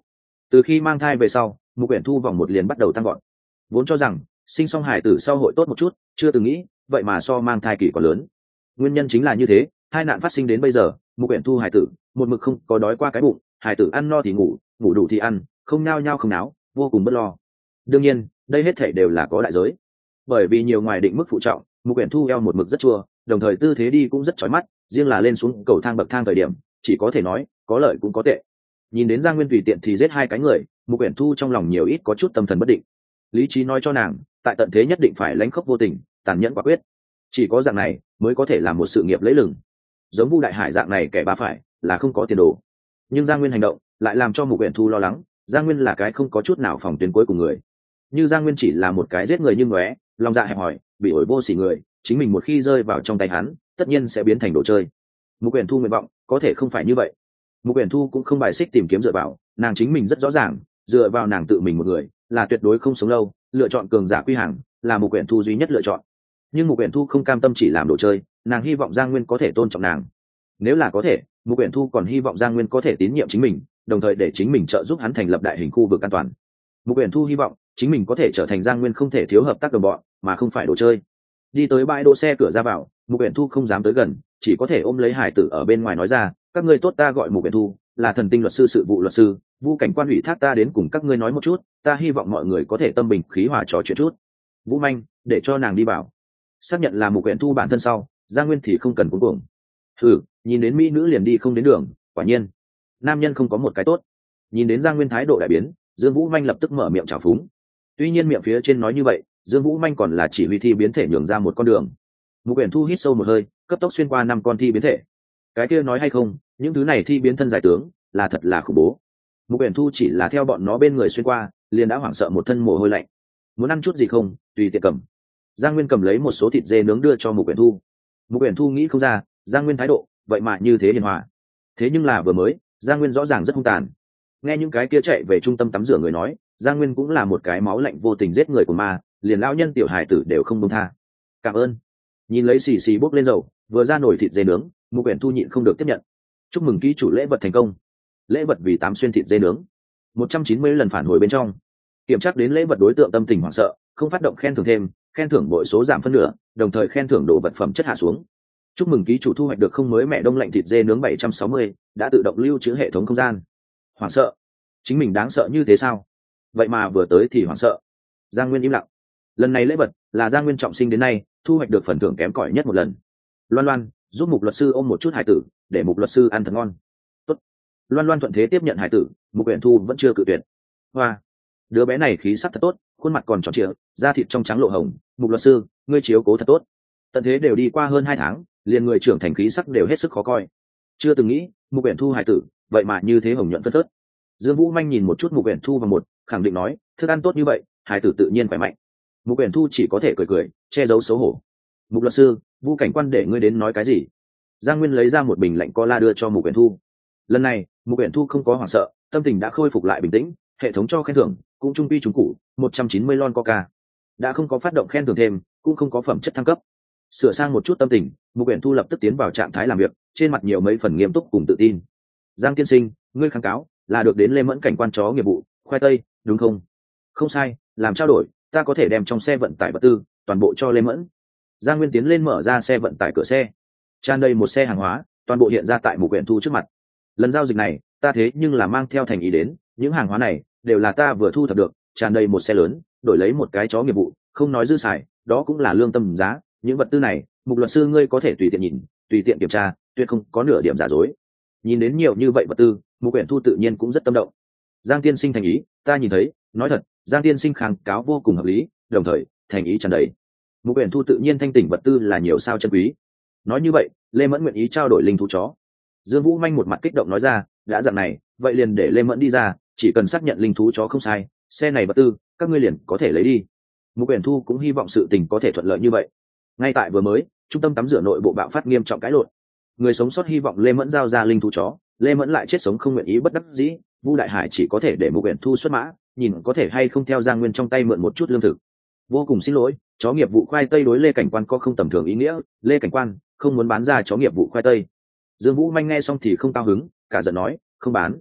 Từ khi mang thai về sau, Mục Uyển Thu vòng một liền bắt đầu tăng gọn. Vốn cho rằng sinh xong hài tử sau hội tốt một chút, chưa từng nghĩ vậy mà so mang thai kỳ còn lớn. Nguyên nhân chính là như thế, hai nạn phát sinh đến bây giờ, Mục Uyển Thu hài tử một mực không có đói qua cái bụng, hài tử ăn no thì ngủ, ngủ đủ thì ăn, không nao nhao không náo, vô cùng bất lo. Đương nhiên, đây hết thảy đều là có đại giới. Bởi vì nhiều ngoài định mức phụ trọng, Mục Uyển Thu eo một mực rất chua, đồng thời tư thế đi cũng rất chói mắt, riêng là lên xuống cầu thang bậc thang thời điểm, chỉ có thể nói, có lợi cũng có tệ. Nhìn đến Giang Nguyên tùy tiện thì giết hai cái người, Mục Uyển Thu trong lòng nhiều ít có chút tâm thần bất định. Lý trí nói cho nàng, tại tận thế nhất định phải lãnh khốc vô tình, tàn nhẫn quả quyết. Chỉ có dạng này mới có thể làm một sự nghiệp lẫy lừng. Giống Vu Đại Hải dạng này kẻ ba phải, là không có tiền đồ. Nhưng Giang Nguyên hành động lại làm cho Mục Uyển Thu lo lắng, Giang Nguyên là cái không có chút nào phòng tuyến cuối cùng người. Như Giang Nguyên chỉ là một cái giết người như ngóe, lòng dạ hẹp hòi, bị ổi vô sỉ người, chính mình một khi rơi vào trong tay hắn, tất nhiên sẽ biến thành đồ chơi. Mục Uyển Thu nguyện vọng có thể không phải như vậy. Mục Uyển Thu cũng không bài xích tìm kiếm dựa vào, nàng chính mình rất rõ ràng, dựa vào nàng tự mình một người là tuyệt đối không sống lâu, lựa chọn cường giả quy hàng là Mục Uyển Thu duy nhất lựa chọn. Nhưng Mục Uyển Thu không cam tâm chỉ làm đồ chơi, nàng hy vọng Giang Nguyên có thể tôn trọng nàng. Nếu là có thể, Mục Uyển Thu còn hy vọng Giang Nguyên có thể tín nhiệm chính mình, đồng thời để chính mình trợ giúp hắn thành lập đại hình khu vực an toàn. Mục Uyển Thu hy vọng chính mình có thể trở thành Giang Nguyên không thể thiếu hợp tác đồng bọn, mà không phải đồ chơi. Đi tới bãi đỗ xe cửa ra vào, Mục Uyển Thu không dám tới gần, chỉ có thể ôm lấy hải tử ở bên ngoài nói ra, các ngươi tốt, ta gọi Mục Uyển Thu, là thần tinh luật sư sự vụ luật sư, Vu cảnh quan ủy thác ta đến cùng các ngươi nói một chút, ta hy vọng mọi người có thể tâm bình khí hòa trò chuyện chút. Vũ Manh, để cho nàng đi vào. Xác nhận là Mục Uyển Thu bản thân sau, Giang Nguyên thì không cần cuống cuồng. Ừ, nhìn đến mỹ nữ liền đi không đến đường, quả nhiên nam nhân không có một cái tốt. Nhìn đến Giang Nguyên thái độ đại biến, Dương Vũ Manh lập tức mở miệng chào phúng. Tuy nhiên miệng phía trên nói như vậy, Dương Vũ Manh còn là chỉ huy thi biến thể nhường ra một con đường. Mục Uyển Thu hít sâu một hơi, cấp tốc xuyên qua năm con thi biến thể. Cái kia nói hay không, những thứ này thi biến thân giải tướng là thật là khủng bố. Mục Uyển Thu chỉ là theo bọn nó bên người xuyên qua, liền đã hoảng sợ một thân mồ hôi lạnh. Muốn ăn chút gì không, tùy tiện cầm. Giang Nguyên cầm lấy một số thịt dê nướng đưa cho Mục Uyển Thu. Mục Uyển Thu nghĩ không ra, Giang Nguyên thái độ vậy mà như thế hiền hòa. Thế nhưng là vừa mới, Giang Nguyên rõ ràng rất hung tàn. Nghe những cái kia chạy về trung tâm tắm rửa người nói, Giang Nguyên cũng là một cái máu lạnh vô tình giết người của ma, liền lão nhân tiểu hài tử đều không buông tha. Cảm ơn. Nhìn lấy xì xì bốc lên dầu, vừa ra nổi thịt dê nướng, Mục Uyển Thu nhịn không được tiếp nhận. Chúc mừng ký chủ lễ vật thành công. Lễ vật vì tám xuyên thịt dê nướng. một trăm chín mươi lần phản hồi bên trong. Kiểm tra đến lễ vật đối tượng tâm tình hoảng sợ, không phát động khen thưởng thêm, khen thưởng bội số giảm phân nửa, đồng thời khen thưởng đồ vật phẩm chất hạ xuống. Chúc mừng ký chủ thu hoạch được không mới mẹ đông lạnh thịt dê nướng bảy trăm sáu mươi, đã tự động lưu trữ hệ thống không gian. Hoảng sợ, chính mình đáng sợ như thế sao? Vậy mà vừa tới thì hoảng sợ. Giang Nguyên im lặng. Lần này lễ vật là Giang Nguyên trọng sinh đến nay thu hoạch được phần thưởng kém cỏi nhất một lần. Loan Loan giúp Mục luật sư ôm một chút hải tử, để Mục luật sư ăn thật ngon. Tốt. Loan Loan thuận thế tiếp nhận hải tử, Mục Uyển Thu vẫn chưa cự tuyệt. Hoa, đứa bé này khí sắc thật tốt, khuôn mặt còn tròn trịa, da thịt trong trắng lộ hồng. Mục luật sư, ngươi chiếu cố thật tốt. Tận thế đều đi qua hơn hai tháng, liền người trưởng thành khí sắc đều hết sức khó coi. Chưa từng nghĩ Mục Uyển Thu hải tử vậy mà như thế hồng nhuận phất phớt. Dương Vũ Manh nhìn một chút Mục Uyển Thu và một khẳng định nói, thức ăn tốt như vậy, hải tử tự nhiên khỏe mạnh. Mục Uyển Thu chỉ có thể cười cười, che giấu xấu hổ. Mục luật sư, Vu cảnh quan để ngươi đến nói cái gì? Giang Nguyên lấy ra một bình lạnh cola đưa cho Mục Uyển Thu. Lần này Mục Uyển Thu không có hoảng sợ, tâm tình đã khôi phục lại bình tĩnh, hệ thống cho khen thưởng cũng trung quy trùng cũ, một trăm chín mươi lon coca. Đã không có phát động khen thưởng thêm, cũng không có phẩm chất thăng cấp. Sửa sang một chút tâm tình, Mục Uyển Thu lập tức tiến vào trạng thái làm việc, trên mặt nhiều mấy phần nghiêm túc cùng tự tin. Giang tiên sinh, ngươi kháng cáo là được đến Lê Mẫn cảnh quan chó nghiệp vụ khoai tây, đúng không? Không sai, làm trao đổi, ta có thể đem trong xe vận tải vật tư toàn bộ cho Lê Mẫn. Giang Nguyên tiến lên mở ra xe vận tải cửa xe, tràn đầy một xe hàng hóa, toàn bộ hiện ra tại Mục Uyển Thu trước mặt. Lần giao dịch này, ta thế nhưng là mang theo thành ý đến, những hàng hóa này đều là ta vừa thu thập được, tràn đầy một xe lớn, đổi lấy một cái chó nghiệp vụ, không nói dư xài, đó cũng là lương tâm giá. Những vật tư này, Mục luật sư ngươi có thể tùy tiện nhìn, tùy tiện kiểm tra, tuyệt không có nửa điểm giả dối. Nhìn đến nhiều như vậy vật tư, Mục Uyển Thu tự nhiên cũng rất tâm động. Giang tiên sinh thành ý, ta nhìn thấy, nói thật, Giang tiên sinh kháng cáo vô cùng hợp lý, đồng thời thành ý tràn đầy. Mục Uyển Thu tự nhiên thanh tỉnh vật tư là nhiều sao chân quý. Nói như vậy, Lê Mẫn nguyện ý trao đổi linh thú chó. Dương Vũ Manh một mặt kích động nói ra, đã dạng này, vậy liền để Lê Mẫn đi ra, chỉ cần xác nhận linh thú chó không sai, xe này vật tư, các ngươi liền có thể lấy đi. Mục Uyển Thu cũng hy vọng sự tình có thể thuận lợi như vậy. Ngay tại vừa mới, trung tâm tắm rửa nội bộ bạo phát nghiêm trọng cãi lộn. Người sống sót hy vọng Lê Mẫn giao ra linh thú chó, Lê Mẫn lại chết sống không nguyện ý, bất đắc dĩ, Vu Đại Hải chỉ có thể để Mục Uyển Thu xuất mã, nhìn có thể hay không theo Giang Nguyên trong tay mượn một chút lương thực. Vô cùng xin lỗi, chó nghiệp vụ khoai tây đối Lê cảnh quan có không tầm thường ý nghĩa, Lê cảnh quan không muốn bán ra chó nghiệp vụ khoai tây. Dương Vũ Manh nghe xong thì không cao hứng, cả giận nói, không bán.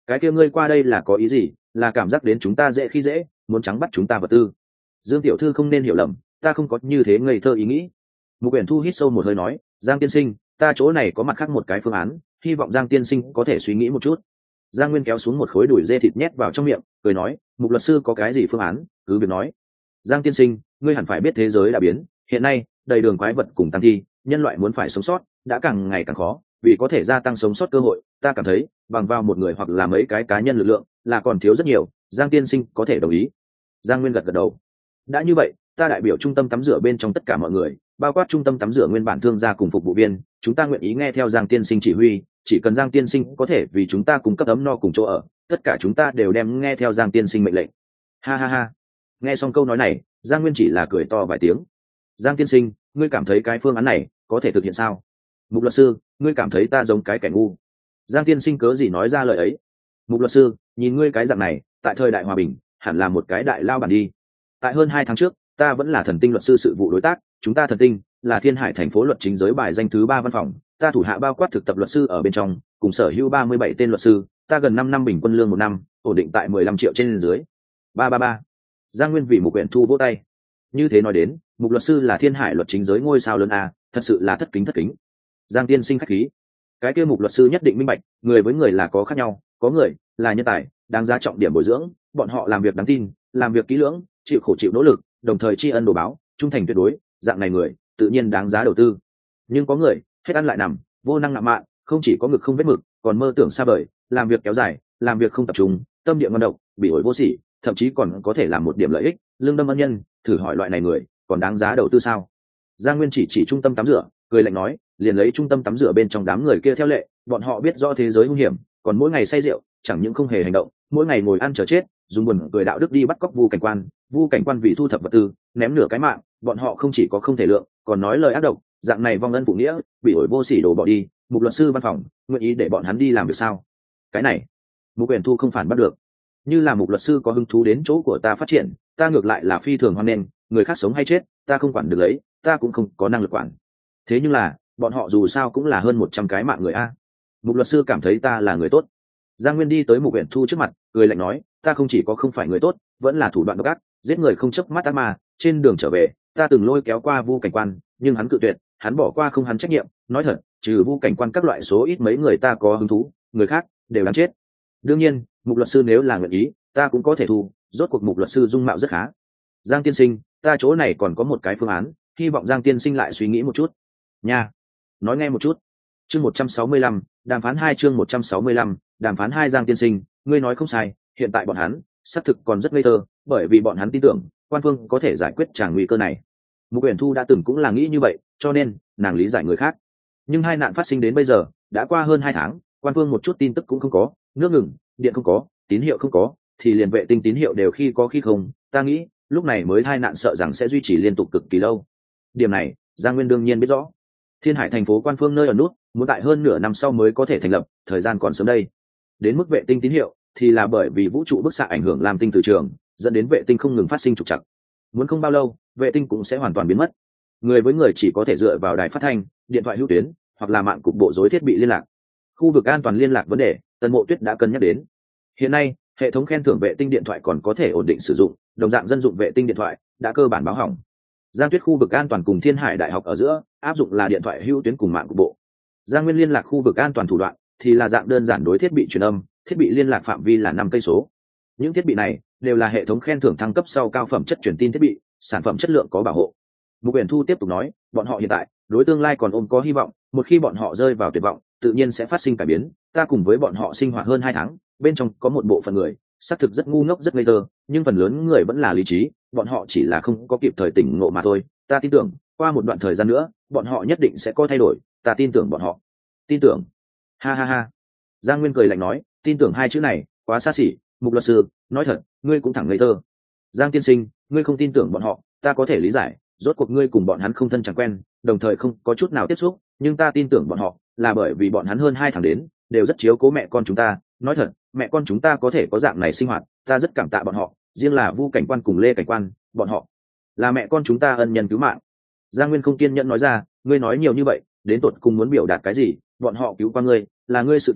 cái kia ngươi qua đây là có ý gì? Là cảm giác đến chúng ta dễ khi dễ, muốn trắng bắt chúng ta vật tư? Dương tiểu thư không nên hiểu lầm, ta không có như thế ngây thơ ý nghĩ. Mục Uyển Thu hít sâu một hơi nói, Giang tiên sinh, ta chỗ này có mặt khác một cái phương án, hy vọng Giang tiên sinh có thể suy nghĩ một chút. Giang Nguyên kéo xuống một khối đùi dê thịt nhét vào trong miệng, cười nói, Mục luật sư có cái gì phương án, cứ việc nói. Giang tiên sinh, ngươi hẳn phải biết thế giới đã biến, hiện nay đầy đường quái vật cùng tăng thi, nhân loại muốn phải sống sót đã càng ngày càng khó, vì có thể gia tăng sống sót cơ hội, ta cảm thấy bằng vào một người hoặc là mấy cái cá nhân lực lượng là còn thiếu rất nhiều. Giang tiên sinh có thể đồng ý? Giang Nguyên gật gật đầu. Đã như vậy, ta đại biểu trung tâm tắm rửa bên trong tất cả mọi người, bao quát trung tâm tắm rửa nguyên bản thương gia cùng phục vụ viên, chúng ta nguyện ý nghe theo Giang tiên sinh chỉ huy, chỉ cần Giang tiên sinh có thể vì chúng ta cung cấp ấm no cùng chỗ ở, tất cả chúng ta đều đem nghe theo Giang tiên sinh mệnh lệnh. Ha ha ha. Nghe xong câu nói này, Giang Nguyên chỉ là cười to vài tiếng. Giang tiên sinh, ngươi cảm thấy cái phương án này có thể thực hiện sao? Mục luật sư, ngươi cảm thấy ta giống cái kẻ ngu? Giang tiên sinh cớ gì nói ra lời ấy? Mục luật sư, nhìn ngươi cái dạng này, tại thời đại hòa bình hẳn là một cái đại lao bản đi. Tại hơn hai tháng trước, ta vẫn là thần tinh luật sư sự vụ đối tác, chúng ta thần tinh là Thiên Hải thành phố luật chính giới bài danh thứ ba văn phòng, ta thủ hạ bao quát thực tập luật sư ở bên trong, cùng sở hữu ba mươi bảy tên luật sư, ta gần năm năm bình quân lương một năm, ổn định tại mười lăm triệu trên dưới. Ba ba ba. Giang Nguyên vì Mục Uyển Thu vỗ tay. Như thế nói đến, Mục luật sư là Thiên Hải luật chính giới ngôi sao lớn a, thật sự là thất kính thất kính. Giang tiên sinh khách khí. Cái kia Mục luật sư nhất định minh bạch, người với người là có khác nhau, có người là nhân tài, đáng giá trọng điểm bồi dưỡng, bọn họ làm việc đáng tin, làm việc kỹ lưỡng, chịu khổ chịu nỗ lực, đồng thời tri ân đồ báo, trung thành tuyệt đối, dạng này người tự nhiên đáng giá đầu tư. Nhưng có người hết ăn lại nằm, vô năng ngạo mạn, không chỉ có ngực không vết mực, còn mơ tưởng xa vời, làm việc kéo dài, làm việc không tập trung, tâm địa ngon độc, bị ổi vô sỉ, thậm chí còn có thể làm một điểm lợi ích, lương đâm ân nhân, thử hỏi loại này người còn đáng giá đầu tư sao? Giang Nguyên chỉ chỉ trung tâm tắm rửa, cười lạnh nói, liền lấy trung tâm tắm rửa bên trong đám người kia theo lệ, bọn họ biết rõ thế giới nguy hiểm, còn mỗi ngày say rượu, chẳng những không hề hành động, mỗi ngày ngồi ăn chờ chết, dùng buồn cười đạo đức đi bắt cóc Vu cảnh quan, Vu cảnh quan vì thu thập vật tư, ném nửa cái mạng, bọn họ không chỉ có không thể lượng, còn nói lời ác độc, dạng này vong ân phụ nghĩa, bị ổi vô sỉ đổ bỏ đi. Mục luật sư văn phòng nguyện ý để bọn hắn đi làm việc sao? Cái này Mục Uyển Thu không phản bắt được. Như là Mục luật sư có hứng thú đến chỗ của ta phát triển, ta ngược lại là phi thường hoan nghênh, người khác sống hay chết ta không quản được lấy, ta cũng không có năng lực quản. Thế nhưng là bọn họ dù sao cũng là hơn một trăm cái mạng người a. Mục luật sư cảm thấy ta là người tốt. Giang Nguyên đi tới Mục Uyển Thu trước mặt, cười lạnh nói, ta không chỉ có không phải người tốt, vẫn là thủ đoạn độc ác, giết người không chớp mắt ác ma. Trên đường trở về, ta từng lôi kéo qua Vu cảnh quan, nhưng hắn cự tuyệt, hắn bỏ qua không hắn trách nhiệm. Nói thật, trừ Vu cảnh quan các loại số ít mấy người ta có hứng thú, người khác đều đáng chết. Đương nhiên, Mục luật sư nếu là nguyện ý, ta cũng có thể thu. Rốt cuộc Mục luật sư dung mạo rất khá. Giang tiên sinh, ta chỗ này còn có một cái phương án, hy vọng Giang tiên sinh lại suy nghĩ một chút. Nha, nói nghe một chút. Chương một trăm sáu mươi lăm, đàm phán hai chương một trăm sáu mươi lăm, đàm phán hai. Giang tiên sinh, ngươi nói không sai, hiện tại bọn hắn xác thực còn rất ngây thơ, bởi vì bọn hắn tin tưởng quan phương có thể giải quyết tràng nguy cơ này. Mục Uyển Thu đã từng cũng là nghĩ như vậy, cho nên nàng lý giải người khác. Nhưng hai nạn phát sinh đến bây giờ đã qua hơn hai tháng, quan phương một chút tin tức cũng không có, nước ngừng, điện không có, tín hiệu không có, thì liền vệ tinh tín hiệu đều khi có khi không. Ta nghĩ lúc này mới hai nạn sợ rằng sẽ duy trì liên tục cực kỳ lâu. Điểm này Giang Nguyên đương nhiên biết rõ. Thiên Hải thành phố quan phương nơi ở nút muốn tại hơn nửa năm sau mới có thể thành lập, thời gian còn sớm đây. Đến mức vệ tinh tín hiệu thì là bởi vì vũ trụ bức xạ ảnh hưởng làm tinh từ trường, dẫn đến vệ tinh không ngừng phát sinh trục trặc. Muốn không bao lâu vệ tinh cũng sẽ hoàn toàn biến mất, người với người chỉ có thể dựa vào đài phát thanh, điện thoại hữu tuyến hoặc là mạng cục bộ rối thiết bị liên lạc. Khu vực an toàn liên lạc vấn đề, Tần Mộ Tuyết đã cân nhắc đến. Hiện nay hệ thống khen thưởng vệ tinh điện thoại còn có thể ổn định sử dụng, đồng dạng dân dụng vệ tinh điện thoại đã cơ bản báo hỏng. Giang Tuyết khu vực an toàn cùng Thiên Hải đại học ở giữa áp dụng là điện thoại hữu tuyến cùng mạng cục bộ. Giang Nguyên liên lạc khu vực an toàn thủ đoạn thì là dạng đơn giản đối thiết bị truyền âm, thiết bị liên lạc phạm vi là năm cây số. Những thiết bị này đều là hệ thống khen thưởng thăng cấp sau cao phẩm chất truyền tin thiết bị, sản phẩm chất lượng có bảo hộ. Mục Uyển Thu tiếp tục nói, bọn họ hiện tại đối tương lai còn ôm có hy vọng, một khi bọn họ rơi vào tuyệt vọng, tự nhiên sẽ phát sinh cải biến. Ta cùng với bọn họ sinh hoạt hơn hai tháng, bên trong có một bộ phận người xác thực rất ngu ngốc rất ngây thơ, nhưng phần lớn người vẫn là lý trí, bọn họ chỉ là không có kịp thời tỉnh ngộ mà thôi. Ta tin tưởng qua một đoạn thời gian nữa bọn họ nhất định sẽ có thay đổi, ta tin tưởng bọn họ. Tin tưởng? Ha ha ha. Giang Nguyên cười lạnh nói, tin tưởng hai chữ này quá xa xỉ. Mục luật sư, nói thật ngươi cũng thẳng ngây thơ. Giang tiên sinh, ngươi không tin tưởng bọn họ ta có thể lý giải, rốt cuộc ngươi cùng bọn hắn không thân chẳng quen, đồng thời không có chút nào tiếp xúc, nhưng ta tin tưởng bọn họ là bởi vì bọn hắn hơn hai tháng đến đều rất chiếu cố mẹ con chúng ta. Nói thật, mẹ con chúng ta có thể có dạng này sinh hoạt, ta rất cảm tạ bọn họ, riêng là Vu cảnh quan cùng Lê cảnh quan, bọn họ là mẹ con chúng ta ân nhân cứu mạng. Giang Nguyên không kiên nhẫn nói ra, ngươi nói nhiều như vậy đến tột cùng muốn biểu đạt cái gì? Bọn họ cứu qua ngươi là ngươi sự tình,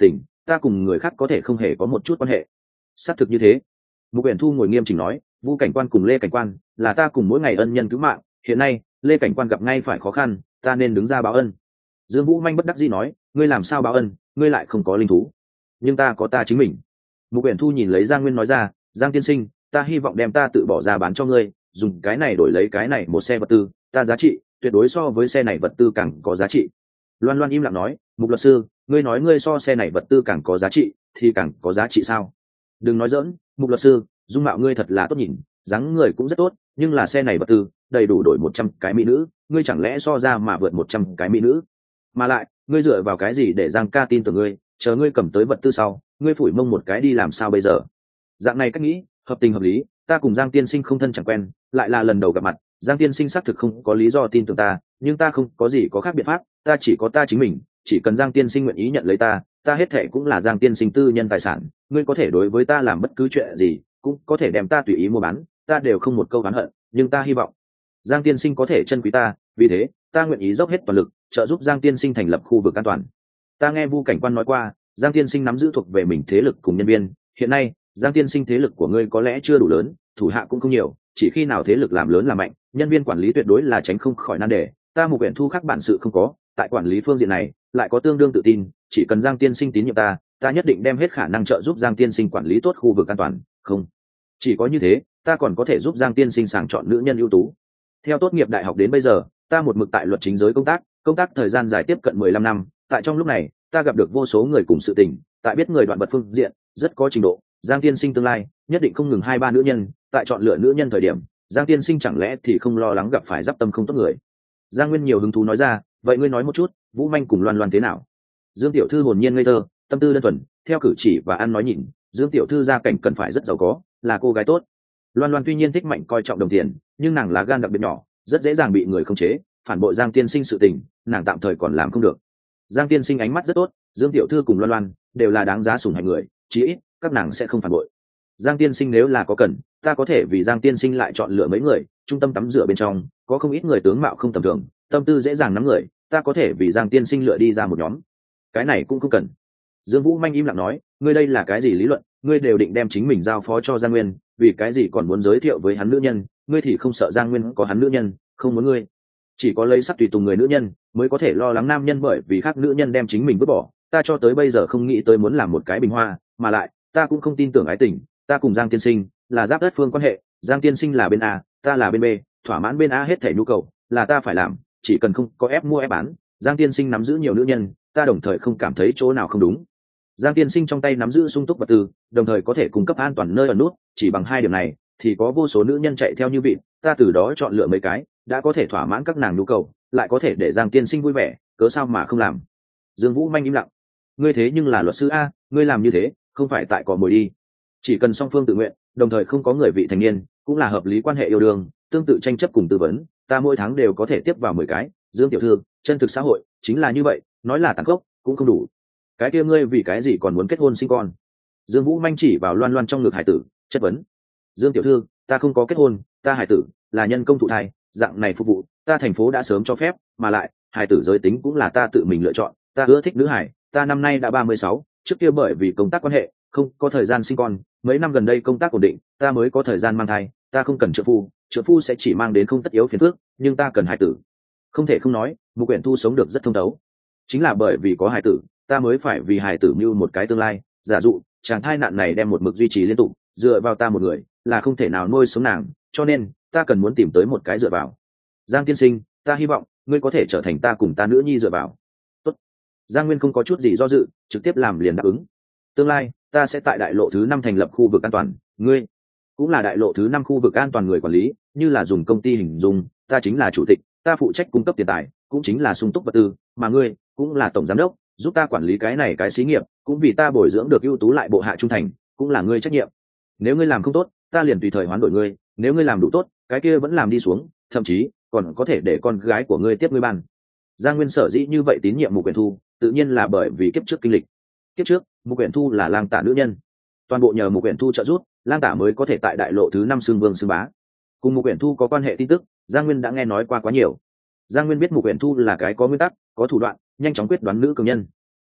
ta cùng người khác có thể không hề có một chút quan hệ. Xác thực như thế. Mục Uyển Thu ngồi nghiêm chỉnh nói, Vu cảnh quan cùng Lê cảnh quan là ta cùng mỗi ngày ân nhân cứu mạng, hiện nay Lê cảnh quan gặp ngay phải khó khăn, ta nên đứng ra báo ân. Dương Vũ Manh bất đắc dĩ nói, ngươi làm sao báo ân, ngươi lại không có linh thú. Nhưng ta có ta chính mình. Mục Uyển Thu nhìn lấy Giang Nguyên nói ra, Giang tiên sinh, ta hy vọng đem ta tự bỏ ra bán cho ngươi, dùng cái này đổi lấy cái này một xe vật tư, ta giá trị tuyệt đối so với xe này vật tư càng có giá trị. Loan Loan im lặng nói, Mục luật sư, ngươi nói ngươi so xe này vật tư càng có giá trị thì càng có giá trị sao? Đừng nói dỡn, Mục luật sư, dung mạo ngươi thật là tốt nhìn, dáng người cũng rất tốt, nhưng là xe này vật tư đầy đủ đổi một trăm cái mỹ nữ, ngươi chẳng lẽ so ra mà vượt một trăm cái mỹ nữ? Mà lại ngươi dựa vào cái gì để Giang ca tin tưởng ngươi? Chờ ngươi cầm tới vật tư sau, ngươi phủi mông một cái đi làm sao bây giờ? Dạng này cách nghĩ hợp tình hợp lý, ta cùng Giang tiên sinh không thân chẳng quen, lại là lần đầu gặp mặt, Giang tiên sinh xác thực không có lý do tin tưởng ta, nhưng ta không có gì có khác biện pháp, ta chỉ có ta chính mình, chỉ cần Giang tiên sinh nguyện ý nhận lấy ta, ta hết thệ cũng là Giang tiên sinh tư nhân tài sản, ngươi có thể đối với ta làm bất cứ chuyện gì, cũng có thể đem ta tùy ý mua bán, ta đều không một câu oán hận, nhưng ta hy vọng Giang tiên sinh có thể trân quý ta, vì thế ta nguyện ý dốc hết toàn lực trợ giúp Giang tiên sinh thành lập khu vực an toàn. Ta nghe Vu cảnh quan nói qua, Giang tiên sinh nắm giữ thuộc về mình thế lực cùng nhân viên, hiện nay Giang tiên sinh thế lực của ngươi có lẽ chưa đủ lớn, thủ hạ cũng không nhiều, chỉ khi nào thế lực làm lớn làm mạnh, nhân viên quản lý tuyệt đối là tránh không khỏi nan đề. Ta Mục Uyển Thu khác bản sự không có, tại quản lý phương diện này lại có tương đương tự tin, chỉ cần Giang tiên sinh tín nhiệm ta, ta nhất định đem hết khả năng trợ giúp Giang tiên sinh quản lý tốt khu vực an toàn. Không chỉ có như thế, ta còn có thể giúp Giang tiên sinh sàng chọn nữ nhân ưu tú. Theo tốt nghiệp đại học đến bây giờ, ta một mực tại luật chính giới công tác, công tác thời gian dài tiếp cận mười lăm năm, tại trong lúc này ta gặp được vô số người cùng sự tình, tại biết người đoạn vật phương diện rất có trình độ. Giang tiên sinh tương lai nhất định không ngừng hai ba nữ nhân, tại chọn lựa nữ nhân thời điểm, Giang tiên sinh chẳng lẽ thì không lo lắng gặp phải giáp tâm không tốt người? Giang Nguyên nhiều hứng thú nói ra, vậy ngươi nói một chút, Vũ Manh cùng Loan Loan thế nào? Dương tiểu thư hồn nhiên ngây thơ, tâm tư đơn thuần, theo cử chỉ và ăn nói nhìn, Dương tiểu thư gia cảnh cần phải rất giàu có, là cô gái tốt. Loan Loan tuy nhiên thích mạnh coi trọng đồng tiền, nhưng nàng lá gan đặc biệt nhỏ, rất dễ dàng bị người khống chế, phản bội Giang tiên sinh sự tình, nàng tạm thời còn làm không được. Giang tiên sinh ánh mắt rất tốt, Dương tiểu thư cùng Loan Loan đều là đáng giá sủng hạnh người, chí ít các nàng sẽ không phản bội. Giang tiên sinh nếu là có cần, ta có thể vì Giang tiên sinh lại chọn lựa mấy người, trung tâm tắm rửa bên trong có không ít người tướng mạo không tầm thường, tâm tư dễ dàng nắm người, ta có thể vì Giang tiên sinh lựa đi ra một nhóm. Cái này cũng không cần. Dương Vũ Manh im lặng nói, ngươi đây là cái gì lý luận, ngươi đều định đem chính mình giao phó cho Giang Nguyên, vì cái gì còn muốn giới thiệu với hắn nữ nhân, ngươi thì không sợ Giang Nguyên có hắn nữ nhân, không muốn ngươi. Chỉ có lấy sắc tùy tùng người nữ nhân mới có thể lo lắng nam nhân bởi vì khác nữ nhân đem chính mình vứt bỏ, ta cho tới bây giờ không nghĩ tới muốn làm một cái bình hoa, mà lại ta cũng không tin tưởng ái tình, ta cùng Giang tiên sinh là giáp đất phương quan hệ, Giang tiên sinh là bên A, ta là bên B, thỏa mãn bên A hết thể nhu cầu là ta phải làm, chỉ cần không có ép mua ép bán. Giang tiên sinh nắm giữ nhiều nữ nhân, ta đồng thời không cảm thấy chỗ nào không đúng. Giang tiên sinh trong tay nắm giữ sung túc vật tư, đồng thời có thể cung cấp an toàn nơi ở nút, chỉ bằng hai điểm này thì có vô số nữ nhân chạy theo như vị, ta từ đó chọn lựa mấy cái đã có thể thỏa mãn các nàng nhu cầu, lại có thể để Giang tiên sinh vui vẻ, cớ sao mà không làm? Dương Vũ Manh im lặng. Ngươi thế nhưng là luật sư a, ngươi làm như thế không phải tại cò mồi đi. Chỉ cần song phương tự nguyện, đồng thời không có người vị thành niên, cũng là hợp lý quan hệ yêu đương, tương tự tranh chấp cùng tư vấn, ta mỗi tháng đều có thể tiếp vào mười cái. Dương tiểu thư, chân thực xã hội chính là như vậy, nói là tàn khốc cũng không đủ. Cái kia ngươi vì cái gì còn muốn kết hôn sinh con? Dương Vũ Manh chỉ vào Loan Loan trong ngực hải tử, chất vấn. Dương tiểu thư, ta không có kết hôn, ta hải tử là nhân công thụ thai, dạng này phục vụ ta thành phố đã sớm cho phép, mà lại hải tử giới tính cũng là ta tự mình lựa chọn, ta ưa thích nữ hải, ta năm nay đã ba mươi sáu, trước kia bởi vì công tác quan hệ không có thời gian sinh con, mấy năm gần đây công tác ổn định, ta mới có thời gian mang thai, ta không cần trợ phu, trợ phu sẽ chỉ mang đến không tất yếu phiền phức, nhưng ta cần hải tử. Không thể không nói, Mục Uyển Thu sống được rất thông thấu, chính là bởi vì có hải tử, ta mới phải vì hải tử mưu một cái tương lai. Giả dụ chàng thai nạn này đem một mực duy trì liên tục, dựa vào ta một người là không thể nào nuôi sống nàng, cho nên ta cần muốn tìm tới một cái dựa vào. Giang tiên sinh, ta hy vọng ngươi có thể trở thành ta cùng ta nữ nhi dựa vào. Tốt. Giang Nguyên không có chút gì do dự, trực tiếp làm liền đáp ứng. Tương lai ta sẽ tại đại lộ thứ năm thành lập khu vực an toàn, ngươi cũng là đại lộ thứ năm khu vực an toàn người quản lý, như là dùng công ty hình dung, ta chính là chủ tịch, ta phụ trách cung cấp tiền tài, cũng chính là sung túc vật tư, mà ngươi cũng là tổng giám đốc, giúp ta quản lý cái này cái xí nghiệp, cũng vì ta bồi dưỡng được ưu tú lại bộ hạ trung thành, cũng là ngươi trách nhiệm. Nếu ngươi làm không tốt, ta liền tùy thời hoán đổi ngươi, nếu ngươi làm đủ tốt, cái kia vẫn làm đi xuống, thậm chí còn có thể để con gái của ngươi tiếp ngươi ban. Giang Nguyên sở dĩ như vậy tín nhiệm Mục Uyển Thu, tự nhiên là bởi vì kiếp trước kinh lịch. Kiếp trước Mục Uyển Thu là lang tả nữ nhân, toàn bộ nhờ Mục Uyển Thu trợ giúp, lang tả mới có thể tại đại lộ thứ năm xưng vương xưng bá. Cùng Mục Uyển Thu có quan hệ tin tức, Giang Nguyên đã nghe nói qua quá nhiều. Giang Nguyên biết Mục Uyển Thu là cái có nguyên tắc, có thủ đoạn, nhanh chóng quyết đoán nữ cường nhân. Thực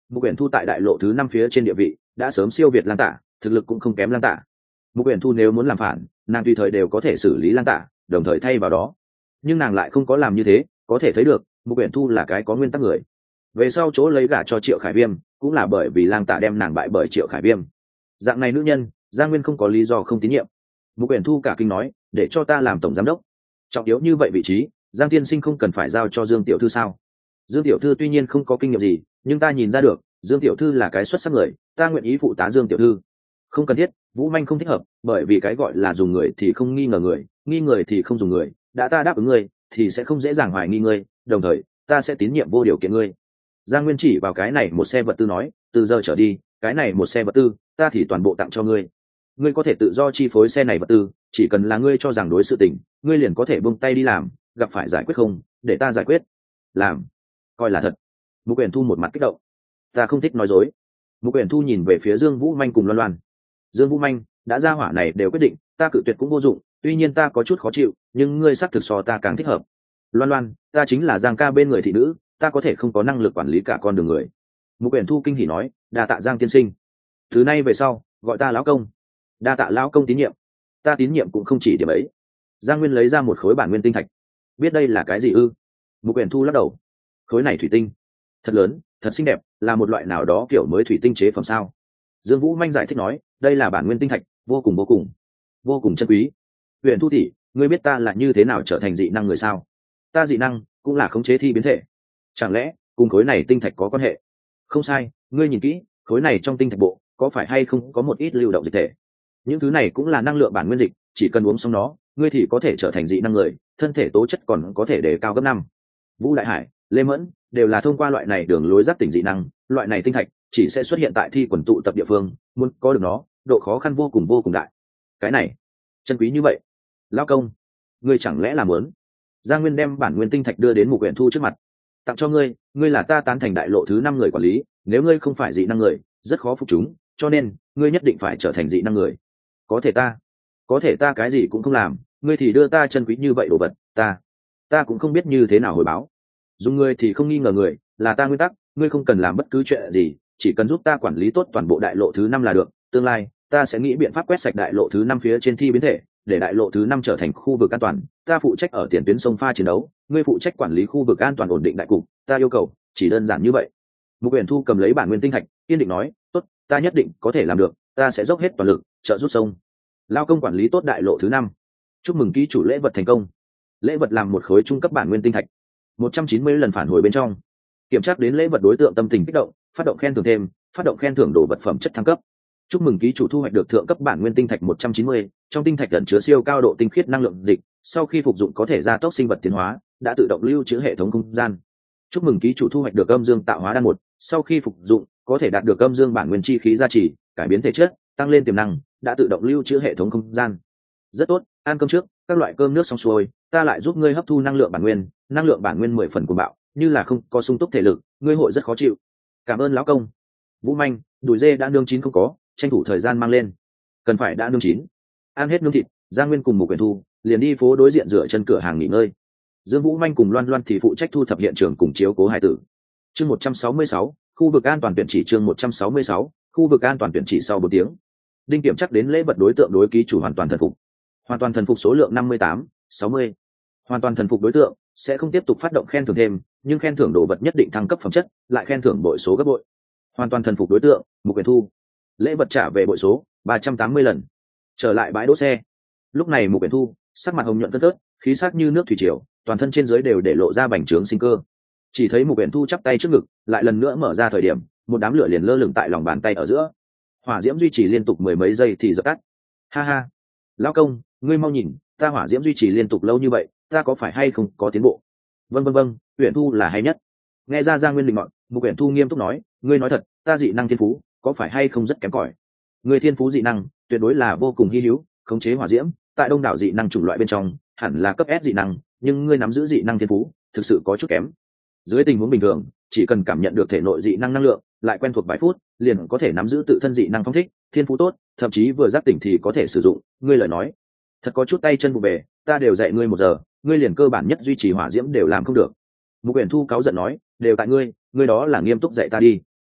Mục Uyển Thu tại đại lộ thứ năm phía trên địa vị đã sớm siêu việt Lang Tả, thực lực cũng không kém Lang Tả. Mục Uyển Thu nếu muốn làm phản, nàng tùy thời đều có thể xử lý Lang Tả, đồng thời thay vào đó. Nhưng nàng lại không có làm như thế, có thể thấy được, Mục Uyển Thu là cái có nguyên tắc người. Về sau chỗ lấy gả cho Triệu Khải Viêm, cũng là bởi vì Lang Tả đem nàng bại bởi Triệu Khải Viêm. Dạng này nữ nhân, Giang Nguyên không có lý do không tín nhiệm. Mục Uyển Thu cả kinh nói, để cho ta làm tổng giám đốc. Trọng yếu như vậy vị trí, Giang tiên sinh không cần phải giao cho Dương tiểu thư sao? Dương tiểu thư tuy nhiên không có kinh nghiệm gì, nhưng ta nhìn ra được, Dương tiểu thư là cái xuất sắc người, ta nguyện ý phụ tá Dương tiểu thư. Không cần thiết, Vũ Manh không thích hợp, bởi vì cái gọi là dùng người thì không nghi ngờ người, nghi người thì không dùng người, đã ta đáp ứng ngươi, thì sẽ không dễ dàng hoài nghi ngươi, đồng thời, ta sẽ tín nhiệm vô điều kiện ngươi. Giang Nguyên chỉ vào cái này một xe vật tư nói, từ giờ trở đi, cái này một xe vật tư, ta thì toàn bộ tặng cho ngươi. Ngươi có thể tự do chi phối xe này vật tư, chỉ cần là ngươi cho rằng đối sự tình, ngươi liền có thể buông tay đi làm, gặp phải giải quyết không, để ta giải quyết. Làm, coi là thật. Mục Uyển Thu một mặt kích động. Ta không thích nói dối. Mục Uyển Thu nhìn về phía Dương Vũ Manh cùng Loan Loan. Dương Vũ Manh, đã ra hỏa này đều quyết định, ta cự tuyệt cũng vô dụng, tuy nhiên ta có chút khó chịu, nhưng ngươi xác thực so ta càng thích hợp. Loan Loan, ta chính là Giang ca bên người thị nữ, ta có thể không có năng lực quản lý cả con đường người. Mục Uyển Thu kinh hỉ nói, đa tạ Giang tiên sinh. Từ nay về sau, gọi ta lão công. Đa tạ lão công tín nhiệm. Ta tín nhiệm cũng không chỉ điểm ấy. Giang Nguyên lấy ra một khối bản nguyên tinh thạch. Biết đây là cái gì ư? Mục Uyển Thu lắc đầu. Khối này thủy tinh, thật lớn, thật xinh đẹp, là một loại nào đó kiểu mới thủy tinh chế phẩm sao? Dương Vũ Manh giải thích nói, đây là bản nguyên tinh thạch, vô cùng vô cùng, vô cùng chân quý. Uyển Thu tỷ, ngươi biết ta là như thế nào trở thành dị năng người sao? Ta dị năng cũng là khống chế thi biến thể. Chẳng lẽ cùng khối này tinh thạch có quan hệ? Không sai, ngươi nhìn kỹ, khối này trong tinh thạch bộ có phải hay không có một ít lưu động dịch thể? Những thứ này cũng là năng lượng bản nguyên dịch, chỉ cần uống xong nó, ngươi thì có thể trở thành dị năng người, thân thể tố chất còn có thể đề cao gấp năm. Vũ Đại Hải, Lê Mẫn đều là thông qua loại này đường lối giác tỉnh dị năng, loại này tinh thạch chỉ sẽ xuất hiện tại thi quần tụ tập địa phương, muốn có được nó, độ khó khăn vô cùng vô cùng đại. Cái này, chân quý như vậy. Lão công, ngươi chẳng lẽ làm muốn? Giang Nguyên đem bản nguyên tinh thạch đưa đến Mục Uyển Thu trước mặt. Tặng cho ngươi, ngươi là ta tán thành đại lộ thứ năm người quản lý, nếu ngươi không phải dị năng người, rất khó phục chúng, cho nên ngươi nhất định phải trở thành dị năng người. Có thể ta, có thể ta cái gì cũng không làm, ngươi thì đưa ta chân quý như vậy đồ vật, ta, ta cũng không biết như thế nào hồi báo. Dùng ngươi thì không nghi ngờ người, là ta nguyên tắc, ngươi không cần làm bất cứ chuyện gì, chỉ cần giúp ta quản lý tốt toàn bộ đại lộ thứ năm là được, tương lai ta sẽ nghĩ biện pháp quét sạch đại lộ thứ năm phía trên thi biến thể, để đại lộ thứ năm trở thành khu vực an toàn, ta phụ trách ở tiền tuyến sông pha chiến đấu, ngươi phụ trách quản lý khu vực an toàn ổn định đại cục, ta yêu cầu chỉ đơn giản như vậy. Mục Uyển Thu cầm lấy bản nguyên tinh thạch, kiên định nói, tốt, ta nhất định có thể làm được, ta sẽ dốc hết toàn lực trợ giúp sông lao công quản lý tốt đại lộ thứ năm. Chúc mừng ký chủ lễ vật thành công. Lễ vật làm một khối trung cấp bản nguyên tinh thạch, một trăm chín mươi lần phản hồi bên trong. Kiểm tra đến lễ vật đối tượng tâm tình kích động, phát động khen thưởng thêm, phát động khen thưởng đồ vật phẩm chất thăng cấp. Chúc mừng ký chủ thu hoạch được thượng cấp bản nguyên tinh thạch một trăm chín mươi, trong tinh thạch ẩn chứa siêu cao độ tinh khiết năng lượng dịch, sau khi phục dụng có thể gia tốc sinh vật tiến hóa, đã tự động lưu trữ hệ thống không gian. Chúc mừng ký chủ thu hoạch được âm dương tạo hóa đan một, sau khi phục dụng có thể đạt được âm dương bản nguyên chi khí gia trì, cải biến thể chất, tăng lên tiềm năng, đã tự động lưu trữ hệ thống không gian. Rất tốt, ăn cơm trước, các loại cơm nước xong xuôi, ta lại giúp ngươi hấp thu năng lượng bản nguyên, năng lượng bản nguyên mười phần cuồng bạo, như là không có sung túc thể lực, ngươi hội rất khó chịu. Cảm ơn lão công. Vũ Manh, đùi dê đã nướng chín không có, tranh thủ thời gian mang lên. Cần phải đã nướng chín. Ăn hết nướng thịt, Giang Nguyên cùng Mục Uyển Thu liền đi phố đối diện rửa chân cửa hàng nghỉ ngơi. Dương Vũ Manh cùng Loan Loan thì phụ trách thu thập hiện trường cùng chiếu cố hài tử. Chương một trăm sáu mươi sáu, khu vực an toàn tuyển chỉ chương một trăm sáu mươi sáu, khu vực an toàn tuyển chỉ sau bốn tiếng. Đinh Kiểm chắc đến lễ vật đối tượng đối ký chủ hoàn toàn thần phục. Hoàn toàn thần phục số lượng năm mươi tám, sáu mươi. Hoàn toàn thần phục đối tượng sẽ không tiếp tục phát động khen thưởng thêm, nhưng khen thưởng đồ vật nhất định thăng cấp phẩm chất, lại khen thưởng bội số gấp bội. Hoàn toàn thần phục đối tượng, Mục Uyển Thu. Lễ vật trả về bội số ba trăm tám mươi lần. Trở lại bãi đỗ xe. Lúc này Mục Uyển Thu sắc mặt hồng nhuận phấn phớt, khí sắc như nước thủy triều, toàn thân trên dưới đều để lộ ra bành trướng sinh cơ. Chỉ thấy Mục Uyển Thu chắp tay trước ngực, lại lần nữa mở ra thời điểm, một đám lửa liền lơ lửng tại lòng bàn tay ở giữa. Hỏa diễm duy trì liên tục mười mấy giây thì dập tắt. Ha ha, lão công, ngươi mau nhìn, ta hỏa diễm duy trì liên tục lâu như vậy, ta có phải hay không có tiến bộ? Vâng vâng vâng, Uyển Thu là hay nhất. Nghe ra Giang Nguyên định mọn, Mục Uyển Thu nghiêm túc nói, ngươi nói thật, ta dị năng thiên phú có phải hay không rất kém cỏi? Ngươi thiên phú dị năng tuyệt đối là vô cùng hi hữu, khống chế hỏa diễm, tại đông đảo dị năng chủng loại bên trong, hẳn là cấp S dị năng, nhưng ngươi nắm giữ dị năng thiên phú, thực sự có chút kém. Dưới tình huống bình thường, chỉ cần cảm nhận được thể nội dị năng năng lượng, lại quen thuộc vài phút, liền có thể nắm giữ tự thân dị năng phong thích, thiên phú tốt, thậm chí vừa giác tỉnh thì có thể sử dụng. Ngươi lời nói, thật có chút tay chân vụ về, ta đều dạy ngươi một giờ, ngươi liền cơ bản nhất duy trì hỏa diễm đều làm không được. Mục Uyển Thu cáu giận nói, đều tại ngươi, ngươi đó là nghiêm túc dạy ta đi.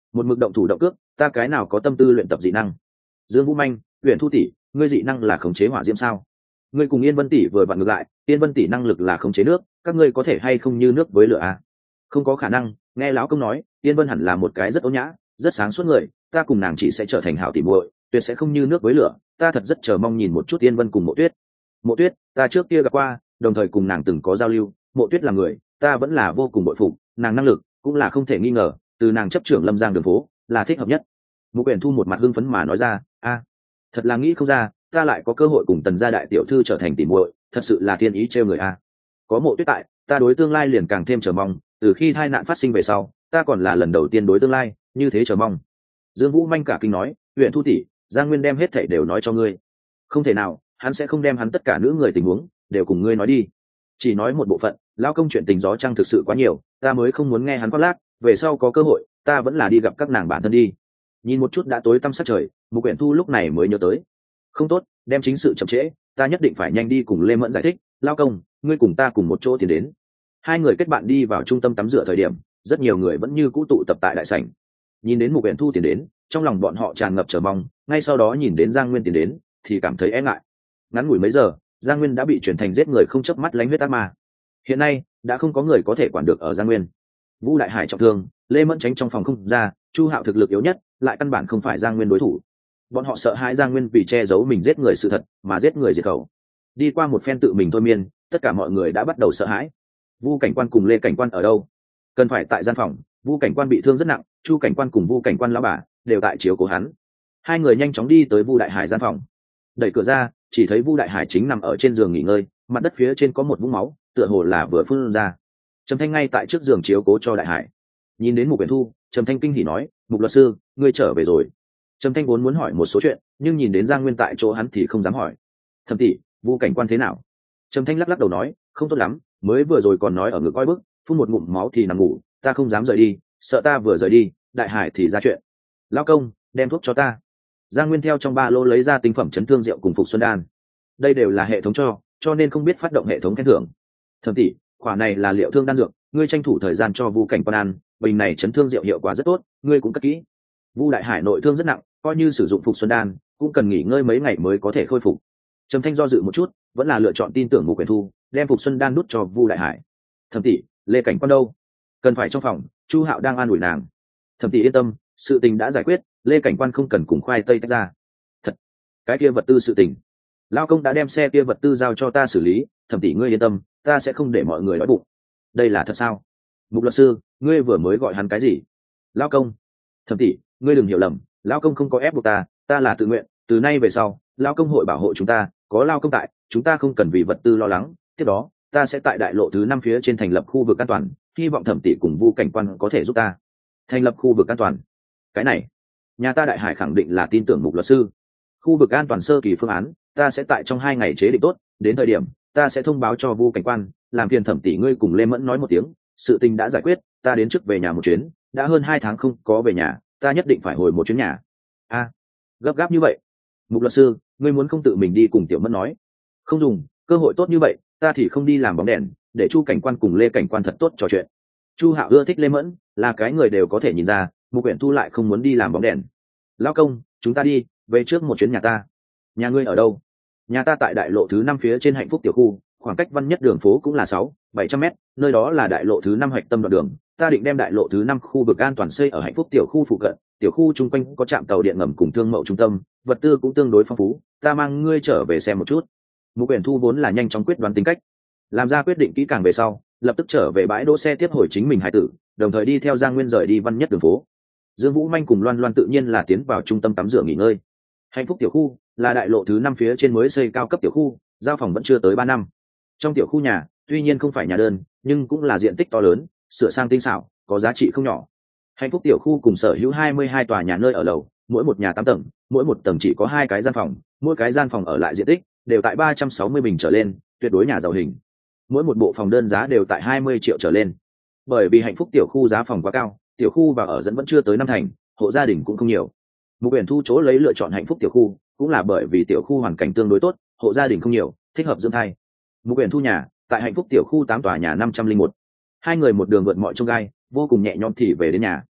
một mực động thủ động cước, ta cái nào có tâm tư luyện tập dị năng. Dương Vũ Manh, Uyển Thu tỷ, ngươi dị năng là khống chế hỏa diễm sao? Ngươi cùng Yên Vân tỷ vừa vặn ngược lại, Yên Vân tỷ năng lực là khống chế nước, các ngươi có thể hay không như nước với lửa à? Không có khả năng, nghe lão công nói, Yên Vân hẳn là một cái rất ôn nhã, rất sáng suốt người, ta cùng nàng chỉ sẽ trở thành hảo tỷ muội, tuyệt sẽ không như nước với lửa, ta thật rất chờ mong nhìn một chút Yên Vân cùng Mộ Tuyết. Mộ Tuyết, ta trước kia gặp qua, đồng thời cùng nàng từng có giao lưu, Mộ Tuyết là người, ta vẫn là vô cùng bội phục, nàng năng lực cũng là không thể nghi ngờ, từ nàng chấp trưởng Lâm Giang đường phố, là thích hợp nhất. Mục Uyển Thu một mặt hưng phấn mà nói ra, a, thật là nghĩ không ra, ta lại có cơ hội cùng Tần gia đại tiểu thư trở thành tỷ muội, thật sự là thiên ý trêu người a. Có Mộ Tuyết tại, ta đối tương lai liền càng thêm chờ mong, từ khi tai nạn phát sinh về sau, ta còn là lần đầu tiên đối tương lai như thế chờ mong. Dương Vũ Manh cả kinh nói, Uyển Thu tỷ, Giang Nguyên đem hết thảy đều nói cho ngươi. Không thể nào, hắn sẽ không đem hắn tất cả nữ người tình huống đều cùng ngươi nói đi. Chỉ nói một bộ phận, lão công chuyện tình gió trăng thực sự quá nhiều, ta mới không muốn nghe hắn khoác lác, về sau có cơ hội, ta vẫn là đi gặp các nàng bản thân đi. Nhìn một chút đã tối tăm sát trời, Mục Uyển Thu lúc này mới nhớ tới, không tốt, đem chính sự chậm trễ, ta nhất định phải nhanh đi cùng Lê Mẫn giải thích, lão công, ngươi cùng ta cùng một chỗ tiến đến. Hai người kết bạn đi vào trung tâm tắm rửa thời điểm, rất nhiều người vẫn như cũ tụ tập tại đại sảnh. Nhìn đến Mục Uyển Thu tiến đến, trong lòng bọn họ tràn ngập chờ mong, ngay sau đó nhìn đến Giang Nguyên tiến đến, thì cảm thấy e ngại. Ngắn ngủi mấy giờ, Giang Nguyên đã bị chuyển thành giết người không chớp mắt lánh huyết ác ma. Hiện nay đã không có người có thể quản được ở Giang Nguyên. Vu Đại Hải trọng thương, Lê Mẫn tránh trong phòng không ra, Chu Hạo thực lực yếu nhất, lại căn bản không phải Giang Nguyên đối thủ. Bọn họ sợ hãi Giang Nguyên vì che giấu mình giết người sự thật mà giết người diệt khẩu. Đi qua một phen tự mình thôi miên, tất cả mọi người đã bắt đầu sợ hãi. Vu Cảnh Quan cùng Lê Cảnh Quan ở đâu? Cần phải tại gian phòng. Vu Cảnh Quan bị thương rất nặng, Chu Cảnh Quan cùng Vu Cảnh Quan lão bà đều tại chiếu cố hắn. Hai người nhanh chóng đi tới Vu Đại Hải gian phòng. Đẩy cửa ra, chỉ thấy Vu Đại Hải chính nằm ở trên giường nghỉ ngơi, mặt đất phía trên có một vũng máu, tựa hồ là vừa phun ra. Trầm Thanh ngay tại trước giường chiếu cố cho Đại Hải. Nhìn đến Mục Uyển Thu, Trầm Thanh kinh hỉ nói, Mục luật sư, ngươi trở về rồi. Trầm Thanh vốn muốn hỏi một số chuyện, nhưng nhìn đến Giang Nguyên tại chỗ hắn thì không dám hỏi. Thẩm tỷ, Vu Cảnh Quan thế nào? Trầm Thanh lắc lắc đầu nói, không tốt lắm, mới vừa rồi còn nói ở ngực oi bức, phun một ngụm máu thì nằm ngủ, ta không dám rời đi, sợ ta vừa rời đi, Đại Hải thì ra chuyện. Lão công, đem thuốc cho ta. Giang Nguyên theo trong ba lô lấy ra tinh phẩm chấn thương rượu cùng phục xuân đan. Đây đều là hệ thống cho, cho nên không biết phát động hệ thống khen thưởng. Thẩm tỷ, khoả này là liệu thương đan dược, ngươi tranh thủ thời gian cho Vu Cảnh Quan ăn, bình này chấn thương rượu hiệu quả rất tốt, ngươi cũng cất kỹ. Vu Đại Hải nội thương rất nặng, coi như sử dụng phục xuân đan, cũng cần nghỉ ngơi mấy ngày mới có thể khôi phục. Trầm Thanh do dự một chút, vẫn là lựa chọn tin tưởng Mục Uyển Thu, đem phục xuân đan nút cho Vu Đại Hải. Thẩm tỷ, Lê Cảnh Quan đâu? Cần phải trong phòng, Chu Hạo đang an ủi nàng. Thẩm tỷ yên tâm, sự tình đã giải quyết, Lê Cảnh Quan không cần cùng khoai tây tách ra. Thật, cái kia vật tư sự tình, lao công đã đem xe kia vật tư giao cho ta xử lý, Thẩm tỷ ngươi yên tâm, ta sẽ không để mọi người đói bụng. Đây là thật sao? Mục luật sư, ngươi vừa mới gọi hắn cái gì? Lao công. Thẩm tỷ, ngươi đừng hiểu lầm, lao công không có ép buộc ta, ta là tự nguyện, từ nay về sau, lao công hội bảo hộ chúng ta, có lao công tại, chúng ta không cần vì vật tư lo lắng. Tiếp đó, ta sẽ tại đại lộ thứ năm phía trên thành lập khu vực an toàn, hy vọng Thẩm tỷ cùng Vu Cảnh Quan có thể giúp ta thành lập khu vực an toàn. Cái này, nhà ta Đại Hải khẳng định là tin tưởng Mục luật sư. Khu vực an toàn sơ kỳ phương án, ta sẽ tại trong hai ngày chế định tốt, đến thời điểm ta sẽ thông báo cho Vu Cảnh Quan, làm phiền Thẩm tỷ ngươi cùng Lê Mẫn nói một tiếng, sự tình đã giải quyết, ta đến trước về nhà một chuyến, đã hơn hai tháng không có về nhà, ta nhất định phải hồi một chuyến nhà. A, gấp gáp như vậy? Mục luật sư, ngươi muốn không tự mình đi cùng Tiểu Mẫn nói? Không dùng, cơ hội tốt như vậy, ta thì không đi làm bóng đèn, để Chu Cảnh Quan cùng Lê Cảnh Quan thật tốt trò chuyện. Chu Hạo ưa thích Lê Mẫn, là cái người đều có thể nhìn ra, Mục Uyển Thu lại không muốn đi làm bóng đèn. Lão công, chúng ta đi, về trước một chuyến nhà ta. Nhà ngươi ở đâu? Nhà ta tại đại lộ thứ năm phía trên Hạnh Phúc tiểu khu, khoảng cách Văn Nhất đường phố cũng là sáu, bảy trăm mét, nơi đó là đại lộ thứ năm hạch tâm đoạn đường, ta định đem đại lộ thứ năm khu vực an toàn xây ở Hạnh Phúc tiểu khu phụ cận, tiểu khu chung quanh có trạm tàu điện ngầm cùng thương mậu trung tâm, vật tư cũng tương đối phong phú, ta mang ngươi trở về xem một chút. Mục Uyển Thu vốn là nhanh chóng quyết đoán tính cách, làm ra quyết định kỹ càng về sau, lập tức trở về bãi đỗ xe tiếp hồi chính mình hải tử, đồng thời đi theo Giang Nguyên rời đi Văn Nhất đường phố. Dương Vũ Manh cùng Loan Loan tự nhiên là tiến vào trung tâm tắm rửa nghỉ ngơi. Hạnh Phúc tiểu khu là đại lộ thứ năm phía trên mới xây cao cấp tiểu khu, giao phòng vẫn chưa tới ba năm. Trong tiểu khu nhà, tuy nhiên không phải nhà đơn, nhưng cũng là diện tích to lớn, sửa sang tinh xảo, có giá trị không nhỏ. Hạnh Phúc tiểu khu cùng sở hữu hai mươi hai tòa nhà nơi ở lầu, mỗi một nhà tám tầng, mỗi một tầng chỉ có hai cái gian phòng, mỗi cái gian phòng ở lại diện tích đều tại ba trăm sáu mươi bình trở lên, tuyệt đối nhà giàu hình. Mỗi một bộ phòng đơn giá đều tại hai mươi triệu trở lên. Bởi vì Hạnh Phúc tiểu khu giá phòng quá cao, tiểu khu vào ở dẫn vẫn chưa tới năm thành, hộ gia đình cũng không nhiều. Mục Uyển Thu chỗ lấy lựa chọn Hạnh Phúc tiểu khu, cũng là bởi vì tiểu khu hoàn cảnh tương đối tốt, hộ gia đình không nhiều, thích hợp dưỡng thai. Mục Uyển Thu nhà tại Hạnh Phúc tiểu khu tám tòa nhà năm trăm linh một. Hai người một đường vượt mọi chông gai, vô cùng nhẹ nhõm thì về đến nhà.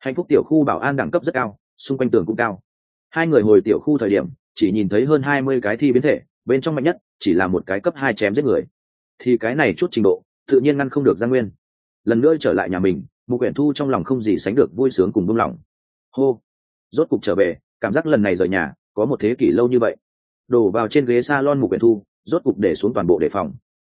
Hạnh phúc tiểu khu bảo an đẳng cấp rất cao, xung quanh tường cũng cao. Hai người hồi tiểu khu thời điểm chỉ nhìn thấy hơn hai mươi cái thi biến thể, bên trong mạnh nhất chỉ là một cái cấp hai chém giết người, thì cái này chút trình độ tự nhiên ngăn không được Giang Nguyên. Lần nữa trở lại nhà mình, Mục Uyển Thu trong lòng không gì sánh được vui sướng cùng buông lòng. Hô, rốt cục trở về, cảm giác lần này rời nhà có một thế kỷ lâu như vậy. Đổ vào trên ghế salon Mục Uyển Thu rốt cục để xuống toàn bộ đề phòng,